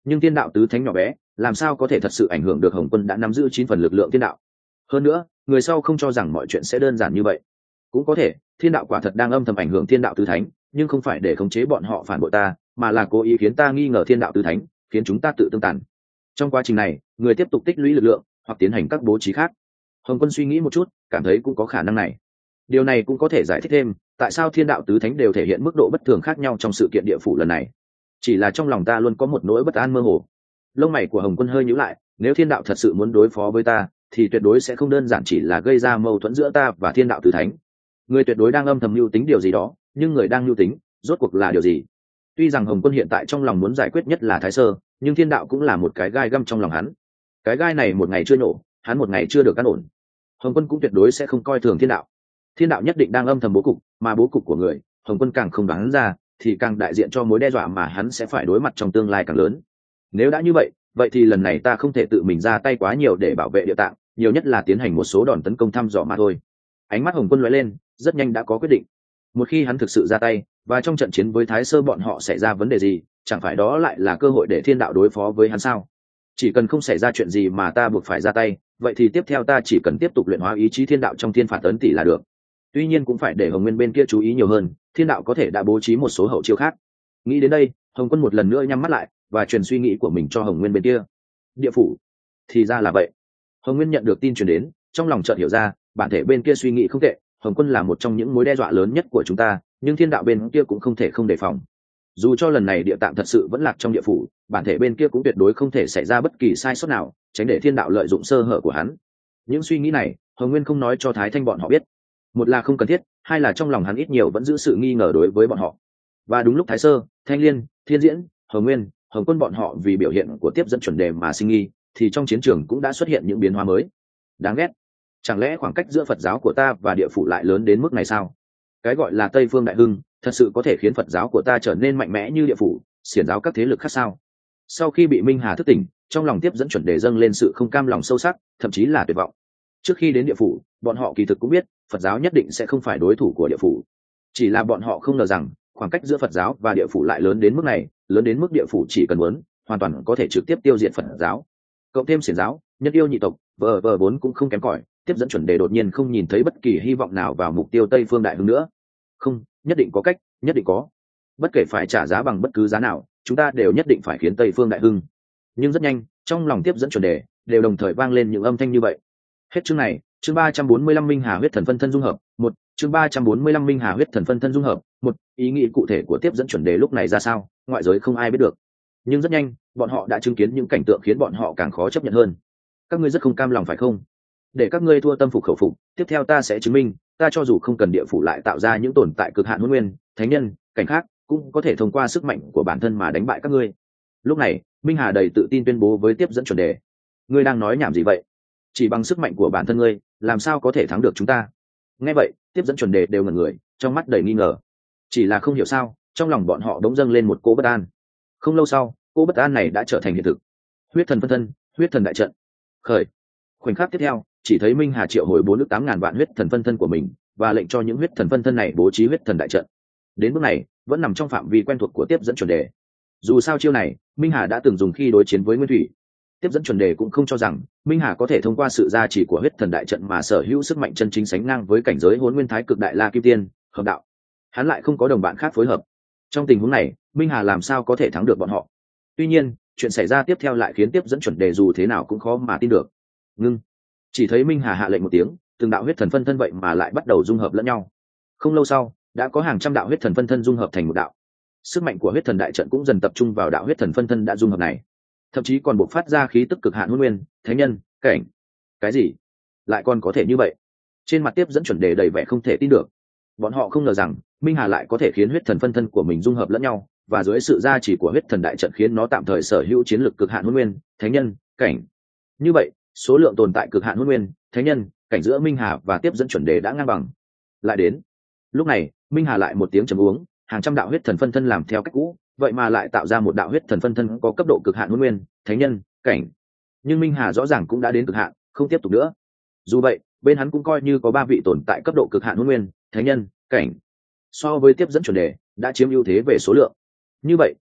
nhưng thiên đạo tứ thánh nhỏ bé làm sao có thể thật sự ảnh hưởng được Hồng Quân đã nắm giữ chín phần lực lượng thiên đạo. Hơn nữa người sau không cho rằng mọi chuyện sẽ đơn giản như vậy, cũng có thể thiên đạo quả thật đang âm thầm ảnh hưởng thiên đạo tứ thánh, nhưng không phải để khống chế bọn họ phản bội ta, mà là cố ý khiến ta nghi ngờ thiên đạo tứ thánh, khiến chúng ta tự tương tàn. Trong quá trình này người tiếp tục tích lũy lực lượng hoặc tiến hành các bố trí khác. Hồng Quân suy nghĩ một chút, cảm thấy cũng có khả năng này. Điều này cũng có thể giải thích thêm tại sao thiên đạo tứ thánh đều thể hiện mức độ bất thường khác nhau trong sự kiện địa phủ lần này. Chỉ là trong lòng ta luôn có một nỗi bất an mơ hồ. Lông mày của Hồng Quân hơi nhíu lại, nếu thiên đạo thật sự muốn đối phó với ta thì tuyệt đối sẽ không đơn giản chỉ là gây ra mâu thuẫn giữa ta và thiên đạo tứ thánh. Người tuyệt đối đang âm thầm mưu tính điều gì đó, nhưng người đang mưu tính rốt cuộc là điều gì? Tuy rằng Hồng Quân hiện tại trong lòng muốn giải quyết nhất là Thái Sơ, nhưng thiên đạo cũng là một cái gai găm trong lòng hắn. Cái gai này một ngày chưa nổ, hắn một ngày chưa được an ổn. Hồng Quân cũng tuyệt đối sẽ không coi thường thiên đạo. Thiên đạo nhất định đang âm thầm bố cục, mà bố cục của người Hồng Quân càng không đoán ra thì càng đại diện cho mối đe dọa mà hắn sẽ phải đối mặt trong tương lai càng lớn. Nếu đã như vậy vậy thì lần này ta không thể tự mình ra tay quá nhiều để bảo vệ địa tạng, nhiều nhất là tiến hành một số đòn tấn công thăm dò mà thôi. Ánh mắt Hồng Quân lóe lên, rất nhanh đã có quyết định. Một khi hắn thực sự ra tay và trong trận chiến với Thái Sơ bọn họ xảy ra vấn đề gì, chẳng phải đó lại là cơ hội để thiên đạo đối phó với hắn sao? Chỉ cần không xảy ra chuyện gì mà ta buộc phải ra tay, vậy thì tiếp theo ta chỉ cần tiếp tục luyện hóa ý chí thiên đạo trong thiên phạt ấn tỷ là được. Tuy nhiên cũng phải để Hồng Nguyên bên kia chú ý nhiều hơn, thiên đạo có thể đã bố trí một số hậu chiêu khác. Nghĩ đến đây, Hồng Quân một lần nữa nhắm mắt lại và truyền suy nghĩ của mình cho Hồng Nguyên bên kia. Địa phủ, thì ra là vậy. Hồng Nguyên nhận được tin truyền đến, trong lòng chợt hiểu ra, bản thể bên kia suy nghĩ không tệ, Hồng Quân là một trong những mối đe dọa lớn nhất của chúng ta, nhưng thiên đạo bên kia cũng không thể không đề phòng. Dù cho lần này địa tạng thật sự vẫn lạc trong địa phủ, bản thể bên kia cũng tuyệt đối không thể xảy ra bất kỳ sai sót nào, tránh để thiên đạo lợi dụng sơ hở của hắn. Những suy nghĩ này Hồng Nguyên không nói cho Thái Thanh bọn họ biết, một là không cần thiết, hai là trong lòng hắn ít nhiều vẫn giữ sự nghi ngờ đối với bọn họ. Và đúng lúc Thái Sơ, Thanh Liên, Thiên Diễn, Hồng Nguyên, Hồng Quân bọn họ vì biểu hiện của tiếp dẫn chuẩn đề mà sinh nghi, thì trong chiến trường cũng đã xuất hiện những biến hóa mới. Đáng ghét, chẳng lẽ khoảng cách giữa Phật giáo của ta và địa phủ lại lớn đến mức này sao? Cái gọi là Tây Phương Đại Hưng thật sự có thể khiến Phật giáo của ta trở nên mạnh mẽ như địa phủ, xiển giáo các thế lực khác sao? Sau khi bị Minh Hà thức tỉnh, trong lòng tiếp dẫn chuẩn đề dâng lên sự không cam lòng sâu sắc, thậm chí là tuyệt vọng. Trước khi đến địa phủ, bọn họ kỳ thực cũng biết Phật giáo nhất định sẽ không phải đối thủ của địa phủ, chỉ là bọn họ không ngờ rằng khoảng cách giữa Phật giáo và địa phủ lại lớn đến mức này, lớn đến mức địa phủ chỉ cần muốn hoàn toàn có thể trực tiếp tiêu diệt Phật giáo. Cộng thêm xiển giáo, nhất yêu nhị tộc, vờ vờ vốn cũng không kém cỏi, tiếp dẫn chuẩn đề đột nhiên không nhìn thấy bất kỳ hy vọng nào vào mục tiêu Tây Phương Đại Hưng nữa. Không, nhất định có cách, nhất định có. Bất kể phải trả giá bằng bất cứ giá nào, chúng ta đều nhất định phải khiến Tây Phương Đại Hưng. Nhưng rất nhanh, trong lòng tiếp dẫn chuẩn đề đều đồng thời vang lên những âm thanh như vậy. Hết chương này, chương ba trăm bốn mươi lăm Minh Hà huyết thần phân thân dung hợp, một, chương ba trăm bốn mươi lăm Minh Hà huyết thần phân thân dung hợp, một, ý nghĩ cụ thể của tiếp dẫn chuẩn đề lúc này ra sao, ngoại giới không ai biết được. Nhưng rất nhanh, bọn họ đã chứng kiến những cảnh tượng khiến bọn họ càng khó chấp nhận hơn. Các ngươi rất không cam lòng phải không? Để các ngươi thua tâm phục khẩu phục, tiếp theo ta sẽ chứng minh, ta cho dù không cần địa phủ lại tạo ra những tồn tại cực hạn hôn nguyên, thánh nhân, cảnh khác, cũng có thể thông qua sức mạnh của bản thân mà đánh bại các ngươi. Lúc này, Minh Hà đầy tự tin tuyên bố với tiếp dẫn chuẩn đề: ngươi đang nói nhảm gì vậy? Chỉ bằng sức mạnh của bản thân ngươi, làm sao có thể thắng được chúng ta? Nghe vậy, tiếp dẫn chuẩn đề đều ngẩn người, trong mắt đầy nghi ngờ. Chỉ là không hiểu sao, trong lòng bọn họ đống dâng lên một cỗ bất an. Không lâu sau, cỗ bất an này đã trở thành hiện thực. Huyết thần phân thân, huyết thần đại trận khởi. Khoảnh khắc tiếp theo, chỉ thấy Minh Hà triệu hồi bốn ước tám ngàn vạn huyết thần phân thân của mình, và lệnh cho những huyết thần phân thân này bố trí huyết thần đại trận. Đến bước này, vẫn nằm trong phạm vi quen thuộc của tiếp dẫn chuẩn đề. Dù sao chiêu này, Minh Hà đã từng dùng khi đối chiến với Nguyên Thủy. Tiếp dẫn chuẩn đề cũng không cho rằng Minh Hà có thể thông qua sự gia trì của huyết thần đại trận mà sở hữu sức mạnh chân chính sánh ngang với cảnh giới Hỗn Nguyên Thái Cực Đại La Kim Tiên, hợp đạo. Hắn lại không có đồng bạn khác phối hợp. Trong tình huống này, Minh Hà làm sao có thể thắng được bọn họ? Tuy nhiên, chuyện xảy ra tiếp theo lại khiến tiếp dẫn chuẩn đề dù thế nào cũng khó mà tin được. Ngưng. Chỉ thấy Minh Hà hạ lệnh một tiếng, từng đạo huyết thần phân thân vậy mà lại bắt đầu dung hợp lẫn nhau. Không lâu sau, đã có hàng trăm đạo huyết thần phân thân dung hợp thành một đạo. Sức mạnh của huyết thần đại trận cũng dần tập trung vào đạo huyết thần phân thân đã dung hợp này, thậm chí còn bộc phát ra khí tức cực hạn hôn nguyên, thánh nhân, cảnh. Cái gì? Lại còn có thể như vậy? Trên mặt tiếp dẫn chuẩn đề đầy vẻ không thể tin được. Bọn họ không ngờ rằng Minh Hà lại có thể khiến huyết thần phân thân của mình dung hợp lẫn nhau, và dưới sự gia trì của huyết thần đại trận khiến nó tạm thời sở hữu chiến lực cực hạn hôn nguyên, thánh nhân, cảnh. Như vậy, số lượng tồn tại cực hạn hôn nguyên, thánh nhân, cảnh giữa Minh Hà và tiếp dẫn chuẩn đề đã ngang bằng. Lại đến. Lúc này, Minh Hà lại một tiếng trầm uống, hàng trăm đạo huyết thần phân thân làm theo cách cũ, vậy mà lại tạo ra một đạo huyết thần phân thân có cấp độ cực hạn hôn nguyên, thánh nhân, cảnh. Nhưng Minh Hà rõ ràng cũng đã đến cực hạn, không tiếp tục nữa. Dù vậy, bên hắn cũng coi như có ba vị tồn tại cấp độ cực hạn hôn nguyên, thánh nhân, cảnh. So với tiếp dẫn chuẩn đề, đã chiếm ưu thế về số lượng. Như vậy,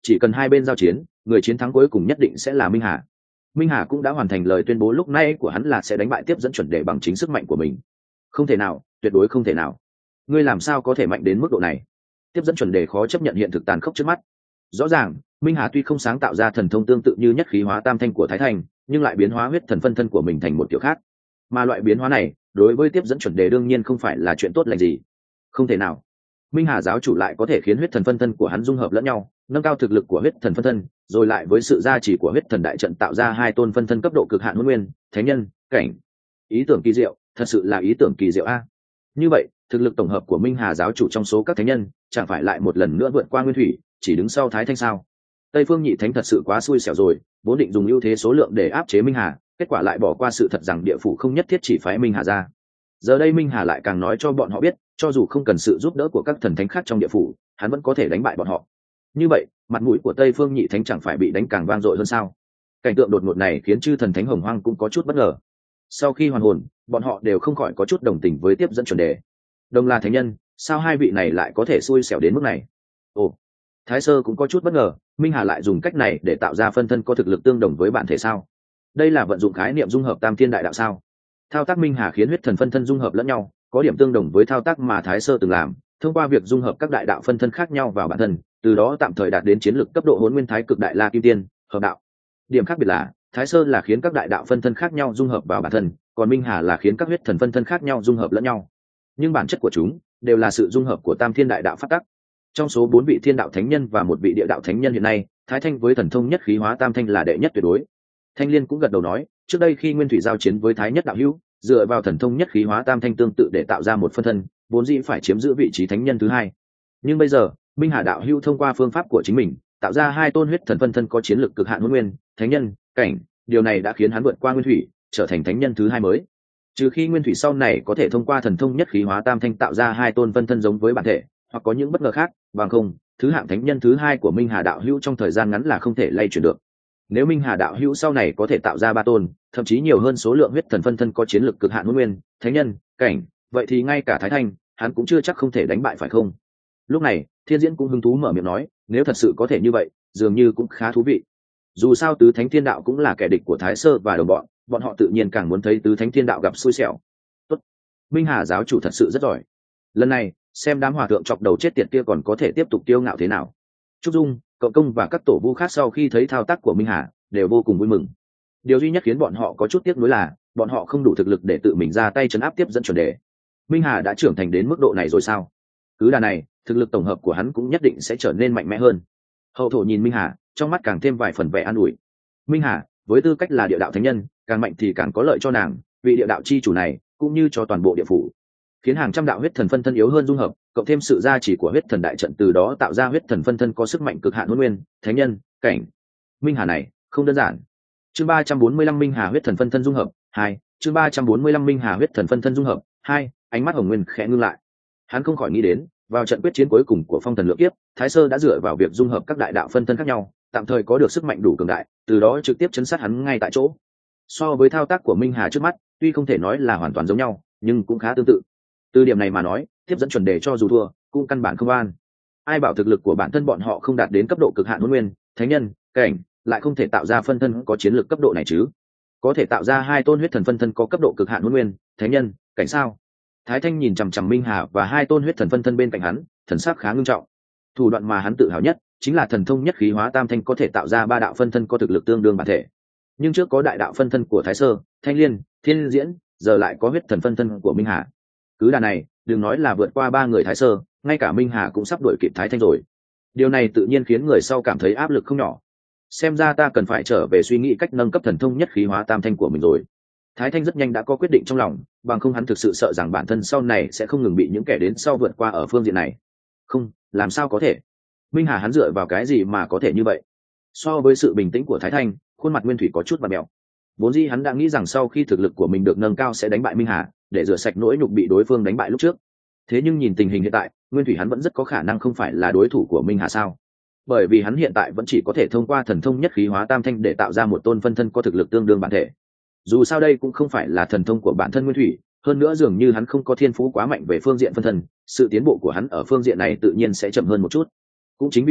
chỉ cần hai bên giao chiến, người chiến thắng cuối cùng nhất định sẽ là Minh Hà. Minh Hà cũng đã hoàn thành lời tuyên bố lúc nãy của hắn là sẽ đánh bại tiếp dẫn chuẩn đề bằng chính sức mạnh của mình. Không thể nào, tuyệt đối không thể nào. Ngươi làm sao có thể mạnh đến mức độ này? Tiếp dẫn chuẩn đề khó chấp nhận hiện thực tàn khốc trước mắt. Rõ ràng, Minh Hà tuy không sáng tạo ra thần thông tương tự như nhất khí hóa tam thanh của Thái Thanh, nhưng lại biến hóa huyết thần phân thân của mình thành một kiểu khác. Mà loại biến hóa này, đối với tiếp dẫn chuẩn đề đương nhiên không phải là chuyện tốt lành gì. Không thể nào. Minh Hà giáo chủ lại có thể khiến huyết thần phân thân của hắn dung hợp lẫn nhau, nâng cao thực lực của huyết thần phân thân, rồi lại với sự gia trì của huyết thần đại trận tạo ra hai tôn phân thân cấp độ cực hạn hôn nguyên, thánh nhân, cảnh. Ý tưởng kỳ diệu, thật sự là ý tưởng kỳ diệu a. Như vậy, thực lực tổng hợp của Minh Hà giáo chủ trong số các thánh nhân, chẳng phải lại một lần nữa vượt qua Nguyên Thủy, chỉ đứng sau Thái Thanh sao? Tây Phương Nhị Thánh thật sự quá xui xẻo rồi, vốn định dùng ưu thế số lượng để áp chế Minh Hà, kết quả lại bỏ qua sự thật rằng địa phủ không nhất thiết chỉ phái Minh Hà ra. Giờ đây Minh Hà lại càng nói cho bọn họ biết, cho dù không cần sự giúp đỡ của các thần thánh khác trong địa phủ, hắn vẫn có thể đánh bại bọn họ. Như vậy, mặt mũi của Tây Phương Nhị Thánh chẳng phải bị đánh càng vang dội hơn sao? Cảnh tượng đột ngột này khiến chư thần thánh Hồng Hoang cũng có chút bất ngờ. Sau khi hoàn hồn, bọn họ đều không khỏi có chút đồng tình với tiếp dẫn chuẩn đề. Đồng là thánh nhân, sao hai vị này lại có thể xui xẻo đến mức này? Ồ, Thái Sơ cũng có chút bất ngờ, Minh Hà lại dùng cách này để tạo ra phân thân có thực lực tương đồng với bản thể sao? Đây là vận dụng khái niệm dung hợp tam thiên đại đạo sao? Thao tác Minh Hà khiến huyết thần phân thân dung hợp lẫn nhau, có điểm tương đồng với thao tác mà Thái Sơ từng làm, thông qua việc dung hợp các đại đạo phân thân khác nhau vào bản thân, từ đó tạm thời đạt đến chiến lực cấp độ Hỗn Nguyên Thái Cực Đại La Kim Tiên, hợp đạo. Điểm khác biệt là, Thái Sơ là khiến các đại đạo phân thân khác nhau dung hợp vào bản thân, còn Minh Hà là khiến các huyết thần phân thân khác nhau dung hợp lẫn nhau. Nhưng bản chất của chúng đều là sự dung hợp của tam thiên đại đạo pháp tắc. Trong số bốn vị thiên đạo thánh nhân và một vị địa đạo thánh nhân hiện nay, Thái Thanh với thần thông nhất khí hóa tam thanh là đệ nhất tuyệt đối. Thanh Liên cũng gật đầu nói, trước đây khi Nguyên Thủy giao chiến với Thái Nhất đạo hữu, dựa vào thần thông nhất khí hóa tam thanh tương tự để tạo ra một phân thân, vốn dĩ phải chiếm giữ vị trí thánh nhân thứ hai. Nhưng bây giờ, Minh Hà đạo hữu thông qua phương pháp của chính mình, tạo ra hai tôn huyết thần phân thân có chiến lực cực hạn hỗn nguyên, thánh nhân, cảnh, điều này đã khiến hắn vượt qua Nguyên Thủy, trở thành thánh nhân thứ hai mới. Trừ khi Nguyên Thủy sau này có thể thông qua thần thông nhất khí hóa tam thanh tạo ra hai tôn phân thân giống với bản thể, hoặc có những bất ngờ khác, bằng không, thứ hạng thánh nhân thứ hai của Minh Hà đạo hữu trong thời gian ngắn là không thể lay chuyển được. Nếu Minh Hà đạo hữu sau này có thể tạo ra ba tôn, thậm chí nhiều hơn số lượng huyết thần phân thân có chiến lực cực hạn hỗn nguyên, thánh nhân, cảnh, vậy thì ngay cả Thái Thanh, hắn cũng chưa chắc không thể đánh bại phải không? Lúc này, Thiên Diễn cũng hứng thú mở miệng nói, nếu thật sự có thể như vậy, dường như cũng khá thú vị. Dù sao tứ thánh thiên đạo cũng là kẻ địch của Thái Sơ và đồng bọn, bọn họ tự nhiên càng muốn thấy tứ thánh thiên đạo gặp xui xẻo. Tốt, Minh Hà giáo chủ thật sự rất giỏi. Lần này, xem đám hòa thượng chọc đầu chết tiệt kia còn có thể tiếp tục kiêu ngạo thế nào. Trúc Dung, Cậu Công và các tổ vu khác sau khi thấy thao tác của Minh Hà đều vô cùng vui mừng. Điều duy nhất khiến bọn họ có chút tiếc nuối là bọn họ không đủ thực lực để tự mình ra tay trấn áp tiếp dẫn chuẩn đề. Minh Hà đã trưởng thành đến mức độ này rồi sao? Cứ đà này, thực lực tổng hợp của hắn cũng nhất định sẽ trở nên mạnh mẽ hơn. Hậu thổ nhìn Minh Hà, trong mắt càng thêm vài phần vẻ an ủi. Minh Hà, với tư cách là địa đạo thánh nhân, càng mạnh thì càng có lợi cho nàng, vị địa đạo chi chủ này, cũng như cho toàn bộ địa phủ. Khiến hàng trăm đạo huyết thần phân thân yếu hơn dung hợp, cộng thêm sự gia trì của huyết thần đại trận, từ đó tạo ra huyết thần phân thân có sức mạnh cực hạn hỗn nguyên, thánh nhân, cảnh. Minh Hà này, không đơn giản. Chương ba trăm bốn mươi lăm Minh Hà huyết thần phân thân dung hợp hai. Chương ba trăm bốn mươi lăm Minh Hà huyết thần phân thân dung hợp hai. Ánh mắt Hồng Nguyên khẽ ngưng lại. Hắn không khỏi nghĩ đến, vào trận quyết chiến cuối cùng của Phong Thần Lượng Kiếp, Thái Sơ đã dựa vào việc dung hợp các đại đạo phân thân khác nhau, tạm thời có được sức mạnh đủ cường đại, từ đó trực tiếp chấn sát hắn ngay tại chỗ. So với thao tác của Minh Hà trước mắt, tuy không thể nói là hoàn toàn giống nhau, nhưng cũng khá tương tự. Từ điểm này mà nói, tiếp dẫn chuẩn đề cho dù thua, cũng căn bản không an. Ai bảo thực lực của bản thân bọn họ không đạt đến cấp độ cực hạn hỗn nguyên, thánh nhân, cảnh, lại không thể tạo ra phân thân có chiến lược cấp độ này chứ? Có thể tạo ra hai tôn huyết thần phân thân có cấp độ cực hạn hỗn nguyên, thánh nhân, cảnh sao? Thái Thanh nhìn chằm chằm Minh Hà và hai tôn huyết thần phân thân bên cạnh hắn, thần sắc khá ngưng trọng. Thủ đoạn mà hắn tự hào nhất chính là thần thông nhất khí hóa tam thanh có thể tạo ra ba đạo phân thân có thực lực tương đương bản thể. Nhưng trước có đại đạo phân thân của Thái Sơ, Thanh Liên, Thiên Diễn, giờ lại có huyết thần phân thân của Minh Hà. Cứ đà này, đừng nói là vượt qua ba người Thái Sơ, ngay cả Minh Hà cũng sắp đuổi kịp Thái Thanh rồi. Điều này tự nhiên khiến người sau cảm thấy áp lực không nhỏ. Xem ra ta cần phải trở về suy nghĩ cách nâng cấp thần thông nhất khí hóa tam thanh của mình rồi. Thái Thanh rất nhanh đã có quyết định trong lòng, bằng không hắn thực sự sợ rằng bản thân sau này sẽ không ngừng bị những kẻ đến sau vượt qua ở phương diện này. Không, làm sao có thể? Minh Hà hắn dựa vào cái gì mà có thể như vậy? So với sự bình tĩnh của Thái Thanh, khuôn mặt Nguyên Thủy có chút bặm mèo. Vốn dĩ hắn đã nghĩ rằng sau khi thực lực của mình được nâng cao sẽ đánh bại Minh Hà, để rửa sạch nỗi nhục bị đối phương đánh bại lúc trước. Thế nhưng nhìn tình hình hiện tại, Nguyên Thủy hắn vẫn rất có khả năng không phải là đối thủ của Minh Hà sao? Bởi vì hắn hiện tại vẫn chỉ có thể thông qua thần thông nhất khí hóa tam thanh để tạo ra một tôn phân thân có thực lực tương đương bản thể. Dù sao đây cũng không phải là thần thông của bản thân Nguyên Thủy, hơn nữa dường như hắn không có thiên phú quá mạnh về phương diện phân thân, sự tiến bộ của hắn ở phương diện này tự nhiên sẽ chậm hơn một chút. Cũng chính vì vậy,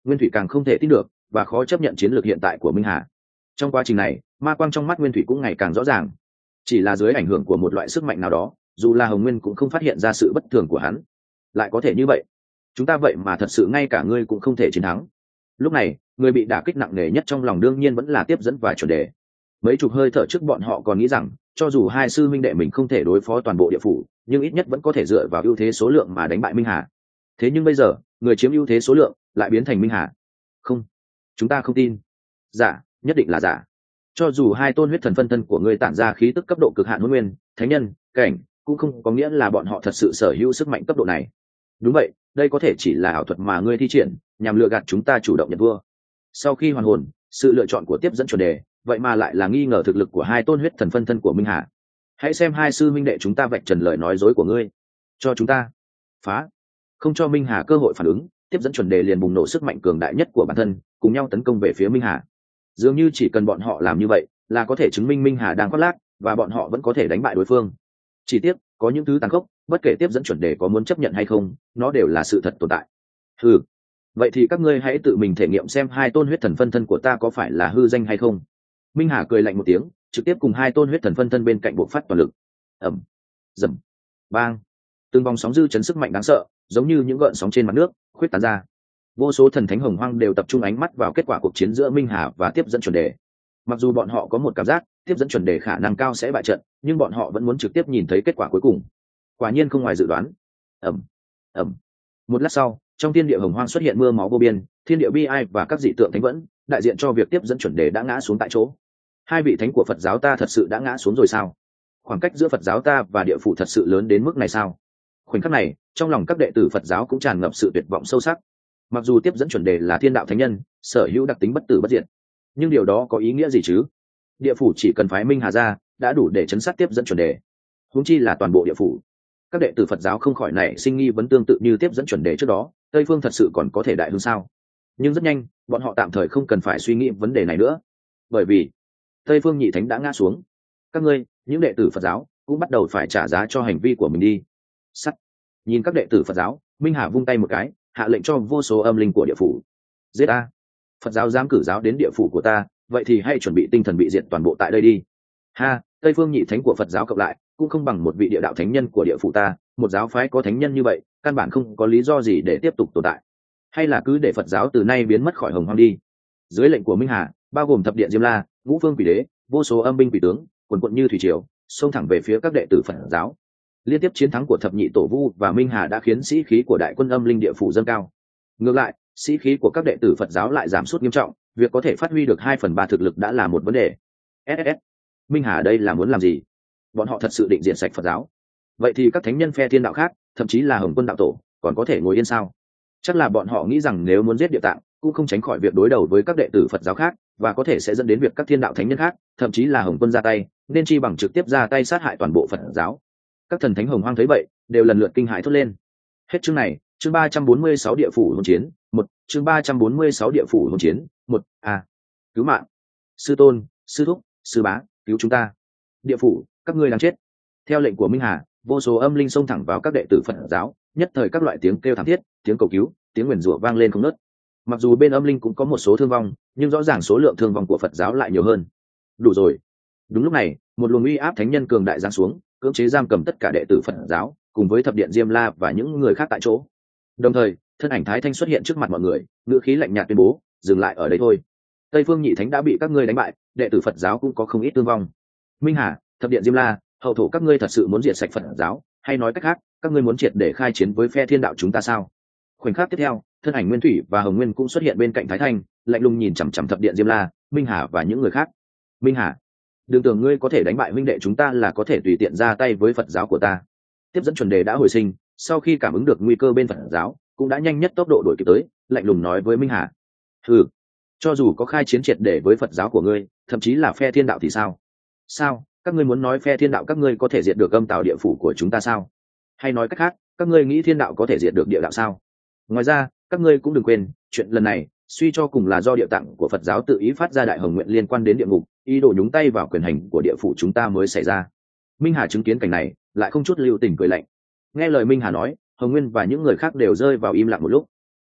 Nguyên thủy càng không thể tin được và khó chấp nhận chiến lược hiện tại của Minh Hà. Trong quá trình này, ma quang trong mắt Nguyên thủy cũng ngày càng rõ ràng. Chỉ là dưới ảnh hưởng của một loại sức mạnh nào đó, dù là Hồng Nguyên cũng không phát hiện ra sự bất thường của hắn. Lại có thể như vậy, chúng ta vậy mà thật sự ngay cả ngươi cũng không thể chiến thắng. Lúc này, người bị đả kích nặng nề nhất trong lòng đương nhiên vẫn là tiếp dẫn và chuẩn đề. Mấy chục hơi thở trước bọn họ còn nghĩ rằng cho dù hai sư minh đệ mình không thể đối phó toàn bộ địa phủ, nhưng ít nhất vẫn có thể dựa vào ưu thế số lượng mà đánh bại Minh Hà. Thế nhưng bây giờ, người chiếm ưu thế số lượng lại biến thành Minh Hà. Không, chúng ta không tin. Giả, nhất định là giả. Cho dù hai tôn huyết thần phân thân của ngươi tản ra khí tức cấp độ cực hạn hôn nguyên, thánh nhân, cảnh, cũng không có nghĩa là bọn họ thật sự sở hữu sức mạnh cấp độ này. Đúng vậy, đây có thể chỉ là ảo thuật mà ngươi thi triển, nhằm lừa gạt chúng ta chủ động nhận vua. Sau khi hoàn hồn, sự lựa chọn của tiếp dẫn chuẩn đề, vậy mà lại là nghi ngờ thực lực của hai tôn huyết thần phân thân của Minh Hà. Hãy xem hai sư minh đệ chúng ta vạch trần lời nói dối của ngươi. Cho chúng ta phá. Không cho Minh Hà cơ hội phản ứng, tiếp dẫn chuẩn đề liền bùng nổ sức mạnh cường đại nhất của bản thân, cùng nhau tấn công về phía Minh Hà. Dường như chỉ cần bọn họ làm như vậy, là có thể chứng minh Minh Hà đang khoác lác, và bọn họ vẫn có thể đánh bại đối phương. Chỉ tiếc, có những thứ tàn khốc, bất kể tiếp dẫn chuẩn đề có muốn chấp nhận hay không, nó đều là sự thật tồn tại. Ừ, vậy thì các ngươi hãy tự mình thể nghiệm xem hai tôn huyết thần phân thân của ta có phải là hư danh hay không. Minh Hà cười lạnh một tiếng, trực tiếp cùng hai tôn huyết thần phân thân bên cạnh bộc phát toàn lực. Ầm, rầm, bang, từng vòng sóng dư chấn sức mạnh đáng sợ, giống như những gợn sóng trên mặt nước khuyết tán ra. Vô số thần thánh hồng hoang đều tập trung ánh mắt vào kết quả cuộc chiến giữa Minh Hà và tiếp dẫn chuẩn đề. Mặc dù bọn họ có một cảm giác tiếp dẫn chuẩn đề khả năng cao sẽ bại trận, nhưng bọn họ vẫn muốn trực tiếp nhìn thấy kết quả cuối cùng. Quả nhiên không ngoài dự đoán. Ầm, ầm. Một lát sau, trong thiên địa hồng hoang xuất hiện mưa máu vô biên, thiên địa bi ai và các dị tượng thánh vẫn, đại diện cho việc tiếp dẫn chuẩn đề đã ngã xuống tại chỗ. Hai vị thánh của Phật giáo ta thật sự đã ngã xuống rồi sao? Khoảng cách giữa Phật giáo ta và địa phủ thật sự lớn đến mức này sao? Khoảnh khắc này, trong lòng các đệ tử Phật giáo cũng tràn ngập sự tuyệt vọng sâu sắc. Mặc dù tiếp dẫn chuẩn đề là thiên đạo thánh nhân, sở hữu đặc tính bất tử bất diệt, nhưng điều đó có ý nghĩa gì chứ? Địa phủ chỉ cần phái Minh Hà ra đã đủ để chấn sát tiếp dẫn chuẩn đề, huống chi là toàn bộ địa phủ. Các đệ tử Phật giáo không khỏi nảy sinh nghi vấn tương tự như tiếp dẫn chuẩn đề trước đó, Tây Phương thật sự còn có thể đại hưng sao? Nhưng rất nhanh, bọn họ tạm thời không cần phải suy nghĩ vấn đề này nữa, bởi vì Tây Phương nhị thánh đã ngã xuống. Các ngươi, những đệ tử Phật giáo, cũng bắt đầu phải trả giá cho hành vi của mình đi. Sắt. Nhìn các đệ tử Phật giáo, Minh Hà vung tay một cái, hạ lệnh cho vô số âm linh của địa phủ. Giết a! Phật giáo dám cử giáo đến địa phủ của ta, vậy thì hãy chuẩn bị tinh thần bị diệt toàn bộ tại đây đi. Ha, Tây Phương nhị thánh của Phật giáo cộng lại, cũng không bằng một vị địa đạo thánh nhân của địa phủ ta, một giáo phái có thánh nhân như vậy, căn bản không có lý do gì để tiếp tục tồn tại. Hay là cứ để Phật giáo từ nay biến mất khỏi hồng hoang đi. Dưới lệnh của Minh Hà, bao gồm thập điện Diêm La, ngũ phương quỷ đế, vô số âm binh quỷ tướng, quần quận như thủy triều, xông thẳng về phía các đệ tử Phật giáo. Liên tiếp chiến thắng của thập nhị tổ vu và Minh Hà đã khiến sĩ khí của đại quân âm linh địa phủ dâng cao. Ngược lại, sĩ khí của các đệ tử Phật giáo lại giảm sút nghiêm trọng, việc có thể phát huy được hai phần ba thực lực đã là một vấn đề. ét ét ét, Minh Hà đây là muốn làm gì? Bọn họ thật sự định diệt sạch Phật giáo? Vậy thì các thánh nhân phe thiên đạo khác, thậm chí là Hồng Quân đạo tổ, còn có thể ngồi yên sao? Chắc là bọn họ nghĩ rằng nếu muốn giết Địa Tạng, cũng không tránh khỏi việc đối đầu với các đệ tử Phật giáo khác, và có thể sẽ dẫn đến việc các thiên đạo thánh nhân khác, thậm chí là Hồng Quân ra tay, nên chi bằng trực tiếp ra tay sát hại toàn bộ Phật giáo. Các thần thánh hồng hoang thấy vậy, đều lần lượt kinh hãi thốt lên. Hết chương này, chương ba trăm bốn mươi sáu địa phủ hỗn chiến, một, chương ba trăm bốn mươi sáu địa phủ hỗn chiến, một, a. Cứu mạng. Sư tôn, sư thúc, sư bá, cứu chúng ta. Địa phủ, các ngươi đang chết. Theo lệnh của Minh Hà, vô số âm linh xông thẳng vào các đệ tử Phật giáo, nhất thời các loại tiếng kêu thảm thiết, tiếng cầu cứu, tiếng nguyền rủa vang lên không ngớt. Mặc dù bên âm linh cũng có một số thương vong, nhưng rõ ràng số lượng thương vong của Phật giáo lại nhiều hơn. Đủ rồi. Đúng lúc này, một luồng uy áp thánh nhân cường đại giáng xuống, cưỡng chế giam cầm tất cả đệ tử Phật giáo, cùng với thập điện Diêm La và những người khác tại chỗ. Đồng thời, thân ảnh Thái Thanh xuất hiện trước mặt mọi người, ngữ khí lạnh nhạt tuyên bố, dừng lại ở đây thôi. Tây Phương nhị thánh đã bị các ngươi đánh bại, đệ tử Phật giáo cũng có không ít thương vong. Minh Hà, thập điện Diêm La, hậu thổ các ngươi thật sự muốn diệt sạch Phật giáo, hay nói cách khác, các ngươi muốn triệt để khai chiến với phe thiên đạo chúng ta sao? Khoảnh khắc tiếp theo, thân ảnh Nguyên Thủy và Hồng Nguyên cũng xuất hiện bên cạnh Thái Thanh, lạnh lùng nhìn chằm chằm thập điện Diêm La, Minh Hà và những người khác. Minh Hà, đừng tưởng ngươi có thể đánh bại huynh đệ chúng ta là có thể tùy tiện ra tay với Phật giáo của ta. Tiếp dẫn chuẩn đề đã hồi sinh, sau khi cảm ứng được nguy cơ bên Phật giáo, cũng đã nhanh nhất tốc độ đuổi kịp tới, lạnh lùng nói với Minh Hà: "Hừ, cho dù có khai chiến triệt để với Phật giáo của ngươi, thậm chí là phe thiên đạo thì sao? Sao, các ngươi muốn nói phe thiên đạo các ngươi có thể diệt được âm tào địa phủ của chúng ta sao? Hay nói cách khác, các ngươi nghĩ thiên đạo có thể diệt được địa đạo sao? Ngoài ra, các ngươi cũng đừng quên, chuyện lần này suy cho cùng là do địa tạng của Phật giáo tự ý phát ra đại hồng nguyện liên quan đến địa ngục, ý đồ nhúng tay vào quyền hành của địa phủ chúng ta mới xảy ra." Minh Hà chứng kiến cảnh này, lại không chút lưu tình cười lạnh. Nghe lời Minh Hà nói, Hồng Nguyên và những người khác đều rơi vào im lặng một lúc.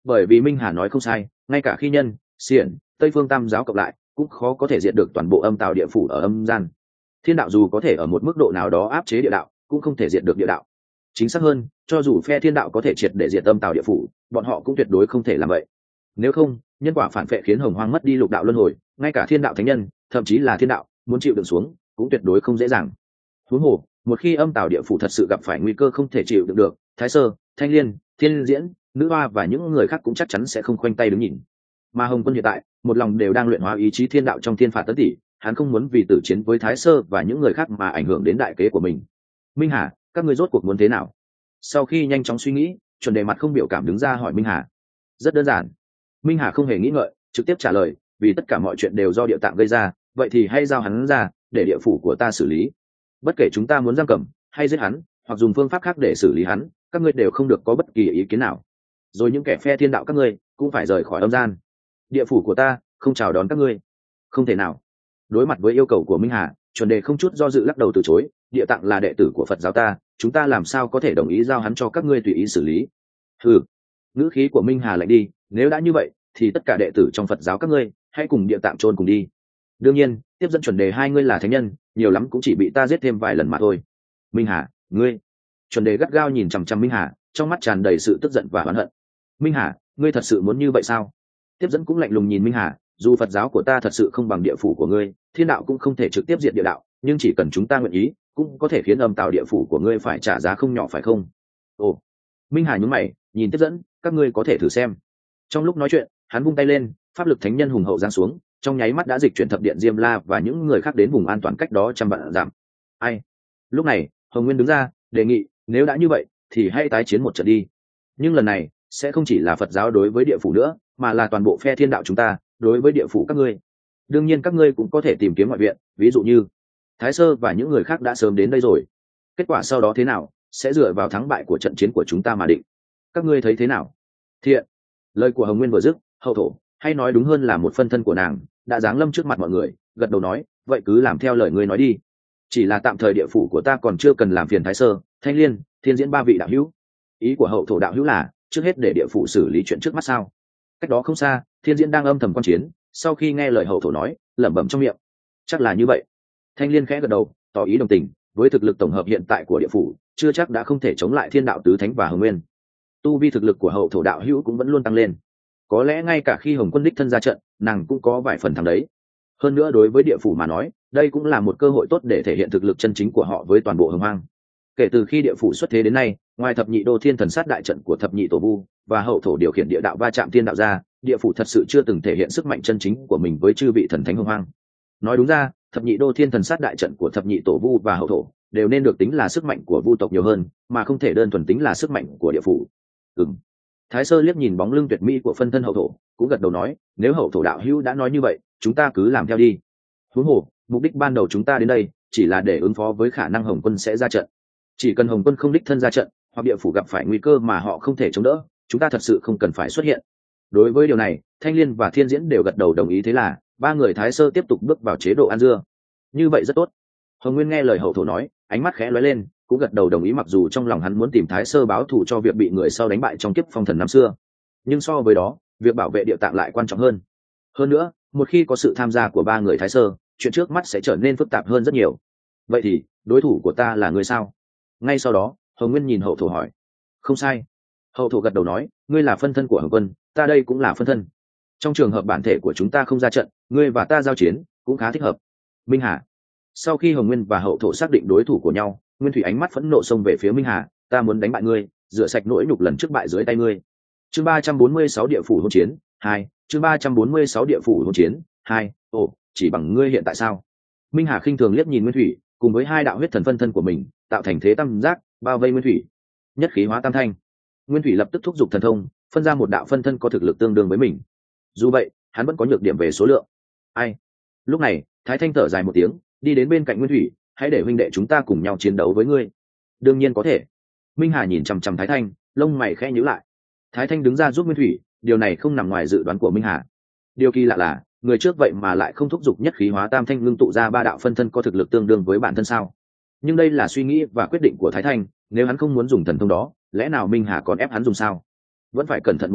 bởi vì minh hà nói không sai, ngay cả khi nhân xiển tây phương tam giáo cộng lại cũng khó có thể diệt được toàn bộ âm tào địa phủ ở âm gian. Thiên đạo dù có thể ở một mức độ nào đó áp chế địa đạo, cũng không thể diệt được địa đạo. Chính xác hơn, cho dù phe thiên đạo có thể triệt để diệt âm tào địa phủ, bọn họ cũng tuyệt đối không thể làm vậy. Nếu không, nhân quả phản vệ khiến hồng hoang mất đi lục đạo luân hồi, ngay cả thiên đạo thánh nhân, thậm chí là thiên đạo muốn chịu đựng xuống cũng tuyệt đối không dễ dàng. Huống hồ, một khi âm tào địa phủ thật sự gặp phải nguy cơ không thể chịu đựng được, Thái Sơ, Thanh Liên, Thiên Diễn, Nữ Hoa và những người khác cũng chắc chắn sẽ không khoanh tay đứng nhìn. Mà Hồng Quân hiện tại một lòng đều đang luyện hóa ý chí thiên đạo trong thiên phạt tấn tỷ, hắn không muốn vì tử chiến với Thái Sơ và những người khác mà ảnh hưởng đến đại kế của mình. Minh Hà, các ngươi rốt cuộc muốn thế nào? Sau khi nhanh chóng suy nghĩ, chuẩn đề mặt không biểu cảm đứng ra hỏi Minh Hà. Rất đơn giản. Minh Hà không hề nghĩ ngợi, trực tiếp trả lời, vì tất cả mọi chuyện đều do địa tạng gây ra, vậy thì hãy giao hắn ra để địa phủ của ta xử lý. Bất kể chúng ta muốn giam cầm hay giết hắn, hoặc dùng phương pháp khác để xử lý hắn, các ngươi đều không được có bất kỳ ý kiến nào. Rồi những kẻ phe thiên đạo các ngươi cũng phải rời khỏi âm gian. Địa phủ của ta không chào đón các ngươi. Không thể nào. Đối mặt với yêu cầu của Minh Hà, chuẩn đề không chút do dự lắc đầu từ chối. Địa tạng là đệ tử của Phật giáo ta, chúng ta làm sao có thể đồng ý giao hắn cho các ngươi tùy ý xử lý. Hừ. Ngữ khí của Minh Hà lạnh đi, nếu đã như vậy thì tất cả đệ tử trong Phật giáo các ngươi hãy cùng địa tạng chôn cùng đi. Đương nhiên, tiếp dẫn chuẩn đề hai ngươi là thánh nhân, nhiều lắm cũng chỉ bị ta giết thêm vài lần mà thôi. Minh Hà, ngươi. Chuẩn đề gắt gao nhìn chằm chằm Minh Hà, trong mắt tràn đầy sự tức giận và oán hận. Minh Hà, ngươi thật sự muốn như vậy sao? Tiếp dẫn cũng lạnh lùng nhìn Minh Hà, dù Phật giáo của ta thật sự không bằng địa phủ của ngươi, thiên đạo cũng không thể trực tiếp diệt địa đạo, nhưng chỉ cần chúng ta nguyện ý, cũng có thể khiến âm tào địa phủ của ngươi phải trả giá không nhỏ phải không? Ồ. Minh Hà nhún mày, nhìn Tiếp dẫn, các ngươi có thể thử xem. Trong lúc nói chuyện, hắn vung tay lên, pháp lực thánh nhân hùng hậu giáng xuống, trong nháy mắt đã dịch chuyển thập điện Diêm La và những người khác đến vùng an toàn cách đó trăm vạn dặm. Ai? Lúc này, Hồng Nguyên đứng ra, đề nghị, nếu đã như vậy, thì hãy tái chiến một trận đi. Nhưng lần này, sẽ không chỉ là Phật giáo đối với địa phủ nữa, mà là toàn bộ phe thiên đạo chúng ta đối với địa phủ các ngươi. Đương nhiên các ngươi cũng có thể tìm kiếm ngoại viện, ví dụ như Thái Sơ và những người khác đã sớm đến đây rồi. Kết quả sau đó thế nào, sẽ dựa vào thắng bại của trận chiến của chúng ta mà định. Các ngươi thấy thế nào? Thiện. Lời của Hồng Nguyên vừa dứt, hậu thổ, hay nói đúng hơn là một phân thân của nàng, đã giáng lâm trước mặt mọi người, gật đầu nói, vậy cứ làm theo lời ngươi nói đi. Chỉ là tạm thời địa phủ của ta còn chưa cần làm phiền Thái Sơ, Thanh Liên, Thiên Diễn ba vị đạo hữu. Ý của hậu thổ đạo hữu là trước hết để địa phủ xử lý chuyện trước mắt sao? Cách đó không xa, Thiên Diễn đang âm thầm quan chiến, sau khi nghe lời hậu thổ nói, lẩm bẩm trong miệng, chắc là như vậy. Thanh Liên khẽ gật đầu, tỏ ý đồng tình, với thực lực tổng hợp hiện tại của địa phủ, chưa chắc đã không thể chống lại thiên đạo tứ thánh và Hồng Nguyên. Tu vi thực lực của hậu thổ đạo hữu cũng vẫn luôn tăng lên, có lẽ ngay cả khi Hồng Quân đích thân ra trận, nàng cũng có vài phần thắng đấy. Hơn nữa đối với địa phủ mà nói, đây cũng là một cơ hội tốt để thể hiện thực lực chân chính của họ với toàn bộ hồng hoang. Kể từ khi địa phủ xuất thế đến nay, ngoài thập nhị đô thiên thần sát đại trận của thập nhị tổ vu và hậu thổ điều khiển địa đạo va chạm thiên đạo ra, địa phủ thật sự chưa từng thể hiện sức mạnh chân chính của mình với chư vị thần thánh hồng hoang. Nói đúng ra, thập nhị đô thiên thần sát đại trận của thập nhị tổ vu và hậu thổ đều nên được tính là sức mạnh của vu tộc nhiều hơn, mà không thể đơn thuần tính là sức mạnh của địa phủ. Ừm. Thái Sơ liếc nhìn bóng lưng tuyệt mỹ của phân thân hậu thổ, cũng gật đầu nói, nếu hậu thổ đạo hữu đã nói như vậy, chúng ta cứ làm theo đi. Huống hồ, mục đích ban đầu chúng ta đến đây chỉ là để ứng phó với khả năng Hồng Quân sẽ ra trận. Chỉ cần Hồng Quân không đích thân ra trận, hoặc địa phủ gặp phải nguy cơ mà họ không thể chống đỡ, chúng ta thật sự không cần phải xuất hiện. Đối với điều này, Thanh Liên và Thiên Diễn đều gật đầu đồng ý, thế là ba người Thái Sơ tiếp tục bước vào chế độ ăn dưa. Như vậy rất tốt. Hồng Nguyên nghe lời hậu thổ nói, ánh mắt khẽ lóe lên, cũng gật đầu đồng ý, mặc dù trong lòng hắn muốn tìm Thái Sơ báo thù cho việc bị người sau đánh bại trong kiếp phong thần năm xưa, nhưng so với đó, việc bảo vệ địa tạng lại quan trọng hơn. Hơn nữa, một khi có sự tham gia của ba người Thái Sơ, chuyện trước mắt sẽ trở nên phức tạp hơn rất nhiều. Vậy thì, đối thủ của ta là người sao? Ngay sau đó, Hồng Nguyên nhìn hậu thổ hỏi. Không sai. Hậu thổ gật đầu nói, ngươi là phân thân của Hồng Quân, ta đây cũng là phân thân. Trong trường hợp bản thể của chúng ta không ra trận, ngươi và ta giao chiến cũng khá thích hợp. Minh Hà. Sau khi Hồng Nguyên và hậu thổ xác định đối thủ của nhau, Nguyên Thủy ánh mắt phẫn nộ xông về phía Minh Hà, ta muốn đánh bại ngươi, rửa sạch nỗi nhục lần trước bại dưới tay ngươi. Chương ba trăm bốn mươi sáu địa phủ hỗn chiến hai, chương ba trăm bốn mươi sáu địa phủ hỗn chiến hai. Ồ, chỉ bằng ngươi hiện tại sao? Minh Hà khinh thường liếc nhìn Nguyên Thủy, cùng với hai đạo huyết thần phân thân của mình, tạo thành thế tam giác, bao vây Nguyên Thủy. Nhất khí hóa tam thanh. Nguyên Thủy lập tức thúc giục thần thông, phân ra một đạo phân thân có thực lực tương đương với mình. Dù vậy, hắn vẫn có nhược điểm về số lượng. Ai? Lúc này, Thái Thanh thở dài một tiếng, đi đến bên cạnh Nguyên Thủy, hãy để huynh đệ chúng ta cùng nhau chiến đấu với ngươi. Đương nhiên có thể. Minh Hà nhìn chằm chằm Thái Thanh, lông mày khẽ nhíu lại. Thái Thanh đứng ra giúp Nguyên Thủy, điều này không nằm ngoài dự đoán của Minh Hà. Điều kỳ lạ là, người trước vậy mà lại không thúc giục nhất khí hóa tam thanh ngưng tụ ra ba đạo phân thân có thực lực tương đương với bản thân sao? Nhưng đây là suy nghĩ và quyết định của Thái Thanh, nếu hắn không muốn dùng thần thông đó, lẽ nào Minh Hà còn ép hắn dùng sao? Vẫn phải cẩn thận một chút,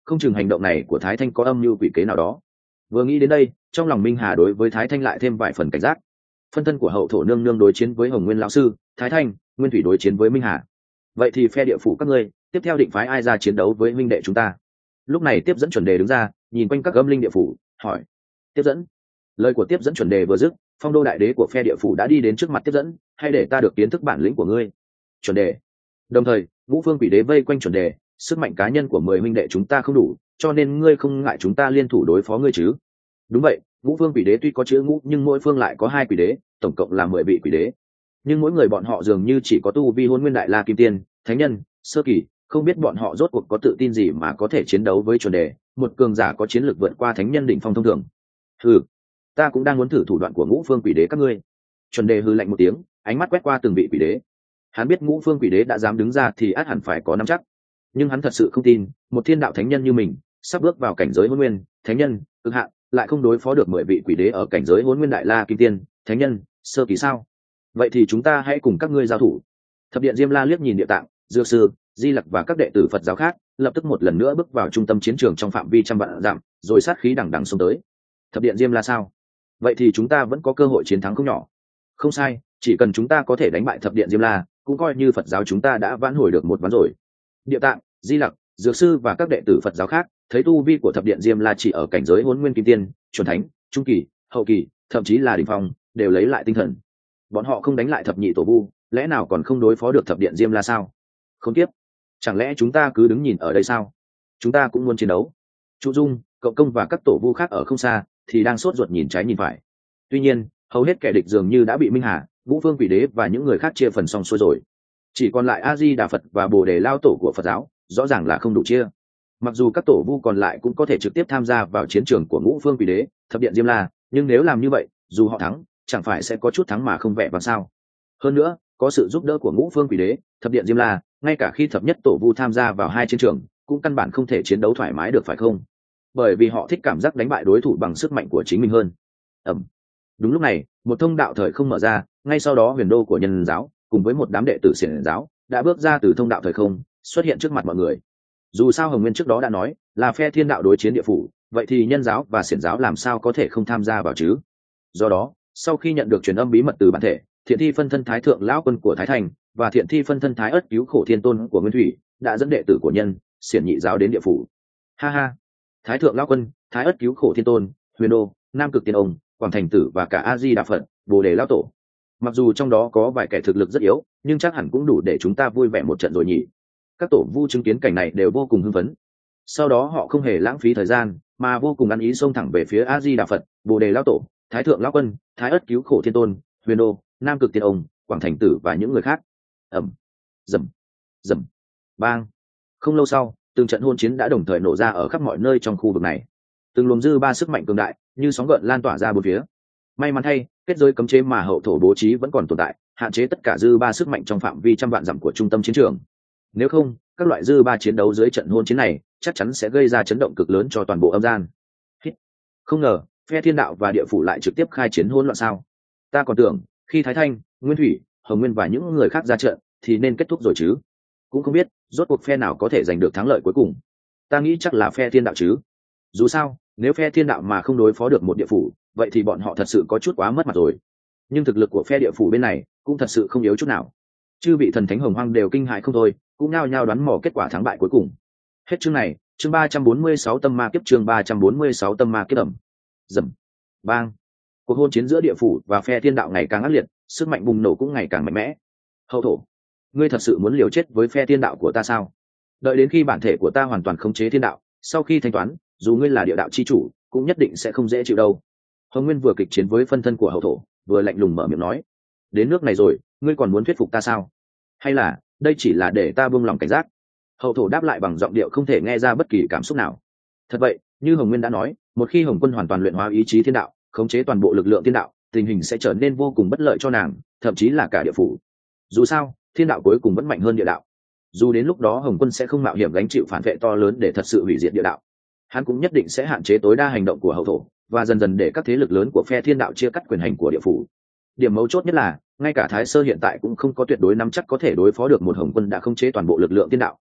không chừng hành động này của Thái Thanh có âm mưu quỷ kế nào đó. Vừa nghĩ đến đây, trong lòng Minh Hà đối với Thái Thanh lại thêm vài phần cảnh giác. Phân thân của hậu thổ nương nương đối chiến với Hồng Nguyên lão sư, Thái Thanh, Nguyên Thủy đối chiến với Minh Hà. Vậy thì phe địa phủ các ngươi, tiếp theo định phái ai ra chiến đấu với huynh đệ chúng ta? Lúc này tiếp dẫn chuẩn đề đứng ra, nhìn quanh các âm linh địa phủ, hỏi. Tiếp dẫn. Lời của tiếp dẫn chuẩn đề vừa dứt, phong đô đại đế của phe địa phủ đã đi đến trước mặt tiếp dẫn, hay để ta được kiến thức bản lĩnh của ngươi. Chuẩn đề. Đồng thời, ngũ phương quỷ đế vây quanh chuẩn đề, sức mạnh cá nhân của mười huynh đệ chúng ta không đủ, cho nên ngươi không ngại chúng ta liên thủ đối phó ngươi chứ? Đúng vậy, ngũ phương quỷ đế tuy có chữ ngũ nhưng mỗi phương lại có hai quỷ đế, tổng cộng là mười vị quỷ đế. Nhưng mỗi người bọn họ dường như chỉ có tu vi hôn nguyên đại la kim tiên, thánh nhân, sơ kỳ, không biết bọn họ rốt cuộc có tự tin gì mà có thể chiến đấu với chuẩn đề, một cường giả có chiến lược vượt qua thánh nhân đỉnh phong thông thường. Hừ, ta cũng đang muốn thử thủ đoạn của ngũ phương quỷ đế các ngươi. Chuẩn đề hừ lạnh một tiếng, ánh mắt quét qua từng vị quỷ đế. Hắn biết ngũ phương quỷ đế đã dám đứng ra thì ắt hẳn phải có nắm chắc, nhưng hắn thật sự không tin một thiên đạo thánh nhân như mình sắp bước vào cảnh giới hôn nguyên thánh nhân cực hạn lại không đối phó được mười vị quỷ đế ở cảnh giới hôn nguyên đại la kim tiên thánh nhân sơ kỳ sao? Vậy thì chúng ta hãy cùng các ngươi giao thủ. Thập điện Diêm La liếc nhìn Địa Tạng, Dược Sư, Di Lặc và các đệ tử Phật giáo khác, lập tức một lần nữa bước vào trung tâm chiến trường trong phạm vi trăm vạn dặm, rồi sát khí đằng đằng xông tới. Thập điện Diêm La sao? Vậy thì chúng ta vẫn có cơ hội chiến thắng không nhỏ. Không sai, chỉ cần chúng ta có thể đánh bại thập điện Diêm La, cũng coi như Phật giáo chúng ta đã vãn hồi được một ván rồi. Địa Tạng, Di Lặc, Dược Sư và các đệ tử Phật giáo khác thấy tu vi của thập điện Diêm La chỉ ở cảnh giới hôn nguyên kim tiên, chuẩn thánh, trung kỳ, hậu kỳ, thậm chí là đỉnh phong, đều lấy lại tinh thần. Bọn họ không đánh lại thập nhị tổ vu, lẽ nào còn không đối phó được thập điện Diêm La sao? Không tiếp, chẳng lẽ chúng ta cứ đứng nhìn ở đây sao? Chúng ta cũng muốn chiến đấu. Chu Dung, Cậu Công và các tổ vu khác ở không xa thì đang sốt ruột nhìn trái nhìn phải. Tuy nhiên, hầu hết kẻ địch dường như đã bị Minh Hà, Vũ Phương Quỷ Đế và những người khác chia phần xong xuôi rồi. Chỉ còn lại A Di Đà Phật và Bồ Đề Lao Tổ của Phật giáo, rõ ràng là không đủ chia. Mặc dù các tổ vu còn lại cũng có thể trực tiếp tham gia vào chiến trường của Ngũ Phương Quỷ Đế, thập điện Diêm La, nhưng nếu làm như vậy, dù họ thắng, chẳng phải sẽ có chút thắng mà không vẻ vang sao? Hơn nữa, có sự giúp đỡ của Ngũ Phương Quỷ Đế, thập điện Diêm La, ngay cả khi thập nhất tổ vu tham gia vào hai chiến trường, cũng căn bản không thể chiến đấu thoải mái được phải không? Bởi vì họ thích cảm giác đánh bại đối thủ bằng sức mạnh của chính mình hơn. Ẩm. Đúng lúc này, một thông đạo thời không mở ra, ngay sau đó huyền đô của nhân giáo cùng với một đám đệ tử xiển giáo đã bước ra từ thông đạo thời không, xuất hiện trước mặt mọi người. Dù sao Hồng Nguyên trước đó đã nói là phe thiên đạo đối chiến địa phủ, vậy thì nhân giáo và xiển giáo làm sao có thể không tham gia vào chứ? Do đó, sau khi nhận được truyền âm bí mật từ bản thể, Thiện Thi phân thân Thái Thượng lão quân của Thái Thành và Thiện Thi phân thân Thái Ất cứu khổ thiên tôn của Nguyên Thủy đã dẫn đệ tử của nhân, xiển nhị giáo đến địa phủ. Ha ha, Thái Thượng lão quân, Thái Ất cứu khổ thiên tôn, Huyền Đô, Nam Cực Tiên ông, Quảng Thành Tử và cả A Di Đà Phật, Bồ Đề Lão Tổ. Mặc dù trong đó có vài kẻ thực lực rất yếu, nhưng chắc hẳn cũng đủ để chúng ta vui vẻ một trận rồi nhỉ. Các tổ vu chứng kiến cảnh này đều vô cùng hưng phấn. Sau đó họ không hề lãng phí thời gian, mà vô cùng ăn ý xông thẳng về phía A Di Đà Phật, Bồ Đề Lão Tổ, Thái Thượng lão quân, Thái Ất cứu khổ thiên tôn, Huyền Đô, Nam Cực Tiên ông, Quảng Thành Tử và những người khác. Ầm, rầm, rầm, bang. Không lâu sau, từng trận hôn chiến đã đồng thời nổ ra ở khắp mọi nơi trong khu vực này. Từng luồng dư ba sức mạnh cường đại như sóng gợn lan tỏa ra bốn phía. May mắn thay, kết giới cấm chế mà hậu thổ bố trí vẫn còn tồn tại, hạn chế tất cả dư ba sức mạnh trong phạm vi trăm vạn dặm của trung tâm chiến trường. Nếu không, các loại dư ba chiến đấu dưới trận hôn chiến này chắc chắn sẽ gây ra chấn động cực lớn cho toàn bộ âm gian. Hít. Không ngờ, phe thiên đạo và địa phủ lại trực tiếp khai chiến hỗn loạn sao? Ta còn tưởng khi Thái Thanh, Nguyên Thủy, Hồng Nguyên và những người khác ra trận thì nên kết thúc rồi chứ. Cũng không biết rốt cuộc phe nào có thể giành được thắng lợi cuối cùng. Ta nghĩ chắc là phe thiên đạo chứ. Dù sao, nếu phe thiên đạo mà không đối phó được một địa phủ, vậy thì bọn họ thật sự có chút quá mất mặt rồi. Nhưng thực lực của phe địa phủ bên này cũng thật sự không yếu chút nào. Chư vị thần thánh hồng hoang đều kinh hãi không thôi, cũng nhao nhao đoán mò kết quả thắng bại cuối cùng. Hết chương này, chương ba trăm bốn mươi sáu tâm ma kiếp, chương ba trăm bốn mươi sáu tâm ma kiếp ẩm. Dầm. Bang. Cuộc hôn chiến giữa địa phủ và phe thiên đạo ngày càng ác liệt, sức mạnh bùng nổ cũng ngày càng mạnh mẽ. Hậu thổ, ngươi thật sự muốn liều chết với phe thiên đạo của ta sao? Đợi đến khi bản thể của ta hoàn toàn khống chế thiên đạo, sau khi thanh toán, dù ngươi là địa đạo chi chủ, cũng nhất định sẽ không dễ chịu đâu. Hồng Nguyên vừa kịch chiến với phân thân của hậu thổ, vừa lạnh lùng mở miệng nói: đến nước này rồi, ngươi còn muốn thuyết phục ta sao? Hay là đây chỉ là để ta buông lòng cảnh giác? Hậu thổ đáp lại bằng giọng điệu không thể nghe ra bất kỳ cảm xúc nào. Thật vậy, như Hồng Nguyên đã nói, một khi Hồng Quân hoàn toàn luyện hóa ý chí thiên đạo, khống chế toàn bộ lực lượng thiên đạo, tình hình sẽ trở nên vô cùng bất lợi cho nàng, thậm chí là cả địa phủ. Dù sao, thiên đạo cuối cùng vẫn mạnh hơn địa đạo. Dù đến lúc đó Hồng Quân sẽ không mạo hiểm gánh chịu phản vệ to lớn để thật sự hủy diệt địa đạo, hắn cũng nhất định sẽ hạn chế tối đa hành động của hậu thổ, và dần dần để các thế lực lớn của phe thiên đạo chia cắt quyền hành của địa phủ. Điểm mấu chốt nhất là, ngay cả Thái Sơ hiện tại cũng không có tuyệt đối nắm chắc có thể đối phó được một Hồng Quân đã khống chế toàn bộ lực lượng thiên đạo.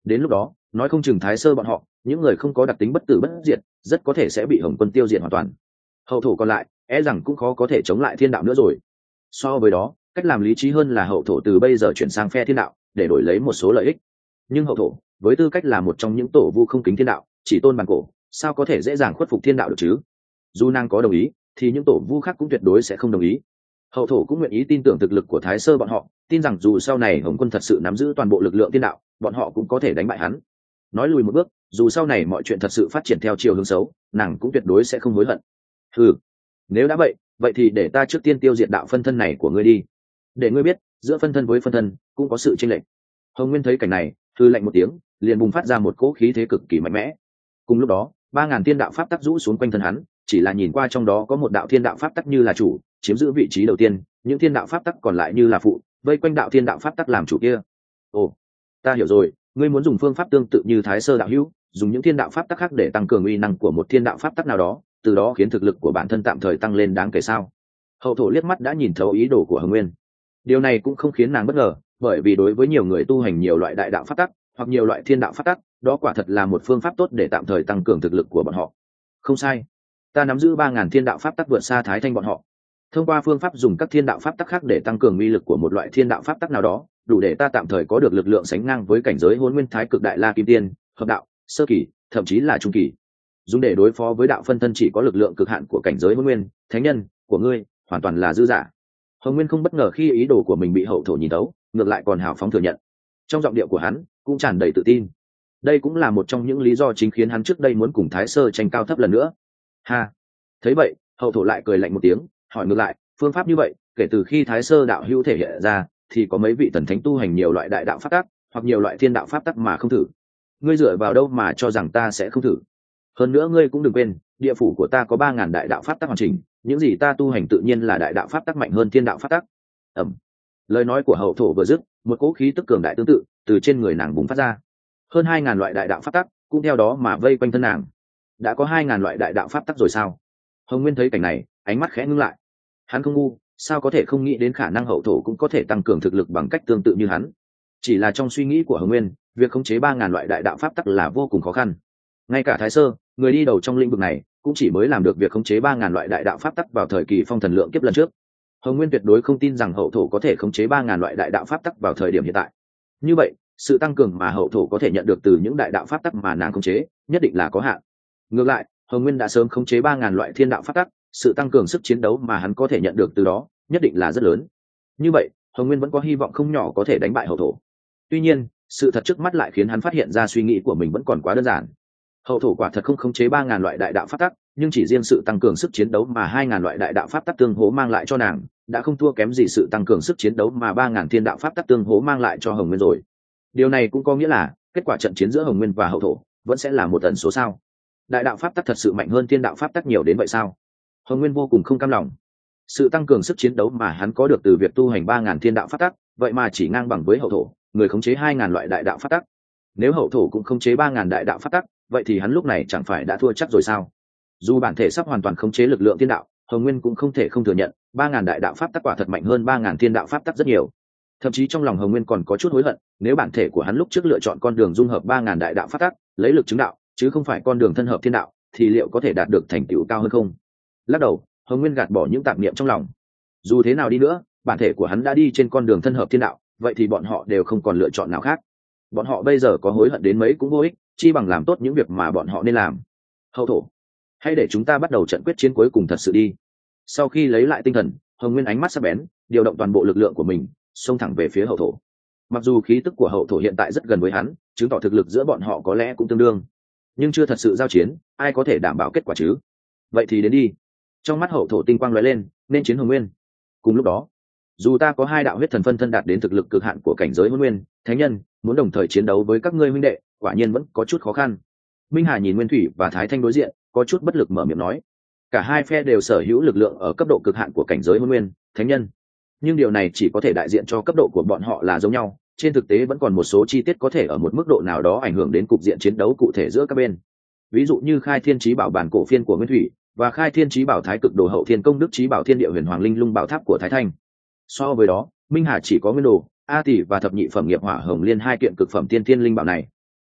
Đến lúc đó nói không chừng thái sơ bọn họ những người không có đặc tính bất tử bất diệt rất có thể sẽ bị hồng quân tiêu diệt hoàn toàn. Hậu thổ còn lại e rằng cũng khó có thể chống lại thiên đạo nữa rồi. So với đó cách làm lý trí hơn là hậu thổ từ bây giờ chuyển sang phe thiên đạo để đổi lấy một số lợi ích. Nhưng hậu thổ với tư cách là một trong những tổ vu không kính thiên đạo chỉ tôn bàn cổ, sao có thể dễ dàng khuất phục thiên đạo được chứ? Dù nàng có đồng ý thì những tổ vu khác cũng tuyệt đối sẽ không đồng ý. Hậu thổ cũng nguyện ý tin tưởng thực lực của thái sơ bọn họ, tin rằng dù sau này hồng quân thật sự nắm giữ toàn bộ lực lượng thiên đạo, bọn họ cũng có thể đánh bại hắn. Nói lùi một bước, dù sau này mọi chuyện thật sự phát triển theo chiều hướng xấu, nàng cũng tuyệt đối sẽ không hối hận. Ừ, nếu đã vậy vậy thì để ta trước tiên tiêu diệt đạo phân thân này của ngươi đi, để ngươi biết giữa phân thân với phân thân cũng có sự chênh lệch. Hồng Nguyên thấy cảnh này thư lạnh một tiếng, liền bùng phát ra một cỗ khí thế cực kỳ mạnh mẽ. Cùng lúc đó ba ngàn thiên đạo pháp tắc rũ xuống quanh thân hắn, chỉ là nhìn qua trong đó có một đạo thiên đạo pháp tắc như là chủ, chiếm giữ vị trí đầu tiên, những thiên đạo pháp tắc còn lại như là phụ, vây quanh đạo thiên đạo pháp tắc làm chủ kia. Ồ, ta hiểu rồi, ngươi muốn dùng phương pháp tương tự như thái sơ đạo hữu, dùng những thiên đạo pháp tắc khác để tăng cường uy năng của một thiên đạo pháp tắc nào đó, từ đó khiến thực lực của bản thân tạm thời tăng lên đáng kể sao? Hậu thổ liếc mắt đã nhìn thấu ý đồ của Hồng Nguyên. Điều này cũng không khiến nàng bất ngờ, bởi vì đối với nhiều người tu hành nhiều loại đại đạo pháp tắc hoặc nhiều loại thiên đạo pháp tắc, đó quả thật là một phương pháp tốt để tạm thời tăng cường thực lực của bọn họ. Không sai, ta nắm giữ ba ngàn thiên đạo pháp tắc vượt xa thái thanh bọn họ. Thông qua phương pháp dùng các thiên đạo pháp tắc khác để tăng cường uy lực của một loại thiên đạo pháp tắc nào đó, đủ để ta tạm thời có được lực lượng sánh ngang với cảnh giới hôn nguyên thái cực đại la kim tiên, hợp đạo, sơ kỳ, thậm chí là trung kỳ. Dùng để đối phó với đạo phân thân chỉ có lực lượng cực hạn của cảnh giới hôn nguyên thánh nhân của ngươi, hoàn toàn là dư giả. Hồng Nguyên không bất ngờ khi ý đồ của mình bị hậu thổ nhìn thấu, ngược lại còn hào phóng thừa nhận. Trong giọng điệu của hắn cũng tràn đầy tự tin. Đây cũng là một trong những lý do chính khiến hắn trước đây muốn cùng thái sơ tranh cao thấp lần nữa. Ha, thấy vậy hậu thổ lại cười lạnh một tiếng, hỏi ngược lại, phương pháp như vậy kể từ khi thái sơ đạo hữu thể hiện ra thì có mấy vị thần thánh tu hành nhiều loại đại đạo pháp tắc hoặc nhiều loại thiên đạo pháp tắc mà không thử? Ngươi dựa vào đâu mà cho rằng ta sẽ không thử? Hơn nữa ngươi cũng đừng quên, địa phủ của ta có ba ngàn đại đạo pháp tắc hoàn chỉnh, những gì ta tu hành tự nhiên là đại đạo pháp tắc mạnh hơn thiên đạo pháp tắc. Ẩm. Lời nói của hậu thổ vừa dứt, một cỗ khí tức cường đại tương tự từ trên người nàng bùng phát ra. Hơn hai ngàn loại đại đạo pháp tắc cũng theo đó mà vây quanh thân nàng. Đã có hai ngàn loại đại đạo pháp tắc rồi sao? Hồng Nguyên thấy cảnh này, ánh mắt khẽ ngưng lại. Hắn không ngu, sao có thể không nghĩ đến khả năng hậu thổ cũng có thể tăng cường thực lực bằng cách tương tự như hắn. Chỉ là trong suy nghĩ của Hồng Nguyên, việc khống chế ba ngàn loại đại đạo pháp tắc là vô cùng khó khăn. Ngay cả thái sơ, người đi đầu trong lĩnh vực này, cũng chỉ mới làm được việc khống chế ba ngàn loại đại đạo pháp tắc vào thời kỳ phong thần lượng kiếp lần trước. Hồng Nguyên tuyệt đối không tin rằng hậu thổ có thể khống chế ba ngàn loại đại đạo pháp tắc vào thời điểm hiện tại. Như vậy sự tăng cường mà hậu thổ có thể nhận được từ những đại đạo pháp tắc mà nàng khống chế nhất định là có hạn. Ngược lại Hồng Nguyên đã sớm khống chế ba ngàn loại thiên đạo pháp tắc, sự tăng cường sức chiến đấu mà hắn có thể nhận được từ đó nhất định là rất lớn. Như vậy Hồng Nguyên vẫn có hy vọng không nhỏ có thể đánh bại hậu thổ. Tuy nhiên sự thật trước mắt lại khiến hắn phát hiện ra suy nghĩ của mình vẫn còn quá đơn giản. Hậu thổ quả thật không khống chế ba ngàn loại đại đạo pháp tắc, nhưng chỉ riêng sự tăng cường sức chiến đấu mà hai ngàn loại đại đạo pháp tắc tương hỗ mang lại cho nàng đã không thua kém gì sự tăng cường sức chiến đấu mà ba ngàn thiên đạo pháp tắc tương hỗ mang lại cho Hồng Nguyên rồi. Điều này cũng có nghĩa là kết quả trận chiến giữa Hồng Nguyên và hậu thổ vẫn sẽ là một ẩn số sao? Đại đạo pháp tắc thật sự mạnh hơn thiên đạo pháp tắc nhiều đến vậy sao? Hồng Nguyên vô cùng không cam lòng. Sự tăng cường sức chiến đấu mà hắn có được từ việc tu hành ba ngàn thiên đạo pháp tắc, vậy mà chỉ ngang bằng với hậu thổ, người khống chế hai ngàn loại đại đạo pháp tắc. Nếu hậu thổ cũng khống chế ba ngàn đại đạo pháp tắc, vậy thì hắn lúc này chẳng phải đã thua chắc rồi sao? Dù bản thể sắp hoàn toàn khống chế lực lượng thiên đạo, Hồng Nguyên cũng không thể không thừa nhận, ba ngàn đại đạo pháp tắc quả thật mạnh hơn ba ngàn thiên đạo pháp tắc rất nhiều. Thậm chí trong lòng Hồng Nguyên còn có chút hối hận, nếu bản thể của hắn lúc trước lựa chọn con đường dung hợp ba ngàn đại đạo pháp tắc, lấy lực chứng đạo, chứ không phải con đường thân hợp thiên đạo, thì liệu có thể đạt được thành tựu cao hơn không? Lắc đầu, Hồng Nguyên gạt bỏ những tạp niệm trong lòng. Dù thế nào đi nữa, bản thể của hắn đã đi trên con đường thân hợp thiên đạo, vậy thì bọn họ đều không còn lựa chọn nào khác. Bọn họ bây giờ có hối hận đến mấy cũng vô ích, chi bằng làm tốt những việc mà bọn họ nên làm. Hậu thổ, hãy để chúng ta bắt đầu trận quyết chiến cuối cùng thật sự đi. Sau khi lấy lại tinh thần, Hồng Nguyên ánh mắt sắc bén, điều động toàn bộ lực lượng của mình, xông thẳng về phía hậu thổ. Mặc dù khí tức của hậu thổ hiện tại rất gần với hắn, chứng tỏ thực lực giữa bọn họ có lẽ cũng tương đương, nhưng chưa thật sự giao chiến, ai có thể đảm bảo kết quả chứ? Vậy thì đến đi. Trong mắt hậu thổ tinh quang lóe lên, nên chiến Hồng Nguyên. Cùng lúc đó, dù ta có hai đạo huyết thần phân thân đạt đến thực lực cực hạn của cảnh giới hôn nguyên thánh nhân, muốn đồng thời chiến đấu với các ngươi huynh đệ, quả nhiên vẫn có chút khó khăn. Minh Hà nhìn Nguyên Thủy và Thái Thanh đối diện, có chút bất lực mở miệng nói. Cả hai phe đều sở hữu lực lượng ở cấp độ cực hạn của cảnh giới hôn nguyên thánh nhân, nhưng điều này chỉ có thể đại diện cho cấp độ của bọn họ là giống nhau, trên thực tế vẫn còn một số chi tiết có thể ở một mức độ nào đó ảnh hưởng đến cục diện chiến đấu cụ thể giữa các bên. Ví dụ như khai thiên chí bảo bản cổ phiên của Nguyên Thủy và khai thiên chí bảo thái cực đồ hậu thiên công đức chí bảo thiên địa huyền hoàng linh lung bảo tháp của Thái Thanh. So với đó, Minh Hà chỉ có nguyên đồ, A tỷ và thập nhị phẩm nghiệp hỏa hồng liên hai kiện cực phẩm tiên thiên linh bảo này.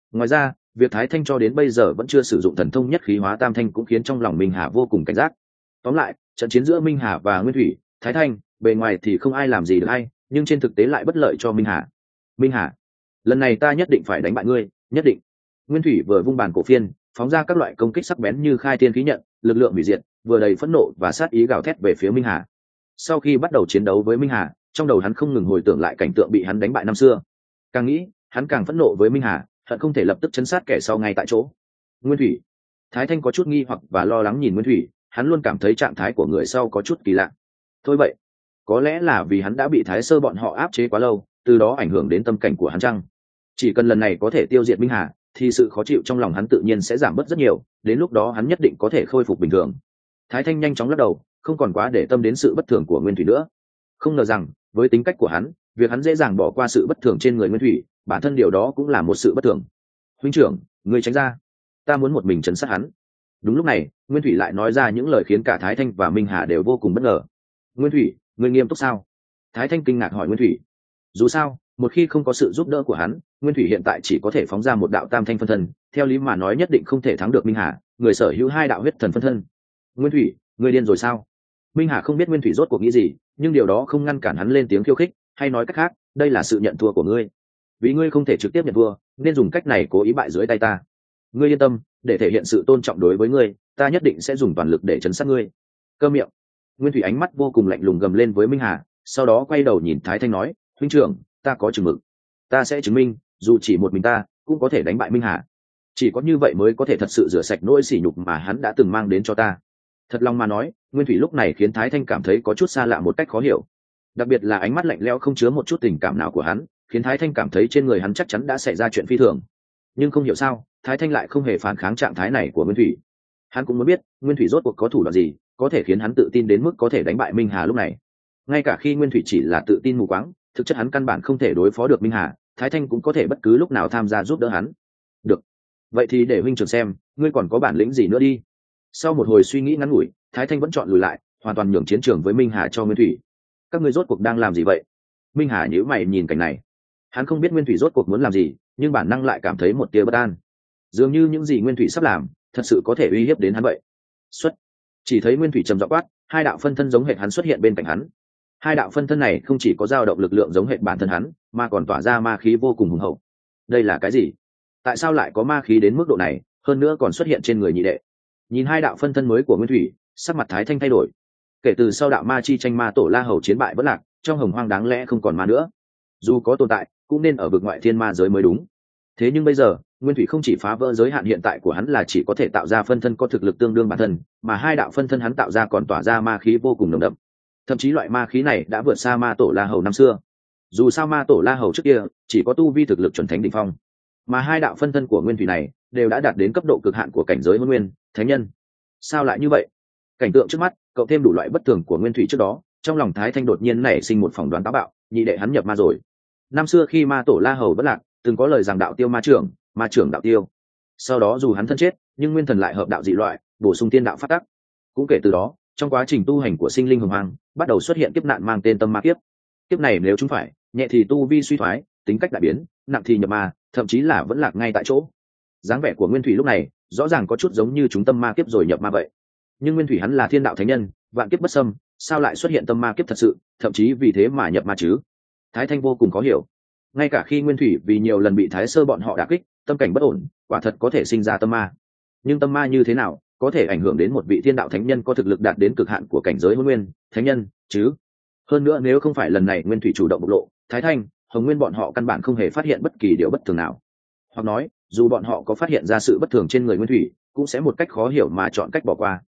Ngoài ra việc Thái Thanh cho đến bây giờ vẫn chưa sử dụng thần thông nhất khí hóa tam thanh cũng khiến trong lòng Minh Hà vô cùng cảnh giác. Tóm lại, trận chiến giữa Minh Hà và Nguyên Thủy, Thái Thanh, bề ngoài thì không ai làm gì được ai, nhưng trên thực tế lại bất lợi cho Minh Hà. Minh Hà, lần này ta nhất định phải đánh bại ngươi, nhất định. Nguyên Thủy vừa vung bàn cổ phiên, phóng ra các loại công kích sắc bén như khai thiên khí nhận, lực lượng hủy diệt, vừa đầy phẫn nộ và sát ý gào thét về phía Minh Hà. Sau khi bắt đầu chiến đấu với Minh Hà, trong đầu hắn không ngừng hồi tưởng lại cảnh tượng bị hắn đánh bại năm xưa. Càng nghĩ, hắn càng phẫn nộ với Minh Hà, hận không thể lập tức chấn sát kẻ sau ngay tại chỗ. Nguyên Thủy, Thái Thanh có chút nghi hoặc và lo lắng nhìn Nguyên Thủy, hắn luôn cảm thấy trạng thái của người sau có chút kỳ lạ. Thôi vậy, có lẽ là vì hắn đã bị Thái Sơ bọn họ áp chế quá lâu, từ đó ảnh hưởng đến tâm cảnh của hắn chăng? Chỉ cần lần này có thể tiêu diệt Minh Hà, thì sự khó chịu trong lòng hắn tự nhiên sẽ giảm bớt rất nhiều, đến lúc đó hắn nhất định có thể khôi phục bình thường. Thái Thanh nhanh chóng lắc đầu, không còn quá để tâm đến sự bất thường của Nguyên Thủy nữa. Không ngờ rằng, với tính cách của hắn, việc hắn dễ dàng bỏ qua sự bất thường trên người Nguyên Thủy, bản thân điều đó cũng là một sự bất thường. Huynh trưởng, ngươi tránh ra, ta muốn một mình trấn sát hắn. Đúng lúc này, Nguyên Thủy lại nói ra những lời khiến cả Thái Thanh và Minh Hà đều vô cùng bất ngờ. Nguyên Thủy, ngươi nghiêm túc sao? Thái Thanh kinh ngạc hỏi Nguyên Thủy. Dù sao, một khi không có sự giúp đỡ của hắn, Nguyên Thủy hiện tại chỉ có thể phóng ra một đạo tam thanh phân thân, theo lý mà nói nhất định không thể thắng được Minh Hà, người sở hữu hai đạo huyết thần phân thân. Nguyên Thủy, ngươi điên rồi sao? Minh Hà không biết Nguyên Thủy rốt cuộc nghĩ gì, nhưng điều đó không ngăn cản hắn lên tiếng khiêu khích, hay nói cách khác, đây là sự nhận thua của ngươi. Vì ngươi không thể trực tiếp nhận thua, nên dùng cách này cố ý bại dưới tay ta. Ngươi yên tâm, để thể hiện sự tôn trọng đối với ngươi, ta nhất định sẽ dùng toàn lực để trấn sát ngươi. Câm miệng. Nguyên Thủy ánh mắt vô cùng lạnh lùng gầm lên với Minh Hà, sau đó quay đầu nhìn Thái Thanh nói, huynh trưởng, ta có chừng mực, ta sẽ chứng minh, dù chỉ một mình ta cũng có thể đánh bại Minh Hà. Chỉ có như vậy mới có thể thật sự rửa sạch nỗi sỉ nhục mà hắn đã từng mang đến cho ta. Thật lòng mà nói, Nguyên Thủy lúc này khiến Thái Thanh cảm thấy có chút xa lạ một cách khó hiểu, đặc biệt là ánh mắt lạnh lẽo không chứa một chút tình cảm nào của hắn, khiến Thái Thanh cảm thấy trên người hắn chắc chắn đã xảy ra chuyện phi thường. Nhưng không hiểu sao, Thái Thanh lại không hề phản kháng trạng thái này của Nguyên Thủy. Hắn cũng muốn biết Nguyên Thủy rốt cuộc có thủ đoạn gì có thể khiến hắn tự tin đến mức có thể đánh bại Minh Hà lúc này. Ngay cả khi Nguyên Thủy chỉ là tự tin mù quáng, thực chất hắn căn bản không thể đối phó được Minh Hà, Thái Thanh cũng có thể bất cứ lúc nào tham gia giúp đỡ hắn. Được, vậy thì để huynh trưởng xem ngươi còn có bản lĩnh gì nữa đi. Sau một hồi suy nghĩ ngắn ngủi, Thái Thanh vẫn chọn lùi lại, hoàn toàn nhường chiến trường với Minh Hà cho Nguyên Thủy. Các ngươi rốt cuộc đang làm gì vậy? Minh Hà nhíu mày nhìn cảnh này. Hắn không biết Nguyên Thủy rốt cuộc muốn làm gì, nhưng bản năng lại cảm thấy một tia bất an. Dường như những gì Nguyên Thủy sắp làm, thật sự có thể uy hiếp đến hắn vậy. Xuất. Chỉ thấy Nguyên Thủy trầm giọng quát, hai đạo phân thân giống hệt hắn xuất hiện bên cạnh hắn. Hai đạo phân thân này không chỉ có dao động lực lượng giống hệt bản thân hắn, mà còn tỏa ra ma khí vô cùng hùng hậu. Đây là cái gì? Tại sao lại có ma khí đến mức độ này, hơn nữa còn xuất hiện trên người nhị đệ? Nhìn hai đạo phân thân mới của Nguyên Thủy, sắc mặt Thái Thanh thay đổi. Kể từ sau đạo ma chi tranh ma tổ La Hầu chiến bại vỡ lạc, trong hồng hoang đáng lẽ không còn ma nữa. Dù có tồn tại, cũng nên ở vực ngoại thiên ma giới mới đúng. Thế nhưng bây giờ, Nguyên Thủy không chỉ phá vỡ giới hạn hiện tại của hắn là chỉ có thể tạo ra phân thân có thực lực tương đương bản thân, mà hai đạo phân thân hắn tạo ra còn tỏa ra ma khí vô cùng nồng đậm. Thậm chí loại ma khí này đã vượt xa ma tổ La Hầu năm xưa. Dù sao ma tổ La Hầu trước kia chỉ có tu vi thực lực chuẩn thánh đỉnh phong, mà hai đạo phân thân của Nguyên Thủy này đều đã đạt đến cấp độ cực hạn của cảnh giới Hôn Nguyên, thánh nhân. Sao lại như vậy? Cảnh tượng trước mắt, cậu thêm đủ loại bất thường của Nguyên Thủy trước đó, trong lòng Thái Thanh đột nhiên nảy sinh một phỏng đoán táo bạo, nhị đệ hắn nhập ma rồi. Năm xưa khi ma tổ La Hầu vẫn lạc, từng có lời rằng đạo tiêu ma trưởng, ma trưởng đạo tiêu. Sau đó dù hắn thân chết, nhưng nguyên thần lại hợp đạo dị loại, bổ sung tiên đạo phát tắc. Cũng kể từ đó, trong quá trình tu hành của sinh linh hồng hoang, bắt đầu xuất hiện kiếp nạn mang tên tâm ma kiếp. Kiếp này nếu chúng phải, nhẹ thì tu vi suy thoái, tính cách đại biến, nặng thì nhập ma, thậm chí là vẫn lạc ngay tại chỗ. Dáng vẻ của Nguyên Thủy lúc này, rõ ràng có chút giống như chúng tâm ma kiếp rồi nhập ma vậy. Nhưng Nguyên Thủy hắn là thiên đạo thánh nhân, vạn kiếp bất xâm, sao lại xuất hiện tâm ma kiếp thật sự, thậm chí vì thế mà nhập ma chứ? Thái Thanh vô cùng khó hiểu. Ngay cả khi Nguyên Thủy vì nhiều lần bị Thái Sơ bọn họ đả kích, tâm cảnh bất ổn, quả thật có thể sinh ra tâm ma. Nhưng tâm ma như thế nào có thể ảnh hưởng đến một vị thiên đạo thánh nhân có thực lực đạt đến cực hạn của cảnh giới Hôn Nguyên, thánh nhân chứ? Hơn nữa nếu không phải lần này Nguyên Thủy chủ động bộc lộ, Thái Thanh, Hồng Nguyên bọn họ căn bản không hề phát hiện bất kỳ điều bất thường nào. Hoặc nói, dù bọn họ có phát hiện ra sự bất thường trên người Nguyên Thủy, cũng sẽ một cách khó hiểu mà chọn cách bỏ qua.